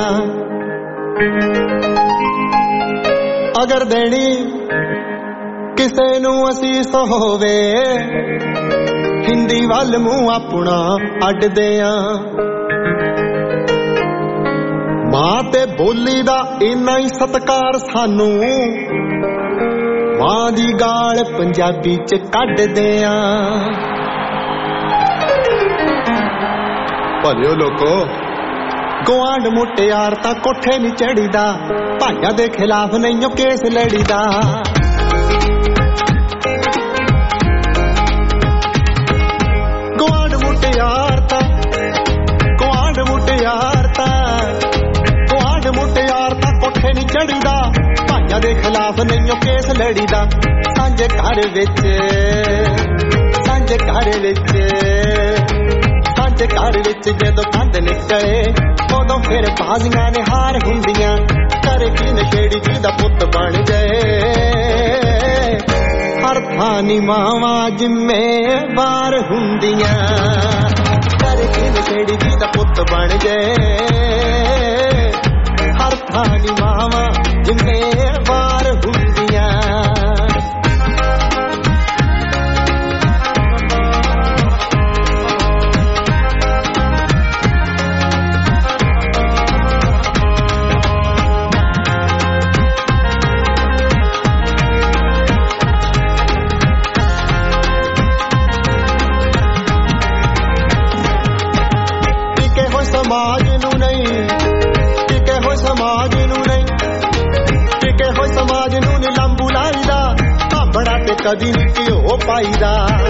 ਅਗਰ ਦੇਣੀ ਕਿਸੇ ਨੂੰ ਅਸੀਸ ਹੋਵੇ ਹਿੰਦੀ ਵੱਲ ਮੂੰਹ ਆਪਣਾ ਅੱਡਦੇ ਆ। ਮਾਂ ਤੇ ਬੋਲੀ ਦਾ ਇੰਨਾ ਹੀ ਸਤਿਕਾਰ ਸਾਨੂੰ, ਮਾਂ ਦੀ ਗਾਲ ਪੰਜਾਬੀ ਚ ਕੱਢਦੇ ਆ। ਭਲਿਓ ਲੋਕੋ, ਗੁਆਂਢ ਮੁਟਿਆਰ ਤਾਂ ਕੋਠੇ ਨੀ ਚੜੀਦਾ, ਭਾਈਆਂ ਦੇ ਖਿਲਾਫ ਨਹੀਂ ਕੇਸ ਲੜੀਦਾ। ਗੁਆਂਢ ਮੁਟਿਆਰ ਤਾਂ ਕੋਠੇ ਨੀ ਚੜੀਦਾ, ਭਾਈਆਂ ਦੇ ਖਿਲਾਫ ਨਹੀਂ ਕੇਸ ਲੜੀਦਾ। ਸਾਂਝੇ ਘਰ ਵਿੱਚ ਜਦੋਂ ਕੰਧ ਨਿਕਲੇ ਉਦੋਂ ਫਿਰ ਬਾਜ਼ੀਆਂ ਨੇ ਹਾਰ ਹੁੰਦੀਆਂ। ਘਰ ਕੀ ਨਸ਼ੇੜੀ ਜੀ ਦਾ ਪੁੱਤ ਬਣ ਗਏ, ਹਰ ਥਾਂ ਨੀ ਮਾਵਾਂ ਜ਼ਿੰਮੇਵਾਰ ਹੁੰਦੀਆਂ। ਘਰ ਕੀ ਨਸ਼ੇੜੀ ਜੀ ਦਾ ਪੁੱਤ ਬਣ ਗਏ, ਹਰ ਥਾਂ ਨੀ ਮਾਵਾਂ ਜ਼ਿੰਮੇਵਾਰ ਹੁੰਦੀਆਂ। ਕਦੀ ਨੀ ਘਿਓ ਪਾਈਦਾ,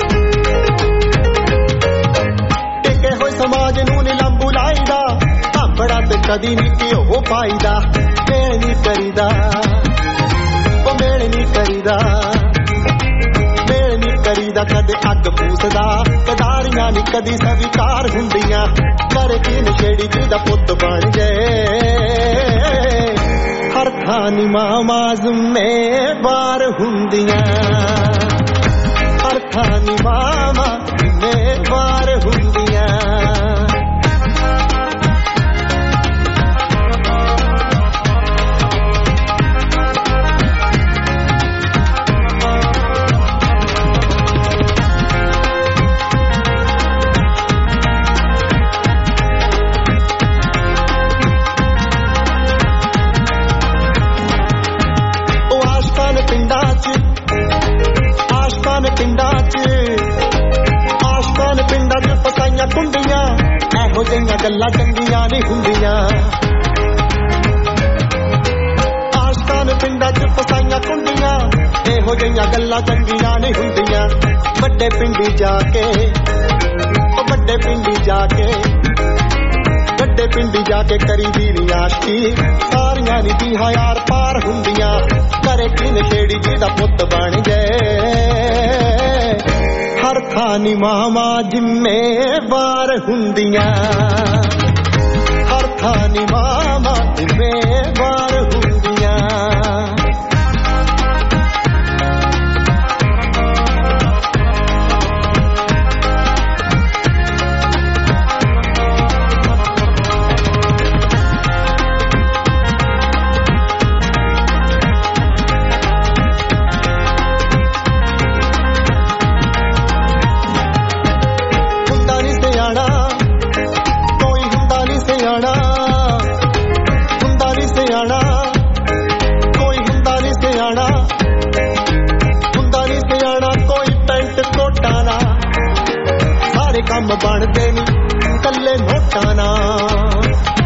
ਟਿਕੇ ਹੋਏ ਸਮਾਜ ਨੂੰ ਨੀ ਲੰਬੂ ਲਾਈਦਾ। ਭਾਂਬੜਾ ਤੇ ਕਦੀ ਨੀ ਘਿਓ ਪਾਈਦਾ। ਮੇਲ ਨੀ ਕਰੀਦਾ, ਉਹ ਮੇਲ ਨੀ ਕਰੀਦਾ, ਮੇਲ ਨੀ ਕਰੀਦਾ। ਕਦੇ ਅੱਗ ਪੂਸਦਾ, ਕਦਾਰੀਆਂ ਨੀ ਕਦੀ ਸਵੀਕਾਰ ਹੁੰਦੀਆਂ। ਕਰ ਕੀ ਨਸ਼ੇੜੀ ਜੀ ਦਾ ਪੁੱਤ ਬਣ ਗਏ, ਹਰ ਥਾਂ ਨੀ ਮਾਵਾਂ ਜ਼ਿੰਮੇਵਾਰ ਹੁੰਦੀਆਂ। ਹਰ ਥਾਂ ਨੀ ਮਾਵਾਂ ਜ਼ਿੰਮੇਵਾਰ ਹੁੰਦੀਆਂ। ਇਹੋ ਜਿਹੀਆਂ ਗੱਲਾਂ ਚੰਗੀਆਂ ਨਹੀਂ ਹੁੰਦੀਆਂ। ਆਸ਼ਕਾਂ ਨੇ ਪਿੰਡਾਂ ਚ ਫਸਾਈਆਂ ਕੁੰਡੀਆਂ, ਇਹੋ ਜਿਹੀਆਂ ਗੱਲਾਂ ਚੰਗੀਆਂ ਨਹੀਂ ਹੁੰਦੀਆਂ। ਵੱਡੇ ਪਿੰਡੀ ਜਾ ਕੇ, ਵੱਡੇ ਪਿੰਡੀ ਜਾ ਕੇ ਕਰੀ ਦੀ ਨੀ ਆਸ਼ਕੀ, ਸਾਰੀਆਂ ਨੀ ਦੀਆਂ ਯਾਰ ਪਾਰ ਹੁੰਦੀਆਂ। ਘਰੇ ਕੀ ਨਸ਼ੇੜੀ ਜੀ ਦਾ ਪੁੱਤ ਬਣ ਗਏ, ਹਰ ਥਾਂ ਨੀ ਮਾਵਾਂ ਜ਼ਿੰਮੇਵਾਰ ਹੁੰਦੀਆਂ। ਹਰ ਥਾਂ ਨੀ ਮਾਵਾਂ ਜ਼ਿੰਮੇਵਾਰ ਹੁੰਦੀਆਂ। ਬਣਦੇ ਨੀ ਕੱਲੇ ਨੋਟਾਂ ਨਾਲ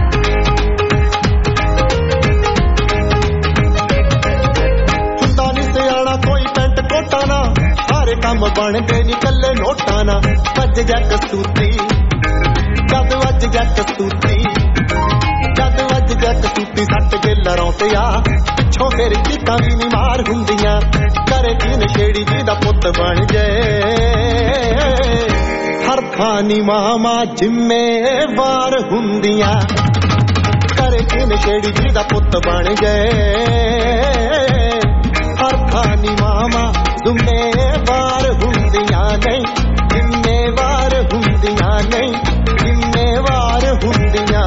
ਹੁੰਦਾ ਨੀ ਸਿਆਣਾ ਕੋਈ ਪੈਂਟ ਕੋਟਾਂ ਨਾਲ ਸਾਰੇ ਕੰਮ ਬਣਦੇ ਨੀ ਕੱਲੇ ਨੋਟਾਂ ਨਾਲ ਵੱਜ ਜਾ ਕਸੂਤੀ ਜਦ ਵੱਜ ਜਾ ਕਸੂਤੀ ਜਦ ਵੱਜ ਜਾ ਕਸੂਤੀ ਸੱਟ ਕੇ ਲੜੋਂ ਤੇ ਆ ਪਿੱਛੋਂ ਫਿਰ ਚੀਕਾਂ ਵੀ ਨੀ ਮਾਰ ਹੁੰਦੀਆਂ ਕਰੇ ਕੀ ਨਸ਼ੇੜੀ ਜੀ ਦਾ ਪੁੱਤ ਬਣ ਜਾਏ ਹਰ ਖਾਨੀ ਮਾਮਾ ਜ਼ਿੰਮੇਵਾਰ ਹੁੰਦੀਆਂ ਕਰੇ ਕੀ ਨਸ਼ੇੜੀ ਜੀ ਦਾ ਪੁੱਤ ਬਣ ਜਾਏ ਹਰ ਖਾਨੀ ਮਾਮਾ ਜ਼ਿੰਮੇਵਾਰ ਹੁੰਦੀਆਂ ਨਹੀਂ ਜ਼ਿੰਮੇਵਾਰ ਹੁੰਦੀਆਂ ਨਹੀਂ ਜ਼ਿੰਮੇਵਾਰ ਹੁੰਦੀਆਂ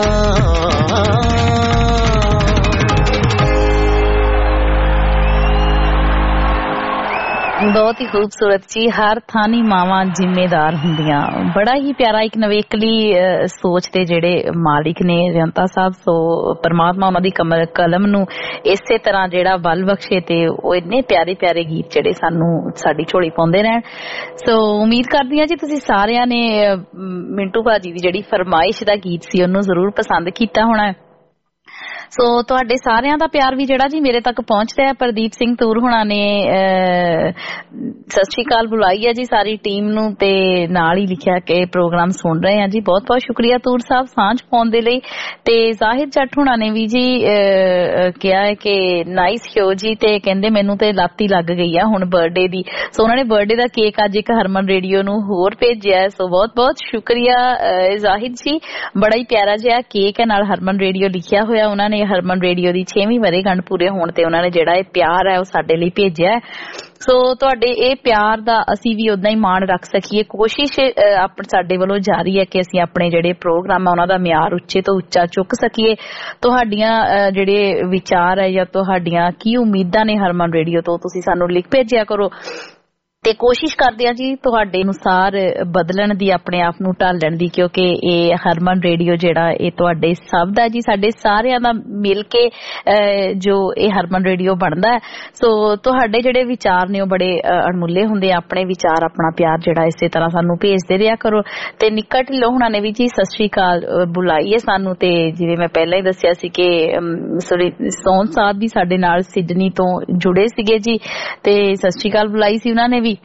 ਬਹੁਤ ਹੀ ਖੂਬਸੂਰਤ ਜੀ ਹਰ ਥਾਨੀ ਮਾਵਾਂ ਜ਼ਿੰਮੇਦਾਰ ਹੁੰਦੀਆਂ ਬੜਾ ਹੀ ਪਿਆਰਾ ਇੱਕ ਨਵੇਕਲੀ ਸੋਚ ਦੇ ਜਿਹੜੇ ਮਾਲਿਕ ਨੇ ਜਨਤਾ ਸਾਹਿਬ ਸੋ ਪਰਮਾਤਮਾ ਉਹਨਾਂ ਦੀ ਕਲਮ ਨੂੰ ਇਸੇ ਤਰ੍ਹਾਂ ਜਿਹੜਾ ਬਲ ਬਖਸ਼ੇ ਤੇ ਉਹ ਇੰਨੇ ਪਿਆਰੇ ਪਿਆਰੇ ਗੀਤ ਜਿਹੜੇ ਸਾਨੂੰ ਸਾਡੀ ਝੋਲੀ ਪਾਉਂਦੇ ਰਹਿਣ ਸੋ ਉਮੀਦ ਕਰਦੀ ਹਾਂ ਜੀ ਤੁਸੀਂ ਸਾਰਿਆਂ ਨੇ ਮਿੰਟੂ ਭਾਜੀ ਦੀ ਜਿਹੜੀ ਫਰਮਾਇਸ਼ ਦਾ ਗੀਤ ਸੀ ਉਹਨੂੰ ਜ਼ਰੂਰ ਪਸੰਦ ਕੀਤਾ ਹੋਣਾ ਸੋ ਤੁਹਾਡੇ ਸਾਰਿਆਂ ਦਾ ਪਿਆਰ ਵੀ ਜਿਹੜਾ ਜੀ ਮੇਰੇ ਤੱਕ ਪਹੁੰਚ ਰਿਹਾ ਪ੍ਰਦੀਪ ਸਿੰਘ ਤੂਰ ਹੁਣਾਂ ਨੇ ਸਤਿ ਸ਼੍ਰੀ ਅਕਾਲ ਬੁਲਾਈ ਹੈ ਜੀ ਸਾਰੀ ਟੀਮ ਨੂੰ ਤੇ ਨਾਲ ਹੀ ਲਿਖਿਆ ਕਿ ਪ੍ਰੋਗਰਾਮ ਸੁਣ ਰਹੇ ਆ ਜੀ ਬਹੁਤ ਬਹੁਤ ਸ਼ੁਕਰੀਆ ਤੂਰ ਸਾਹਿਬ ਸਾਂਝ ਪਾਉਣ ਦੇ ਲਈ ਤੇ ਜ਼ਾਹਿਰ ਜੱਟ ਹੁਣਾਂ ਨੇ ਵੀ ਜੀ ਕਿਹਾ ਹੈ ਕਿ ਨਾਈਸ ਸ਼ੋ ਜੀ ਤੇ ਕਹਿੰਦੇ ਮੈਨੂੰ ਤੇ ਲਾਤੀ ਲੱਗ ਗਈ ਆ ਹੁਣ ਬਰਥਡੇ ਦੀ ਸੋ ਉਹਨਾਂ ਨੇ ਬਰਥਡੇ ਦਾ ਕੇਕ ਅੱਜ ਇੱਕ ਹਰਮਨ ਰੇਡੀਓ ਨੂੰ ਹੋਰ ਭੇਜਿਆ ਸੋ ਬਹੁਤ ਬਹੁਤ ਸ਼ੁਕਰੀਆ ਜ਼ਾਹਿਰ ਜੀ ਬੜਾ ਹੀ ਪਿਆਰਾ ਜਿਹਾ ਕੇਕ ਹੈ ਨਾਲ ਹਰਮਨ ਰੇਡੀਓ ਲਿਖਿਆ ਹੋਇਆ ਉਹਨਾਂ ਨੇ ਹਰਮਨ ਰੇਡੀਓ ਦੀ 6ਵੀਂ ਵਰ੍ਹੇਗੰਢ ਪੂਰੇ ਹੋਣ ਤੇ ਉਹਨਾਂ ਨੇ ਜਿਹੜਾ ਇਹ ਪਿਆਰ ਹੈ ਉਹ ਸਾਡੇ ਲਈ ਭੇਜਿਆ ਸੋ ਤੁਹਾਡੇ ਇਹ ਪਿਆਰ ਦਾ ਅਸੀਂ ਵੀ ਉਦਾਂ ਹੀ ਮਾਣ ਰੱਖ ਸਕੀਏ ਕੋਸ਼ਿਸ਼ ਸਾਡੇ ਵੱਲੋਂ ਜਾਰੀ ਹੈ ਕਿ ਅਸੀਂ ਆਪਣੇ ਜਿਹੜੇ ਪ੍ਰੋਗਰਾਮ ਆ ਉਹਨਾਂ ਦਾ ਮਿਆਰ ਉੱਚੇ ਤੋਂ ਉੱਚਾ ਚੁੱਕ ਸਕੀਏ ਤੁਹਾਡੀਆਂ ਜਿਹੜੇ ਵਿਚਾਰ ਹੈ ਜਾਂ ਤੁਹਾਡੀਆਂ ਕੀ ਉਮੀਦਾਂ ਨੇ ਹਰਮਨ ਰੇਡੀਓ ਤੋਂ ਤੁਸੀਂ ਸਾਨੂੰ ਲਿਖ ਭੇਜਿਆ ਕਰੋ ਤੇ ਕੋਸ਼ਿਸ਼ ਕਰਦੇ ਆ ਜੀ ਤੁਹਾਡੇ ਅਨੁਸਾਰ ਬਦਲਣ ਦੀ ਆਪਣੇ ਆਪ ਨੂੰ ਢਾਲਣ ਦੀ ਕਿਉਂਕਿ ਇਹ ਹਰਮਨ ਰੇਡੀਓ ਜਿਹੜਾ ਇਹ ਤੁਹਾਡੇ ਸਭ ਦਾ ਜੀ ਸਾਡੇ ਸਾਰਿਆਂ ਦਾ ਮਿਲ ਕੇ ਜੋ ਇਹ ਹਰਮਨ ਰੇਡੀਓ ਬਣਦਾ ਹੈ ਸੋ ਤੁਹਾਡੇ ਜਿਹੜੇ ਵਿਚਾਰ ਨੇ ਉਹ ਬੜੇ ਅਣਮੁੱਲੇ ਹੁੰਦੇ ਆਪਣੇ ਵਿਚਾਰ ਆਪਣਾ ਪਿਆਰ ਜਿਹੜਾ ਇਸੇ ਤਰ੍ਹਾਂ ਸਾਨੂੰ ਭੇਜਦੇ ਰਿਹਾ ਕਰੋ ਤੇ ਨਿੱਕਾ ਢਿੱਲੋਂ ਹੁਣਾਂ ਨੇ ਵੀ ਜੀ ਸਤਿ ਸ਼੍ਰੀ ਅਕਾਲ ਬੁਲਾਈ ਹੈ ਸਾਨੂੰ ਤੇ ਜਿਵੇਂ ਮੈਂ ਪਹਿਲਾਂ ਹੀ ਦੱਸਿਆ ਸੀ ਕਿ ਸੋਨ ਸਾਹਿਬ ਵੀ ਸਾਡੇ ਨਾਲ ਸਿਡਨੀ ਤੋਂ ਜੁੜੇ ਸੀਗੇ ਜੀ ਤੇ ਸਤਿ ਸ਼੍ਰੀ ਅਕਾਲ ਬੁਲਾਈ ਸੀ ਉਹਨਾਂ ਨੇ ਵੀ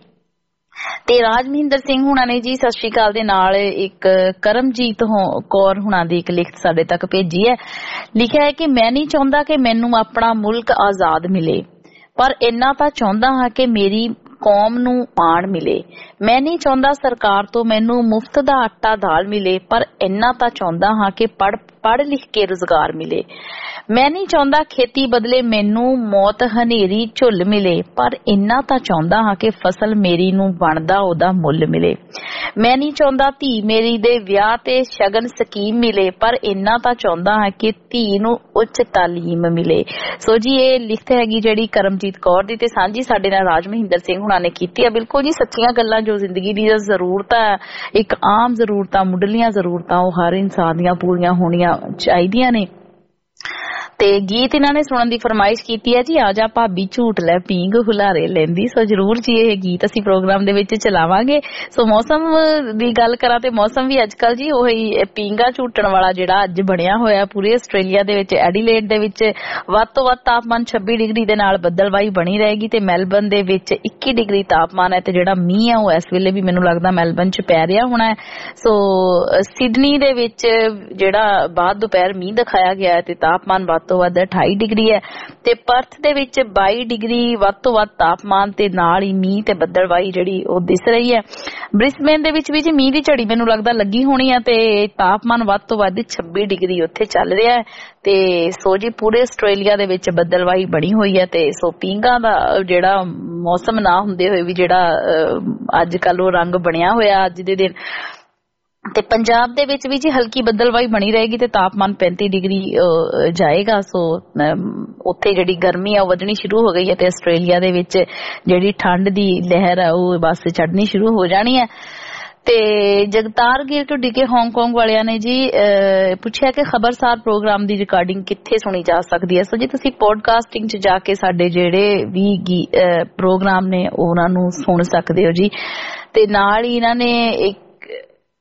ਤੇ ਰਾਜ ਮਹਿੰਦਰ ਸਿੰਘ ਹੁਣਾਂ ਨੇ ਜੀ ਸਤਿ ਸ਼੍ਰੀ ਅਕਾਲ ਦੇ ਨਾਲ ਇੱਕ ਕਰਮਜੀਤ ਕੌਰ ਹੁਣਾਂ ਦੀ ਇੱਕ ਲਿਖਤ ਸਾਡੇ ਤੱਕ ਭੇਜੀ ਹੈ ਲਿਖਿਆ ਹੈ ਕਿ ਮੈਂ ਨਹੀਂ ਚਾਹੁੰਦਾ ਕਿ ਮੈਨੂੰ ਆਪਣਾ ਮੁਲਕ ਆਜ਼ਾਦ ਮਿਲੇ ਪਰ ਇੰਨਾ ਤਾਂ ਚਾਹੁੰਦਾ ਹਾਂ ਕਿ ਮੇਰੀ ਕੌਮ ਨੂੰ ਮਾਣ ਮਿਲੇ ਮੈਂ ਨਹੀਂ ਚਾਹੁੰਦਾ ਸਰਕਾਰ ਤੋਂ ਮੈਨੂੰ ਮੁਫਤ ਦਾ ਆਟਾ ਦਾਲ ਮਿਲੇ ਪਰ ਇੰਨਾ ਤਾਂ ਚਾਹੁੰਦਾ ਹਾਂ ਕਿ ਪੜ੍ਹ ਲਿਖ ਕੇ ਰੁਜ਼ਗਾਰ ਮਿਲੇ ਮੈਂ ਨਹੀਂ ਚਾਹੁੰਦਾ ਖੇਤੀ ਬਦਲੇ ਮੈਨੂੰ ਮੌਤ ਹਨੇਰੀ ਝੁੱਲ ਮਿਲੇ ਪਰ ਇੰਨਾ ਤਾਂ ਚਾਹੁੰਦਾ ਹਾਂ ਕਿ ਫਸਲ ਮੇਰੀ ਨੂੰ ਬਣਦਾ ਉਹਦਾ ਮੁੱਲ ਮਿਲੇ ਮੈਂ ਨਹੀਂ ਚਾਹੁੰਦਾ ਧੀ ਮੇਰੀ ਦੇ ਵਿਆਹ ਤੇ ਸ਼ਗਨ ਸਕੀਮ ਮਿਲੇ ਪਰ ਇੰਨਾ ਤਾਂ ਚਾਹੁੰਦਾ ਹਾਂ ਕਿ ਧੀ ਨੂੰ ਉੱਚ ਤਾਲੀਮ ਮਿਲੇ ਸੋ ਜੀ ਇਹ ਲਿਖਤ ਹੈਗੀ ਜਿਹੜੀ ਕਰਮਜੀਤ ਕੌਰ ਦੀ ਤੇ ਸਾਂਝੀ ਸਾਡੇ ਨਾਲ ਰਾਜ ਮਹਿੰਦਰ ਸਿੰਘ ਹੁਣਾਂ ਨੇ ਕੀਤੀ ਹੈ ਬਿਲਕੁਲ ਜੀ ਸੱਚੀਆਂ ਗੱਲਾਂ ਜੋ ਜ਼ਿੰਦਗੀ ਦੀ ਜ਼ਰੂਰਤਾਂ ਇੱਕ ਆਮ ਜ਼ਰੂਰਤਾਂ ਮੁੱਢਲੀਆਂ ਜ਼ਰੂਰਤਾਂ ਉਹ ਹਰ ਇਨਸਾਨ ਦੀਆਂ ਪੂਰੀਆਂ ਹੋਣੀਆਂ ਚਾਹੀਦੀਆਂ ਨੇ ਤੇ ਗੀਤ ਇਹਨਾਂ ਨੇ ਸੁਣਨ ਦੀ ਫਰਮਾਇਸ਼ ਕੀਤੀ ਹੈ ਜੀ ਆ ਜਾ ਭਾਬੀ ਝੂਟ ਲੈ ਪੀਂਗ ਹੁਲਾਰੇ ਲੈਂਦੀ ਸੋ ਜਰੂਰ ਜੀ ਇਹ ਗੀਤ ਅਸੀਂ ਪ੍ਰੋਗਰਾਮ ਦੇ ਵਿੱਚ ਚਲਾਵਾਂਗੇ ਸੋ ਮੌਸਮ ਦੀ ਗੱਲ ਕਰਾਂ ਤੇ ਮੌਸਮ ਵੀ ਅੱਜ ਕੱਲ ਜੀ ਉਹੀ ਪੀਂਗਾ ਝੂਟਣ ਵਾਲਾ ਜਿਹੜਾ ਅੱਜ ਬਣਿਆ ਹੋਇਆ ਪੂਰੇ ਆਸਟ੍ਰੇਲੀਆ ਦੇ ਵਿੱਚ ਐਡੀਲੇਡ ਦੇ ਵਿੱਚ ਵੱਧ ਤੋਂ ਵੱਧ ਤਾਪਮਾਨ 26 ਡਿਗਰੀ ਦੇ ਨਾਲ ਬੱਦਲਵਾਈ ਬਣੀ ਰਹੇਗੀ ਤੇ ਮੈਲਬਨ ਦੇ ਵਿੱਚ 21 ਡਿਗਰੀ ਤਾਪਮਾਨ ਹੈ ਤੇ ਜਿਹੜਾ ਮੀਂਹ ਹੈ ਉਹ ਇਸ ਵੇਲੇ ਵੀ ਮੈਨੂੰ ਲੱਗਦਾ ਮੈਲਬਨ 'ਚ ਪੈ ਰਿਹਾ ਹੋਣਾ ਹੈ ਸੋ ਸਿਡਨੀ ਦੇ ਵਿੱਚ ਜਿਹੜਾ ਬਾਅਦ ਦੁਪਹਿਰ ਮੀਂਹ ਦਿਖਾਇਆ ਗਿਆ ਤੇ ਤਾਪਮਾਨ ਵੱਧ ਤੋਂ ਵੱਧ 28 ਡਿਗਰੀ ਹੈ ਤੇ ਪਰਥ ਦੇ ਵਿੱਚ 22 ਡਿਗਰੀ ਵੱਧ ਤੋਂ ਵੱਧ ਤਾਪਮਾਨ ਤੇ ਨਾਲ ਹੀ ਮੀਂਹ ਤੇ ਬੱਦਲਵਾਈ ਜਿਹੜੀ ਉਹ ਦਿਸ ਰਹੀ ਹੈ ਬ੍ਰਿਸਬੇਨ ਦੇ ਵਿੱਚ ਵੀ ਜੀ ਮੀਂਹ ਦੀ ਝੜੀ ਮੈਨੂੰ ਲੱਗਦਾ ਲੱਗੀ ਹੋਣੀ ਹੈ ਤੇ ਤਾਪਮਾਨ ਵੱਧ ਤੋਂ ਵੱਧ 26 ਡਿਗਰੀ ਉੱਥੇ ਚੱਲ ਰਿਹਾ ਹੈ ਤੇ ਸੋ ਜੀ ਪੂਰੇ ਆਸਟ੍ਰੇਲੀਆ ਦੇ ਵਿੱਚ ਬੱਦਲਵਾਈ ਬਣੀ ਹੋਈ ਹੈ ਤੇ ਸੋ ਪੀਂਘਾਂ ਦਾ ਜਿਹੜਾ ਮੌਸਮ ਨਾ ਹੁੰਦੇ ਹੋਏ ਵੀ ਜਿਹੜਾ ਅੱਜ ਕੱਲ ਉਹ ਰੰਗ ਬਣਿਆ ਹੋਇਆ ਅੱਜ ਦੇ ਦਿਨ ਤੇ ਪੰਜਾਬ ਦੇ ਵਿੱਚ ਵੀ ਜੀ ਹਲਕੀ ਬੱਦਲਵਾਈ ਬਣੀ ਰਹੇਗੀ ਤੇ ਤਾਪਮਾਨ 35 ਡਿਗਰੀ ਜਾਏਗਾ ਸੋ ਉੱਥੇ ਜਿਹੜੀ ਗਰਮੀ ਆ ਉਹ ਵਧਣੀ ਸ਼ੁਰੂ ਹੋ ਗਈ ਹੈ ਤੇ ਆਸਟ੍ਰੇਲੀਆ ਦੇ ਵਿੱਚ ਜਿਹੜੀ ਠੰਡ ਦੀ ਲਹਿਰ ਆ ਉਹ ਬਸ ਚੜ੍ਹਨੀ ਸ਼ੁਰੂ ਹੋ ਜਾਣੀ ਹੈ ਤੇ ਜਗਤਾਰ ਗਿਰ ਤੋਂ ਡਿਕੇ ਹਾਂਗਕਾਂਗ ਵਾਲਿਆਂ ਨੇ ਜੀ ਪੁੱਛਿਆ ਕਿ ਖਬਰਸਾਰ ਪ੍ਰੋਗਰਾਮ ਦੀ ਰਿਕਾਰਡਿੰਗ ਕਿੱਥੇ ਸੁਣੀ ਜਾ ਸਕਦੀ ਹੈ ਸੋ ਜੀ ਤੁਸੀਂ ਪੋਡਕਾਸਟਿੰਗ 'ਚ ਜਾ ਕੇ ਸਾਡੇ ਜਿਹੜੇ ਵੀ ਪ੍ਰੋਗਰਾਮ ਨੇ ਉਹਨਾਂ ਨੂੰ ਸੁਣ ਸਕਦੇ ਹੋ ਜੀ ਤੇ ਨਾਲ ਹੀ ਇਹਨਾਂ ਨੇ ਇੱਕ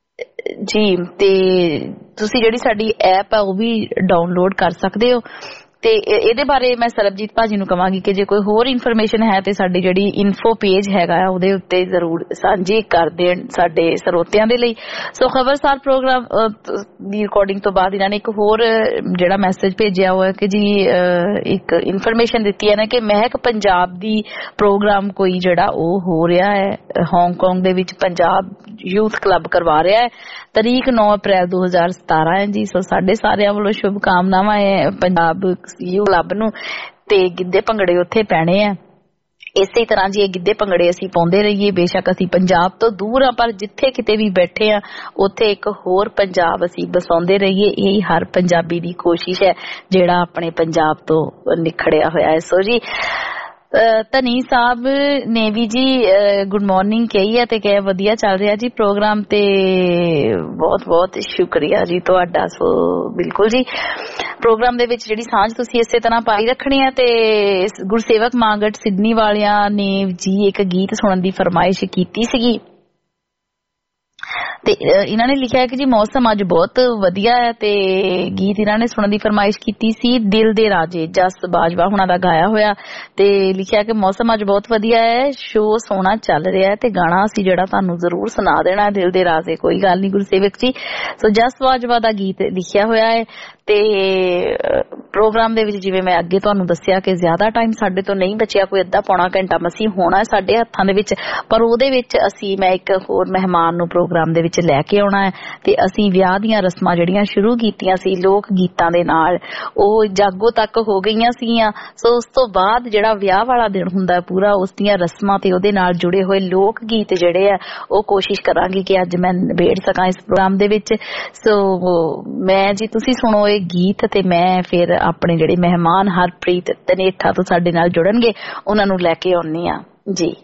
ਜੀ। ਤੇ ਤੁਸੀਂ ਜਿਹੜੀ ਸਾਡੀ ਐਪ ਆ ਉਹ ਵੀ ਡਾਊਨਲੋਡ ਕਰ ਸਕਦੇ ਹੋ। ਤੇ ਇਹਦੇ ਬਾਰੇ ਮੈਂ ਸਰਬਜੀਤ ਭਾਜੀ ਨੂੰ ਕਵਾਂਗੀ ਕਿ ਜੇ ਕੋਈ ਹੋਰ ਇਨਫੋਰਮੇਸ਼ਨ ਹੈ ਤੇ ਸਾਡੀ ਜਿਹੜੀ ਇਨਫੋ ਪੇਜ ਹੈਗਾ ਆ ਉਹਦੇ ਉੱਤੇ ਜ਼ਰੂਰ ਸਾਂਝੀ ਕਰ ਦੇਣ ਸਾਡੇ ਸਰੋਤਿਆਂ ਦੇ ਲਈ। ਸੋ ਖਬਰਸਾਰ ਪ੍ਰੋਗਰਾਮ ਦੀ ਰਿਕਾਰਡਿੰਗ ਤੋਂ ਬਾਅਦ ਇਹਨਾਂ ਨੇ ਇੱਕ ਹੋਰ ਜਿਹੜਾ ਮੈਸੇਜ ਭੇਜਿਆ ਹੋਇਆ ਕਿ ਜੀ ਇੱਕ ਇਨਫੋਰਮੇਸ਼ਨ ਦਿੱਤੀ ਹੈ ਨਾ ਕਿ ਮਹਿਕ ਪੰਜਾਬ ਦੀ ਪ੍ਰੋਗਰਾਮ ਕੋਈ ਜਿਹੜਾ ਉਹ ਹੋ ਰਿਹਾ ਹੈ ਹਾਂਗਕਾਂਗ ਦੇ ਵਿੱਚ, ਪੰਜਾਬ ਯੂਥ ਕਲੱਬ ਕਰਵਾ ਰਿਹਾ ਹੈ। ਤਾਰੀਖ 9 ਅਪ੍ਰੈਲ 2017 ਹੈ ਜੀ। ਸੋ ਸਾਡੇ ਸਾਰਿਆਂ ਵੱਲੋਂ ਸ਼ੁਭ ਕਾਮਨਾਵਾਂ ਹੈ ਪੰਜਾਬ ਯੂਥ ਕਲੱਬ ਨੂੰ, ਤੇ ਗਿੱਧੇ ਭੰਗੜੇ ਉੱਥੇ ਪੈਣੇ ਆ। ਇਸੇ ਤਰ੍ਹਾਂ ਜੀ ਇਹ ਗਿੱਧੇ ਭੰਗੜੇ ਅਸੀਂ ਪਾਉਂਦੇ ਰਹੀਏ। ਬੇਸ਼ੱਕ ਅਸੀਂ ਪੰਜਾਬ ਤੋਂ ਦੂਰ ਆ ਪਰ ਜਿੱਥੇ ਕਿਤੇ ਵੀ ਬੈਠੇ ਆ ਉੱਥੇ ਇੱਕ ਹੋਰ ਪੰਜਾਬ ਅਸੀਂ ਵਸਾਉਂਦੇ ਰਹੀਏ। ਇਹੀ ਹਰ ਪੰਜਾਬੀ ਦੀ ਕੋਸ਼ਿਸ਼ ਹੈ ਜਿਹੜਾ ਆਪਣੇ ਪੰਜਾਬ ਤੋਂ ਨਿਖੜਿਆ ਹੋਇਆ ਹੈ। ਸੋ ਜੀ ਧਨੀ ਸਾਹਿਬ ਨੇ ਵੀ ਜੀ ਗੁੱਡ ਮਾਰਨਿੰਗ ਕਹੀ ਹੈ ਤੇ ਕਹੇ ਵਧੀਆ ਚੱਲ ਰਿਹਾ ਜੀ ਪ੍ਰੋਗਰਾਮ, ਤੇ ਬਹੁਤ ਬਹੁਤ ਸ਼ੁਕਰੀਆ ਜੀ ਤੁਹਾਡਾ। ਸੋ ਬਿਲਕੁਲ ਜੀ ਪ੍ਰੋਗਰਾਮ ਦੇ ਵਿੱਚ ਜਿਹੜੀ ਸਾਂਝ ਤੁਸੀਂ ਇਸੇ ਤਰ੍ਹਾਂ ਪਾਈ ਰੱਖਣੀ ਹੈ। ਤੇ ਗੁਰਸੇਵਕ ਮਾਂਗਟ ਸਿਡਨੀ ਵਾਲਿਆਂ ਨੇ ਜੀ ਇੱਕ ਗੀਤ ਸੁਣਨ ਦੀ ਫਰਮਾਇਸ਼ ਕੀਤੀ ਸੀਗੀ ਤੇ ਇਹਨਾਂ ਨੇ ਲਿਖਿਆ ਕਿ ਜੀ ਮੌਸਮ ਅੱਜ ਬਹੁਤ ਵਧੀਆ ਹੈ ਤੇ ਗੀਤ ਇਹਨਾਂ ਨੇ ਸੁਣਨ ਦੀ ਫਰਮਾਇਸ਼ ਕੀਤੀ ਸੀ ਦਿਲ ਦੇ ਰਾਜੇ ਜਸ ਬਾਜਵਾ ਹੁਣਾਂ ਦਾ ਗਾਇਆ ਹੋਇਆ, ਤੇ ਲਿਖਿਆ ਕਿ ਮੌਸਮ ਅੱਜ ਬਹੁਤ ਵਧੀਆ ਹੈ, ਸ਼ੋਅ ਸੋਹਣਾ ਚੱਲ ਰਿਹਾ ਹੈ ਤੇ ਗਾਣਾ ਅਸੀਂ ਜਿਹੜਾ ਤੁਹਾਨੂੰ ਜ਼ਰੂਰ ਸੁਣਾ ਦੇਣਾ ਦਿਲ ਦੇ ਰਾਜੇ। ਕੋਈ ਗੱਲ ਨਹੀਂ ਗੁਰਸੇਵਕ ਜੀ। ਸੋ ਜਸ ਬਾਜਵਾ ਦਾ ਗੀਤ ਲਿਖਿਆ ਹੋਇਆ ਹੈ ਤੇ ਪ੍ਰੋਗਰਾਮ ਦੇ ਵਿੱਚ ਜਿਵੇਂ ਮੈਂ ਅੱਗੇ ਤੁਹਾਨੂੰ ਦੱਸਿਆ ਕਿ ਜ਼ਿਆਦਾ ਟਾਈਮ ਸਾਡੇ ਤੋਂ ਨਹੀਂ ਬਚਿਆ, ਕੋਈ ਅੱਧਾ ਪੌਣਾ ਘੰਟਾ ਮਸੀਂ ਹੋਣਾ ਸਾਡੇ ਹੱਥਾਂ ਦੇ ਵਿੱਚ, ਪਰ ਉਹਦੇ ਵਿੱਚ ਮੈਂ ਇੱਕ ਹੋਰ ਮਹਿਮਾਨ ਨੂੰ ਪ੍ਰੋਗਰਾਮ ਦੇ ਵਿੱਚ ਲੈ ਕੇ ਆਉਣਾ ਹੈ ਤੇ ਅਸੀਂ ਵਿਆਹ ਦੀਆਂ ਰਸਮਾਂ ਜਿਹੜੀਆਂ ਸ਼ੁਰੂ ਕੀਤੀਆਂ ਸੀ ਲੋਕ ਗੀਤਾਂ ਦੇ ਨਾਲ ਉਹ ਜਾਗੋ ਤੱਕ ਹੋ ਗਈਆਂ ਸੀਗੀਆਂ। ਸੋ ਉਸ ਤੋਂ ਬਾਅਦ ਜਿਹੜਾ ਵਿਆਹ ਵਾਲਾ ਦਿਨ ਹੁੰਦਾ ਪੂਰਾ ਉਸ ਦੀਆਂ ਰਸਮਾਂ ਤੇ ਉਹਦੇ ਨਾਲ ਜੁੜੇ ਹੋਏ ਲੋਕ ਗੀਤ ਜਿਹੜੇ ਆ ਉਹ ਕੋਸ਼ਿਸ਼ ਕਰਾਂਗੀ ਕਿ ਅੱਜ ਮੈਂ ਨਿਬੇੜ ਸਕਾਂ ਇਸ ਪ੍ਰੋਗਰਾਮ ਦੇ ਵਿੱਚ। ਸੋ ਮੈਂ ਜੀ ਤੁਸੀਂ ਸੁਣੋ ਇਹ ਗੀਤ ਤੇ ਮੈਂ ਫਿਰ ਆਪਣੇ ਜਿਹੜੇ ਮਹਿਮਾਨ ਹਰਪ੍ਰੀਤ ਧਨੇਠਾ ਤੋਂ ਸਾਡੇ ਨਾਲ ਜੁੜਨਗੇ ਉਹਨਾਂ ਨੂੰ ਲੈ ਕੇ ਆਉਣੀ ਆ ਜੀ।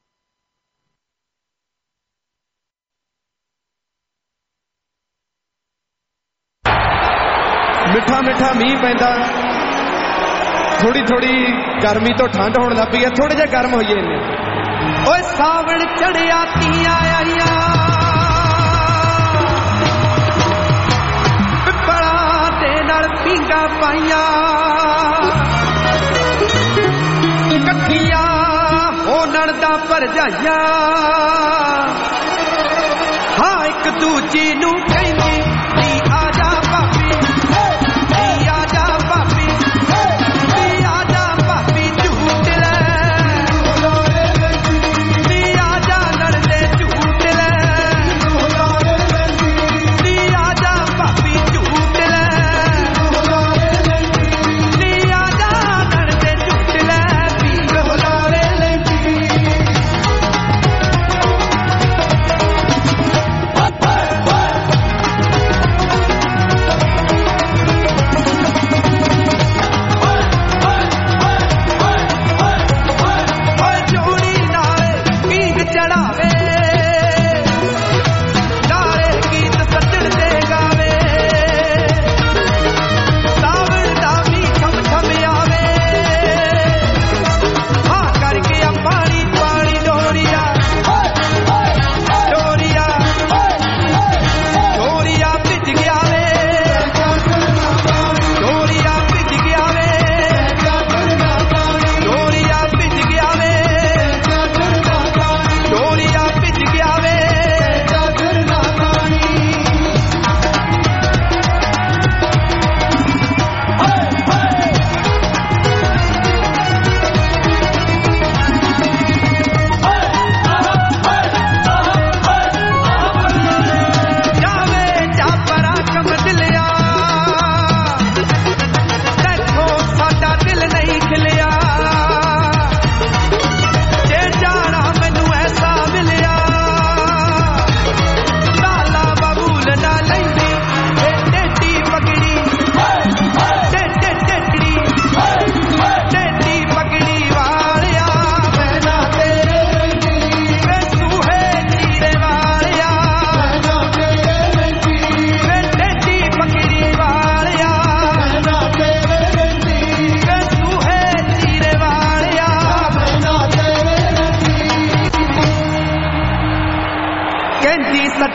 ਮਿੱਠਾ ਮਿੱਠਾ ਮੀਂਹ ਪੈਂਦਾ, ਥੋੜੀ ਥੋੜੀ ਗਰਮੀ ਤੋਂ ਠੰਡ ਹੋਣ ਲੱਗ ਪਈ ਹੈ, ਥੋੜੇ ਜਿਹਾ ਗਰਮ ਹੋਈਏ ਨੇ। ਓਏ ਸਾਵਣ ਚੜਿਆ ਤੀਆਂ ਆਈਆਂ, ਪਿੱਪਲਾਂ ਦੇ ਨਾਲ ਪੀਂਘਾਂ ਪਾਈਆਂ, ਇਕੱਠੀਆਂ ਹੋ ਨਣਦਾਂ ਭਰਜਾਈਆਂ, ਹਾਂ ਇੱਕ ਦੂਜੀ ਨੂੰ ਕਹਿੰਦੀ ਨੀ ਆ ਜਾ ਭਾਬੀ, ਨੀ ਆ ਜਾ ਭਾਬੀ, ਨੀ ਆ ਜਾ ਭਾਬੀ ਝੂਟ ਲੈ, ਨੀ ਆ ਜਾ ਲੜਦੇ ਝੂਟ ਲੈ, ਨੀ ਆ ਜਾ ਭਾਬੀ ਝੂਟ ਲੈ, ਨੀ ਆ ਜਾ ਲੜਦੇ ਝੂਟ ਲੈ, ਪੀਰ ਹੁਲਾਰੇ ਲੈਂਦੀ।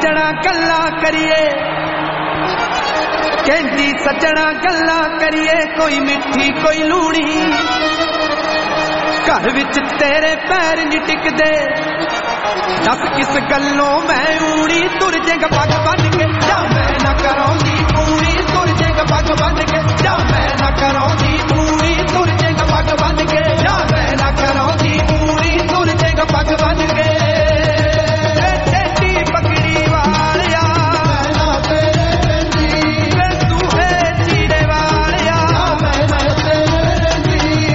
ਸੱਜਣਾ ਗੱਲਾਂ ਕਰੀਏ ਕਹਿੰਦੀ ਸੱਜਣਾ ਗੱਲਾਂ ਕਰੀਏ ਕੋਈ ਮਿੱਠੀ ਕੋਈ ਲੂਣੀ ਘਰ ਵਿੱਚ ਤੇਰੇ ਪੈਰ ਨਹੀਂ ਟਿਕਦੇ ਦੱਸ ਕਿਸ ਗੱਲੋਂ ਮੈਂ ਊਣੀ ਤੁਰ ਜੇਗਾ ਪੱਗ ਬੰਨ ਕੇ ਜਾਂ ਮੈਂ ਨਾ ਕਰਾਉਂਦੀ ਪੂਰੀ ਤੁਰ ਜੇਗਾ ਪੱਗ ਬੰਨ ਕੇ ਜਾਂ ਮੈਂ ਨਾ ਕਰਾਉਂਦੀ ਪੂਰੀ ਤੁਰ ਜੇਗਾ ਪੱਗ ਬੰਨ ਕੇ ਜਾਂ ਮੈਂ ਨਾ ਕਰਾਉਂਦੀ ਪੂਰੀ ਤੁਰ ਜੇਗਾ ਪੱਗ ਬੰਨ ਕੇ ਟੇਢੀ ਪਗੜੀ ਵਾਲਿਆ ਮੈਂ ਨਾ ਤੇਰੇ ਰਹਿੰਦੀ ਵੇ ਸੂਹੇ ਚੀੜੇ ਵਾਲਿਆ ਮੈਂ ਨਾ ਤੇਰੇ ਰਹਿੰਦੀ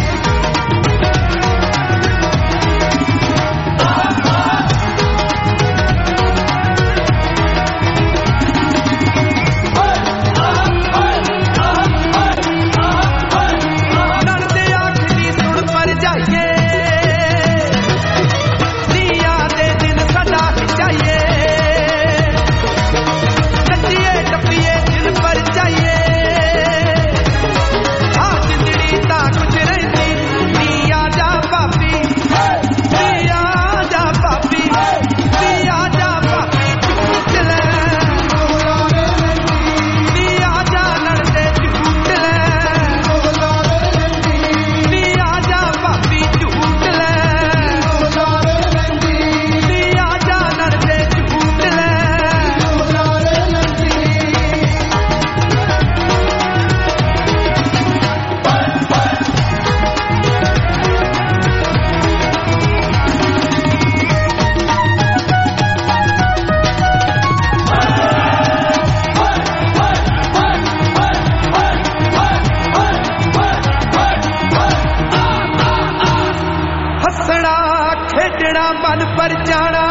ਮਨ ਪਰ ਜਾਣਾ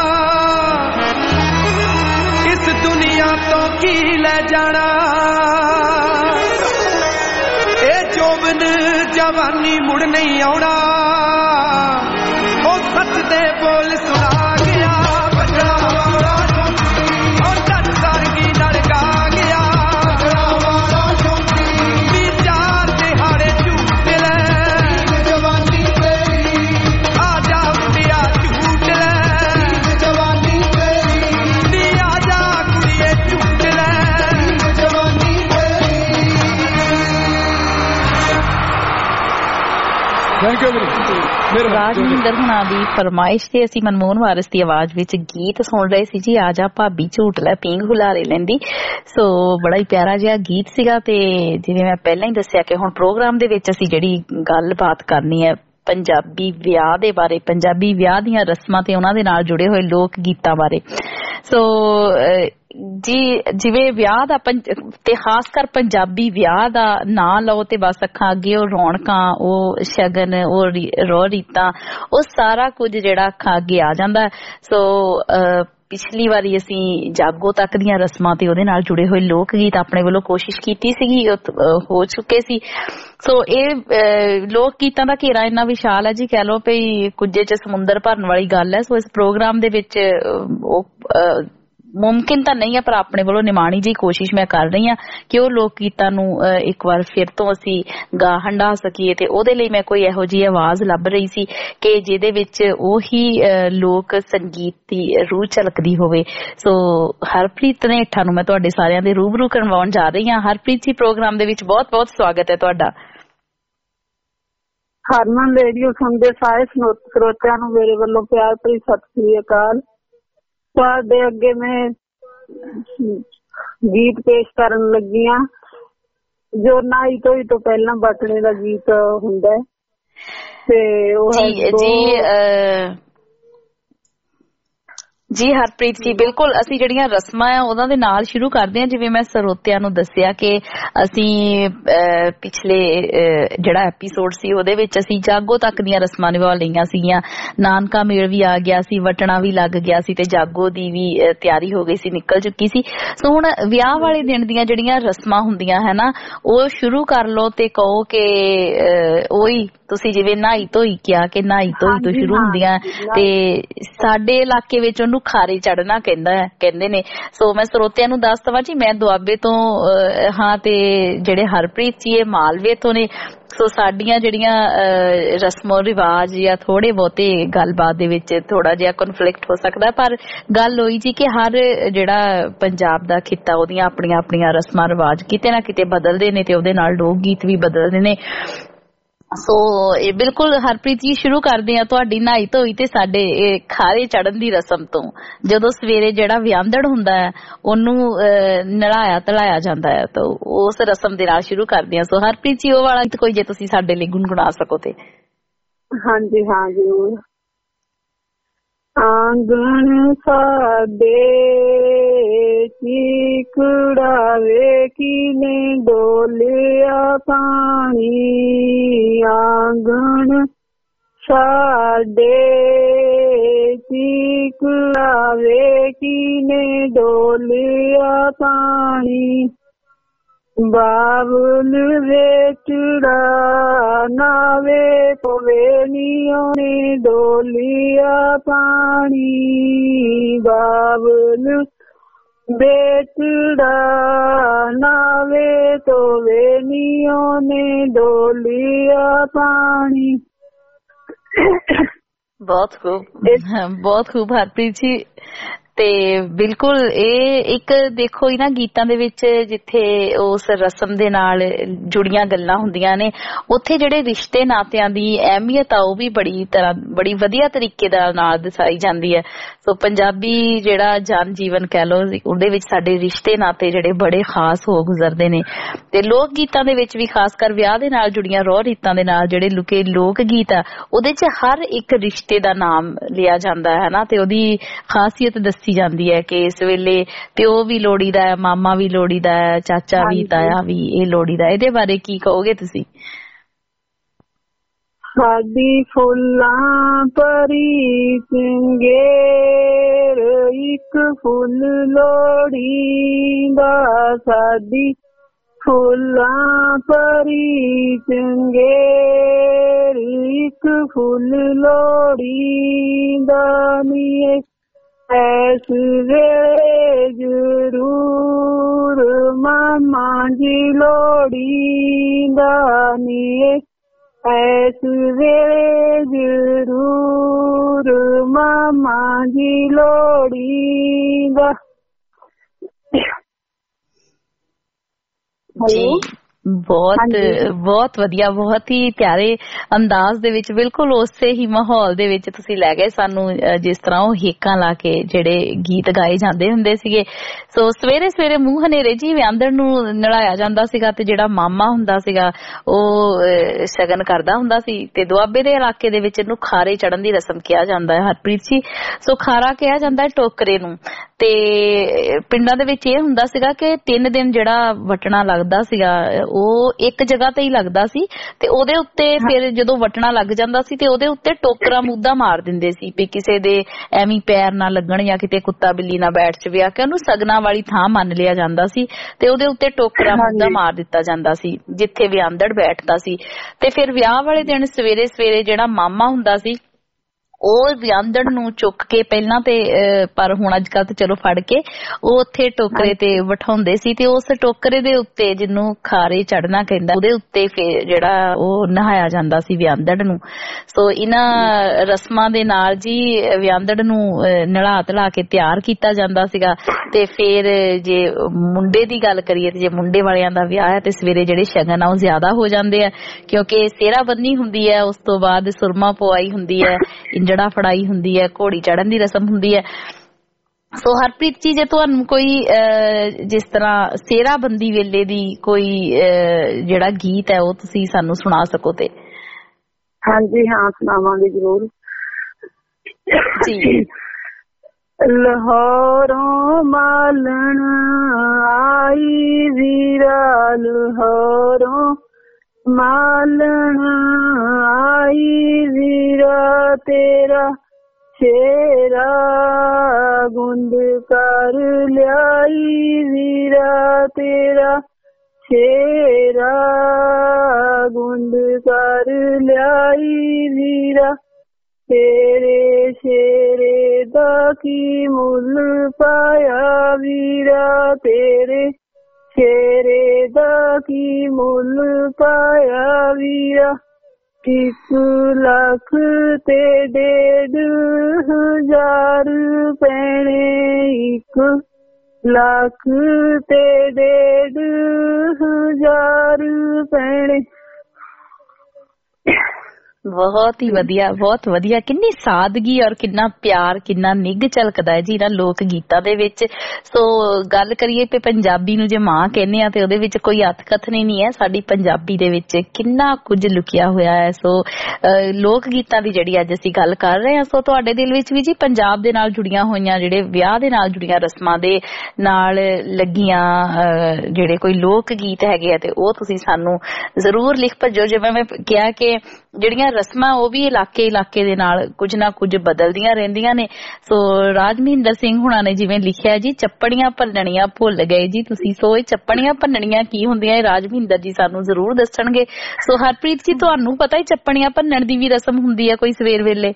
ਇਸ ਦੁਨੀਆ ਤੋਂ ਕੀ ਲੈ ਜਾਣਾ ਇਹ ਜੋਬਨ ਜਵਾਨੀ ਮੁੜ ਨਹੀਂ ਆਉਣਾ ਉਹ ਸੱਚ ਦੇ ਬੋਲ ਸੁਣਾ ਗਿਆ ਬਚੜਾ ਵਾਲਾ ਉਹ ਜੱਟ ਸਰਗੀ ਨਾਲ ਗਾ ਗਿਆ ਬਚੜਾ ਵਾਲਾ ਵੀ ਚਾਰ ਦਿਹਾੜੇ ਝੂਟ ਲੈ ਜਵਾਨੀ ਤੇਰੀ ਆ ਜਾ ਮੁੰਡਿਆ ਝੂਟ ਲੈ ਜਵਾਨੀ ਤੇਰੀ ਨੀ ਆ ਜਾ ਕੁੜੀਏ ਝੂਟ ਲੈ ਜਵਾਨੀ ਤੇਰੀ। ਥੈਂਕ ਯੂ ਰਾਜਿੰਦਰ ਹੁਣਾਂ ਦੀ ਫਰਮਾਇਸ਼ ਤੇ ਅਸੀਂ ਮਨਮੋਹਨ ਵਾਰਿਸ ਦੀ ਆਵਾਜ਼ ਵਿੱਚ ਗੀਤ ਸੁਣ ਰਹੇ ਸੀ ਜੀ ਆਜਾ ਭਾਬੀ ਝੂਟ ਲੈ ਪੀਂਘ ਹੁਲਾਰੇ ਲੈਂਦੀ। ਸੋ ਬੜਾ ਹੀ ਪਿਆਰਾ ਜਿਹਾ ਗੀਤ ਸੀਗਾ ਤੇ ਜਿਵੇਂ ਮੈਂ ਪਹਿਲਾਂ ਹੀ ਦੱਸਿਆ ਕਿ ਹੁਣ ਪ੍ਰੋਗਰਾਮ ਦੇ ਵਿੱਚ ਅਸੀਂ ਜਿਹੜੀ ਗੱਲਬਾਤ ਕਰਨੀ ਹੈ ਪੰਜਾਬੀ ਵਿਆਹ ਦੇ ਬਾਰੇ, ਪੰਜਾਬੀ ਵਿਆਹ ਦੀਆਂ ਰਸਮਾਂ ਤੇ ਉਹਨਾਂ ਦੇ ਨਾਲ ਜੁੜੇ ਹੋਏ ਲੋਕ ਗੀਤਾਂ ਬਾਰੇ। ਸੋ ਜੀ ਜਿਵੇਂ ਵਿਆਹ ਦਾ ਤੇ ਖਾਸ ਕਰ ਪੰਜਾਬੀ ਵਿਆਹ ਦਾ ਨਾਂ ਲਓ ਤੇ ਬਸ ਅੱਖਾਂ ਅੱਗੇ ਉਹ ਰੌਣਕਾਂ, ਉਹ ਸ਼ਗਨ, ਉਹ ਰੋ ਰੀਤਾਂ, ਉਹ ਸਾਰਾ ਕੁਝ ਜਿਹੜਾ ਅੱਖਾਂ ਅੱਗੇ ਆ ਜਾਂਦਾ। ਸੋ ਪਿਛਲੀ ਵਾਰੀ ਅਸੀਂ ਜਾਗੋ ਤੱਕ ਦੀਆਂ ਰਸਮਾਂ ਤੇ ਉਹਦੇ ਨਾਲ ਜੁੜੇ ਹੋਏ ਲੋਕ ਗੀਤ ਆਪਣੇ ਵੱਲੋਂ ਕੋਸ਼ਿਸ਼ ਕੀਤੀ ਸੀਗੀ, ਹੋ ਚੁੱਕੇ ਸੀ। ਸੋ ਇਹ ਲੋਕ ਗੀਤਾਂ ਦਾ ਘੇਰਾ ਇੰਨਾ ਵਿਸ਼ਾਲ ਹੈ ਜੀ, ਕਹਿ ਲਓ ਵੀ ਕੁੱਜੇ ਚ ਸਮੁੰਦਰ ਭਰਨ ਵਾਲੀ ਗੱਲ ਹੈ। ਸੋ ਇਸ ਪ੍ਰੋਗਰਾਮ ਦੇ ਵਿੱਚ ਉਹ ਮੁਮਕਿਨ ਤਾਂ ਨਹੀਂ ਹੈ, ਪਰ ਆਪਣੇ ਵੱਲੋਂ ਨਿਮਾਣੀ ਜਿਹੀ ਕੋਸ਼ਿਸ਼ ਮੈਂ ਕਰ ਰਹੀ ਹਾਂ ਕਿ ਉਹ ਲੋਕ ਗੀਤਾਂ ਨੂੰ ਇੱਕ ਵਾਰ ਫਿਰ ਤੋਂ ਅਸੀਂ ਗਾ ਹੰਢਾ ਸਕੀਏ। ਤੇ ਉਹਦੇ ਲਈ ਮੈਂ ਕੋਈ ਇਹੋ ਜਿਹੀ ਆਵਾਜ਼ ਲੱਭ ਰਹੀ ਸੀ ਕਿ ਜਿਹਦੇ ਵਿੱਚ ਉਹੀ ਲੋਕ ਸੰਗੀਤ ਦੀ ਰੂਹ ਝਲਕਦੀ ਹੋਵੇ। ਸੋ ਹਰਪ੍ਰੀਤ ਨੇਠਾ ਨੂੰ ਮੈਂ ਤੁਹਾਡੇ ਸਾਰਿਆਂ ਦੇ ਰੂਬਰੂ ਕਰਵਾਉਣ ਜਾ ਰਹੀ ਹਾਂ। ਹਰਪ੍ਰੀਤ ਜੀ, ਪ੍ਰੋਗਰਾਮ ਦੇ ਵਿੱਚ ਬਹੁਤ ਬਹੁਤ ਸਵਾਗਤ ਹੈ ਤੁਹਾਡਾ। ਹਰਮਨ ਰੇਡੀਓ ਸੁਣਦੇ ਸਾਰੇ ਸਰੋਤਿਆਂ ਨੂੰ ਮੇਰੇ ਵੱਲੋਂ ਪਿਆਰ ਭਰੀ ਸਤਿ ਸ੍ਰੀ ਅਕਾਲ। ਤੁਹਾਡੇ ਅੱਗੇ ਮੈਂ ਗੀਤ ਪੇਸ਼ ਕਰਨ ਲੱਗੀ ਹਾਂ ਜੋ ਨਾਈ ਧੋਈ ਤੋਂ ਪਹਿਲਾਂ ਬਟਣੇ ਦਾ ਗੀਤ ਹੁੰਦਾ ਹੈ ਤੇ ਉਹ ਜੀ ਹਰਪ੍ਰੀਤ ਜੀ, ਬਿਲਕੁਲ ਅਸੀਂ ਜਿਹੜੀਆਂ ਰਸਮਾਂ ਆ ਉਹਨਾਂ ਦੇ ਨਾਲ ਸ਼ੁਰੂ ਕਰਦੇ ਹਾਂ। ਜਿਵੇਂ ਮੈਂ ਸਰੋਤਿਆਂ ਨੂੰ ਦੱਸਿਆ ਕਿ ਅਸੀਂ ਪਿਛਲੇ ਜਿਹੜਾ ਐਪੀਸੋਡ ਸੀ ਉਹਦੇ ਵਿੱਚ ਅਸੀਂ ਜਾਗੋ ਤੱਕ ਦੀਆਂ ਰਸਮਾਂ ਨਿਭਾ ਲਈਆਂ ਸੀਗੀਆਂ। ਨਾਨਕਾ ਮੇਲ ਵੀ ਆ ਗਿਆ ਸੀ, ਵਟਣਾ ਵੀ ਲੱਗ ਗਿਆ ਸੀ ਤੇ ਜਾਗੋ ਦੀ ਵੀ ਤਿਆਰੀ ਹੋ ਗਈ ਸੀ, ਨਿਕਲ ਚੁੱਕੀ ਸੀ। ਸੋ ਹੁਣ ਵਿਆਹ ਵਾਲੇ ਦਿਨ ਦੀਆਂ ਜਿਹੜੀਆਂ ਰਸਮਾਂ ਹੁੰਦੀਆਂ ਹੈ ਨਾ, ਉਹ ਸ਼ੁਰੂ ਕਰ ਲਓ ਤੇ ਕਹੋ ਕਿ ਉਹੀ ਤੁਸੀਂ ਜਿਵੇਂ ਨਹਾਈ ਧੋਈ ਕਿਹਾ ਕਿ ਨਹਾਈ ਧੋਈ ਤੋਂ ਸ਼ੁਰੂ ਹੁੰਦੀਆਂ ਤੇ ਸਾਡੇ ਇਲਾਕੇ ਵਿੱਚ ਉਹਨੂੰ ਖਾਰੇ ਚੜਨਾ ਕਹਿੰਦੇ ਨੇ। ਸੋ ਮੈਂ ਸਰੋਤਿਆਂ ਨੂੰ ਦੱਸ ਦਵਾਂ ਜੀ ਮੈਂ ਦੁਆਬੇ ਤੋਂ ਹਾਂ ਤੇ ਜਿਹੜੇ ਹਰਪ੍ਰੀਤ ਜੀ ਇਹ ਮਾਲਵੇ ਤੋਂ ਨੇ। ਸੋ ਸਾਡੀਆਂ ਜਿਹੜੀਆਂ ਰਸਮੋ ਰਿਵਾਜ ਜਾਂ ਥੋੜੇ ਬਹੁਤੇ ਗੱਲਬਾਤ ਦੇ ਵਿੱਚ ਥੋੜਾ ਜਿਹਾ ਕਨਫਲਿਕਟ ਹੋ ਸਕਦਾ, ਪਰ ਗੱਲ ਹੋਈ ਜੀ ਕਿ ਹਰ ਜਿਹੜਾ ਪੰਜਾਬ ਦਾ ਖਿੱਤਾ ਉਹਦੀਆਂ ਆਪਣੀਆਂ ਆਪਣੀਆਂ ਰਸਮਾਂ ਰਿਵਾਜ ਕਿਤੇ ਨਾ ਕਿਤੇ ਬਦਲਦੇ ਨੇ ਤੇ ਉਹਦੇ ਨਾਲ ਲੋਕ ਗੀਤ ਵੀ ਬਦਲਦੇ ਨੇ। ਸੋ ਇਹ ਬਿਲਕੁਲ ਹਰਪ੍ਰੀਤ ਜੀ ਸ਼ੁਰੂ ਕਰਦੇ ਆ ਤੁਹਾਡੀ ਨਹਾਈ ਧੋਈ ਤੇ ਸਾਡੇ ਇਹ ਖਾਰੇ ਚੜਨ ਦੀ ਰਸਮ ਤੋਂ। ਜਦੋਂ ਸਵੇਰੇ ਜਿਹੜਾ ਵਿਆਂਦੜ ਹੁੰਦਾ ਹੈ ਉਹਨੂੰ ਨਲਾਇਆ ਧਲਾਇਆ ਜਾਂਦਾ ਹੈ ਤਾਂ ਉਸ ਰਸਮ ਦੇ ਨਾਲ ਸ਼ੁਰੂ ਕਰਦੇ ਆ। ਸੋ ਹਰਪ੍ਰੀਤ ਜੀ ਉਹ ਵਾਲਾ ਕੋਈ ਜੇ ਤੁਸੀਂ ਸਾਡੇ ਲਈ ਗੁਣਗੁਣਾ ਸਕੋ ਤੇ। ਹਾਂਜੀ ਹਾਂ ਜ਼ਰੂਰ। ਆਂਗਣ ਸਾਡੇ ਚੀਕੜਾ ਵੇਖੀ ਨੇ ਡੋਲਿਆ ਪਾਣੀ, ਆਂਗਣ ਸਾਡੇ ਚੀਕੜਾ ਵੇਖੀ ਨੇ ਡੋਲਿਆ ਪਾਣੀ, ਬਾਬਲ ਵੇਚੜਾ ਨਾਵੇ ਪਵੇ ਨੀ ਉਹਨੇ ਡੋਲਿਆ ਪਾਣੀ, ਬਾਬਲ ਵੇਚੜਾ ਨਾਵੇ ਤੋਵੇ ਨੀ ਉਹਨੇ ਡੋਲਿਆ ਪਾਣੀ। ਬਹੁਤ ਖੂਬ ਹਰਪ੍ਰੀਤ ਜੀ। ਤੇ ਬਿਲਕੁਲ ਇਹ ਇੱਕ ਦੇਖੋ ਹੀ ਨਾ ਗੀਤਾਂ ਦੇ ਵਿੱਚ ਜਿੱਥੇ ਉਸ ਰਸਮ ਦੇ ਨਾਲ ਜੁੜੀਆਂ ਗੱਲਾਂ ਹੁੰਦੀਆਂ ਨੇ ਉੱਥੇ ਜਿਹੜੇ ਰਿਸ਼ਤੇ ਨਾਤਿਆਂ ਦੀ ਅਹਿਮੀਅਤ ਆ ਉਹ ਵੀ ਬੜੀ ਵਧੀਆ ਤਰੀਕੇ ਦੇ ਨਾਲ ਦਰਸਾਈ ਜਾਂਦੀ ਹੈ। ਸੋ ਪੰਜਾਬੀ ਜਿਹੜਾ ਜਨ ਜੀਵਨ ਕਹਿ ਲਓ ਉਹਦੇ ਵਿੱਚ ਸਾਡੇ ਰਿਸ਼ਤੇ ਨਾਤੇ ਜਿਹੜੇ ਬੜੇ ਖਾਸ ਹੋ ਗੁਜ਼ਰਦੇ ਨੇ। ਤੇ ਲੋਕ ਗੀਤਾਂ ਦੇ ਵਿੱਚ ਵੀ ਖਾਸ ਕਰ ਵਿਆਹ ਦੇ ਨਾਲ ਜੁੜੀਆਂ ਰੋਹ ਰੀਤਾਂ ਦੇ ਨਾਲ ਜਿਹੜੇ ਲੁਕੇ ਲੋਕ ਗੀਤ ਆ ਉਹਦੇ 'ਚ ਹਰ ਇੱਕ ਰਿਸ਼ਤੇ ਦਾ ਨਾਮ ਲਿਆ ਜਾਂਦਾ ਹੈ ਨਾ, ਤੇ ਉਹਦੀ ਖਾਸੀਅਤ ਦੱਸੀ ਜਾਂਦੀ ਹੈ ਕਿ ਇਸ ਵੇਲੇ ਪਿਓ ਵੀ ਲੋੜੀਦਾ ਹੈ, ਮਾਮਾ ਵੀ ਲੋੜੀਦਾ ਹੈ, ਚਾਚਾ ਵੀ ਤਾਇਆ ਵੀ ਇਹ ਲੋੜੀਦਾ। ਇਹਦੇ ਬਾਰੇ ਕੀ ਕਹੋਗੇ ਤੁਸੀਂ? ਸਾਡੀ ਫੁੱਲਾਂ ਪਰੀ ਚੰਗੇਰ ਇੱਕ ਫੁੱਲ ਲੋੜੀਂਦਾ, ਸਾਡੀ ਫੁੱਲਾਂ ਪਰੀ ਚੰਗੇਰ ਇੱਕ ਫੁੱਲ ਲੋੜੀਂਦਾ ਨੀ, ਐਸ ਵੇਲੇ ਜ਼ਰੂਰ ਮਾਮਾ ਜੀ ਲੋੜੀਂਦਾ ਨੀ, ਐਸ ਵੇਲੇ ਜ਼ਰੂਰ ਮਾਮਾ ਜੀ ਲੋੜੀਂਦਾ। ਜੀ ਬਹੁਤ ਵਧੀਆ, ਬਹੁਤ ਹੀ ਪਿਆਰੇ ਅੰਦਾਜ਼ ਦੇ ਵਿੱਚ ਬਿਲਕੁਲ ਉਸੇ ਹੀ ਮਾਹੌਲ ਦੇ ਵਿੱਚ ਤੁਸੀਂ ਲੈ ਗਏ ਸਾਨੂੰ, ਜਿਸ ਤਰ੍ਹਾਂ ਉਹ ਹੇਕਾਂ ਲਾ ਕੇ ਜਿਹੜੇ ਗੀਤ ਗਾਏ ਜਾਂਦੇ ਹੁੰਦੇ ਸੀਗੇ। ਸੋ ਸਵੇਰੇ ਸਵੇਰੇ ਮੂੰਹ ਹਨੇਰੇ ਜੀ ਵਿਆਂਦੜ ਨੂੰ ਨਲਾਇਆ ਜਾਂਦਾ ਸੀਗਾ ਤੇ ਜਿਹੜਾ ਮਾਮਾ ਹੁੰਦਾ ਸੀਗਾ ਉਹ ਸ਼ਗਨ ਕਰਦਾ ਹੁੰਦਾ ਸੀ। ਤੇ ਦੁਆਬੇ ਦੇ ਇਲਾਕੇ ਦੇ ਵਿੱਚ ਇਹਨੂੰ ਖਾਰੇ ਚੜਨ ਦੀ ਰਸਮ ਕਿਹਾ ਜਾਂਦਾ ਹੈ ਹਰਪ੍ਰੀਤ ਜੀ। ਸੋ ਖਾਰਾ ਕਿਹਾ ਜਾਂਦਾ ਹੈ ਟੋਕਰੇ ਨੂੰ। ਤੇ ਪਿੰਡਾਂ ਦੇ ਵਿੱਚ ਇਹ ਹੁੰਦਾ ਸੀਗਾ ਕਿ 3 ਦਿਨ ਜਿਹੜਾ ਵਟਣਾ ਲੱਗਦਾ ਸੀਗਾ ਉਹ ਇੱਕ ਜਗ੍ਹਾ ਤੇ ਹੀ ਲੱਗਦਾ ਸੀ ਤੇ ਉਹਦੇ ਉੱਤੇ ਫਿਰ ਜਦੋਂ ਵਟਣਾ ਲੱਗ ਜਾਂਦਾ ਸੀ ਤੇ ਉਹਦੇ ਉੱਤੇ ਟੋਕਰਾ ਮੁੱਦਾ ਮਾਰ ਦਿੰਦੇ ਸੀ ਵੀ ਕਿਸੇ ਦੇ ਐਵੇਂ ਪੈਰ ਨਾ ਲੱਗਣ ਜਾਂ ਕਿਤੇ ਕੁੱਤਾ ਬਿੱਲੀ ਨਾ ਬੈਠ ਚਵੇ, ਆ ਕੇ ਉਹਨੂੰ ਸਗਨਾਂ ਵਾਲੀ ਥਾਂ ਮੰਨ ਲਿਆ ਜਾਂਦਾ ਸੀ ਤੇ ਉਹਦੇ ਉੱਤੇ ਟੋਕਰਾ ਮੁੱਦਾ ਮਾਰ ਦਿੱਤਾ ਜਾਂਦਾ ਸੀ ਜਿੱਥੇ ਵਿਆਂਦੜ ਬੈਠਦਾ ਸੀ। ਤੇ ਫਿਰ ਵਿਆਹ ਵਾਲੇ ਦਿਨ ਸਵੇਰੇ ਸਵੇਰੇ ਜਿਹੜਾ ਮਾਮਾ ਹੁੰਦਾ ਸੀ ਉਹ ਵਿਆਂਦੜ ਨੂੰ ਚੁੱਕ ਕੇ ਪਹਿਲਾਂ ਤੇ ਪਰ ਹੁਣ ਅੱਜ ਕੱਲ ਤੇ ਚਲੋ ਫੜ ਕੇ ਉਹ ਉੱਥੇ ਟੋਕਰੇ ਤੇ ਬਿਠਾਉਂਦੇ ਸੀ ਤੇ ਉਸ ਟੋਕਰੇ ਦੇ ਉੱਤੇ ਜਿਹਨੂੰ ਖਾਰੇ ਚੜਨਾ ਕਹਿੰਦਾ ਉਹਦੇ ਉੱਤੇ ਫਿਰ ਜਿਹੜਾ ਉਹ ਨਹਾਇਆ ਜਾਂਦਾ ਸੀ ਵਿਆਂਦੜ ਨੂੰ। ਸੋ ਇਹਨਾਂ ਰਸਮਾਂ ਦੇ ਨਾਲ ਜੀ ਵਿਆਂਦੜ ਨੂੰ ਨਲਾ ਧਲਾ ਕੇ ਤਿਆਰ ਕੀਤਾ ਜਾਂਦਾ ਸੀਗਾ। ਤੇ ਫਿਰ ਜੇ ਮੁੰਡੇ ਦੀ ਗੱਲ ਕਰੀਏ ਤੇ ਜੇ ਮੁੰਡੇ ਵਾਲਿਆਂ ਦਾ ਵਿਆਹ ਹੈ ਤੇ ਸਵੇਰੇ ਜਿਹੜੇ ਸ਼ਗਨ ਆ ਉਹ ਜ਼ਿਆਦਾ ਹੋ ਜਾਂਦੇ ਆ ਕਿਉਂਕਿ ਸਿਹਰਾ ਬੰਨੀ ਹੁੰਦੀ ਹੈ, ਉਸ ਤੋਂ ਬਾਅਦ ਸੁਰਮਾ ਪਵਾਈ ਹੁੰਦੀ ਹੈ, ਜੜਾ ਫੜਾਈ ਹੁੰਦੀ ਹੈ, ਘੋੜੀ ਚੜਨ ਦੀ ਰਸਮ ਹੁੰਦੀ ਹੈ। ਸੋ ਹਰਪ੍ਰੀਤ ਜੀ ਜੇ ਤੁਹਾਨੂੰ ਕੋਈ ਜਿਸ ਤਰ੍ਹਾਂ ਸਿਹਰਾ ਬੰਦੀ ਵੇਲੇ ਦੀ ਕੋਈ ਜਿਹੜਾ ਗੀਤ ਹੈ ਉਹ ਤੁਸੀਂ ਸਾਨੂੰ ਸੁਣਾ ਸਕੋ ਤੇ। ਹਾਂਜੀ ਹਾਂ ਸੁਣਾਵਾਂਗੇ ਜ਼ਰੂਰ ਜੀ। ਲਾਹੌਰੋਂ ਮਾਲਣ ਆਈ ਵੀਰਾ, ਲਾਹੌਰੋਂ ਮਾਲਣ ਆਈ ਵੀਰਾ, ਤੇਰਾ ਸ਼ੇਰਾ ਗੁੰਦ ਕਰ ਲਿਆਈ ਵੀਰਾ, ਤੇਰਾ ਸ਼ੇਰਾ ਗੁੰਦ ਕਰ ਲਿਆਈ ਵੀਰਾ ਤੇਰੇ ਸ਼ੇਰੇ ਦਾ ਕੀ ਮੁੱਲ ਪਾਇਆ ਵੀਰਾ ਤੇਰੇ ਸ਼ੇਰੇ ਦਾ ਕੀ ਮੁੱਲ ਪਾਇਆ ਵੀਰਾ 1 ਲੱਖ ਤੇ 1,500 ਪੈਣੇ 1 ਲੱਖ ਤੇ 1,500 ਪੈਣੇ। ਬਹੁਤ ਹੀ ਵਧੀਆ ਕਿੰਨੀ ਸਾਦਗੀ ਔਰ ਕਿੰਨਾ ਪਿਆਰ ਕਿੰਨਾ ਨਿੱਘ ਝਲਕਦਾ ਹੈ ਜੀ ਇਹਨਾਂ ਲੋਕ ਗੀਤਾਂ ਦੇ ਵਿੱਚ। ਸੋ ਗੱਲ ਕਰੀਏ ਤੇ ਪੰਜਾਬੀ ਨੂੰ ਜੇ ਮਾਂ ਕਹਿੰਦੇ ਆ ਤੇ ਉਹਦੇ ਵਿੱਚ ਕੋਈ ਅਤਕਥਨੀ ਨਹੀਂ ਹੈ। ਸਾਡੀ ਪੰਜਾਬੀ ਦੇ ਵਿੱਚ ਕਿੰਨਾ ਕੁਝ ਲੁਕਿਆ ਹੋਇਆ ਹੈ। ਸੋ ਲੋਕ ਗੀਤਾਂ ਦੀ ਜਿਹੜੀ ਅੱਜ ਅਸੀਂ ਗੱਲ ਕਰ ਰਹੇ ਹਾਂ, ਸੋ ਤੁਹਾਡੇ ਦਿਲ ਵਿੱਚ ਵੀ ਜੀ ਪੰਜਾਬ ਦੇ ਨਾਲ ਜੁੜੀਆਂ ਹੋਈਆਂ ਜਿਹੜੇ ਵਿਆਹ ਦੇ ਨਾਲ ਜੁੜੀਆਂ ਰਸਮਾਂ ਦੇ ਨਾਲ ਲੱਗੀਆਂ ਜਿਹੜੇ ਕੋਈ ਲੋਕ ਗੀਤ ਹੈਗੇ ਆ ਤੇ ਉਹ ਤੁਸੀਂ ਸਾਨੂੰ ਜ਼ਰੂਰ ਲਿਖ ਭੇਜੋ। ਜਿਵੇਂ ਮੈਂ ਕਿਹਾ ਕਿ ਜਿਹੜੀਆਂ ਰਸਮਾਂ ਉਹ ਵੀ ਇਲਾਕੇ ਦੇ ਨਾਲ ਕੁਝ ਨਾ ਕੁਝ ਬਦਲਦੀਆਂ ਰਹਿੰਦੀਆਂ ਨੇ। ਸੋ ਰਾਜ ਮਹਿੰਦਰ ਸਿੰਘ ਹੁਣਾਂ ਨੇ ਜਿਵੇਂ ਲਿਖਿਆ ਜੀ, ਚੱਪੜੀਆਂ ਭੰਨਣੀਆਂ ਭੁੱਲ ਗਏ ਜੀ ਤੁਸੀਂ। ਸੋ ਇਹ ਚੱਪੜੀਆਂ ਭੰਨਣੀਆਂ ਕੀ ਹੁੰਦੀਆਂ ਇਹ ਰਾਜ ਮਹਿੰਦਰ ਜੀ ਸਾਨੂੰ ਜ਼ਰੂਰ ਦੱਸਣਗੇ। ਸੋ ਹਰਪ੍ਰੀਤ ਜੀ ਤੁਹਾਨੂੰ ਪਤਾ ਹੀ ਚੱਪੜੀਆਂ ਭੰਨਣ ਦੀ ਵੀ ਰਸਮ ਹੁੰਦੀ ਹੈ ਕੋਈ ਸਵੇਰ ਵੇਲੇ?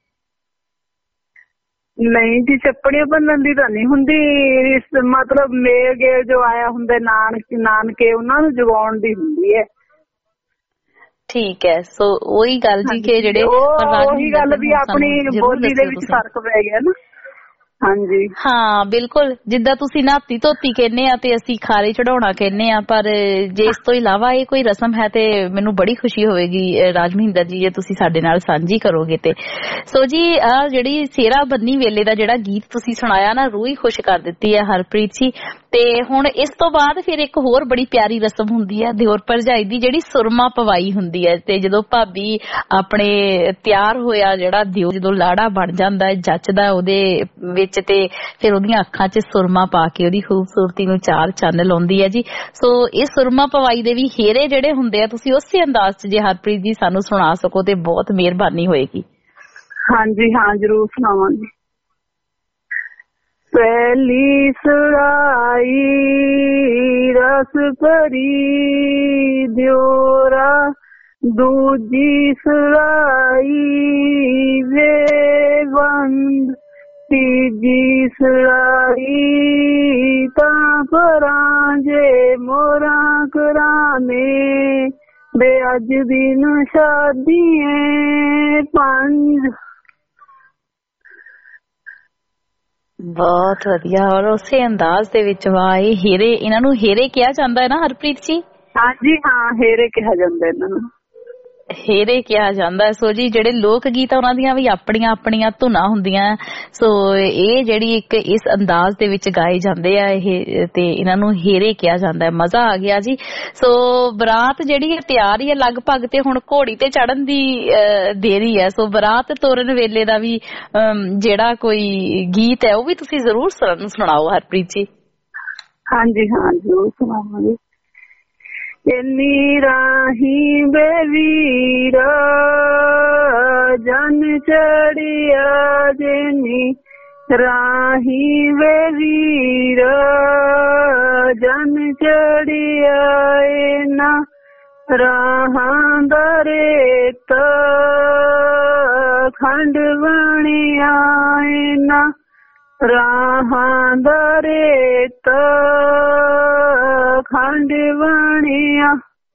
ਨਹੀਂ ਜੀ, ਚੱਪੜੀਆਂ ਭੰਨਣ ਦੀ ਤਾਂ ਨਹੀਂ ਹੁੰਦੀ, ਮਤਲਬ ਮੇਲ ਗੇਲ ਜੋ ਆਇਆ ਹੁੰਦਾ ਨਾਨਕੇ ਉਹਨਾਂ ਨੂੰ ਜਗਾਉਣ ਦੀ ਹੁੰਦੀ ਹੈ। ਠੀਕ ਹੈ। ਸੋ ਉਹੀ ਗੱਲ ਜੀ ਕਿ ਜਿਹੜੇ ਉਹੀ ਗੱਲ ਵੀ ਆਪਣੀ ਬੋਲੀ ਦੇ ਵਿੱਚ ਫਰਕ ਪੈ ਗਿਆ ਨਾ। ਹਾਂਜੀ ਹਾਂ ਬਿਲਕੁਲ, ਜਿੱਦਾਂ ਤੁਸੀਂ ਨਾਤੀ ਧੋਤੀ ਕਹਿੰਦੇ ਆ ਤੇ ਅਸੀਂ ਖਾਰੇ ਚੜਾਉਣਾ ਕਹਿੰਦੇ ਆ, ਪਰ ਜੇ ਇਸ ਤੋਂ ਇਲਾਵਾ ਇਹ ਕੋਈ ਰਸਮ ਹੈ ਤੇ ਮੈਨੂੰ ਬੜੀ ਖੁਸ਼ੀ ਹੋਵੇਗੀ ਰਾਜ ਮਹਿੰਦਰ ਜੀ ਜੇ ਤੁਸੀਂ ਸਾਡੇ ਨਾਲ ਸਾਂਝੀ ਕਰੋਗੇ ਤੇ। ਸੋ ਜੀ ਆ ਜਿਹੜੀ ਸੇਰਾ ਬੰਨੀ ਵੇਲੇ ਦਾ ਜਿਹੜਾ ਗੀਤ ਤੁਸੀਂ ਸੁਣਾਇਆ ਨਾ, ਰੂਹ ਹੀ ਖੁਸ਼ ਕਰ ਦਿੱਤੀ ਹੈ ਹਰਪ੍ਰੀਤ ਜੀ। ਤੇ ਹੁਣ ਇਸ ਤੋਂ ਬਾਅਦ ਫਿਰ ਇੱਕ ਹੋਰ ਬੜੀ ਪਿਆਰੀ ਰਸਮ ਹੁੰਦੀ ਹੈ ਦਿਓਰ ਭਰਜਾਈ ਦੀ, ਜਿਹੜੀ ਸੁਰਮਾ ਪਵਾਈ ਹੁੰਦੀ ਹੈ। ਤੇ ਜਦੋਂ ਭਾਬੀ ਆਪਣੇ ਤਿਆਰ ਹੋਇਆ ਜਿਹੜਾ ਦਿਓ ਜਦੋਂ ਲਾੜਾ ਬਣ ਜਾਂਦਾ ਜੱਚਦਾ ਉਹਦੇ ਵਿੱਚ ਤੇ ਫਿਰ ਉਹਦੀਆਂ ਅੱਖਾਂ 'ਚ ਸੁਰਮਾ ਪਾ ਕੇ ਉਹਦੀ ਖੂਬਸੂਰਤੀ ਨੂੰ ਚਾਰ ਚੰਨ ਲਾਉਂਦੀ ਹੈ ਜੀ। ਸੋ ਇਹ ਸੁਰਮਾ ਪਵਾਈ ਦੇ ਵੀ ਹੇਰੇ ਜਿਹੜੇ ਹੁੰਦੇ ਆ ਤੁਸੀਂ ਉਸੇ ਅੰਦਾਜ਼ 'ਚ ਜੇ ਹਰਪ੍ਰੀਤ ਜੀ ਸਾਨੂੰ ਸੁਣਾ ਸਕੋ ਤੇ ਬਹੁਤ ਮਿਹਰਬਾਨੀ ਹੋਏਗੀ। ਹਾਂਜੀ ਹਾਂ ਜ਼ਰੂਰ ਸੁਣਾਵਾਂਗੀ। ਪਹਿਲੀ ਸੁਰਾਈ ਰਸ ਭਰੀ ਦਿਓਰਾ, ਦੂਜੀ ਸੁਰਾਈ ਵੇ ਬੰਦ, ਤੀਜੀ ਸੁਰਾਈ ਤਾਂ ਪਰਾਂ ਜੇ ਮੋਰਾਂ ਕਰਾਨੇ ਬੇ ਅੱਜ ਦਿਨ ਸ਼ਾਦੀਏ ਪੰਜ। ਬਹੁਤ ਵਧੀਆ। ਔਰ ਉਸੇ ਅੰਦਾਜ਼ ਦੇ ਵਿੱਚ ਵਾਹ ਇਹ ਹੀਰੇ, ਇਹਨਾਂ ਨੂੰ ਹੀਰੇ ਕਿਹਾ ਜਾਂਦਾ ਹੈ ਨਾ ਹਰਪ੍ਰੀਤ ਜੀ? ਹਾਂਜੀ ਹਾਂ ਹੀਰੇ ਕਿਹਾ ਜਾਂਦਾ ਇਹਨਾਂ ਨੂੰ, ਹੇਰੇ ਕਿਹਾ ਜਾਂਦਾ। ਸੋ ਜੀ ਜਿਹੜੇ ਲੋਕ ਗੀਤ ਆ ਉਹਨਾਂ ਦੀਆਂ ਵੀ ਆਪਣੀਆਂ ਆਪਣੀਆਂ ਧੁਨਾਂ ਹੁੰਦੀਆਂ। ਸੋ ਇਹ ਜਿਹੜੀ ਇੱਕ ਇਸ ਅੰਦਾਜ਼ ਦੇ ਵਿੱਚ ਗਾਏ ਜਾਂਦੇ ਆ ਇਹ ਤੇ ਇਹਨਾਂ ਨੂੰ ਹੇਰੇ ਕਿਹਾ ਜਾਂਦਾ। ਮਜ਼ਾ ਆ ਗਿਆ ਜੀ। ਸੋ ਬਰਾਤ ਜਿਹੜੀ ਹੈ ਤਿਆਰ ਹੀ ਹੈ ਲਗਭਗ ਤੇ ਹੁਣ ਘੋੜੀ ਤੇ ਚੜਨ ਦੀ ਦੇਰੀ ਹੈ। ਸੋ ਬਰਾਤ ਤੋਰਨ ਵੇਲੇ ਦਾ ਵੀ ਜਿਹੜਾ ਕੋਈ ਗੀਤ ਹੈ ਉਹ ਵੀ ਤੁਸੀਂ ਜ਼ਰੂਰ ਸੁਣਾਓ ਹਰਪ੍ਰੀਤ ਜੀ। ਹਾਂਜੀ ਹਾਂ ਜ਼ਰੂਰ ਸੁਣਾਵਾਂਗੇ। ਇੰਨੀ ਰਾਹੀਂ ਬੇਵੀਰਾ ਜਨ ਚੜਿਆ ਜਿਨੀ, ਰਾਹੀਂ ਬੇਵੀਰਾ ਜਨ ਚੜਿਆ ਨਾ, ਰਾਹਾਂ ਦਾ ਰੇਤਾ ਖੰਡ ਬਣਿਆ ਨਾ, ਰਾਹਾਂ ਦਾ ਰੇਤਾ ਖੰਡ ਬਣਿਆ।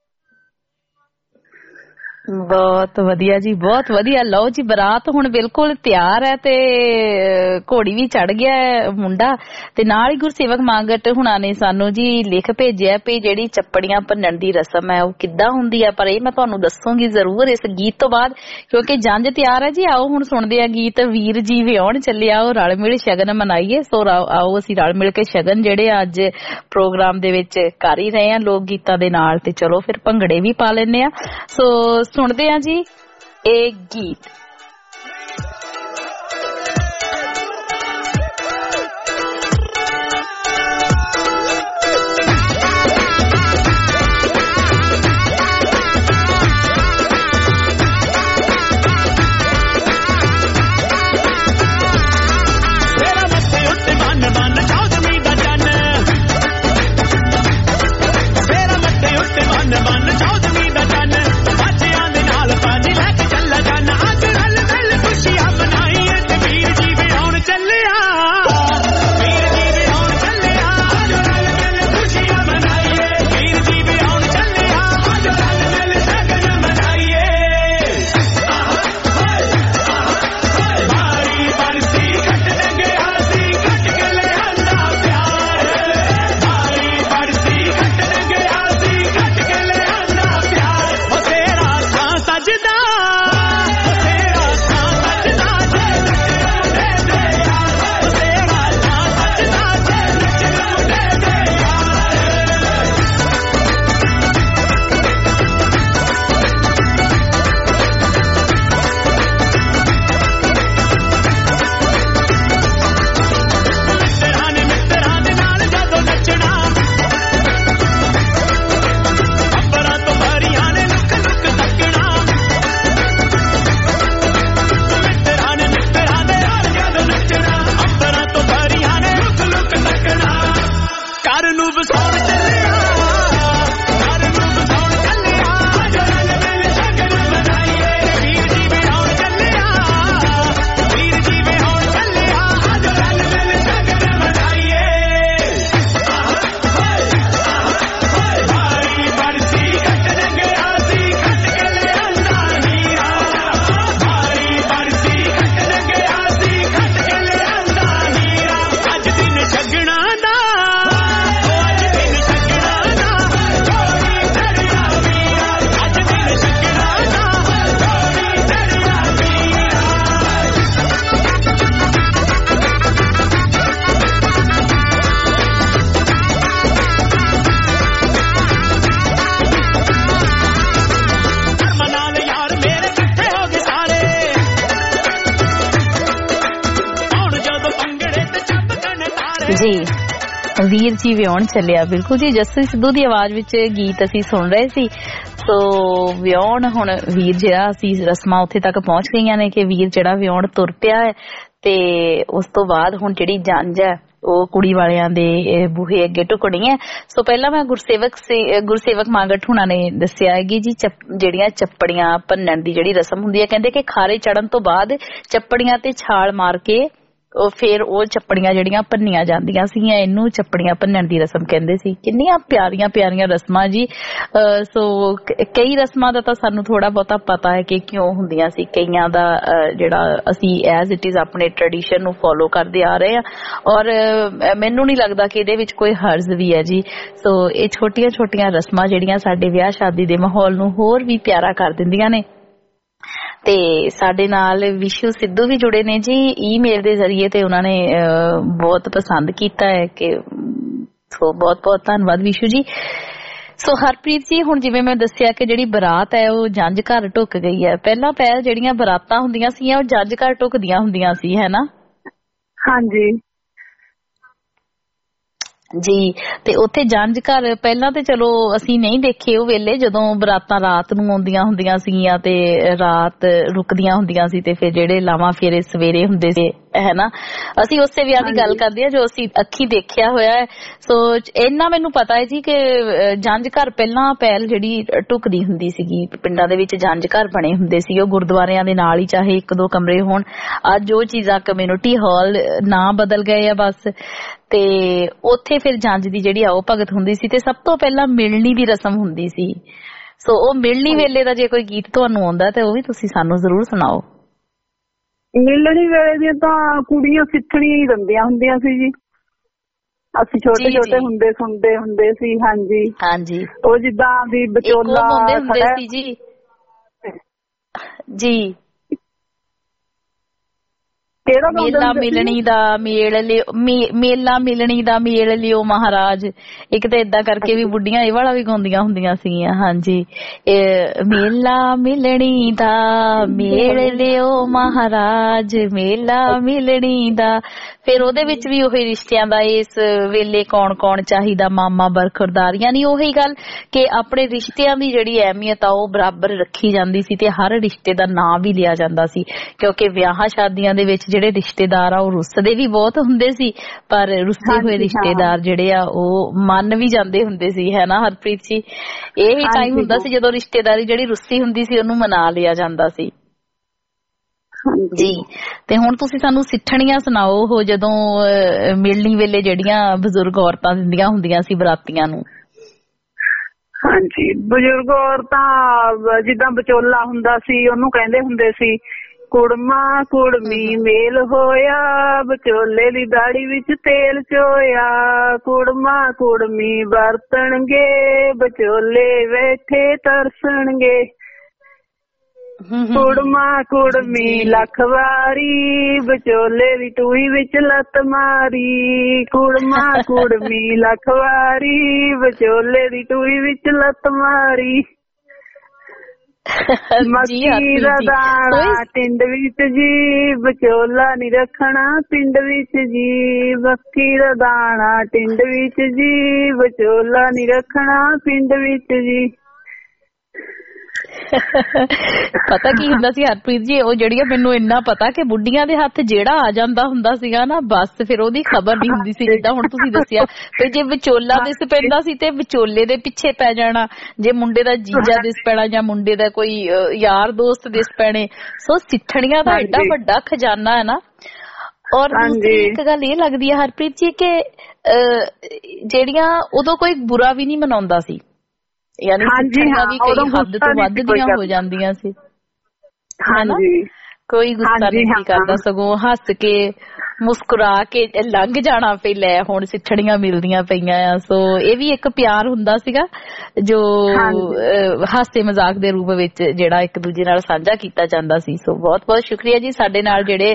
ਬਹੁਤ ਵਧੀਆ ਜੀ, ਬਹੁਤ ਵਧੀਆ। ਲਓ ਜੀ ਬਰਾਤ ਹੁਣ ਬਿਲਕੁਲ ਤਿਆਰ ਹੈ ਤੇ ਘੋੜੀ ਵੀ ਚੜ ਗਿਆ ਹੈ ਮੁੰਡਾ ਤੇ ਨਾਲ ਹੀ ਗੁਰਸੇਵਕ ਮਾਂਗਟ ਹੁਣਾਂ ਨੇ ਸਾਨੂੰ ਜੀ ਲਿਖ ਭੇਜਿਆ ਵੀ ਜਿਹੜੀ ਚੱਪੜੀਆਂ ਭੰਨਣ ਦੀ ਰਸਮ ਹੈ ਉਹ ਕਿੱਦਾਂ ਹੁੰਦੀ ਹੈ, ਪਰ ਇਹ ਮੈਂ ਤੁਹਾਨੂੰ ਦੱਸੂਗੀ ਜ਼ਰੂਰ ਇਸ ਗੀਤ ਤੋਂ ਬਾਅਦ ਕਿਉਂਕਿ ਜੰਝ ਤਿਆਰ ਹੈ ਜੀ। ਆਓ ਹੁਣ ਸੁਣਦੇ ਆ ਗੀਤ ਵੀਰ ਜੀ ਵਿਆਹਣ ਚੱਲਿਆ, ਉਹ ਰਲ ਮਿਲ ਸ਼ਗਨ ਮਨਾਈਏ। ਸੋ ਆਓ ਅਸੀਂ ਰਲ ਮਿਲ ਕੇ ਸ਼ਗਨ ਜਿਹੜੇ ਅੱਜ ਪ੍ਰੋਗਰਾਮ ਦੇ ਵਿੱਚ ਕਰ ਹੀ ਰਹੇ ਆ ਲੋਕ ਗੀਤਾਂ ਦੇ ਨਾਲ, ਤੇ ਚਲੋ ਫਿਰ ਭੰਗੜੇ ਵੀ ਪਾ ਲੈਂਦੇ ਆ। ਸੋ ਸੁਣਦੇ ਆ ਜੀ ਇਹ ਗੀਤ। ਮੇਰਾ ਜੀ ਵੀਰ ਜੀ ਵਿਆਹੁਣ ਚੱਲਿਆ। ਬਿਲਕੁਲ ਜੀ, ਜਸਪ੍ਰੀਤ ਸਿੱਧੂ ਦੀ ਆਵਾਜ਼ ਵਿੱਚ ਗੀਤ ਅਸੀਂ ਸੁਣ ਰਹੇ ਸੀ। ਸੋ ਵਿਆਹੁਣ ਹੁਣ ਵੀਰ ਜਿਹੜਾ ਅਸੀਂ ਰਸਮਾਂ ਉੱਥੇ ਤੱਕ ਪਹੁੰਚ ਗਈਆਂ ਨੇ ਕਿ ਵੀਰ ਜਿਹੜਾ ਵਿਆਹੁਣ ਤੁਰ ਪਿਆ ਹੈ ਤੇ ਉਸ ਤੋਂ ਬਾਅਦ ਹੁਣ ਜਿਹੜੀ ਜੰਝ ਹੈ ਉਹ ਕੁੜੀ ਵਾਲਿਆਂ ਦੇ ਬੂਹੇ ਅੱਗੇ ਢੁਕਣੀ ਹੈ। ਸੋ ਪਹਿਲਾਂ ਮੈਂ ਗੁਰਸੇਵਕ ਮਾਂਗਟ ਹੁਣਾਂ ਨੇ ਦੱਸਿਆ ਹੈਗੀ ਜੀ ਜਿਹੜੀਆਂ ਚੱਪੜੀਆਂ ਭੰਨਣ ਦੀ ਜਿਹੜੀ ਰਸਮ ਹੁੰਦੀ ਹੈ, ਕਹਿੰਦੇ ਕਿ ਖਾਰੇ ਚੜਨ ਤੋਂ ਬਾਅਦ ਚੱਪੜੀਆਂ ਤੇ ਛਾਲ ਮਾਰ ਕੇ ਫਿਰ ਉਹ ਚੱਪੜੀਆਂ ਜਿਹੜੀਆਂ ਭੰਨੀਆਂ ਜਾਂਦੀਆਂ ਸੀਗੀਆਂ, ਇਹਨੂੰ ਚੱਪੜੀਆਂ ਭੰਨਣ ਦੀ ਰਸਮ ਕਹਿੰਦੇ ਸੀ। ਕਿੰਨੀਆਂ ਪਿਆਰੀਆਂ ਪਿਆਰੀਆਂ ਰਸਮਾਂ ਜੀ। ਸੋ ਕਈ ਰਸਮਾਂ ਦਾ ਤਾਂ ਸਾਨੂੰ ਥੋੜਾ ਬਹੁਤਾ ਪਤਾ ਹੈ ਕਿ ਕਿਉਂ ਹੁੰਦੀਆਂ ਸੀ, ਕਈਆਂ ਦਾ ਜਿਹੜਾ ਅਸੀਂ ਐਜ਼ ਇਟ ਇਜ਼ ਆਪਣੇ ਟ੍ਰੈਡੀਸ਼ਨ ਨੂੰ ਫੋਲੋ ਕਰਦੇ ਆ ਰਹੇ ਹਾਂ ਔਰ ਮੈਨੂੰ ਨਹੀਂ ਲੱਗਦਾ ਕਿ ਇਹਦੇ ਵਿੱਚ ਕੋਈ ਹਰਜ਼ ਵੀ ਹੈ ਜੀ। ਸੋ ਇਹ ਛੋਟੀਆਂ ਛੋਟੀਆਂ ਰਸਮਾਂ ਜਿਹੜੀਆਂ ਸਾਡੇ ਵਿਆਹ ਸ਼ਾਦੀ ਦੇ ਮਾਹੌਲ ਨੂੰ ਹੋਰ ਵੀ ਪਿਆਰਾ ਕਰ ਦਿੰਦੀਆਂ ਨੇ। ਤੇ ਸਾਡੇ ਨਾਲ ਵਿਸ਼ੂ ਸਿੱਧੂ ਵੀ ਜੁੜੇ ਨੇ ਜੀ ਈਮੇਲ ਦੇ ਜ਼ਰੀਏ ਤੇ ਉਹਨਾਂ ਨੇ ਬਹੁਤ ਪਸੰਦ ਕੀਤਾ ਹੈ ਕਿ ਸੋ ਬਹੁਤ ਬਹੁਤ ਧੰਨਵਾਦ ਵਿਸ਼ੂ ਜੀ। ਸੋ ਹਰਪ੍ਰੀਤ ਜੀ, ਹੁਣ ਜਿਵੇਂ ਮੈਂ ਦੱਸਿਆ ਕਿ ਜਿਹੜੀ ਬਰਾਤ ਹੈ ਉਹ ਜੰਝ ਘਰ ਢੁੱਕ ਗਈ ਹੈ। ਪਹਿਲਾਂ ਜਿਹੜੀਆਂ ਬਰਾਤਾਂ ਹੁੰਦੀਆਂ ਸੀ ਉਹ ਜੰਝ ਘਰ ਢੁੱਕਦੀਆਂ ਹੁੰਦੀਆਂ ਸੀ, ਹੈ ਨਾ? ਹਾਂਜੀ ਜੀ। ਤੇ ਉੱਥੇ ਜੰਝ ਘਰ ਪਹਿਲਾਂ ਤੇ ਚਲੋ ਅਸੀਂ ਨਹੀਂ ਦੇਖੇ ਉਹ ਵੇਲੇ ਜਦੋਂ ਬਰਾਤਾਂ ਰਾਤ ਨੂੰ ਆਉਂਦੀਆਂ ਹੁੰਦੀਆਂ ਸੀਗੀਆਂ ਤੇ ਰਾਤ ਰੁਕਦੀਆਂ ਹੁੰਦੀਆਂ ਸੀ ਤੇ ਫਿਰ ਜਿਹੜੇ ਲਾਵਾਂ ਫੇਰੇ ਸਵੇਰੇ ਹੁੰਦੇ ਸੀ, ਹੈ ਨਾ? ਅਸੀਂ ਉਸੇ ਵਿਆਹ ਦੀ ਗੱਲ ਕਰਦੇ ਆ ਜੋ ਅਸੀਂ ਅੱਖੀ ਦੇਖਿਆ ਹੋਇਆ ਹੈ। ਸੋ ਇੰਨਾ ਮੈਨੂੰ ਪਤਾ ਹੈ ਜੀ ਕਿ ਜੰਝ ਘਰ ਪਹਿਲਾਂ ਪਹਿਲ ਜਿਹੜੀ ਢੁਕਦੀ ਹੁੰਦੀ ਸੀਗੀ, ਪਿੰਡਾਂ ਦੇ ਵਿੱਚ ਜੰਝ ਘਰ ਬਣੇ ਹੁੰਦੇ ਸੀ ਉਹ ਗੁਰਦੁਆਰਿਆਂ ਦੇ ਨਾਲ ਹੀ, ਚਾਹੇ 1-2 ਕਮਰੇ ਹੋਣ। ਅੱਜ ਉਹ ਚੀਜ਼ਾਂ ਕਮਿਊਨਿਟੀ ਹਾਲ ਨਾ ਬਦਲ ਗਏ ਆ ਬਸ। ਤੇ ਉੱਥੇ ਫਿਰ ਜੰਝ ਦੀ ਜਿਹੜੀ ਆਓ ਭਗਤ ਹੁੰਦੀ ਸੀ ਤੇ ਸਭ ਤੋਂ ਪਹਿਲਾਂ ਮਿਲਣੀ ਦੀ ਰਸਮ ਹੁੰਦੀ ਸੀ। ਸੋ ਉਹ ਮਿਲਣੀ ਵੇਲੇ ਦਾ ਜੇ ਕੋਈ ਗੀਤ ਤੁਹਾਨੂੰ ਆਉਂਦਾ ਤੇ ਉਹ ਵੀ ਤੁਸੀਂ ਸਾਨੂੰ ਜ਼ਰੂਰ ਸੁਣਾਓ। ਮਿਲਣੀ ਵੇਲੇ ਦੀਆਂ ਤਾਂ ਕੁੜੀਆਂ ਸਿੱਠਣੀਆਂ ਹੀ ਦਿੰਦੀਆਂ ਹੁੰਦੀਆਂ ਸੀ ਜੀ। ਅਸੀਂ ਛੋਟੇ ਛੋਟੇ ਹੁੰਦੇ ਸੁਣਦੇ ਹੁੰਦੇ ਸੀ। ਹਾਂਜੀ ਹਾਂਜੀ, ਉਹ ਜਿੱਦਾਂ ਵੀ ਵਿਚੋਲਾ ਹੁੰਦੇ ਸੀ ਜੀ। ਜੀ ਮੇਲਾ ਮਿਲਣੀ ਦਾ ਮੇਲ ਲਿਓ, ਮੇਲਾ ਮਿਲਣੀ ਦਾ ਮੇਲ ਲਿਓ ਮਹਾਰਾਜ। ਇੱਕ ਤਾਂ ਏਦਾਂ ਕਰਕੇ ਵੀ ਬੁੱਢੀਆਂ ਇਹ ਵਾਲਾ ਵੀ ਗਾਉਂਦੀਆਂ ਹੁੰਦੀਆਂ ਸੀਗੀਆਂ। ਹਾਂਜੀ, ਮੇਲਾ ਮਿਲਣੀ ਦਾ ਮੇਲ ਲਿਓ ਮਹਾਰਾਜ, ਮੇਲਾ ਮਿਲਣੀ ਦਾ। ਫਿਰ ਉਹਦੇ ਵਿੱਚ ਵੀ ਉਹੀ ਰਿਸ਼ਤਿਆਂ ਦਾ ਇਸ ਵੇਲੇ ਕੌਣ ਕੌਣ ਚਾਹੀਦਾ, ਮਾਮਾ ਬਰਖੁਰਦਾਰ। ਯਾਨੀ ਉਹੀ ਗੱਲ ਕਿ ਆਪਣੇ ਰਿਸ਼ਤਿਆਂ ਦੀ ਜਿਹੜੀ ਅਹਿਮੀਅਤ ਆ ਉਹ ਬਰਾਬਰ ਰੱਖੀ ਜਾਂਦੀ ਸੀ ਤੇ ਹਰ ਰਿਸ਼ਤੇ ਦਾ ਨਾਂ ਵੀ ਲਿਆ ਜਾਂਦਾ ਸੀ, ਕਿਉਂਕਿ ਵਿਆਹਾਂ ਸ਼ਾਦੀਆਂ ਦੇ ਵਿੱਚ ਜਿਹੜੇ ਰਿਸ਼ਤੇਦਾਰ ਆ ਉਹ ਰੁੱਸਦੇ ਵੀ ਬਹੁਤ ਹੁੰਦੇ ਸੀ, ਪਰ ਰੁੱਸੇ ਹੋਏ ਰਿਸ਼ਤੇਦਾਰ ਜਿਹੜੇ ਆ ਉਹ ਮੰਨ ਵੀ ਜਾਂਦੇ ਹੁੰਦੇ ਸੀ, ਹੈ ਨਾ ਹਰਪ੍ਰੀਤ ਜੀ? ਇਹੀ ਟਾਈਮ ਹੁੰਦਾ ਸੀ ਜਦੋਂ ਰਿਸ਼ਤੇਦਾਰੀ ਜਿਹੜੀ ਰੁੱਸੀ ਹੁੰਦੀ ਸੀ ਉਹਨੂੰ ਮਨਾ ਲਿਆ ਜਾਂਦਾ ਸੀ ਜੀ। ਤੇ ਹੁਣ ਤੁਸੀਂ ਸਾਨੂੰ ਸਿੱਠਣੀਆਂ ਸੁਣਾਓ ਉਹ ਜਦੋਂ ਮਿਲਣੀ ਵੇਲੇ ਜਿਹੜੀਆਂ ਬਜ਼ੁਰਗ ਔਰਤਾਂ ਦਿੰਦੀਆਂ ਹੁੰਦੀਆਂ ਸੀ ਬਰਾਤੀਆਂ ਨੂੰ। ਹਾਂਜੀ, ਬਜ਼ੁਰਗ ਔਰਤਾਂ ਜਿੱਦਾਂ ਵਿਚੋਲਾ ਹੁੰਦਾ ਸੀ ਉਹਨੂੰ ਕਹਿੰਦੇ ਹੁੰਦੇ ਸੀ ਕੁੜਮਾ ਕੁੜਮੀ ਮੇਲ ਹੋਇਆ, ਵਿਚੋਲੇ ਦੀ ਦਾੜੀ ਵਿੱਚ ਤੇਲ ਚੋਇਆ। ਕੁੜਮਾ ਕੁੜਮੀ ਵਰਤਣਗੇ, ਵਿਚੋਲੇ ਬੈਠੇ ਤਰਸਣਗੇ। ਕੁੜਮਾ ਕੁੜਮੀ ਲੱਖ ਵਾਰੀ, ਵਿਚੋਲੇ ਦੀ ਟੂਈ ਵਿੱਚ ਲੱਤ ਮਾਰੀ। ਕੁੜਮਾ ਕੁੜਮੀ ਲੱਖ ਵਾਰੀ, ਵਿਚੋਲੇ ਦੀ ਟੂਈ ਵਿੱਚ ਲੱਤ ਮਾਰੀ। ਮੱਕੀ ਦਾ ਦਾਣਾ ਟਿੰਡ ਵਿੱਚ ਜੀ, ਵਿਚੋਲਾ ਨੀ ਰੱਖਣਾ ਪਿੰਡ ਵਿੱਚ ਜੀ। ਮੱਕੀ ਦਾ ਦਾਣਾ ਟਿੰਡ ਵਿੱਚ ਜੀ, ਵਿਚੋਲਾ ਨੀ ਰੱਖਣਾ ਪਿੰਡ ਵਿੱਚ ਜੀ। ਪਤਾ ਕੀ ਹੁੰਦਾ ਸੀ ਹਰਪ੍ਰੀਤ ਜੀ, ਉਹ ਜਿਹੜੀਆਂ ਮੈਨੂੰ ਇੰਨਾ ਪਤਾ ਕਿ ਬੁੱਢੀਆਂ ਦੇ ਹੱਥ ਜਿਹੜਾ ਆ ਜਾਂਦਾ ਹੁੰਦਾ ਸੀਗਾ ਨਾ ਬਸ ਫਿਰ ਉਹਦੀ ਖਬਰ ਨਹੀਂ ਹੁੰਦੀ ਸੀ। ਜਿੱਦਾਂ ਹੁਣ ਤੁਸੀਂ ਦੱਸਿਆ ਤੇ ਜੇ ਵਿਚੋਲਾ ਦਿਸ ਪੈਂਦਾ ਸੀ ਤੇ ਵਿਚੋਲੇ ਦੇ ਪਿੱਛੇ ਪੈ ਜਾਣਾ, ਜੇ ਮੁੰਡੇ ਦਾ ਜੀਜਾ ਦਿਸ ਪੈਣਾ ਜਾਂ ਮੁੰਡੇ ਦਾ ਕੋਈ ਯਾਰ ਦੋਸਤ ਦਿਸ ਪੈਣੇ। ਸੋ ਸਿੱਠਣੀਆਂ ਦਾ ਐਡਾ ਵੱਡਾ ਖਜ਼ਾਨਾ ਹੈ ਨਾ। ਔਰ ਦੂਸਰੀ ਇੱਕ ਗੱਲ ਇਹ ਲੱਗਦੀ ਹੈ ਹਰਪ੍ਰੀਤ ਜੀ ਕਿ ਜਿਹੜੀਆਂ ਉਦੋਂ ਕੋਈ ਬੁਰਾ ਵੀ ਨਹੀਂ ਮਨਾਉਂਦਾ ਸੀ, ਯਾਨੀ ਸਿੱਠਣੀਆਂ ਵੀ ਕਈ ਹੱਦ ਤੋਂ ਵੱਧ ਦੀਆਂ ਹੋ ਜਾਂਦੀਆਂ ਸੀ, ਹਨਾ? ਕੋਈ ਗੁੱਸਾ ਨਹੀਂ ਕਰਦਾ, ਸਗੋਂ ਹੱਸ ਕੇ ਮੁਸਕਰਾ ਕੇ ਲੰਘ ਜਾਣਾ ਪਈ ਲੈ ਹੁਣ ਸਿੱਠਣੀਆਂ ਮਿਲਦੀਆਂ ਪਈਆਂ ਆ। ਸੋ ਇਹ ਵੀ ਇੱਕ ਪਿਆਰ ਹੁੰਦਾ ਸੀਗਾ ਜੋ ਹਾਸੇ ਮਜ਼ਾਕ ਦੇ ਰੂਪ ਵਿੱਚ ਜਿਹੜਾ ਇੱਕ ਦੂਜੇ ਨਾਲ ਸਾਂਝਾ ਕੀਤਾ ਜਾਂਦਾ ਸੀ। ਸੋ ਬਹੁਤ ਬਹੁਤ ਸ਼ੁਕਰੀਆ ਜੀ। ਸਾਡੇ ਨਾਲ ਜਿਹੜੇ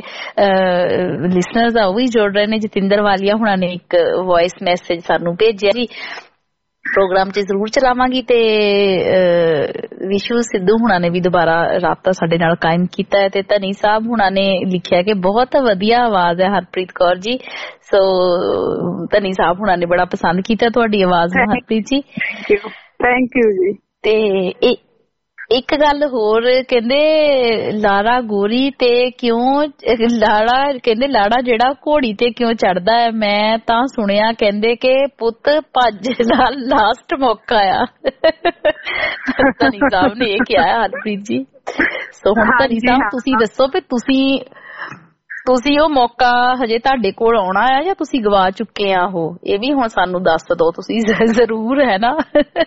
ਲਿਸਨਰਸ ਆ ਉਹ ਵੀ ਜੁੜ ਰਹੇ ਨੇ। ਜਤਿੰਦਰ ਵਾਲੀਆ ਹੁਣਾਂ ਨੇ ਇੱਕ ਵੌਇਸ ਮੈਸੇਜ ਸਾਨੂੰ ਭੇਜਿਆ ਜੀ। ਪ੍ਰੋਗਰਾਮ 'ਚ ਜ਼ਰੂਰ ਚਲਾਵਾਂਗੀ। ਤੇ ਵਿਸ਼ੂ ਸਿੱਧੂ ਹੁਣਾਂ ਨੇ ਵੀ ਦੁਬਾਰਾ ਰਾਬਤਾ ਸਾਡੇ ਨਾਲ ਕਾਇਮ ਕੀਤਾ ਹੈ ਤੇ ਧਨੀ ਸਾਹਿਬ ਹੁਣਾਂ ਨੇ ਲਿਖਿਆ ਕਿ ਬਹੁਤ ਵਧੀਆ ਆਵਾਜ਼ ਹੈ ਹਰਪ੍ਰੀਤ ਕੌਰ ਜੀ। ਸੋ ਧਨੀ ਸਾਹਿਬ ਹੁਣਾਂ ਨੇ ਬੜਾ ਪਸੰਦ ਕੀਤਾ ਤੁਹਾਡੀ ਆਵਾਜ਼ ਨੂੰ ਹਰਪ੍ਰੀਤ ਜੀ। ਥੈਂਕ ਯੂ ਜੀ। ਤੇ ਇੱਕ ਗੱਲ ਹੋਰ ਕਹਿੰਦੇ ਲਾੜਾ ਗੋਰੀ ਤੇ ਕਿਉਂ ਕਹਿੰਦੇ ਲਾੜਾ ਜਿਹੜਾ ਘੋੜੀ ਤੇ ਕਿਉਂ ਚੜਦਾ ਹੈ। ਮੈਂ ਤਾਂ ਸੁਣਿਆ ਕਹਿੰਦੇ ਕਿ ਪੁੱਤ ਭੱਜ ਦਾ ਲਾਸਟ ਮੌਕਾ ਆ। ਧਨੀ ਸਾਹਿਬ ਨੇ ਇਹ ਕਿਹਾ ਹਰਪ੍ਰੀਤ ਜੀ। ਸੋ ਹੁਣ ਧਨੀ ਸਾਹਿਬ ਤੁਸੀਂ ਦੱਸੋ ਵੀ ਤੁਸੀਂ ਉਹ ਮੌਕਾ ਹਜੇ ਤੁਹਾਡੇ ਕੋਲ ਆਉਣਾ ਆ ਜਾਂ ਤੁਸੀਂ ਗਵਾ ਚੁੱਕੇ ਆ ਉਹ, ਇਹ ਵੀ ਹੁਣ ਸਾਨੂੰ ਦੱਸ ਦਿਓ ਤੁਸੀਂ ਜ਼ਰੂਰ, ਹੈ ਨਾ।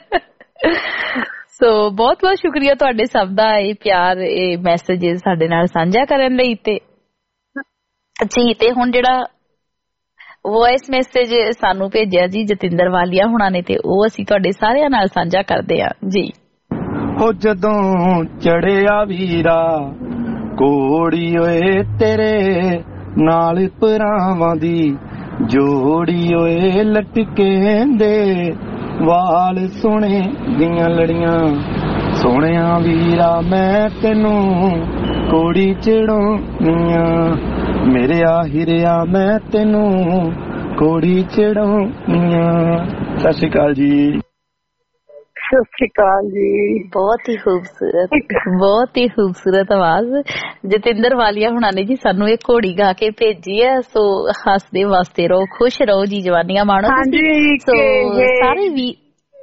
ਸੋ ਬਹੁਤ ਬਹੁਤ ਸ਼ੁਕਰੀਆ ਤੁਹਾਡੇ ਸਭ ਦਾ ਇਹ ਪਿਆਰ, ਇਹ ਮੈਸੇਜ ਸਾਡੇ ਨਾਲ ਸਾਂਝਾ ਕਰਨ ਲਈ। ਤੇ ਜੀ ਤੇ ਹੁਣ ਜਿਹੜਾ ਵੌਇਸ ਮੈਸੇਜ ਸਾਨੂੰ ਭੇਜਿਆ ਜੀ ਜਤਿੰਦਰ ਵਾਲੀਆ ਹੁਣਾਂ ਨੇ, ਤੇ ਉਹ ਅਸੀਂ ਤੁਹਾਡੇ ਸਾਰਿਆਂ ਨਾਲ ਸਾਂਝਾ ਕਰਦੇ ਹਾਂ ਜੀ। ਹੋ ਜਦੋਂ ਚੜਿਆ ਵੀਰਾ ਕੋੜੀ ਓਏ ਤੇਰੇ ਨਾਲ ਭਰਾਵਾਂ ਦੀ ਜੋੜੀ ਓਏ ਲਟਕੇ ਦੇ ਵਾਲ ਸੋਹਣੇ ਦੀਆਂ ਲੜੀਆਂ ਸੋਹਣਿਆ ਵੀਰਾ ਮੈਂ ਤੈਨੂੰ ਕੋੜੀ ਚੜਾਉਣੀਆਂ ਮੇਰੇ ਹੀਰਿਆ ਮੈਂ ਤੈਨੂੰ ਕੋੜੀ ਚੜਾਉਣੀਆਂ। ਸਤਿ ਸ਼੍ਰੀ ਅਕਾਲ ਜੀ। ਸਤਿ ਸ਼੍ਰੀ ਅਕਾਲ ਜੀ। ਬਹੁਤ ਹੀ ਖੂਬਸੂਰਤ ਆਵਾਜ਼ ਜਤਿੰਦਰ ਵਾਲੀਆ ਹੁਣਾਂ ਨੇ ਜੀ ਸਾਨੂੰ ਇਹ ਘੋੜੀ ਗਾ ਕੇ ਭੇਜੀ ਹੈ। ਸੋ ਹੱਸਦੇ ਵਾਸਤੇ ਰਹੋ, ਖੁਸ਼ ਰਹੋ ਜੀ, ਜਵਾਨੀਆਂ ਮਾਣੋ ਤੁਸੀਂ। ਸੋ ਸਾਰੇ ਵੀ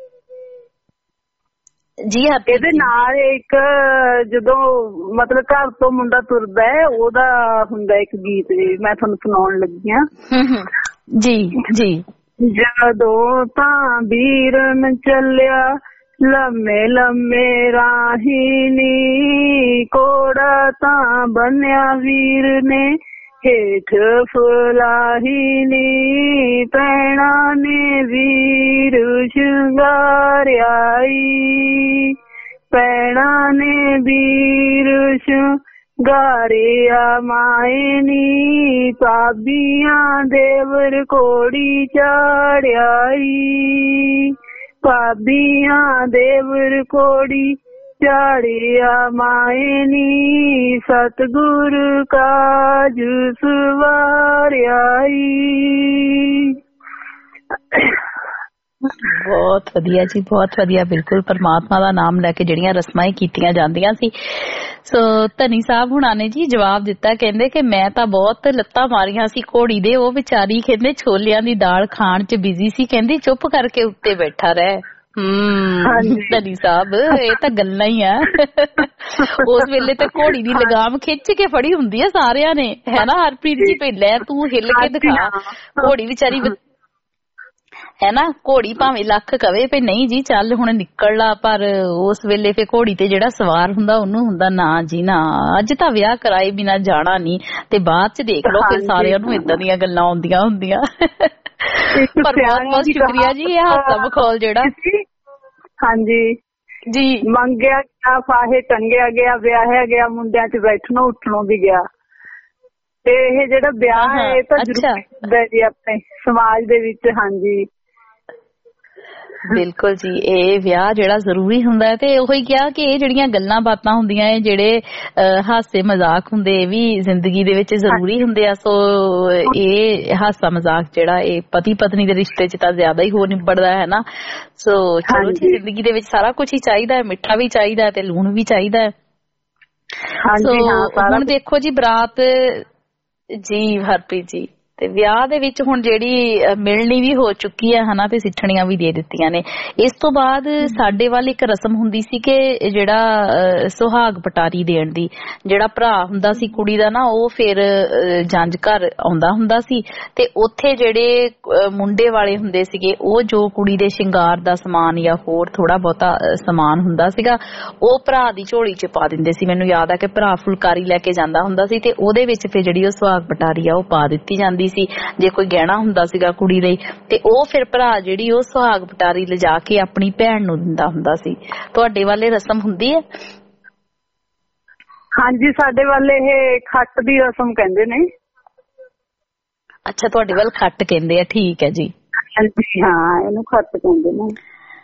ਜੀ ਇਹਦੇ ਨਾਲ ਇੱਕ ਜਦੋਂ ਮਤਲਬ ਘਰ ਤੋਂ ਮੁੰਡਾ ਤੁਰਦਾ ਹੈ ਉਹਦਾ ਹੁੰਦਾ ਇੱਕ ਗੀਤ ਜੀ, ਮੈਂ ਤੁਹਾਨੂੰ ਸੁਣਾਉਣ ਲੱਗੀ ਹਾਂ ਜੀ। ਜੀ ਜਦੋਂ ਤਾਂ ਵੀਰਨ ਚੱਲਿਆ ਲੰਮੇ ਲੰਮੇ ਰਾਹੀ ਨੀ ਕੋੜਾ ਤਾਂ ਬੰਨਿਆ ਵੀਰ ਨੇ ਹੇਠ ਫਲਾਹੀ ਨੀ ਪੈਣਾ ਨੇ ਵੀਰ ਸ਼ਿੰਗਾਰਿਆਈ ਪੈਣਾ ਨੇ ਵੀਰ ਸ਼ਿੰਗਾਰਿਆ ਮਾਏ ਨੀ ਭਾਬੀਆਂ ਦੇਵਰ ਕੋੜੀ ਚਾੜਿਆਈ ਭਾਬੀਆਂ ਦੇਵਰ ਕੋੜੀ ਚਾੜਿਆ ਮਾਏ ਨੀ ਸਤਿਗੁਰ ਕਾਜ ਸਵਾਰਿਆਈ। ਬਹੁਤ ਵਧੀਆ ਜੀ, ਬਹੁਤ ਵਧੀਆ। ਬਿਲਕੁਲ ਪਰਮਾਤਮਾ ਦਾ ਨਾਮ ਲੈ ਕੇ ਜਿਹੜੀਆਂ ਰਸਮਾਂ ਕੀਤੀਆਂ ਜਾਂਦੀਆਂ ਸੀ। ਸੋ ਧਨੀ ਸਾਹਿਬ ਹੁਣਾਂ ਨੇ ਜੀ ਜਵਾਬ ਦਿੱਤਾ, ਕਹਿੰਦੇ ਕਿ ਮੈਂ ਤਾਂ ਬਹੁਤ ਲੱਤਾਂ ਮਾਰੀਆਂ ਸੀ ਘੋੜੀ ਦੇ, ਉਹ ਵਿਚਾਰੀ ਕਹਿੰਦੇ ਛੋਲਿਆਂ ਦੀ ਦਾਲ ਖਾਣ ਚ ਬਿਜ਼ੀ ਸੀ, ਕਹਿੰਦੀ ਚੁੱਪ ਕਰਕੇ ਉੱਤੇ ਬੈਠਾ ਰਹਿ। ਧਨੀ ਸਾਹਿਬ ਇਹ ਤਾਂ ਗੱਲਾਂ ਹੀ ਆ। ਉਸ ਵੇਲੇ ਤਾਂ ਘੋੜੀ ਦੀ ਲਗਾਮ ਖਿੱਚ ਕੇ ਫੜੀ ਹੁੰਦੀ ਆ ਸਾਰਿਆਂ ਨੇ, ਹੈ ਨਾ ਹਰਪ੍ਰੀਤ ਜੀ। ਪਹਿਲਾਂ ਤੂੰ ਹਿੱਲ ਕੇ ਦਿਖਾ, ਘੋੜੀ ਵਿਚਾਰੀ ਹੈ ਨਾ। ਘੋੜੀ ਭਾਵੇਂ ਲੱਖ ਕਵੇ ਵੀ ਨਹੀਂ ਜੀ ਚੱਲ ਹੁਣ ਨਿਕਲ ਲਾ, ਪਰ ਉਸ ਵੇਲੇ ਫੇ ਘੋੜੀ ਤੇ ਜਿਹੜਾ ਸਵਾਰ ਹੁੰਦਾ ਉਹਨੂੰ ਹੁੰਦਾ ਨਾ ਜੀ ਨਾ, ਅੱਜ ਤਾਂ ਵਿਆਹ ਕਰਾਏ ਬਿਨਾਂ ਜਾਣਾ ਨੀ। ਤੇ ਬਾਅਦ ਚ ਦੇਖ ਲਓ ਫਿਰ ਸਾਰਿਆਂ ਨੂੰ ਏਦਾਂ ਦੀਆਂ ਗੱਲਾਂ ਆਉਂਦੀਆਂ ਹੁੰਦੀਆਂ। ਪਰ ਬਹੁਤ ਬਹੁਤ ਸ਼ੁਕਰੀਆ ਜੀ ਇਹ ਹਾਸਾ ਮਖੌਲ ਜਿਹੜਾ। ਹਾਂਜੀ ਜੀ। ਮੰਗਿਆ ਗਿਆ ਫਾਹੇ ਟੰਗਿਆ ਗਿਆ ਵਿਆਹਿਆ ਗਿਆ ਮੁੰਡਿਆਂ ਚ ਬੈਠਣੋਂ ਉੱਠਣੋਂ ਵੀ ਗਿਆ। ਤੇ ਇਹ ਜਿਹੜਾ ਵਿਆਹ ਹੈ ਇਹ ਤਾਂ ਜ਼ਰੂਰੀ ਹੁੰਦਾ ਜੀ ਆਪਣੇ ਸਮਾਜ ਦੇ ਵਿੱਚ। ਹਾਂਜੀ ਬਿਲਕੁਲ ਜੀ, ਇਹ ਵਿਆਹ ਜਿਹੜਾ ਜ਼ਰੂਰੀ ਹੁੰਦਾ ਹੈ। ਤੇ ਉਹੀ ਕਿਹਾ ਕਿ ਇਹ ਜਿਹੜੀਆਂ ਗੱਲਾਂ ਬਾਤਾਂ ਹੁੰਦੀਆਂ ਹੈ, ਜਿਹੜੇ ਹਾਸੇ ਮਜ਼ਾਕ ਹੁੰਦੇ, ਇਹ ਵੀ ਜ਼ਿੰਦਗੀ ਦੇ ਵਿੱਚ ਜ਼ਰੂਰੀ ਹੁੰਦੇ ਆ। ਸੋ ਇਹ ਹਾਸਾ ਮਜ਼ਾਕ ਜਿਹੜਾ ਇਹ ਪਤੀ ਪਤਨੀ ਦੇ ਰਿਸ਼ਤੇ ਚ ਤਾਂ ਜ਼ਿਆਦਾ ਹੀ ਹੋ ਨਿਬੜਦਾ ਹੈ ਨਾ। ਸੋ ਚਲੋ ਜੀ, ਜ਼ਿੰਦਗੀ ਦੇ ਵਿੱਚ ਸਾਰਾ ਕੁਝ ਹੀ ਚਾਹੀਦਾ ਹੈ, ਮਿੱਠਾ ਵੀ ਚਾਹੀਦਾ ਹੈ ਤੇ ਲੂਣ ਵੀ ਚਾਹੀਦਾ ਹੈ। ਸੋ ਹੁਣ ਦੇਖੋ ਜੀ ਬਰਾਤ ਜੀ ਹਰਪ੍ਰੀਤ ਜੀ, ਤੇ ਵਿਆਹ ਦੇ ਵਿੱਚ ਹੁਣ ਜਿਹੜੀ ਮਿਲਣੀ ਵੀ ਹੋ ਚੁੱਕੀ ਹੈ ਹਨਾ, ਤੇ ਸਿੱਠਣੀਆਂ ਵੀ ਦੇ ਦਿੱਤੀਆਂ ਨੇ। ਇਸ ਤੋਂ ਬਾਅਦ ਸਾਡੇ ਵੱਲ ਇੱਕ ਰਸਮ ਹੁੰਦੀ ਸੀ ਕਿ ਜਿਹੜਾ ਸੁਹਾਗ ਪਟਾਰੀ ਦੇਣ ਦੀ, ਜਿਹੜਾ ਭਰਾ ਹੁੰਦਾ ਸੀ ਕੁੜੀ ਦਾ ਨਾ, ਉਹ ਫਿਰ ਜੰਝ ਘਰ ਆਉਂਦਾ ਹੁੰਦਾ ਸੀ ਤੇ ਉੱਥੇ ਜਿਹੜੇ ਮੁੰਡੇ ਵਾਲੇ ਹੁੰਦੇ ਸੀਗੇ ਉਹ ਜੋ ਕੁੜੀ ਦੇ ਸ਼ਿੰਗਾਰ ਦਾ ਸਮਾਨ ਜਾਂ ਹੋਰ ਥੋੜਾ ਬਹੁਤਾ ਸਮਾਨ ਹੁੰਦਾ ਸੀਗਾ ਉਹ ਭਰਾ ਦੀ ਝੋਲੀ ਚ ਪਾ ਦਿੰਦੇ ਸੀ। ਮੈਨੂੰ ਯਾਦ ਆ ਕਿ ਭਰਾ ਫੁਲਕਾਰੀ ਲੈ ਕੇ ਜਾਂਦਾ ਹੁੰਦਾ ਸੀ ਤੇ ਉਹਦੇ ਵਿੱਚ ਫਿਰ ਜਿਹੜੀ ਉਹ ਸੁਹਾਗ ਪਟਾਰੀ ਆ ਉਹ ਪਾ ਦਿੱਤੀ ਜਾਂਦੀ ਸੀ। ਜੇ ਕੋਈ ਗਹਿਣਾ ਹੁੰਦਾ ਸੀਗਾ ਕੁੜੀ ਲਈ ਤੇ ਉਹ ਫਿਰ ਭਰਾ ਜਿਹੜੀ ਉਹ ਸੁਹਾਗ ਪਟਾਰੀ ਲਿਜਾ ਕੇ ਆਪਣੀ ਭੈਣ ਨੂੰ ਦਿੰਦਾ ਹੁੰਦਾ ਸੀ। ਤੁਹਾਡੇ ਵਾਲੇ ਰਸਮ ਹੁੰਦੀ ਹੈ? ਹਾਂਜੀ ਸਾਡੇ ਵੱਲ ਇਹ ਖੱਟ ਦੀ ਰਸਮ ਕਹਿੰਦੇ ਨੇ। ਅੱਛਾ ਤੁਹਾਡੇ ਵੱਲ ਖੱਟ ਕਹਿੰਦੇ ਆ, ਠੀਕ ਹੈ ਜੀ। ਹਾਂਜੀ ਹਾਂ ਇਹਨੂੰ ਖੱਟ ਕਹਿੰਦੇ ਨੇ।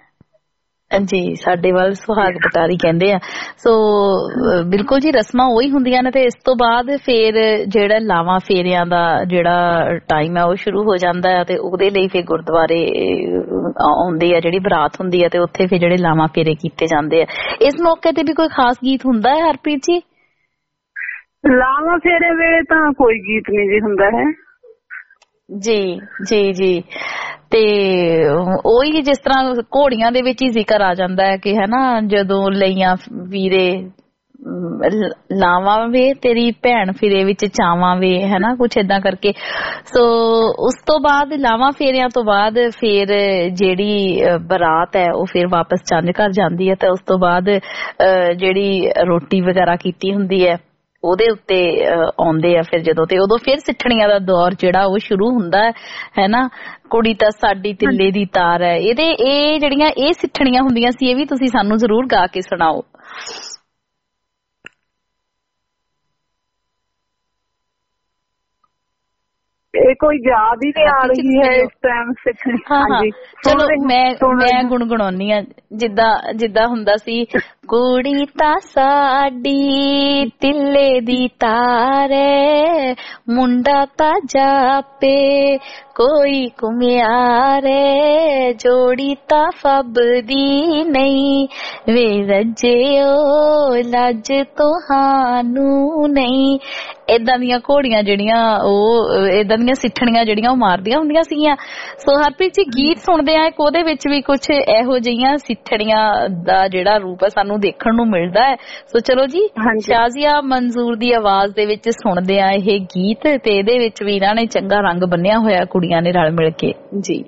ਜੀ ਸਾਡੇ ਵੱਲ ਸੁਹਾਗ ਪਟਾਰੀ ਕਹਿੰਦੇ ਆ। ਸੋ ਬਿਲਕੁਲ ਜੀ ਰਸਮਾਂ ਉਹੀ ਹੁੰਦੀਆਂ ਨੇ ਤੇ ਇਸ ਤੋਂ ਬਾਅਦ ਫਿਰ ਜਿਹੜਾ ਲਾਵਾਂ ਫੇਰਿਆਂ ਦਾ ਜਿਹੜਾ ਟਾਈਮ ਹੈ ਉਹ ਸ਼ੁਰੂ ਹੋ ਜਾਂਦਾ ਹੈ ਤੇ ਉਹਦੇ ਲਈ ਫਿਰ ਗੁਰਦੁਆਰੇ ਆਉਂਦੇ ਆ, ਜਿਹੜੀ ਬਰਾਤ ਹੁੰਦੀ ਹੈ ਤੇ ਉੱਥੇ ਫਿਰ ਜਿਹੜੇ ਲਾਵਾਂ ਫੇਰੇ ਕੀਤੇ ਜਾਂਦੇ ਆ। ਇਸ ਮੌਕੇ ਤੇ ਵੀ ਕੋਈ ਖਾਸ ਗੀਤ ਹੁੰਦਾ ਹੈ ਹਰਪ੍ਰੀਤ ਜੀ? ਲਾਵਾਂ ਫੇਰੇ ਵੇਲੇ ਤਾਂ ਕੋਈ ਗੀਤ ਨਹੀਂ ਜੀ ਹੁੰਦਾ ਹੈ। ਜੀ ਜੀ ਜੀ ਤੇ ਉਹੀ ਜਿਸ ਤਰ੍ਹਾਂ ਘੋੜੀਆਂ ਦੇ ਵਿੱਚ ਹੀ ਜ਼ਿਕਰ ਆ ਜਾਂਦਾ ਹੈ ਕਿ ਹੈ ਨਾ, ਜਦੋਂ ਲਈਆਂ ਵੀਰੇ ਲਾਵਾਂ ਵੇ ਤੇਰੀ ਭੈਣ ਫਿਰੇ ਵਿੱਚ ਚਾਵਾਂ ਵੇ, ਹੈ ਨਾ, ਕੁਛ ਏਦਾਂ ਕਰਕੇ। ਸੋ ਉਸ ਤੋਂ ਬਾਅਦ ਲਾਵਾਂ ਫੇਰਿਆਂ ਤੋਂ ਬਾਅਦ ਫਿਰ ਜਿਹੜੀ ਬਰਾਤ ਹੈ ਉਹ ਫਿਰ ਵਾਪਸ ਚੰਦ ਘਰ ਜਾਂਦੀ ਹੈ ਤੇ ਉਸ ਤੋਂ ਬਾਅਦ ਜਿਹੜੀ ਰੋਟੀ ਵਗੈਰਾ ਕੀਤੀ ਹੁੰਦੀ ਹੈ ਉਹਦੇ ਉੱਤੇ ਆਉਂਦੇ ਆ ਫਿਰ ਜਦੋਂ, ਤੇ ਉਦੋਂ ਫਿਰ ਸਿੱਠਣੀਆਂ ਦਾ ਦੌਰ ਜਿਹੜਾ ਉਹ ਸ਼ੁਰੂ ਹੁੰਦਾ ਹੈ ਨਾ। ਕੁੜੀ ਤਾਂ ਸਾਡੀ ਤਿੱਲੇ ਦੀ ਤਾਰ ਹੈ, ਇਹ ਜਿਹੜੀਆਂ ਇਹ ਸਿੱਠਣੀਆਂ ਹੁੰਦੀਆਂ ਸੀ ਇਹ ਵੀ ਤੁਸੀਂ ਸਾਨੂੰ ਜ਼ਰੂਰ ਗਾ ਕੇ ਸੁਣਾਓ। ਇਹ ਕੋਈ ਯਾਦ ਹੀ ਨਹੀਂ ਆ ਰਹੀ ਹੈ ਇਸ ਟਾਈਮ ਸਿੱਖਣੀ। ਹਾਂਜੀ ਚਲੋ ਮੈਂ ਗੁਣਗੁਣਾਉਣੀ ਆ, ਜਿੱਦਾਂ ਹੁੰਦਾ ਸੀ, ਕੁੜੀ ਤਾਂ ਸਾਡੀ ਤਿੱਲੇ ਦੀ ਤਾਰ ਏ, ਮੁੰਡਾ ਤਾਂ ਜਾਪੇ ਕੋਈ ਕੁਮਿਆਰ ਏ, ਜੋੜੀ ਤਾਂ ਫੱਬਦੀ ਨਹੀਂ ਵੇ ਰੱਜਿਓ ਲੱਜ ਤੁਹਾਨੂੰ ਨਹੀਂ। ਏਦਾਂ ਦੀਆਂ ਘੋੜੀਆਂ ਜਿਹੜੀਆਂ ਉਹ ਏਦਾਂ ਦੀਆਂ ਸਿੱਠਣੀਆਂ ਜਿਹੜੀਆਂ ਉਹ ਮਾਰਦੀਆਂ ਹੁੰਦੀਆਂ ਸੀਗੀਆਂ। ਸੋ ਹਰਪ੍ਰੀਤ ਜੀ ਗੀਤ ਸੁਣਦੇ ਆ, ਉਹਦੇ ਵਿੱਚ ਵੀ ਕੁਛ ਇਹੋ ਜਿਹੀਆਂ ਸਿੱਠਣੀਆਂ ਦਾ ਜਿਹੜਾ ਰੂਪ ਹੈ ਸਾਨੂੰ ਦੇਖਣ ਨੂੰ ਮਿਲਦਾ ਹੈ। ਸੋ ਚਲੋ ਜੀ ਸ਼ਾਜ਼ੀਆ ਮਨਜ਼ੂਰ ਦੀ ਆਵਾਜ਼ ਦੇ ਵਿੱਚ ਸੁਣਦੇ ਆ ਇਹ ਗੀਤ, ਤੇ ਇਹਦੇ ਵਿੱਚ ਵੀ ਇਹਨਾਂ ਨੇ ਚੰਗਾ ਰੰਗ ਬੰਨਿਆ ਹੋਇਆ ਕੁੜੀਆਂ ਨੇ ਰਲ ਮਿਲ ਕੇ ਜੀ।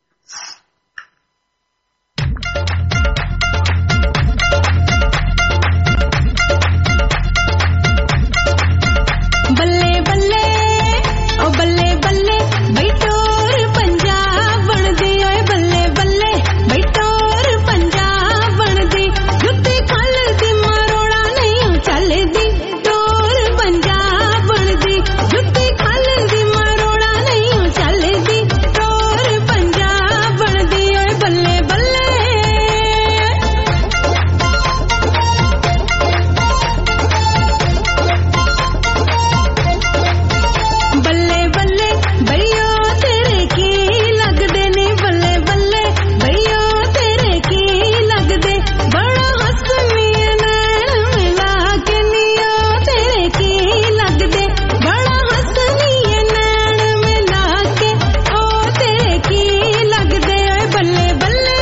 ਬੱਲੇ ਬੱਲੇ ਓ ਬੱਲੇ ਬੱਲੇ ਬੈਠੋਰ ਪੰਜਾਬ ਬਣਦੀ ਓਏ, ਬੱਲੇ ਬੱਲੇ ਬੈਠੋਰ ਪੰਜਾਬ ਬਣਦੀ, ਜੁੱਤੀ ਖਲਦੀ ਮਰੋੜਾ ਨਹੀਂ ਚੱਲਦੀ, ਟੋਰ ਪੰਜਾਬ ਬਣਦੀ, ਜੁੱਤੀ ਖਲਦੀ ਮਰੋੜਾ ਨਹੀਂ ਚੱਲਦੀ, ਟੋਰ ਪੰਜਾਬ ਬਣਦੀ ਓਏ, ਬੱਲੇ ਬੱਲੇ। ਬੱਲੇ ਬੱਲੇ ਬਈਓ ਤੇਰੇ ਕੀ ਲੱਗਦੇ ਨੇ, ਬੱਲੇ ਬੱਲੇ ਬਈਓ ਤੇਰੇ ਕੀ ਲੱਗਦੇ, ਬੜਾ ਹੱਸਨੀ ਨੈਣ ਮਿਲਾ ਕੇ ਨੀਓ ਤੇਰੇ ਕੀ ਲੱਗਦੇ, ਬੜਾ ਹੱਸਨੀ ਨੈਣ ਮਿਲਾ ਕੇ ਉਹ ਤੇਰੇ ਕੀ ਲੱਗਦੇ ਓਏ, ਬੱਲੇ ਬੱਲੇ।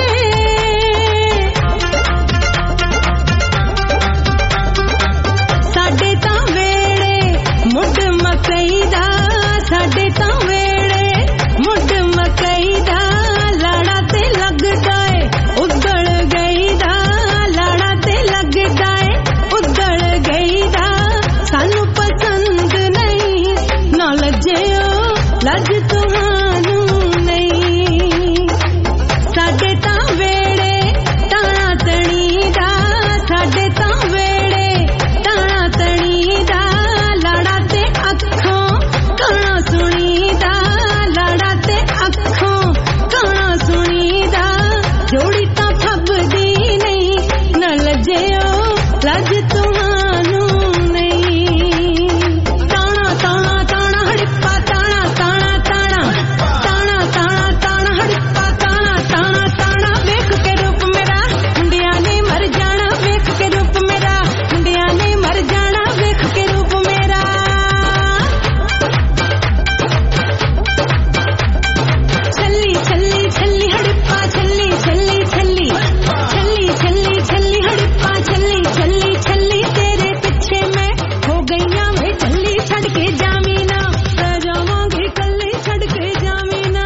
ਸਾਡੇ ਤਾਂ ਵੇੜੇ ਮੁੱਢ ਮਕਈ ਦਾ, ਸਾਡੇ ਤਾਂ ਵੇੜੇ ਮੁੱਢ ਮਕਈ ਦਾ, ਲਾੜਾ ਤੇ ਲੱਗਦਾ ਏ ਉਦੜ ਗਈ ਦਾ, ਲਾੜਾ ਤੇ ਲੱਗਦਾ ਏ ਉਦੜ ਗਈ ਦਾ, ਸਾਨੂੰ ਪਸੰਦ ਨਹੀਂ ਨਾ ਲੱਜਿਓ ਲੱਜ ਤੁਹਾਨੂੰ ਨਹੀਂ, ਸਾਡੇ ਤਾਂ ਵੇੜੇ ਟਾਣਾ ਤਣੀ ਦਾ, ਸਾਡੇ ਤਾਂ ਵੇੜੇ ਟਾਣਾ ਤਣੀ ਦਾ, ਲਾੜਾ ਤੇ ਅੱਖੋਂ ਕਣਾ ਸੁਣੀਦਾ, ਲਾੜਾ ਤੇ ਅੱਖੋਂ ਕਣਾ ਸੁਣੀਦਾ, ਜੋੜੀ ਤਾਂ ਫੱਬਦੀ ਨਹੀਂ ਨਾ ਲੱਜਿਓ ਲੱਜ ਤੁਹਾਨੂੰ ਨਹੀਂ, ਤਾਣਾ ਤਾਣਾ ਤਾਣਾ ਹੜਿੱਪਾ ਤਾਣਾ ਤਾਣਾ ਤਾਣਾ ਤਾਣਾ ਤਾਣਾ ਤਾਣਾ ਹੜਿੱਪਾ ਤਾਣਾ ਤਾਣਾ ਤਾਣਾ, ਵੇਖ ਕੇ ਰੂਪ ਮੇਰਾ ਮੁੰਡਿਆਂ ਨੇ ਮਰ ਜਾਣਾ, ਵੇਖ ਕੇ ਰੂਪ ਮੇਰਾ ਮੁੰਡਿਆਂ ਨੇ ਮਰ ਜਾਣਾ, ਵੇਖ ਕੇ ਰੂਪ ਮੇਰਾ। ਛੱਲੀ ਛੱਲੀ ਛੱਲੀ ਹੜਿੱਪਾ ਛੱਲੀ ਛੱਲੀ ਛੱਲੀ ਛੱਲੀ ਛੱਲੀ ਛੱਲੀ ਹੜਿੱਪਾ ਛੱਲੀ ਛੱਲੀ ਛੱਲੀ, ਤੇਰੇ ਪਿੱਛੇ ਮੈਂ ਹੋ ਗਈਆਂ ਵੇ ਛੱਲੀ, ਛੱਡ ਕੇ ਜਾਵੀਂ ਨਾ ਪੈ ਜਾਵਾਂਗੇ ਕੱਲੇ, ਛੱਡ ਕੇ ਜਾਵੀਂ ਨਾ।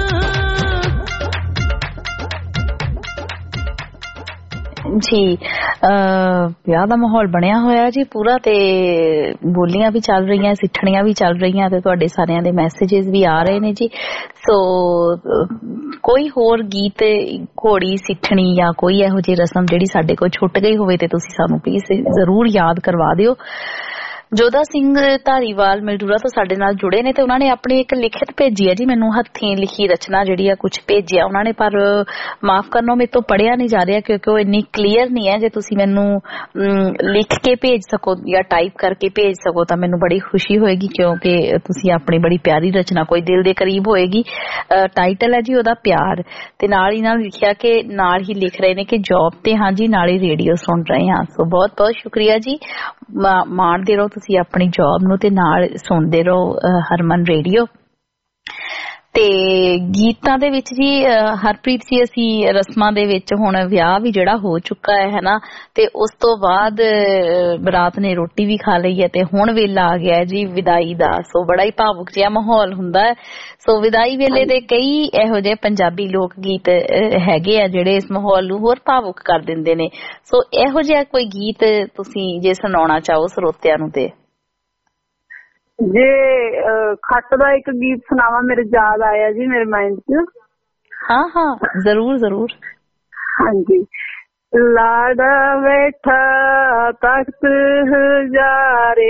ਜੀ ਵਿਆਹ ਦਾ ਮਾਹੌਲ ਬਣਿਆ ਹੋਇਆ ਜੀ ਪੂਰਾ, ਤੇ ਬੋਲੀਆਂ ਵੀ ਚੱਲ ਰਹੀਆਂ, ਸਿੱਠਣੀਆਂ ਵੀ ਚੱਲ ਰਹੀਆਂ, ਤੇ ਤੁਹਾਡੇ ਸਾਰਿਆਂ ਦੇ ਮੈਸੇजेस ਵੀ ਆ ਰਹੇ ਨੇ ਜੀ। ਸੋ ਕੋਈ ਹੋਰ ਗੀਤ, ਘੋੜੀ, ਸਿੱਠਣੀ ਜਾਂ ਕੋਈ ਇਹੋ ਜਿਹੀ ਰਸਮ ਜਿਹੜੀ ਸਾਡੇ ਕੋਲ ਛੁੱਟ ਗਈ ਹੋਵੇ ਤੇ ਤੁਸੀਂ ਸਾਨੂੰ ਪਲੀਜ਼ ਜ਼ਰੂਰ ਯਾਦ ਕਰਵਾ ਦਿਓ। ਜੋਧਾ ਸਿੰਘ ਧਾਰੀਵਾਲ ਮਲਡੂਰਾ ਤੋਂ ਸਾਡੇ ਨਾਲ ਜੁੜੇ ਨੇ ਤੇ ਉਹਨਾਂ ਨੇ ਆਪਣੀ ਇੱਕ ਲਿਖਤ ਭੇਜੀ ਹੈ ਜੀ, ਮੈਨੂੰ ਹੱਥੀਂ ਲਿਖੀ ਰਚਨਾ ਜਿਹੜੀ ਆ ਕੁਝ ਭੇਜਿਆ ਉਹਨਾਂ ਨੇ, ਪਰ ਮਾਫ ਕਰਨਾ ਮੇਰੇ ਤੋਂ ਪੜਿਆ ਨਹੀਂ ਜਾ ਰਿਹਾ ਕਿਉਂਕਿ ਉਹ ਇੰਨੀ ਕਲੀਅਰ ਨਹੀਂ ਹੈ। ਜੇ ਤੁਸੀਂ ਮੈਨੂੰ ਲਿਖ ਕੇ ਭੇਜ ਸਕੋ ਜਾਂ ਟਾਈਪ ਕਰਕੇ ਭੇਜ ਸਕੋ ਤਾਂ ਮੈਨੂੰ ਬੜੀ ਖੁਸ਼ੀ ਹੋਏਗੀ, ਕਿਉਂਕਿ ਤੁਸੀਂ ਆਪਣੀ ਬੜੀ ਪਿਆਰੀ ਰਚਨਾ ਕੋਈ ਦਿਲ ਦੇ ਕਰੀਬ ਹੋਏਗੀ। ਟਾਈਟਲ ਹੈ ਜੀ ਉਹਦਾ ਪਿਆਰ, ਤੇ ਨਾਲ ਹੀ ਨਾਲ ਲਿਖਿਆ ਕਿ ਨਾਲ ਹੀ ਲਿਖ ਰਹੇ ਨੇ ਕਿ ਜੌਬ ਤੇ ਹਾਂ ਜੀ, ਨਾਲ ਹੀ ਰੇਡੀਓ ਸੁਣ ਰਹੇ ਹਾਂ। ਸੋ ਬਹੁਤ ਬਹੁਤ ਸ਼ੁਕਰੀਆ ਜੀ, ਮਾਣਦੇ ਰਹੋ ਤੁਸੀਂ ਆਪਣੀ ਜੌਬ ਨੂੰ ਤੇ ਨਾਲ ਸੁਣਦੇ ਰਹੋ ਹਰਮਨ ਰੇਡੀਓ। ਤੇ ਗੀਤਾਂ ਦੇ ਵਿੱਚ ਜੀ ਹਰਪ੍ਰੀਤ ਜੀ ਅਸੀਂ ਰਸਮਾਂ ਦੇ ਵਿੱਚ ਹੁਣ ਵਿਆਹ ਵੀ ਜਿਹੜਾ ਹੋ ਚੁੱਕਾ ਹੈ ਨਾ, ਤੇ ਉਸ ਤੋਂ ਬਾਅਦ ਬਰਾਤ ਨੇ ਰੋਟੀ ਵੀ ਖਾ ਲਈ ਹੈ ਤੇ ਹੁਣ ਵੇਲਾ ਆ ਗਿਆ ਜੀ ਵਿਦਾਈ ਦਾ। ਸੋ ਬੜਾ ਹੀ ਭਾਵੁਕ ਜਿਹਾ ਮਾਹੌਲ ਹੁੰਦਾ ਹੈ। ਸੋ ਵਿਦਾਈ ਵੇਲੇ ਦੇ ਕਈ ਇਹੋ ਜਿਹੇ ਪੰਜਾਬੀ ਲੋਕ ਗੀਤ ਹੈਗੇ ਆ ਜਿਹੜੇ ਇਸ ਮਾਹੌਲ ਨੂੰ ਹੋਰ ਭਾਵੁਕ ਕਰ ਦਿੰਦੇ ਨੇ। ਸੋ ਇਹੋ ਜਿਹਾ ਕੋਈ ਗੀਤ ਤੁਸੀਂ ਜੇ ਸੁਣਾਉਣਾ ਚਾਹੋ ਸਰੋਤਿਆਂ ਨੂੰ ਤੇ? ਜੇ ਖੱਟ ਦਾ ਇੱਕ ਗੀਤ ਸੁਣਾਵਾਂ, ਮੇਰੇ ਯਾਦ ਆਇਆ ਜੀ ਮੇਰੇ ਮਾਈਂਡ 'ਚ। ਹਾਂ ਜ਼ਰੂਰ ਜ਼ਰੂਰ। ਹਾਂਜੀ। ਲਾੜਾ ਬੈਠਾ ਤਖਤ ਹਜ਼ਾਰੇ,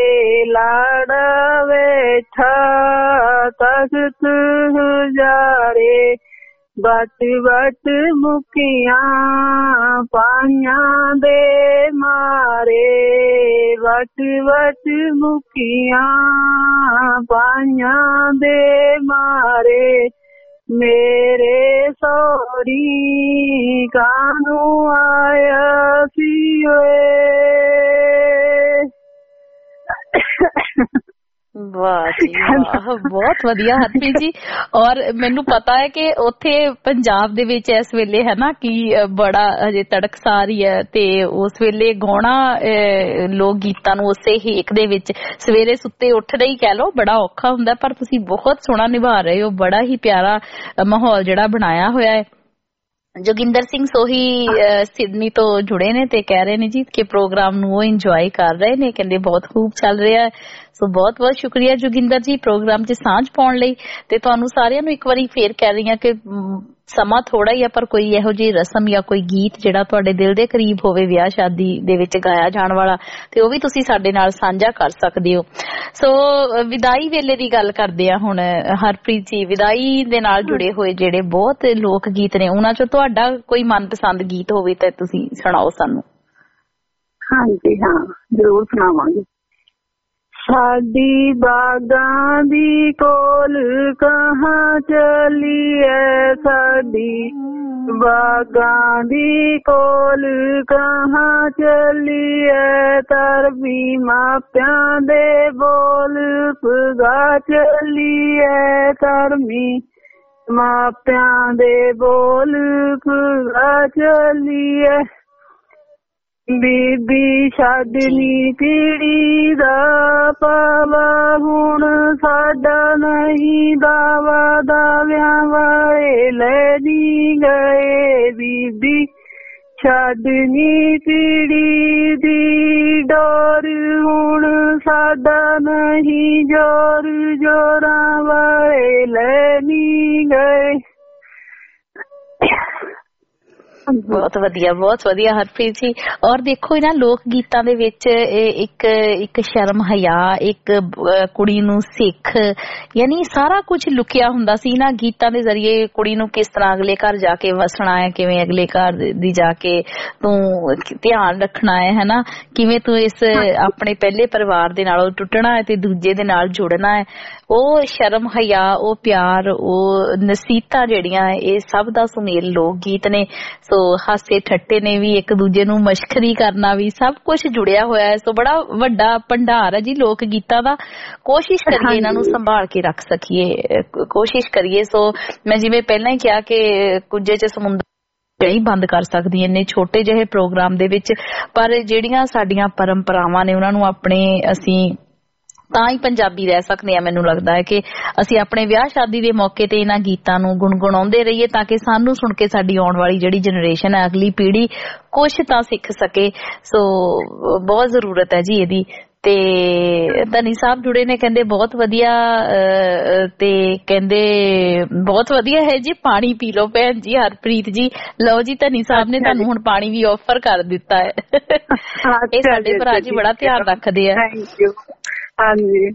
ਲਾੜਾ ਬੈਠਾ ਤਖਤ ਹਜ਼ਾਰੇ, ਬਟ ਬਟ ਮੁਕੀਆਂ ਪਾਈਆਂ ਦੇ ਮਾਰੇ, ਬਟ ਬਟ ਮੁਕੀਆਂ ਪਾਈਆਂ ਦੇ ਮਾਰੇ, ਮੇਰੇ ਸੋਰੀ ਕਾਨੂੰ ਆਇਆ ਸੀ ਓਏ। ਵਾਹ ਜੀ ਵਾਹ, ਬਹੁਤ ਵਧੀਆ ਹਰਪ੍ਰੀਤ ਜੀ। ਔਰ ਮੈਨੂੰ ਪਤਾ ਹੈ ਕਿ ਉੱਥੇ ਪੰਜਾਬ ਦੇ ਵਿੱਚ ਇਸ ਵੇਲੇ ਹੈ ਨਾ ਕਿ ਬੜਾ ਅਜੇ ਤੜਕਸਾਰ ਹੀ ਹੈ, ਤੇ ਉਸ ਵੇਲੇ ਗਾਉਣਾ ਲੋਕ ਗੀਤਾਂ ਨੂੰ ਉਸੇ ਹੇਕ ਦੇ ਵਿੱਚ ਸਵੇਰੇ ਸੁੱਤੇ ਉੱਠਦੇ ਹੀ ਕਹਿ ਲਓ ਬੜਾ ਔਖਾ ਹੁੰਦਾ, ਪਰ ਤੁਸੀਂ ਬਹੁਤ ਸੋਹਣਾ ਨਿਭਾ ਰਹੇ ਹੋ। ਬੜਾ ਹੀ ਪਿਆਰਾ ਮਾਹੌਲ ਜਿਹੜਾ ਬਣਾਇਆ ਹੋਇਆ ਹੈ। ਜੋਗਿੰਦਰ ਸਿੰਘ ਸੋਹੀ ਸਿਡਨੀ ਤੋਂ ਜੁੜੇ ਨੇ ਤੇ ਕਹਿ ਰਹੇ ਨੇ ਜੀ ਕਿ ਪ੍ਰੋਗਰਾਮ ਨੂੰ ਉਹ ਇੰਜੋਏ ਕਰ ਰਹੇ ਨੇ, ਕਹਿੰਦੇ ਬਹੁਤ ਖੂਬ ਚੱਲ ਰਿਹਾ ਹੈ। ਸੋ ਬਹੁਤ ਬਹੁਤ ਸ਼ੁਕਰੀਆ ਜੋਗਿੰਦਰ ਜੀ ਪ੍ਰੋਗਰਾਮ 'ਚ ਸਾਂਝ ਪਾਉਣ ਲਈ। ਤੇ ਤੁਹਾਨੂੰ ਸਾਰਿਆਂ ਨੂੰ ਇੱਕ ਵਾਰੀ ਫੇਰ ਕਹਿ ਰਹੀ ਹਾਂ ਕਿ ਸਮਾਂ ਥੋੜਾ ਹੀ ਆ, ਪਰ ਕੋਈ ਇਹੋ ਜਿਹੀ ਰਸਮ ਜਾਂ ਕੋਈ ਗੀਤ ਜਿਹੜਾ ਤੁਹਾਡੇ ਦਿਲ ਦੇ ਕਰੀਬ ਹੋਵੇ ਵਿਆਹ ਸ਼ਾਦੀ ਦੇ ਵਿੱਚ ਗਾਇਆ ਜਾਣ ਵਾਲਾ, ਤੇ ਉਹ ਵੀ ਤੁਸੀਂ ਸਾਡੇ ਨਾਲ ਸਾਂਝਾ ਕਰ ਸਕਦੇ ਹੋ। ਸੋ ਵਿਦਾਈ ਵੇਲੇ ਦੀ ਗੱਲ ਕਰਦੇ ਆ ਹੁਣ ਹਰਪ੍ਰੀਤ ਜੀ। ਵਿਦਾਈ ਦੇ ਨਾਲ ਜੁੜੇ ਹੋਏ ਜਿਹੜੇ ਬਹੁਤ ਲੋਕ ਗੀਤ ਨੇ, ਉਹਨਾਂ 'ਚੋਂ ਤੁਹਾਡਾ ਕੋਈ ਮਨਪਸੰਦ ਗੀਤ ਹੋਵੇ ਤਾਂ ਤੁਸੀਂ ਸੁਣਾਓ ਸਾਨੂੰ। ਹਾਂਜੀ ਹਾਂ, ਜ਼ਰੂਰ ਸੁਣਾਵਾਂਗੇ। ਸਾਡੀ ਬਾਗਾਂ ਦੀ ਕੋਲ ਕਹਾਂ ਚਲੀ ਐ, ਸਾਡੀ ਬਾਗਾਂ ਦੀ ਕੋਲ ਕਹਾਂ ਚਲੀ ਐ, ਤਰਬੀ ਮਾਪਿਆਂ ਦੇ ਬੋਲ ਪਗਾ ਚਲੀ ਐ, ਤਰਮੀ ਮਾਪਿਆਂ ਦੇ ਬੋਲ ਪਗਾ ਚਲੀ ਐ, ਬੀਬੀ ਛੱਡਨੀ ਪੀੜੀ ਦਾ ਪਾਵਾ, ਹੁਣ ਸਾਡਾ ਨਹੀਂ ਦਾਵਾ, ਦਾਵਿਆਂ ਵਾਲੇ ਲੈ ਨੀ ਗਏ, ਬੀਬੀ ਛੱਡਨੀ ਪੀੜੀ ਦੀ ਡੋਰ, ਹੁਣ ਸਾਡਾ ਨਹੀਂ ਜੋਰ, ਜੋਰਾਂ ਵਾਲੇ ਲੈ ਨੀ ਗਏ। ਬਹੁਤ ਵਧੀਆ ਹਰਪ੍ਰੀਤ ਜੀ। ਔਰ ਦੇਖੋ ਇਹਨਾਂ ਲੋਕ ਗੀਤਾਂ ਦੇ ਵਿੱਚ ਇੱਕ ਸ਼ਰਮ ਹਯਾ, ਇੱਕ ਕੁੜੀ ਨੂੰ ਸਿੱਖ, ਯਾਨੀ ਸਾਰਾ ਕੁਝ ਲੁਕਿਆ ਹੁੰਦਾ ਸੀ ਇਹਨਾਂ ਗੀਤਾਂ ਦੇ ਜ਼ਰੀਏ। ਕੁੜੀ ਨੂੰ ਕਿਸ ਤਰ੍ਹਾਂ ਅਗਲੇ ਘਰ ਜਾ ਕੇ ਵਸਣਾ ਹੈ, ਕਿਵੇਂ ਅਗਲੇ ਘਰ ਦੀ ਜਾ ਕੇ ਤੂੰ ਧਿਆਨ ਰੱਖਣਾ ਹੈ, ਹਨਾ, ਕਿਵੇਂ ਤੂੰ ਇਸ ਆਪਣੇ ਪਹਿਲੇ ਪਰਿਵਾਰ ਦੇ ਨਾਲੋਂ ਟੁੱਟਣਾ ਹੈ ਤੇ ਦੂਜੇ ਦੇ ਨਾਲ ਜੁੜਨਾ ਹੈ। ਉਹ ਸ਼ਰਮ ਹਯਾ, ਉਹ ਪਿਆਰ, ਉਹ ਨਸੀਹਤਾਂ ਜਿਹੜੀਆਂ ਇਹ ਸਭ ਦਾ ਸੁਮੇਲ ਲੋਕ ਗੀਤ ਨੇ। ਸੋ ਹਾਸੇ ਠੱਟੇ ਨੇ ਵੀ, ਇੱਕ ਦੂਜੇ ਨੂੰ ਮਸ਼ਕਰੀ ਕਰਨਾ ਵੀ, ਸਭ ਕੁਝ ਜੁੜਿਆ ਹੋਇਆ ਹੈ। ਸੋ ਬੜਾ ਵੱਡਾ ਭੰਡਾਰ ਹੈ ਜੀ ਲੋਕ ਗੀਤਾਂ ਦਾ। ਕੋਸ਼ਿਸ਼ ਕਰੀਏ ਇਹਨਾਂ ਨੂੰ ਸੰਭਾਲ ਕੇ ਰੱਖ ਸਕੀਏ, ਕੋਸ਼ਿਸ਼ ਕਰੀਏ। ਸੋ ਮੈਂ ਜਿਵੇਂ ਪਹਿਲਾਂ ਹੀ ਕਿਹਾ ਕਿ ਕੁੱਜੇ 'ਚ ਸਮੁੰਦਰ ਨਹੀਂ ਬੰਦ ਕਰ ਸਕਦੀ ਇੰਨੇ ਛੋਟੇ ਜਿਹੇ ਪ੍ਰੋਗਰਾਮ ਦੇ ਵਿੱਚ, ਪਰ ਜਿਹੜੀਆਂ ਸਾਡੀਆਂ ਪਰੰਪਰਾਵਾਂ ਨੇ ਉਹਨਾਂ ਨੂੰ ਆਪਣੇ ਅਸੀਂ ਤਾਂ ਹੀ ਪੰਜਾਬੀ ਰਹਿ ਸਕਦੇ ਆ। ਮੈਨੂੰ ਲੱਗਦਾ ਹੈ ਕਿ ਅਸੀਂ ਆਪਣੇ ਵਿਆਹ ਸ਼ਾਦੀ ਦੇ ਮੌਕੇ ਤੇ ਇਹਨਾਂ ਗੀਤਾਂ ਨੂੰ ਗੁਣਗੁਣਾਉਂਦੇ ਰਹੀਏ ਤਾਂ ਕਿ ਸਾਨੂੰ ਸੁਣ ਕੇ ਸਾਡੀ ਆਉਣ ਵਾਲੀ ਜਿਹੜੀ ਜਨਰੇਸ਼ਨ ਹੈ, ਅਗਲੀ ਪੀੜ੍ਹੀ ਕੁਛ ਤਾਂ ਸਿੱਖ ਸਕੇ। ਸੋ ਬਹੁਤ ਜ਼ਰੂਰਤ ਹੈ ਜੀ ਇਹਦੀ। ਤੇ ਧਨੀ ਸਾਹਿਬ ਜੁੜੇ ਨੇ, ਕਹਿੰਦੇ ਬਹੁਤ ਵਧੀਆ ਤੇ ਕਹਿੰਦੇ ਬਹੁਤ ਵਧੀਆ ਹੈ ਜੀ, ਪਾਣੀ ਪੀ ਲਓ ਭੈਣ ਜੀ। ਹਰਪ੍ਰੀਤ ਜੀ ਲਓ ਜੀ, ਧਨੀ ਸਾਹਿਬ ਨੇ ਤੁਹਾਨੂੰ ਹੁਣ ਪਾਣੀ ਵੀ ਆਫਰ ਕਰ ਦਿੱਤਾ ਹੈ। ਇਹ ਸਾਡੇ ਭਰਾ ਜੀ ਬੜਾ ਧਿਆਨ ਰੱਖਦੇ ਆ। Thank you. ਹਾਂਜੀ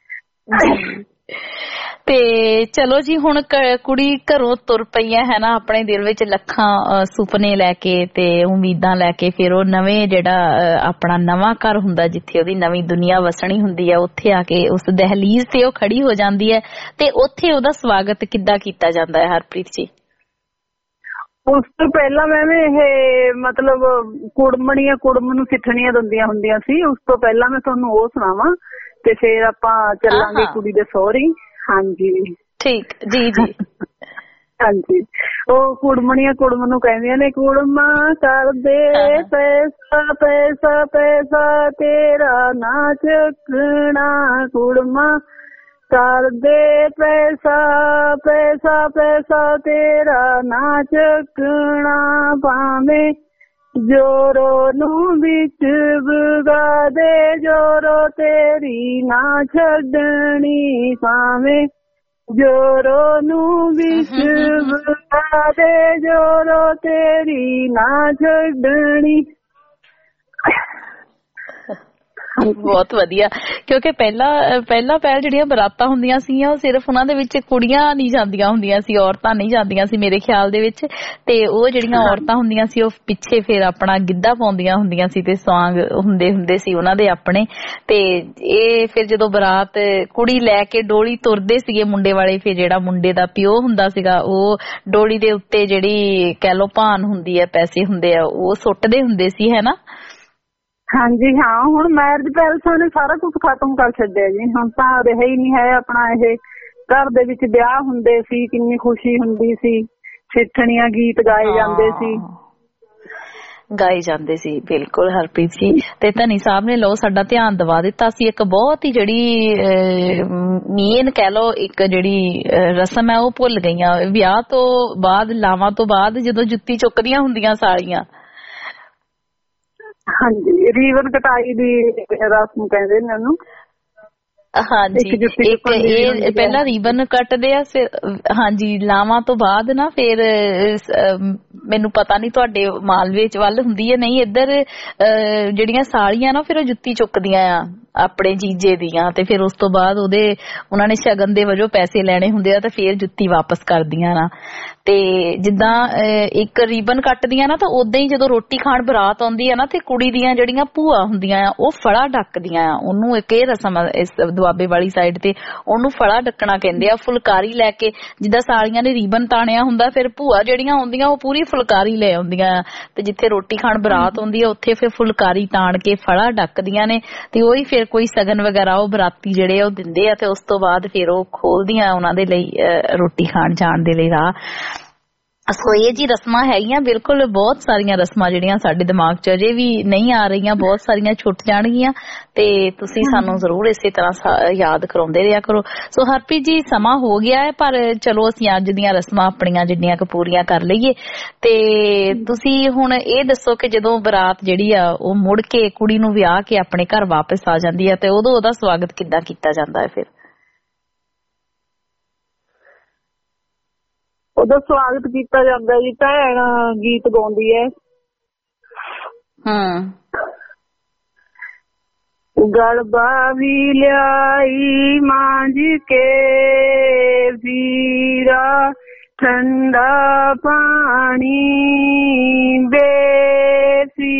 ਤੇ ਚਲੋ ਜੀ, ਹੁਣ ਕੁੜੀ ਘਰੋਂ ਤੁਰ ਪਈ ਹੈ ਨਾ, ਆਪਣੇ ਦਿਲ ਵਿੱਚ ਲੱਖਾਂ ਸੁਪਨੇ ਲੈ ਕੇ ਤੇ ਉਮੀਦਾਂ ਲੈ ਕੇ। ਫਿਰ ਉਹ ਨਵੇਂ ਜਿਹੜਾ ਆਪਣਾ ਨਵਾਂ ਘਰ ਹੁੰਦਾ, ਜਿੱਥੇ ਉਹਦੀ ਨਵੀਂ ਦੁਨੀਆ ਵਸਣੀ ਹੁੰਦੀ ਹੈ, ਉੱਥੇ ਆ ਕੇ ਉਸ ਦਹਲੀਜ਼ ਤੇ ਉਹ ਖੜੀ ਹੋ ਜਾਂਦੀ ਹੈ। ਤੇ ਉੱਥੇ ਉਹਦਾ ਸਵਾਗਤ ਕਿੱਦਾਂ ਕੀਤਾ ਜਾਂਦਾ ਹੈ ਹਰਪ੍ਰੀਤ ਜੀ? ਉਸ ਤੋਂ ਪਹਿਲਾਂ ਮੈਮ ਇਹ ਮਤਲਬ ਕੁੜਮਣੀਆਂ ਕੁੜਮ ਨੂੰ ਸਿੱਠਣੀਆਂ ਦਿੰਦੀਆਂ ਹੁੰਦੀਆਂ ਸੀ। ਉਸ ਤੋਂ ਪਹਿਲਾਂ ਮੈਂ ਤੁਹਾਨੂੰ ਉਹ ਸੁਣਾਵਾਂ ਤੇ ਫਿਰ ਆਪਾਂ ਚੱਲਾਂਗੇ ਕੁੜੀ ਦੇ ਸਹੁਰੇ। ਹਾਂਜੀ ਠੀਕ ਜੀ ਜੀ। ਹਾਂਜੀ, ਉਹ ਕੁੜਮਣੀਆਂ ਕੁੜਮ ਨੂੰ ਕਹਿੰਦੀਆਂ ਨੇ, ਕੁੜਮਾ ਕਰਦੇ ਪੈਸਾ ਪੈਸਾ ਪੈਸਾ ਤੇਰਾ ਨਾ ਚੱਕਣਾ, ਕੁੜਮਾ ਕਰਦੇ ਪੈਸਾ ਪੈਸਾ ਪੈਸਾ ਤੇਰਾ ਨਾ ਚੱਕਣਾ, ਭਾਵੇਂ ਜੋਰੋ ਨੂੰ ਵਿੱਚ ਵਗਾ ਦੇ, ਜੋਰੋ ਤੇਰੀ ਨਾ ਛੱਡਣੀ, ਭਾਵੇਂ ਜੋਰੋ ਨੂੰ ਵਿੱਚ ਵਗਾ ਦੇ, ਜੋਰੋ ਤੇਰੀ ਨਾ ਛੱਡਣੀ। ਬਹੁਤ ਵਧੀਆ, ਕਿਉਂਕਿ ਪਹਿਲਾਂ ਪਹਿਲ ਜਿਹੜੀਆਂ ਬਰਾਤਾਂ ਹੁੰਦੀਆਂ ਸੀਗੀਆਂ ਉਹ ਸਿਰਫ ਉਹਨਾਂ ਦੇ ਵਿੱਚ ਕੁੜੀਆਂ ਨਹੀਂ ਜਾਂਦੀਆਂ ਹੁੰਦੀਆਂ ਸੀ, ਔਰਤਾਂ ਨਹੀਂ ਜਾਂਦੀਆਂ ਸੀ ਮੇਰੇ ਖਿਆਲ ਦੇ ਵਿੱਚ। ਤੇ ਉਹ ਜਿਹੜੀਆਂ ਔਰਤਾਂ ਹੁੰਦੀਆਂ ਸੀ ਉਹ ਪਿੱਛੇ ਫਿਰ ਆਪਣਾ ਗਿੱਧਾ ਪਾਉਂਦੀਆਂ ਹੁੰਦੀਆਂ ਸੀ ਤੇ ਸੌਂਗ ਹੁੰਦੇ ਸੀ ਉਹਨਾਂ ਦੇ ਆਪਣੇ। ਤੇ ਇਹ ਫਿਰ ਜਦੋਂ ਬਰਾਤ ਕੁੜੀ ਲੈ ਕੇ ਡੋਲੀ ਤੁਰਦੇ ਸੀਗੇ ਮੁੰਡੇ ਵਾਲੇ, ਫਿਰ ਜਿਹੜਾ ਮੁੰਡੇ ਦਾ ਪਿਓ ਹੁੰਦਾ ਸੀਗਾ ਉਹ ਡੋਲੀ ਦੇ ਉੱਤੇ ਜਿਹੜੀ ਕਹਿ ਲੋ ਭਾਨ ਹੁੰਦੀ ਹੈ, ਪੈਸੇ ਹੁੰਦੇ ਆ, ਉਹ ਸੁੱਟਦੇ ਹੁੰਦੇ ਸੀ, ਹੈ ਨਾ? ਹਾਂਜੀ ਹਾਂ, ਹੁਣ ਮੈਰਿਜ ਪੈਲਸਾਂ ਨੇ ਸਾਰਾ ਕੁਝ ਖਤਮ ਕਰ ਛੱਡਿਆ ਜੀ। ਹੁਣ ਤਾਂ ਰਿਹਾ ਹੀ ਨਹੀਂ ਹੈ ਆਪਣਾ ਇਹ। ਘਰ ਦੇ ਵਿੱਚ ਵਿਆਹ ਹੁੰਦੇ ਸੀ, ਕਿੰਨੀ ਖੁਸ਼ੀ ਹੁੰਦੀ ਸੀ, ਸਿੱਠਣੀਆਂ ਗੀਤ ਗਾਏ ਜਾਂਦੇ ਸੀ। ਬਿਲਕੁਲ ਹਰਪ੍ਰੀਤ ਜੀ। ਤੇ ਧਨੀ ਸਾਹਿਬ ਨੇ ਲਓ ਸਾਡਾ ਧਿਆਨ ਦਵਾ ਦਿੱਤਾ ਸੀ। ਇੱਕ ਬਹੁਤ ਹੀ ਜਿਹੜੀ ਮੇਨ ਕਹਿ ਲਓ ਇੱਕ ਜਿਹੜੀ ਰਸਮ ਹੈ ਉਹ ਭੁੱਲ ਗਈਆਂ। ਵਿਆਹ ਤੋਂ ਬਾਅਦ, ਲਾਵਾਂ ਤੋਂ ਬਾਅਦ ਜਦੋਂ ਜੁੱਤੀ ਚੁੱਕਦੀਆਂ ਹੁੰਦੀਆਂ ਸਾਲੀਆਂ, ਹਾਂਜੀ, ਰੀਵਨ ਕਟਾਈ ਦੀ ਰਸਮ ਕਹਿੰਦੇ ਨੇ ਉਹਨੂੰ। ਹਾਂਜੀ, ਇੱਕ ਇਹ ਪਹਿਲਾਂ ਰੀਬਨ ਕੱਟਦੇ ਆ, ਫਿਰ ਹਾਂਜੀ ਲਾਵਾਂ ਤੋਂ ਬਾਅਦ ਨਾ ਫਿਰ ਮੈਨੂੰ ਪਤਾ ਨਹੀਂ ਤੁਹਾਡੇ ਮਾਲਵੇ ਚ ਵੱਲ ਹੁੰਦੀ ਹੈ ਨਹੀਂ, ਇੱਧਰ ਜਿਹੜੀਆਂ ਸਾਲੀਆਂ ਨਾ ਫਿਰ ਉਹ ਜੁੱਤੀ ਚੁੱਕਦੀਆਂ ਆ ਆਪਣੇ ਜੀਜੇ ਦੀਆਂ, ਤੇ ਫਿਰ ਉਸ ਤੋਂ ਬਾਅਦ ਉਹਨਾਂ ਨੇ ਸ਼ਗਨ ਦੇ ਵਜੋਂ ਪੈਸੇ ਲੈਣੇ ਹੁੰਦੇ ਆ ਤੇ ਫਿਰ ਜੁੱਤੀ ਵਾਪਸ ਕਰਦੀਆਂ ਨਾ। ਤੇ ਜਿੱਦਾਂ ਇੱਕ ਰੀਬਨ ਕੱਟਦੀਆਂ ਨਾ, ਤਾਂ ਉਦਾਂ ਹੀ ਜਦੋਂ ਰੋਟੀ ਖਾਣ ਬਰਾਤ ਆਉਂਦੀ ਆ ਨਾ, ਤੇ ਕੁੜੀ ਦੀਆਂ ਜਿਹੜੀਆਂ ਭੂਆ ਹੁੰਦੀਆਂ ਆ ਉਹ ਫੜਾ ਡੱਕਦੀਆਂ ਆ। ਉਹਨੂੰ ਇੱਕ ਇਹ ਰਸਮ ਇਸ ਦੁਆਬੇ ਵਾਲੀ ਸਾਈਡ ਤੇ ਉਹਨੂੰ ਫੜਾ ਡੱਕਣਾ ਕਹਿੰਦੇ ਆ। ਫੁਲਕਾਰੀ ਲੈ ਕੇ, ਜਿੱਦਾਂ ਸਾਲੀਆਂ ਨੇ ਰੀਬਨ ਤਾਣਿਆ ਹੁੰਦਾ, ਫਿਰ ਭੂਆ ਜਿਹੜੀਆਂ ਆਉਂਦੀਆਂ ਉਹ ਪੂਰੀ ਫੁਲਕਾਰੀ ਲੈ ਆਉਂਦੀਆਂ ਆ, ਤੇ ਜਿੱਥੇ ਰੋਟੀ ਖਾਣ ਬਰਾਤ ਆਉਂਦੀ ਆ ਉੱਥੇ ਫਿਰ ਫੁਲਕਾਰੀ ਤਾਣ ਕੇ ਫੜਾ ਡੱਕਦੀਆਂ ਨੇ। ਤੇ ਉਹੀ ਫਿਰ ਕੋਈ ਸਗਨ ਵਗੈਰਾ ਉਹ ਬਰਾਤੀ ਜਿਹੜੇ ਉਹ ਦਿੰਦੇ ਆ, ਤੇ ਉਸ ਤੋਂ ਬਾਅਦ ਫਿਰ ਉਹ ਖੋਲਦੀਆਂ ਉਹਨਾਂ ਦੇ ਲਈ ਰੋਟੀ ਖਾਣ ਜਾਣ ਦੇ ਲਈ ਰਾਹ। ਸੋ ਇਹ ਜੀ ਰਸਮਾਂ ਹੈਗੀਆਂ। ਬਿਲਕੁਲ ਬਹੁਤ ਸਾਰੀਆਂ ਰਸਮਾਂ ਜਿਹੜੀਆਂ ਸਾਡੇ ਦਿਮਾਗ 'ਚ ਅਜੇ ਵੀ ਨਹੀਂ ਆ ਰਹੀਆਂ, ਬਹੁਤ ਸਾਰੀਆਂ ਛੁੱਟ ਜਾਣਗੀਆਂ, ਤੇ ਤੁਸੀਂ ਸਾਨੂੰ ਜ਼ਰੂਰ ਇਸੇ ਤਰ੍ਹਾਂ ਯਾਦ ਕਰਾਉਂਦੇ ਰਿਹਾ ਕਰੋ। ਸੋ ਹਰਪ੍ਰੀਤ ਜੀ ਸਮਾਂ ਹੋ ਗਿਆ ਹੈ, ਪਰ ਚਲੋ ਅਸੀਂ ਅੱਜ ਦੀਆਂ ਰਸਮਾਂ ਆਪਣੀਆਂ ਜਿੰਨੀਆਂ ਕੁ ਪੂਰੀਆਂ ਕਰ ਲਈਏ। ਤੇ ਤੁਸੀਂ ਹੁਣ ਇਹ ਦੱਸੋ ਕਿ ਜਦੋਂ ਬਰਾਤ ਜਿਹੜੀ ਆ ਉਹ ਮੁੜ ਕੇ ਕੁੜੀ ਨੂੰ ਵਿਆਹ ਕੇ ਆਪਣੇ ਘਰ ਵਾਪਸ ਆ ਜਾਂਦੀ ਹੈ, ਤੇ ਉਦੋਂ ਉਹਦਾ ਸਵਾਗਤ ਕਿੱਦਾਂ ਕੀਤਾ ਜਾਂਦਾ ਹੈ? ਫਿਰ ਉਹਦਾ ਸਵਾਗਤ ਕੀਤਾ ਜਾਂਦਾ ਜੀ, ਭੈਣ ਗੀਤ ਗਾਉਂਦੀ ਹੈ। ਗਲਬਾ ਵੀ ਲਿਆਈ ਮਾਂਝ ਕੇ ਵੀਰਾ, ਠੰਡਾ ਪਾਣੀ ਬੇਸੀ,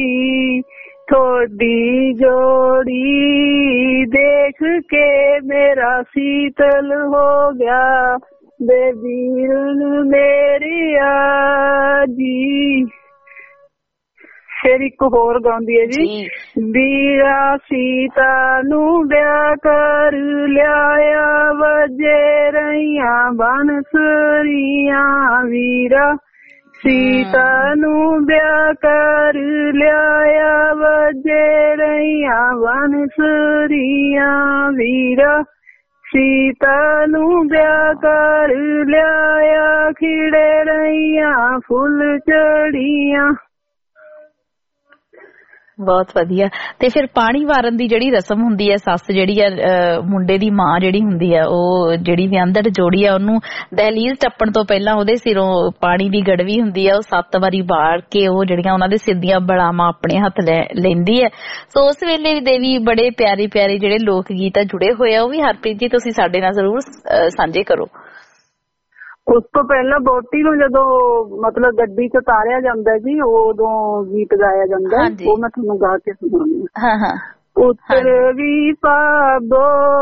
ਥੋੜੀ ਜੋੜੀ ਦੇਖ ਕੇ ਮੇਰਾ ਸੀਤਲ ਹੋ ਗਿਆ, ਬੇਬੀਰਨ ਮੇਰੀਆ ਜੀ। ਫਿਰ ਇੱਕ ਹੋਰ ਗਾਉਂਦੀ ਹੈ ਜੀ, ਵੀਰਾ ਸੀਤਾ ਨੂੰ ਵਿਆਹ ਕਰ ਲਿਆਇਆ, ਵਜੇ ਰਹੀਆਂ ਬਾਂਸੁਰੀਆਂ, ਵੀਰਾ ਸੀਤਾ ਨੂੰ ਵਿਆਹ ਕਰ ਲਿਆਇਆ, ਵਜੇ ਰਹੀਆਂ ਬਾਂਸੁਰੀਆਂ, ਵੀਰਾ ਸੀਤਾ ਨੂੰ ਵਿਆਹ ਕਰ ਲਿਆਇਆ, ਖਿੜੇ ਰਹੀਆਂ ਫੁੱਲ ਚੜੀਆਂ। ਬਹੁਤ ਵਧੀਆ। ਤੇ ਫਿਰ ਪਾਣੀ ਵਾਰਨ ਦੀ ਜਿਹੜੀ ਰਸਮ ਹੁੰਦੀ ਹੈ, ਸੱਸ ਜਿਹੜੀ ਆ ਮੁੰਡੇ ਦੀ ਮਾਂ ਜਿਹੜੀ ਹੁੰਦੀ ਆ, ਉਹ ਜਿਹੜੀ ਵਿਆਹੁੰਦੜ ਜੋੜੀ ਆ ਉਹਨੂੰ ਦਹਲੀਜ਼ ਟੱਪਣ ਤੋਂ ਪਹਿਲਾਂ ਉਹਦੇ ਸਿਰੋਂ ਪਾਣੀ ਦੀ ਗੜਵੀ ਹੁੰਦੀ ਆ, ਉਹ 7 ਵਾਰੀ ਵਾਰ ਕੇ ਉਹ ਜਿਹੜੀਆਂ ਉਹਨਾਂ ਦੇ ਸਿਰ ਦੀਆਂ ਬੜਾਵਾਂ ਆਪਣੇ ਹੱਥ ਲੈਂਦੀ ਹੈ। ਸੋ ਉਸ ਵੇਲੇ ਦੇ ਵੀ ਬੜੇ ਪਿਆਰੇ ਪਿਆਰੇ ਜਿਹੜੇ ਲੋਕ ਗੀਤ ਆ ਜੁੜੇ ਹੋਏ ਆ, ਉਹ ਵੀ ਹਰਪ੍ਰੀਤ ਜੀ ਤੁਸੀਂ ਸਾਡੇ ਨਾਲ ਜ਼ਰੂਰ ਸਾਂਝੇ ਕਰੋ। ਉਸ ਤੋਂ ਪਹਿਲਾਂ ਵਹੁਟੀ ਨੂੰ ਜਦੋਂ ਮਤਲਬ ਗੱਡੀ 'ਚ ਉਤਾਰਿਆ ਜਾਂਦਾ ਜੀ, ਉਦੋਂ ਗੀਤ ਗਾਇਆ ਜਾਂਦਾ, ਉਹ ਮੈਂ ਤੁਹਾਨੂੰ ਗਾ ਕੇ ਸੁਣਾਉਂਦੀ ਹਾਂ। ਉੱਤਰ ਵੀ ਪਾਬੋ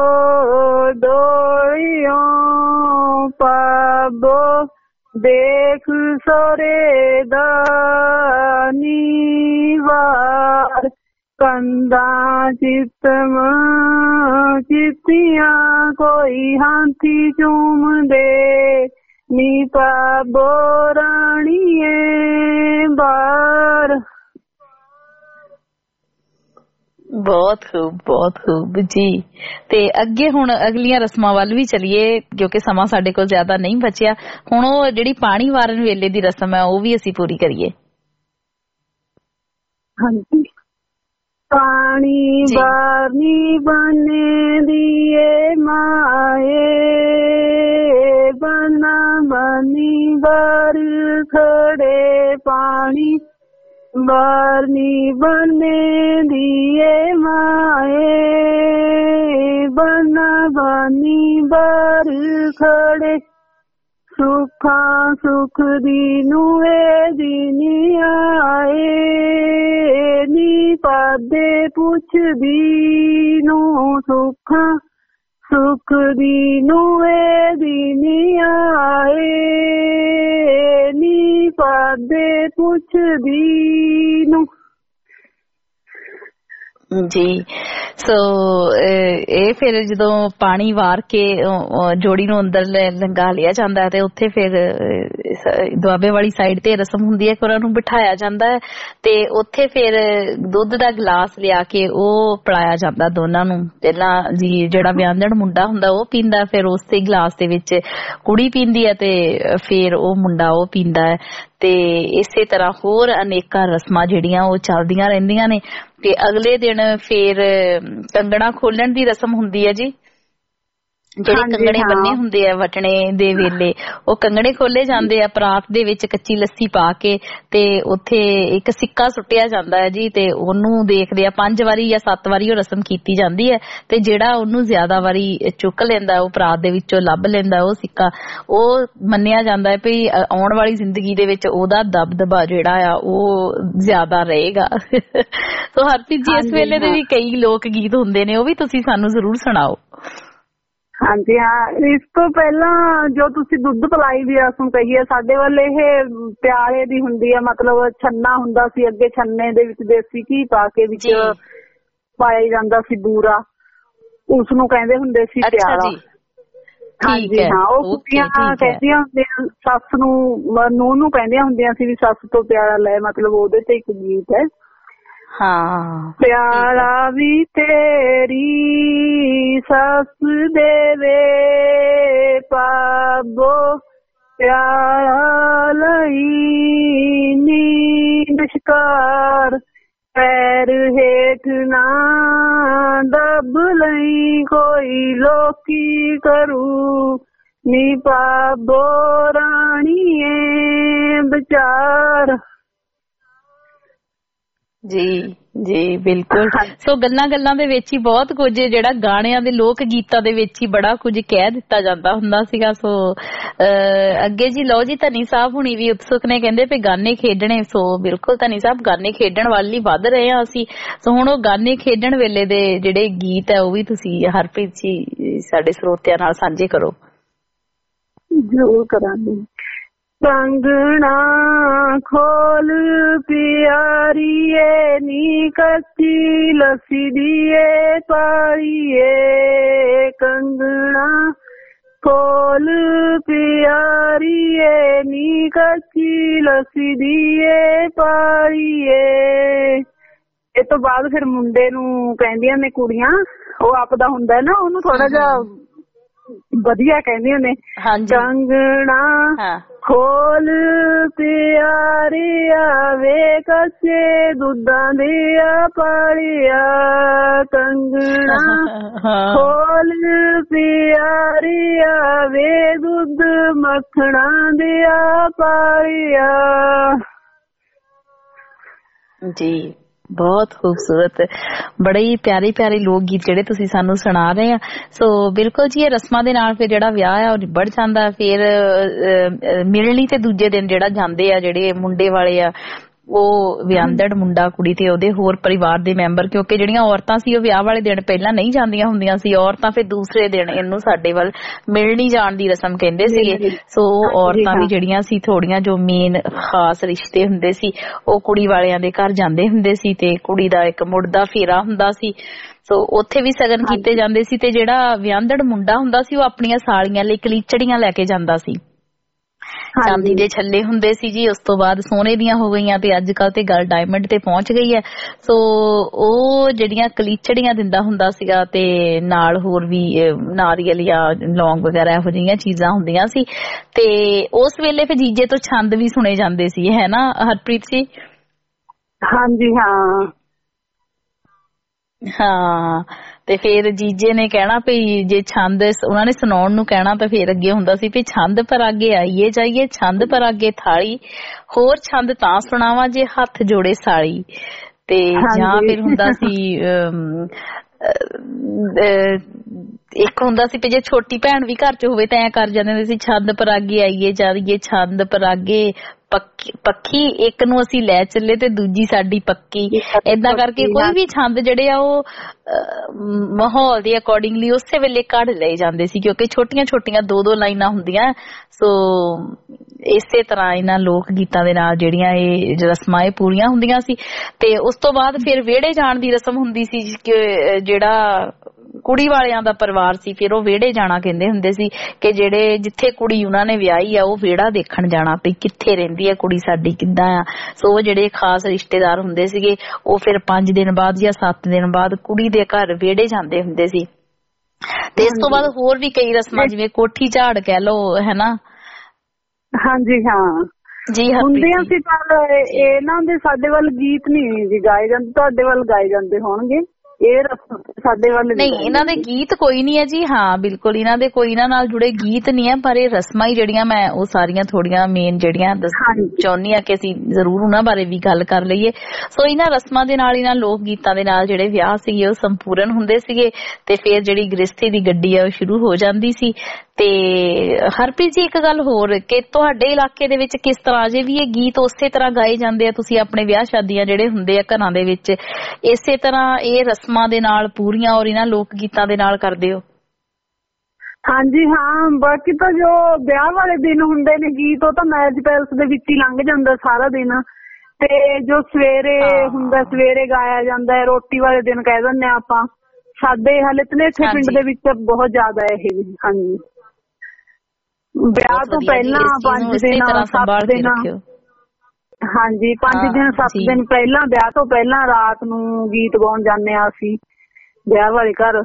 ਡੋਰੀਆਂ ਪਾਬੋ ਦੇਖ ਸੋਰੇ ਦਾ ਨੀਵਾਰ ਕੰਦਾਂ ਚਿੱਤੀਆਂ ਕੋਈ ਹਾਥੀ ਚੂਮਦੇ ਨੀ ਪਾਬੋ ਰਾਣੀਏ ਬਾਰ। ਬਹੁਤ ਖੂਬ ਜੀ। ਤੇ ਅੱਗੇ ਹੁਣ ਅਗਲੀਆਂ ਰਸਮਾਂ ਵੱਲ ਵੀ ਚਲੀਏ ਕਿਉਂਕਿ ਸਮਾਂ ਸਾਡੇ ਕੋਲ ਜ਼ਿਆਦਾ ਨਹੀਂ ਬਚਿਆ। ਹੁਣ ਉਹ ਜਿਹੜੀ ਪਾਣੀ ਵਾਰਨ ਵੇਲੇ ਦੀ ਰਸਮ ਹੈ ਉਹ ਵੀ ਅਸੀਂ ਪੂਰੀ ਕਰੀਏ। ਹਾਂਜੀ। ਪਾਣੀ ਵਾਰਨੀ ਬਨੇ ਦੀਏ ਮਾਏ ਬਨਾ ਬਨੀ ਬਾਰ ਖੜੇ ਪਾਣੀ ਵਾਰਨੀ ਬਨੇ ਦੀਏ ਮਾਏ ਬਨਾ ਬਨੀ ਬਾਰ ਖੜੇ ਸੁੱਖਾਂ ਸੁਖ ਦੀ ਨੂਏ ਦੀ ਨੀ ਆਏ ਨੀ ਪਾਦੇ ਪੁੱਛਦੀ ਨੂੰ ਸੁੱਖਾਂ ਸੁਖ ਦੀ ਨੂਏ ਦੀ ਨੀ ਆਏ ਨੀ ਪਾਦੇ ਪੁੱਛਦੀ ਨੂੰ। ਜੀ। ਸੋ ਇਹ ਫਿਰ ਜਦੋਂ ਪਾਣੀ ਵਾਰ ਕੇ ਜੋੜੀ ਨੂੰ ਅੰਦਰ ਲੰਘਾ ਲਿਆ ਜਾਂਦਾ ਹੈ ਤੇ ਉੱਥੇ ਫਿਰ ਦੁਆਬੇ ਵਾਲੀ ਸਾਈਡ ਤੇ ਰਸਮ ਹੁੰਦੀ ਹੈ ਕਿ ਉਹਨਾਂ ਨੂੰ ਬਿਠਾਇਆ ਜਾਂਦਾ ਹੈ ਤੇ ਉੱਥੇ ਫਿਰ ਦੁੱਧ ਦਾ ਗਲਾਸ ਲਿਆ ਕੇ ਉਹ ਪਿਲਾਇਆ ਜਾਂਦਾ ਦੋਨਾਂ ਨੂੰ। ਪਹਿਲਾਂ ਜੀ ਜਿਹੜਾ ਵਿਆਹੁੰਦੜ ਮੁੰਡਾ ਹੁੰਦਾ ਉਹ ਪੀਂਦਾ, ਫਿਰ ਉਸੇ ਗਲਾਸ ਦੇ ਵਿੱਚ ਕੁੜੀ ਪੀਂਦੀ ਹੈ ਤੇ ਫਿਰ ਉਹ ਮੁੰਡਾ ਉਹ ਪੀਂਦਾ ਹੈ। ਤੇ ਇਸੇ ਤਰ੍ਹਾਂ ਹੋਰ ਅਨੇਕਾਂ ਰਸਮਾਂ ਜਿਹੜੀਆਂ ਉਹ ਚੱਲਦੀਆਂ ਰਹਿੰਦੀਆਂ ਨੇ। ਤੇ ਅਗਲੇ ਦਿਨ ਫਿਰ ਕੰਗਣਾ ਖੋਲਣ ਦੀ ਰਸਮ ਹੁੰਦੀ ਹੈ ਜੀ। ਜਿਹੜੇ ਕੰਗਣੇ ਬੰਨੇ ਹੁੰਦੇ ਆ ਵਟਣੇ ਦੇ ਵੇਲੇ, ਉਹ ਕੰਗਣੇ ਖੋਲੇ ਜਾਂਦੇ ਆ ਪਰਾਤ ਦੇ ਵਿੱਚ ਕੱਚੀ ਲੱਸੀ ਪਾ ਕੇ ਤੇ ਉੱਥੇ ਇੱਕ ਸਿੱਕਾ ਸੁੱਟਿਆ ਜਾਂਦਾ ਹੈ ਜੀ। ਤੇ ਉਹਨੂੰ ਦੇਖਦੇ ਆ 5 ਵਾਰੀ ਜਾਂ 7 ਵਾਰੀ ਉਹ ਰਸਮ ਕੀਤੀ ਜਾਂਦੀ ਹੈ ਤੇ ਜਿਹੜਾ ਉਹਨੂੰ ਜ਼ਿਆਦਾ ਵਾਰੀ ਚੁੱਕ ਲੈਂਦਾ, ਉਹ ਪਰਾਤ ਦੇ ਵਿੱਚੋਂ ਲੱਭ ਲੈਂਦਾ ਉਹ ਸਿੱਕਾ, ਉਹ ਮੰਨਿਆ ਜਾਂਦਾ ਹੈ ਵੀ ਆਉਣ ਵਾਲੀ ਜ਼ਿੰਦਗੀ ਦੇ ਵਿੱਚ ਉਹਦਾ ਦਬਦਬਾ ਜਿਹੜਾ ਆ ਉਹ ਜ਼ਿਆਦਾ ਰਹੇਗਾ। ਸੋ ਹਰਪ੍ਰੀਤ ਜੀ ਇਸ ਵੇਲੇ ਦੇ ਵੀ ਕਈ ਲੋਕ ਗੀਤ ਹੁੰਦੇ ਨੇ, ਉਹ ਵੀ ਤੁਸੀਂ ਸਾਨੂੰ ਜ਼ਰੂਰ ਸੁਣਾਓ। ਹਾਂਜੀ ਹਾਂ। ਇਸ ਤੋਂ ਪਹਿਲਾਂ ਜੋ ਤੁਸੀਂ ਦੁੱਧ ਪਲਾਈ ਦੀ ਰਸਮ ਕਹੀ ਹੈ, ਸਾਡੇ ਵੱਲ ਇਹ ਪਿਆਰੇ ਦੀ ਹੁੰਦੀ ਹੈ। ਮਤਲਬ ਛੰਨਾ ਹੁੰਦਾ ਸੀ ਅੱਗੇ, ਛੰਨੇ ਦੇ ਵਿੱਚ ਦੇਸੀ ਘੀ ਪਾ ਕੇ ਵਿੱਚ ਪਾਇਆ ਜਾਂਦਾ ਸੀ ਬੂਰਾ, ਉਸ ਨੂੰ ਕਹਿੰਦੇ ਹੁੰਦੇ ਸੀ ਪਿਆਰਾ। ਹਾਂਜੀ ਹਾਂ। ਉਹ ਕੁੜੀਆਂ ਕਹਿੰਦੀਆਂ ਹੁੰਦੀਆਂ ਸੱਸ ਨੂੰ, ਨੂੰਹ ਨੂੰ ਕਹਿੰਦੀਆਂ ਹੁੰਦੀਆਂ ਸੀ ਵੀ ਸੱਸ ਤੋਂ ਪਿਆਰਾ ਲੈ, ਮਤਲਬ ਉਹਦੇ ਤੇ ਇੱਕ ਗੀਤ ਹੈ। ਹਾਂ। ਪਿਆਰਾ ਵੀ ਤੇਰੀ ਸੱਸ ਦੇਵੇ ਪਾਬੋ ਪਿਆਰਾ ਲਈ ਨੀਂਦ ਸ਼ਿਕਾਰ ਪੈਰ ਹੇਠ ਨਾ ਦੱਬ ਲਈ ਕੋਈ ਲੋਕੀ ਕਰੂ ਨੀ ਪਾਬੋ ਰਾਣੀਏ ਵਿਚਾਰ। ਜੀ ਜੀ ਬਿਲਕੁਲ। ਸੋ ਗੱਲਾਂ ਦੇ ਵਿੱਚ ਹੀ ਬਹੁਤ ਕੁਝ ਜਿਹੜਾ ਗਾਣਿਆਂ ਦੇ ਲੋਕ ਗੀਤਾਂ ਦੇ ਵਿੱਚ ਹੀ ਬੜਾ ਕੁਝ ਕਹਿ ਦਿੱਤਾ ਜਾਂਦਾ ਹੁੰਦਾ ਸੀਗਾ। ਸੋ ਅੱਗੇ ਜੀ ਲਓ ਜੀ, ਧਨੀ ਸਾਹਿਬ ਹੁਣੀ ਵੀ ਉਤਸੁਕ ਨੇ, ਕਹਿੰਦੇ ਵੀ ਗਾਣੇ ਖੇਡਣੇ। ਸੋ ਬਿਲਕੁਲ ਧਨੀ ਸਾਹਿਬ, ਗਾਣੇ ਖੇਡਣ ਵੱਲ ਹੀ ਵੱਧ ਰਹੇ ਹਾਂ ਅਸੀਂ। ਸੋ ਹੁਣ ਉਹ ਗਾਣੇ ਖੇਡਣ ਵੇਲੇ ਦੇ ਜਿਹੜੇ ਗੀਤ ਹੈ ਉਹ ਵੀ ਤੁਸੀਂ ਹਰਪ੍ਰੀਤ ਜੀ ਸਾਡੇ ਸਰੋਤਿਆਂ ਨਾਲ ਸਾਂਝੇ ਕਰੋ। ਜ਼ਰੂਰ ਕਰਾਂਗੇ। ਕੰਗਣਾ ਖੋਲ ਪਿਆਰੀਏ ਨੀ ਕੱਚੀ ਲੱਸੀ ਦੀਏ ਪਾਈਏ, ਕੰਗਣਾ ਖੋਲ ਪਿਆਰੀਏ ਨੀ ਕੱਚੀ ਲੱਸੀ ਦੀਏ ਪਾਈਏ। ਇਹ ਤੋਂ ਬਾਅਦ ਫਿਰ ਮੁੰਡੇ ਨੂੰ ਕਹਿੰਦੀਆਂ ਨੇ ਕੁੜੀਆਂ, ਉਹ ਆਪਦਾ ਹੁੰਦਾ ਨਾ, ਉਹਨੂੰ ਥੋੜਾ ਜਿਹਾ ਵਧੀਆ ਕਹਿੰਦੀਆਂ ਨੇ। ਕੰਗਣਾ ਖੋਲ ਪਿਆਰੀਆ ਵੇ ਕੱਚੇ ਦੁੱਧਾਂ ਦੀਆਂ ਪਾਲੀਆਂ ਕੰਗਣਾ ਖੋਲ ਪਿਆਰੀਆ ਵੇ ਦੁੱਧ ਮੱਖਣਾ ਦੀਆਂ ਪਾਲੀਆਂ। ਜੀ ਬਹੁਤ ਖੂਬਸੂਰਤ, ਬੜੇ ਹੀ ਪਿਆਰੇ ਪਿਆਰੇ ਲੋਕ ਗੀਤ ਜਿਹੜੇ ਤੁਸੀਂ ਸਾਨੂੰ ਸੁਣਾ ਰਹੇ ਆ। ਸੋ ਬਿਲਕੁਲ ਜੀ, ਇਹ ਰਸਮਾਂ ਦੇ ਨਾਲ ਫਿਰ ਜਿਹੜਾ ਵਿਆਹ ਆ ਉਹ ਨਿਬੜ ਜਾਂਦਾ। ਫਿਰ ਮਿਲਣੀ ਤੇ ਦੂਜੇ ਦਿਨ ਜਿਹੜਾ ਜਾਂਦੇ ਆ ਜਿਹੜੇ ਮੁੰਡੇ ਵਾਲੇ ਆ ਉਹ ਵਿਆਹੰਦੜ ਮੁੰਡਾ ਕੁੜੀ ਤੇ ਉਹਦੇ ਹੋਰ ਪਰਿਵਾਰ ਦੇ ਮੈਂਬਰ, ਕਿਉਂਕਿ ਜਿਹੜੀਆਂ ਔਰਤਾਂ ਸੀ ਉਹ ਵਿਆਹ ਵਾਲੇ ਦਿਨ ਪਹਿਲਾਂ ਨਹੀਂ ਜਾਂਦੀਆਂ ਹੁੰਦੀਆਂ ਸੀ, ਔਰਤਾਂ ਫਿਰ ਦੂਸਰੇ ਦਿਨ ਇਹਨੂੰ ਸਾਡੇ ਵੱਲ ਮਿਲਣੀ ਜਾਣ ਦੀ ਰਸਮ ਕਹਿੰਦੇ ਸੀਗੇ। ਸੋ ਔਰਤਾਂ ਵੀ ਜਿਹੜੀਆਂ ਸੀ ਥੋੜੀਆਂ ਜੋ ਮੇਨ ਖਾਸ ਰਿਸ਼ਤੇ ਹੁੰਦੇ ਸੀ ਉਹ ਕੁੜੀ ਵਾਲਿਆਂ ਦੇ ਘਰ ਜਾਂਦੇ ਹੁੰਦੇ ਸੀ ਤੇ ਕੁੜੀ ਦਾ ਇੱਕ ਮੁੜਦਾ ਫੇਰਾ ਹੁੰਦਾ ਸੀ। ਸੋ ਉੱਥੇ ਵੀ ਸਗਨ ਕੀਤੇ ਜਾਂਦੇ ਸੀ ਤੇ ਜਿਹੜਾ ਵਿਆਹੰਦੜ ਮੁੰਡਾ ਹੁੰਦਾ ਸੀ ਉਹ ਆਪਣੀਆਂ ਸਾਲੀਆਂ ਲਈ ਕਲੀਚੜੀਆਂ ਲੈ ਕੇ ਜਾਂਦਾ ਸੀ। ਚਾਂਦੀ ਦੇ ਛੱਲੇ ਹੁੰਦੇ ਸੀ ਜੀ, ਉਸ ਤੋਂ ਬਾਅਦ ਸੋਨੇ ਦੀਆਂ ਹੋ ਗਈਆਂ ਤੇ ਅੱਜ ਕੱਲ ਤੇ ਗੱਲ ਡਾਇਮੰਡ ਤੇ ਪਹੁੰਚ ਗਈ ਹੈ। ਸੋ ਉਹ ਜਿਹੜੀਆਂ ਕਲੀਚੜੀਆਂ ਦਿੰਦਾ ਹੁੰਦਾ ਸੀਗਾ ਤੇ ਨਾਲ ਹੋਰ ਵੀ ਨਾਰੀਅਲ ਜਾਂ ਲੌਂਗ ਵਗੈਰਾ ਇਹੋ ਜਿਹੀਆਂ ਚੀਜ਼ਾਂ ਹੁੰਦੀਆਂ ਸੀ। ਤੇ ਉਸ ਵੇਲੇ ਫਿਰ ਜੀਜੇ ਤੋਂ ਛੰਦ ਵੀ ਸੁਣੇ ਜਾਂਦੇ ਸੀ, ਹੈ ਨਾ ਹਰਪ੍ਰੀਤ ਜੀ? ਹਾਂਜੀ ਹਾਂ ਹਾਂ। ਤੇ ਫਿਰ ਜੀਜੇ ਨੇ ਕਹਿਣਾ ਵੀ ਜੇ ਛੰਦ ਉਹਨਾਂ ਨੇ ਸੁਣਾਉਣ ਨੂੰ ਕਹਿਣਾ ਤਾਂ ਫਿਰ ਅੱਗੇ ਹੁੰਦਾ ਸੀ ਵੀ ਛੰਦ ਪਰ ਅੱਗੇ ਆਈਏ ਜਾਈਏ, ਛੰਦ ਪਰ ਅੱਗੇ ਥਾਲੀ, ਹੋਰ ਛੰਦ ਤਾਂ ਸੁਣਾਵਾਂ ਜੇ ਹੱਥ ਜੋੜੇ ਸਾਲੀ। ਤੇ ਜਾਂ ਫਿਰ ਹੁੰਦਾ ਸੀ ਇੱਕ ਹੁੰਦਾ ਸੀ ਵੀ ਜੇ ਛੋਟੀ ਭੈਣ ਵੀ ਘਰ ਚ ਹੋਵੇ ਤਾਂ ਐ ਕਰ ਜਾਂਦੇ ਹੁੰਦੇ ਸੀ ਛੰਦ ਪਰ ਅੱਗੇ ਆਈਏ ਜਾਈਏ, ਛੰਦ ਪਰ ਅੱਗੇ ਪੱਖੀ ਇੱਕ ਨੂੰ ਅਸੀਂ ਲੈ ਚੱਲੇ ਤੇ ਦੂਜੀ ਸਾਡੀ ਪੱਕੀ। ਏਦਾਂ ਕਰਕੇ ਕੋਈ ਵੀ ਛੰਦ ਜਿਹੜੇ ਆ ਉਹ ਮਾਹੌਲ ਦੇ ਅਕੋਰਡਿੰਗਲੀ ਉਸੇ ਵੇਲੇ ਕੱਢ ਲਏ ਜਾਂਦੇ ਸੀ, ਕਿਉਂਕਿ ਛੋਟੀਆਂ ਛੋਟੀਆਂ 2-2 ਲਾਈਨਾਂ ਹੁੰਦੀਆਂ। ਸੋ ਇਸੇ ਤਰ੍ਹਾਂ ਇਹਨਾਂ ਲੋਕ ਗੀਤਾਂ ਦੇ ਨਾਲ ਜਿਹੜੀਆਂ ਇਹ ਰਸਮਾਂ ਇਹ ਪੂਰੀਆਂ ਹੁੰਦੀਆਂ ਸੀ। ਤੇ ਉਸ ਤੋਂ ਬਾਅਦ ਫਿਰ ਵਿਹੜੇ ਜਾਣ ਦੀ ਰਸਮ ਹੁੰਦੀ ਸੀ ਕਿ ਜਿਹੜਾ ਕੁੜੀ ਵਾਲਿਆਂ ਦਾ ਪਰਿਵਾਰ ਸੀ ਫਿਰ ਉਹ ਵਿਹੜੇ ਜਾਣਾ ਕਹਿੰਦੇ ਹੁੰਦੇ ਸੀ ਕਿ ਜਿਹੜੇ ਜਿੱਥੇ ਕੁੜੀ ਉਹਨਾਂ ਨੇ ਵਿਆਹੀ ਆ ਉਹ ਵਿਹੜਾ ਦੇਖਣ ਜਾਣਾ ਵੀ ਕਿੱਥੇ ਰਹਿੰਦੀ ਆ ਕੁੜੀ ਸਾਡੀ, ਕਿੱਦਾਂ ਆ। ਸੋ ਉਹ ਜਿਹੜੇ ਖਾਸ ਰਿਸ਼ਤੇਦਾਰ ਹੁੰਦੇ ਸੀਗੇ ਉਹ ਫਿਰ 5 ਦਿਨ ਬਾਅਦ ਜਾਂ 7 ਦਿਨ ਬਾਅਦ ਕੁੜੀ ਦੇ ਘਰ ਵਿਹੜੇ ਜਾਂਦੇ ਹੁੰਦੇ ਸੀ। ਤੇ ਇਸ ਤੋਂ ਬਾਅਦ ਹੋਰ ਵੀ ਕਈ ਰਸਮਾਂ ਜਿਵੇਂ ਕੋਠੀ ਝਾੜ ਕਹਿ ਲਓ, ਹੈ ਨਾ? ਹਾਂਜੀ ਹਾਂ ਜੀ ਹੁੰਦੀਆਂ ਸੀ, ਪਰ ਇਹਨਾਂ ਦੇ ਸਾਡੇ ਵੱਲ ਗੀਤ ਨਹੀਂ ਜੀ ਗਾਏ ਜਾਂਦੇ, ਤੁਹਾਡੇ ਵੱਲ ਗਾਏ ਜਾਂਦੇ ਹੋਣਗੇ। ਇਹ ਰਸਮ ਸਾਡੇ ਵੱਲ ਨਹੀਂ, ਇਹਨਾਂ ਦੇ ਗੀਤ ਕੋਈ ਨਹੀਂ ਹੈ ਜੀ। ਹਾਂ ਬਿਲਕੁਲ, ਇਹਨਾਂ ਦੇ ਕੋਈ ਇਹਨਾਂ ਨਾਲ ਜੁੜੇ ਗੀਤ ਨਹੀਂ ਹੈ, ਪਰ ਇਹ ਰਸਮਾਂ ਹੀ ਜਿਹੜੀਆਂ ਮੈਂ ਉਹ ਸਾਰੀਆਂ ਥੋੜੀਆਂ ਮੇਨ ਜਿਹੜੀਆਂ ਚਾਹੁੰਦੀ ਹਾਂ ਕਿ ਅਸੀਂ ਜ਼ਰੂਰ ਉਹਨਾਂ ਬਾਰੇ ਵੀ ਗੱਲ ਕਰ ਲਈਏ। ਸੋ ਇਹਨਾਂ ਰਸਮਾਂ ਦੇ ਨਾਲ, ਇਹਨਾਂ ਲੋਕ ਗੀਤਾਂ ਦੇ ਨਾਲ ਜਿਹੜੇ ਵਿਆਹ ਸੀਗੇ ਉਹ ਸੰਪੂਰਨ ਹੁੰਦੇ ਸੀਗੇ ਤੇ ਫਿਰ ਜਿਹੜੀ ਗ੍ਰਸਤੀ ਦੀ ਗੱਡੀ ਆ ਉਹ ਸ਼ੁਰੂ ਹੋ ਜਾਂਦੀ ਸੀ। ਤੇ ਹਰਪ੍ਰੀਤ ਜੀ ਇੱਕ ਗੱਲ ਹੋਰ ਕਿ ਤੁਹਾਡੇ ਇਲਾਕੇ ਦੇ ਵਿੱਚ ਕਿਸ ਤਰ੍ਹਾਂ ਜੇ ਵੀ ਇਹ ਗੀਤ ਉਸੇ ਤਰ੍ਹਾਂ ਗਾਏ ਜਾਂਦੇ ਆ? ਤੁਸੀਂ ਆਪਣੇ ਵਿਆਹ ਸ਼ਾਦੀਆਂ ਜਿਹੜੇ ਹੁੰਦੇ ਆ ਘਰਾਂ ਦੇ ਵਿੱਚ ਇਸੇ ਤਰ੍ਹਾਂ ਇਹ ਰਸਮਾਂ ਦੇ ਨਾਲ ਪੂਰੀਆਂ ਔਰ ਇਹਨਾਂ ਲੋਕ ਗੀਤਾਂ ਦੇ ਨਾਲ ਕਰਦੇ ਹੋ? ਹਾਂਜੀ ਹਾਂ, ਬਾਕੀ ਤਾਂ ਜੋ ਵਿਆਹ ਵਾਲੇ ਦਿਨ ਹੁੰਦੇ ਨੇ ਗੀਤ ਉਹ ਤਾਂ ਮੈਰਿਜ ਪੈਲਸ ਦੇ ਵਿੱਚ ਹੀ ਲੰਘ ਜਾਂਦਾ ਸਾਰਾ ਦਿਨ। ਤੇ ਜੋ ਸਵੇਰੇ ਹੁੰਦਾ ਸਵੇਰੇ ਗਾਇਆ ਜਾਂਦਾ ਹੈ, ਰੋਟੀ ਵਾਲੇ ਦਿਨ ਕਹਿ ਦਿੰਦੇ ਆਪਾਂ। ਸਾਡੇ ਹਾਲੇ ਧਨੇਠੇ ਪਿੰਡ ਦੇ ਵਿੱਚ ਬਹੁਤ ਜ਼ਿਆਦਾ ਇਹ। ਹਾਂਜੀ, ਵਿਆਹ ਤੋਂ ਪਹਿਲਾਂ 5 ਦਿਨ 7 ਦਿਨ, ਹਾਂਜੀ 5 ਦਿਨ 7 ਦਿਨ ਪਹਿਲਾਂ, ਵਿਆਹ ਤੋਂ ਪਹਿਲਾਂ ਰਾਤ ਨੂੰ ਗੀਤ ਗਾਉਣ ਜਾਂਦੇ ਆ ਅਸੀਂ ਵਿਆਹ ਵਾਲੇ ਘਰ।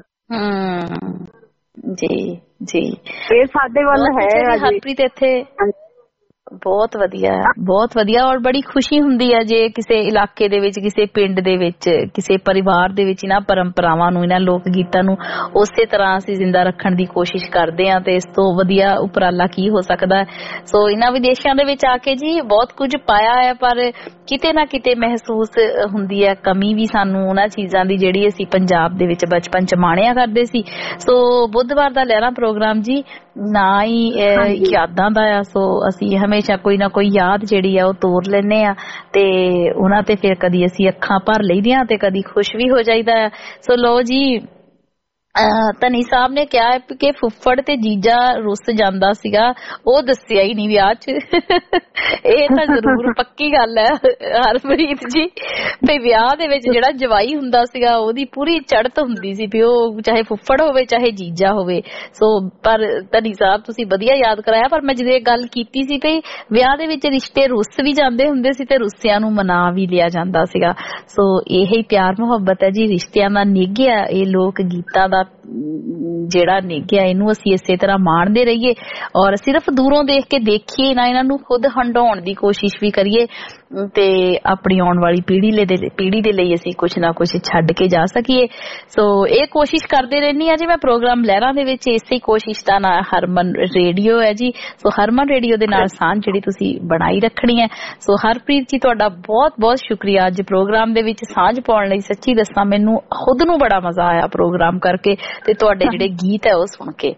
ਜੀ ਜੀ, ਇਹ ਸਾਡੇ ਵੱਲ ਹੈ ਹਰਪ੍ਰੀਤ ਇੱਥੇ। ਬਹੁਤ ਵਧੀਆ, ਬਹੁਤ ਵਧੀਆ। ਔਰ ਬੜੀ ਖੁਸ਼ੀ ਹੁੰਦੀ ਹੈ ਜੇ ਕਿਸੇ ਇਲਾਕੇ ਦੇ ਵਿੱਚ, ਕਿਸੇ ਪਿੰਡ ਦੇ ਵਿੱਚ, ਕਿਸੇ ਪਰਿਵਾਰ ਦੇ ਵਿੱਚ ਇਹਨਾਂ ਪਰੰਪਰਾਵਾਂ ਨੂੰ, ਇਹਨਾਂ ਲੋਕ ਗੀਤਾਂ ਨੂੰ ਉਸੇ ਤਰ੍ਹਾਂ ਅਸੀਂ ਜ਼ਿੰਦਾ ਰੱਖਣ ਦੀ ਕੋਸ਼ਿਸ਼ ਕਰਦੇ ਹਾਂ। ਤੇ ਇਸ ਤੋਂ ਵਧੀਆ ਉਪਰਾਲਾ ਕੀ ਹੋ ਸਕਦਾ ਹੈ। ਸੋ ਇਹਨਾਂ ਵਿਦੇਸ਼ਾਂ ਦੇ ਵਿੱਚ ਆ ਕੇ ਜੀ ਬਹੁਤ ਕੁਝ ਪਾਇਆ ਹੈ, ਪਰ ਕਿਤੇ ਨਾ ਕਿਤੇ ਮਹਿਸੂਸ ਹੁੰਦੀ ਹੈ ਕਮੀ ਵੀ ਸਾਨੂੰ ਉਹਨਾਂ ਚੀਜ਼ਾਂ ਦੀ ਜਿਹੜੀ ਅਸੀਂ ਪੰਜਾਬ ਦੇ ਵਿੱਚ ਬਚਪਨ ਚ ਮਾਣਿਆ ਕਰਦੇ ਸੀ। ਸੋ ਬੁੱਧਵਾਰ ਦਾ ਲਹਿਰਾ ਪ੍ਰੋਗਰਾਮ ਜੀ ਨਾ ਹੀ ਯਾਦਾਂ ਦਾ ਆ। ਸੋ ਅਸੀਂ ਹਮੇਸ਼ਾ ਕੋਈ ਨਾ ਕੋਈ ਯਾਦ ਜਿਹੜੀ ਆ ਉਹ ਤੋਰ ਲੈਂਦੇ ਆ ਤੇ ਉਹਨਾਂ ਤੇ ਫਿਰ ਕਦੀ ਅਸੀਂ ਅੱਖਾਂ ਭਰ ਲਈਦੀਆਂ ਤੇ ਕਦੀ ਖੁਸ਼ ਵੀ ਹੋ ਜਾਈਦਾ ਆ। ਸੋ ਲੋ ਜੀ, ਧਨੀ ਸਾਹਿਬ ਨੇ ਕਿਹਾ ਕਿ ਫੁੱਫੜ ਤੇ ਜੀਜਾ ਰੁੱਸ ਜਾਂਦਾ ਸੀਗਾ, ਉਹ ਦੱਸਿਆ ਹੀ ਨਹੀਂ ਵਿਆਹ ਚ। ਇਹ ਤਾਂ ਜ਼ਰੂਰ ਪੱਕੀ ਗੱਲ ਹੈ ਹਰਪ੍ਰੀਤ ਜੀ, ਤੇ ਵਿਆਹ ਦੇ ਵਿੱਚ ਜਿਹੜਾ ਜਵਾਈ ਹੁੰਦਾ ਸੀਗਾ ਉਹਦੀ ਪੂਰੀ ਚੜ੍ਹਤ ਹੁੰਦੀ ਸੀ ਵੀ ਉਹ ਚਾਹੇ ਫੁੱਫੜ ਹੋਵੇ ਚਾਹੇ ਜੀਜਾ ਹੋਵੇ। ਸੋ ਪਰ ਧਨੀ ਸਾਹਿਬ ਤੁਸੀਂ ਵਧੀਆ ਯਾਦ ਕਰਾਇਆ, ਪਰ ਮੈਂ ਜਦੋਂ ਇਹ ਗੱਲ ਕੀਤੀ ਸੀ ਕਿ ਵਿਆਹ ਦੇ ਵਿੱਚ ਰਿਸ਼ਤੇ ਰੁੱਸ ਵੀ ਜਾਂਦੇ ਹੁੰਦੇ ਸੀ ਤੇ ਰੁੱਸਿਆਂ ਨੂੰ ਮਨਾ ਵੀ ਲਿਆ ਜਾਂਦਾ ਸੀਗਾ। ਸੋ ਇਹ ਹੀ ਪਿਆਰ ਮੁਹੱਬਤ ਹੈ ਜੀ, ਰਿਸ਼ਤਿਆਂ ਦਾ ਨਿੱਘ ਆ ਇਹ ਲੋਕ ਗੀਤਾਂ ਦਾ ਦਾ ਜਿਹੜਾ ਨਿੱਘਿਆ ਇਹਨੂੰ ਅਸੀਂ ਇਸੇ ਤਰ੍ਹਾਂ ਮਾਣਦੇ ਰਹੀਏ ਔਰ ਸਿਰਫ ਦੂਰੋਂ ਦੇਖ ਕੇ ਦੇਖੀਏ ਨਾ, ਇਹਨਾਂ ਨੂੰ ਖੁਦ ਹੰਡਾਉਣ ਦੀ ਕੋਸ਼ਿਸ਼ ਵੀ ਕਰੀਏ ਤੇ ਆਪਣੀ ਆਉਣ ਵਾਲੀ ਪੀੜ੍ਹੀ ਦੇ ਲਈ ਅਸੀਂ ਕੁਛ ਨਾ ਕੁਛ ਛੱਡ ਕੇ ਜਾ ਸਕੀਏ। ਸੋ ਇਹ ਕੋਸ਼ਿਸ਼ ਕਰਦੇ ਰਹਿੰਦੀ ਹਾਂ ਜੀ ਮੈਂ ਪ੍ਰੋਗਰਾਮ ਲਹਿਰਾਂ ਦੇ ਵਿੱਚ। ਇਸੇ ਕੋਸ਼ਿਸ਼ ਦਾ ਨਾਂ ਹਰਮਨ ਰੇਡੀਓ ਹੈ ਜੀ। ਸੋ ਹਰਮਨ ਰੇਡੀਓ ਦੇ ਨਾਲ ਸਾਂਝ ਜਿਹੜੀ ਤੁਸੀਂ ਬਣਾਈ ਰੱਖਣੀ ਹੈ। ਸੋ ਹਰਪ੍ਰੀਤ ਜੀ ਤੁਹਾਡਾ ਬਹੁਤ ਬਹੁਤ ਸ਼ੁਕਰੀਆ ਅੱਜ ਪ੍ਰੋਗਰਾਮ ਦੇ ਵਿੱਚ ਸਾਂਝ ਪਾਉਣ ਲਈ। ਸੱਚੀ ਦੱਸਾਂ ਮੈਨੂੰ ਖੁਦ ਨੂੰ ਬੜਾ ਮਜ਼ਾ ਆਇਆ ਪ੍ਰੋਗਰਾਮ ਕਰਕੇ ਤੇ ਤੁਹਾਡੇ ਜਿਹੜੇ ਗੀਤ ਹੈ ਉਹ ਸੁਣ ਕੇ।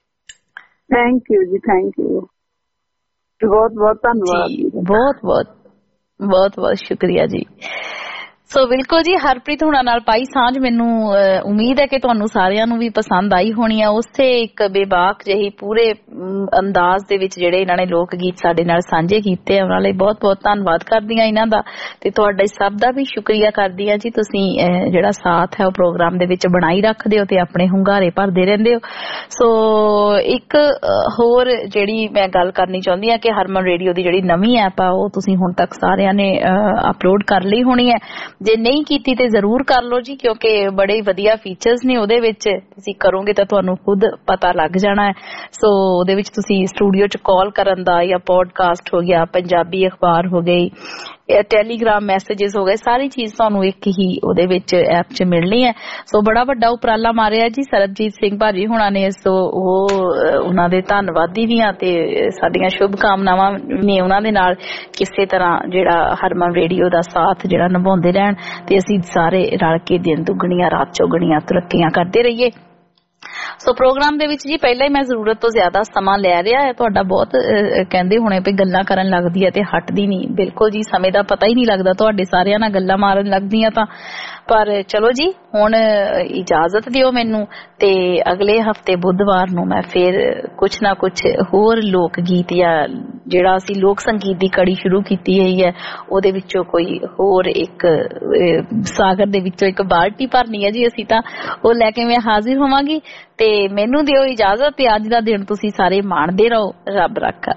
ਥੈਂਕ ਯੂ ਜੀ, ਥੈਂਕ ਯੂ, ਬਹੁਤ ਬਹੁਤ ਧੰਨਵਾਦ। ਬਹੁਤ ਬਹੁਤ ਬਹੁਤ ਬਹੁਤ ਸ਼ੁਕਰੀਆ ਜੀ। ਸੋ ਬਿਲਕੁਲ ਜੀ ਹਰਪ੍ਰੀਤ ਹੁਣਾਂ ਨਾਲ ਪਾਈ ਸਾਂਝ ਮੈਨੂੰ ਉਮੀਦ ਹੈ ਕਿ ਤੁਹਾਨੂੰ ਸਾਰਿਆਂ ਨੂੰ ਵੀ ਪਸੰਦ ਆਈ ਹੋਣੀ ਹੈ। ਉਸੇ ਇੱਕ ਬੇਬਾਕ ਜਿਹੀ ਪੂਰੇ ਅੰਦਾਜ਼ ਦੇ ਵਿੱਚ ਜਿਹੜੇ ਇਹਨਾਂ ਨੇ ਲੋਕ ਗੀਤ ਸਾਡੇ ਨਾਲ ਸਾਂਝੇ ਕੀਤੇ ਉਹਨਾਂ ਲਈ ਬਹੁਤ ਬਹੁਤ ਧੰਨਵਾਦ ਕਰਦੀ ਹਾਂ ਇਹਨਾਂ ਦਾ ਤੇ ਤੁਹਾਡੇ ਸਭ ਦਾ ਵੀ ਸ਼ੁਕਰੀਆ ਕਰਦੀ ਹਾਂ ਜੀ। ਤੁਸੀਂ ਜਿਹੜਾ ਸਾਥ ਹੈ ਉਹ ਪ੍ਰੋਗਰਾਮ ਦੇ ਵਿੱਚ ਬਣਾਈ ਰੱਖਦੇ ਹੋ ਤੇ ਆਪਣੇ ਹੁੰਗਾਰੇ ਭਰਦੇ ਰਹਿੰਦੇ ਹੋ। ਸੋ ਇੱਕ ਹੋਰ ਜਿਹੜੀ ਮੈਂ ਗੱਲ ਕਰਨੀ ਚਾਹੁੰਦੀ ਹਾਂ ਕਿ ਹਰਮਨ ਰੇਡੀਓ ਦੀ ਜਿਹੜੀ ਨਵੀਂ ਐਪ ਆ ਉਹ ਤੁਸੀਂ ਹੁਣ ਤੱਕ ਸਾਰਿਆਂ ਨੇ ਅਪਲੋਡ ਕਰ ਲਈ ਹੋਣੀ ਹੈ। ਜੇ ਨਹੀਂ ਕੀਤੀ ਤੇ ਜ਼ਰੂਰ ਕਰ ਲਓ ਜੀ ਕਿਉਂਕਿ ਬੜੇ ਵਧੀਆ ਫੀਚਰਸ ਨੇ ਉਹਦੇ ਵਿੱਚ। ਤੁਸੀਂ ਕਰੋਗੇ ਤਾਂ ਤੁਹਾਨੂੰ ਖੁਦ ਪਤਾ ਲੱਗ ਜਾਣਾ ਹੈ। ਸੋ ਉਹਦੇ ਵਿੱਚ ਤੁਸੀਂ ਸਟੂਡੀਓ 'ਚ ਕਾਲ ਕਰਨ ਦਾ ਜਾਂ ਪੋਡਕਾਸਟ ਹੋ ਗਿਆ, ਪੰਜਾਬੀ ਅਖਬਾਰ ਹੋ ਗਈ, ਟੈਲੀਗ੍ਰਾਮ ਮੈਸੇजेस ਹੋ ਗਏ, ਸਾਰੀ ਚੀਜ਼ ਤੁਹਾਨੂੰ ਇੱਕ ਹੀ ਉਹਦੇ ਵਿੱਚ ਐਪ 'ਚ ਮਿਲਣੀ ਹੈ। ਸੋ ਬੜਾ ਵੱਡਾ ਉਪਰਾਲਾ ਮਾਰਿਆ ਜੀ ਸਰਬਜੀਤ ਸਿੰਘ ਭਾਜੀ ਹੁਣਾਂ ਨੇ। ਸੋ ਉਹਨਾਂ ਦੇ ਧੰਨਵਾਦੀ ਵੀ ਆ ਤੇ ਸਾਡੀਆਂ ਸ਼ੁਭ ਕਾਮਨਾਵਾਂ ਨੇ ਉਹਨਾਂ ਦੇ ਨਾਲ ਕਿਸੇ ਤਰ੍ਹਾਂ ਜਿਹੜਾ ਹਰਮਨ ਰੇਡੀਓ ਦਾ ਸਾਥ ਜਿਹੜਾ ਨਿਭਾਉਂਦੇ ਰਹਿਣ ਤੇ ਅਸੀਂ ਸਾਰੇ ਰਲ ਕੇ ਦਿਨ ਦੁੱਗਣੀਆਂ ਰਾਤ ਚੌਗਣੀਆਂ ਤਰੱਕੀਆਂ ਕਰਦੇ ਰਹੀਏ। ਸੋ ਪ੍ਰੋਗਰਾਮ ਦੇ ਵਿੱਚ ਜੀ ਪਹਿਲਾਂ ਹੀ ਮੈਂ ਜ਼ਰੂਰਤ ਤੋਂ ਜ਼ਿਆਦਾ ਸਮਾਂ ਲੈ ਰਿਹਾ ਹੈ ਤੁਹਾਡਾ। ਬਹੁਤ ਕਹਿੰਦੇ ਹੋਣੇ ਵੀ ਗੱਲਾਂ ਕਰਨ ਲੱਗਦੀ ਹੈ ਤੇ ਹਟਦੀ ਨਹੀਂ। ਬਿਲਕੁਲ ਜੀ ਸਮੇਂ ਦਾ ਪਤਾ ਹੀ ਨਹੀਂ ਲੱਗਦਾ ਤੁਹਾਡੇ ਸਾਰਿਆਂ ਨਾਲ ਗੱਲਾਂ ਮਾਰਨ ਲੱਗਦੀਆਂ ਤਾਂ। ਪਰ ਚਲੋ ਜੀ ਹੁਣ ਇਜਾਜ਼ਤ ਦਿਓ ਮੈਨੂੰ ਤੇ ਅਗਲੇ ਹਫਤੇ ਬੁੱਧਵਾਰ ਨੂੰ ਮੈਂ ਫਿਰ ਕੁਛ ਨਾ ਕੁਛ ਹੋਰ ਲੋਕ ਗੀਤ ਜਾਂ ਜਿਹੜਾ ਅਸੀਂ ਲੋਕ ਸੰਗੀਤ ਦੀ ਕੜੀ ਸ਼ੁਰੂ ਕੀਤੀ ਹੋਈ ਹੈ ਉਹਦੇ ਵਿੱਚੋਂ ਕੋਈ ਹੋਰ ਇੱਕ ਸਾਗਰ ਦੇ ਵਿੱਚੋਂ ਇੱਕ ਬਾਲਟੀ ਭਰਨੀ ਹੈ ਜੀ ਅਸੀਂ ਤਾਂ ਉਹ ਲੈ ਕੇ ਮੈਂ ਹਾਜ਼ਰ ਹੋਵਾਂਗੀ। ਤੇ ਮੈਨੂੰ ਦਿਓ ਇਜਾਜ਼ਤ ਤੇ ਅੱਜ ਦਾ ਦਿਨ ਤੁਸੀਂ ਸਾਰੇ ਮਾਣਦੇ ਰਹੋ। ਰੱਬ ਰਾਖਾ।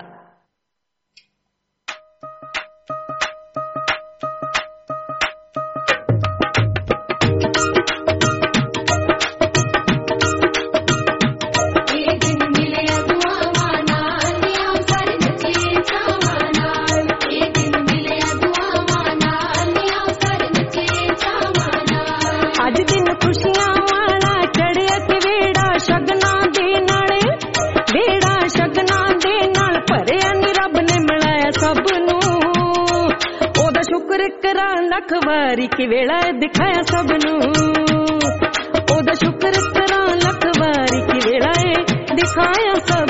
ਲੱਖ ਵਾਰੀ ਕਿ ਵੇਲਾ ਦਿਖਾਇਆ ਸਭ ਨੂੰ ਉਹਦਾ ਸ਼ੁਕਰ ਕਰਾਂ ਲੱਖ ਵਾਰੀ ਕਿ ਵੇਲਾ ਦਿਖਾਇਆ ਸਭ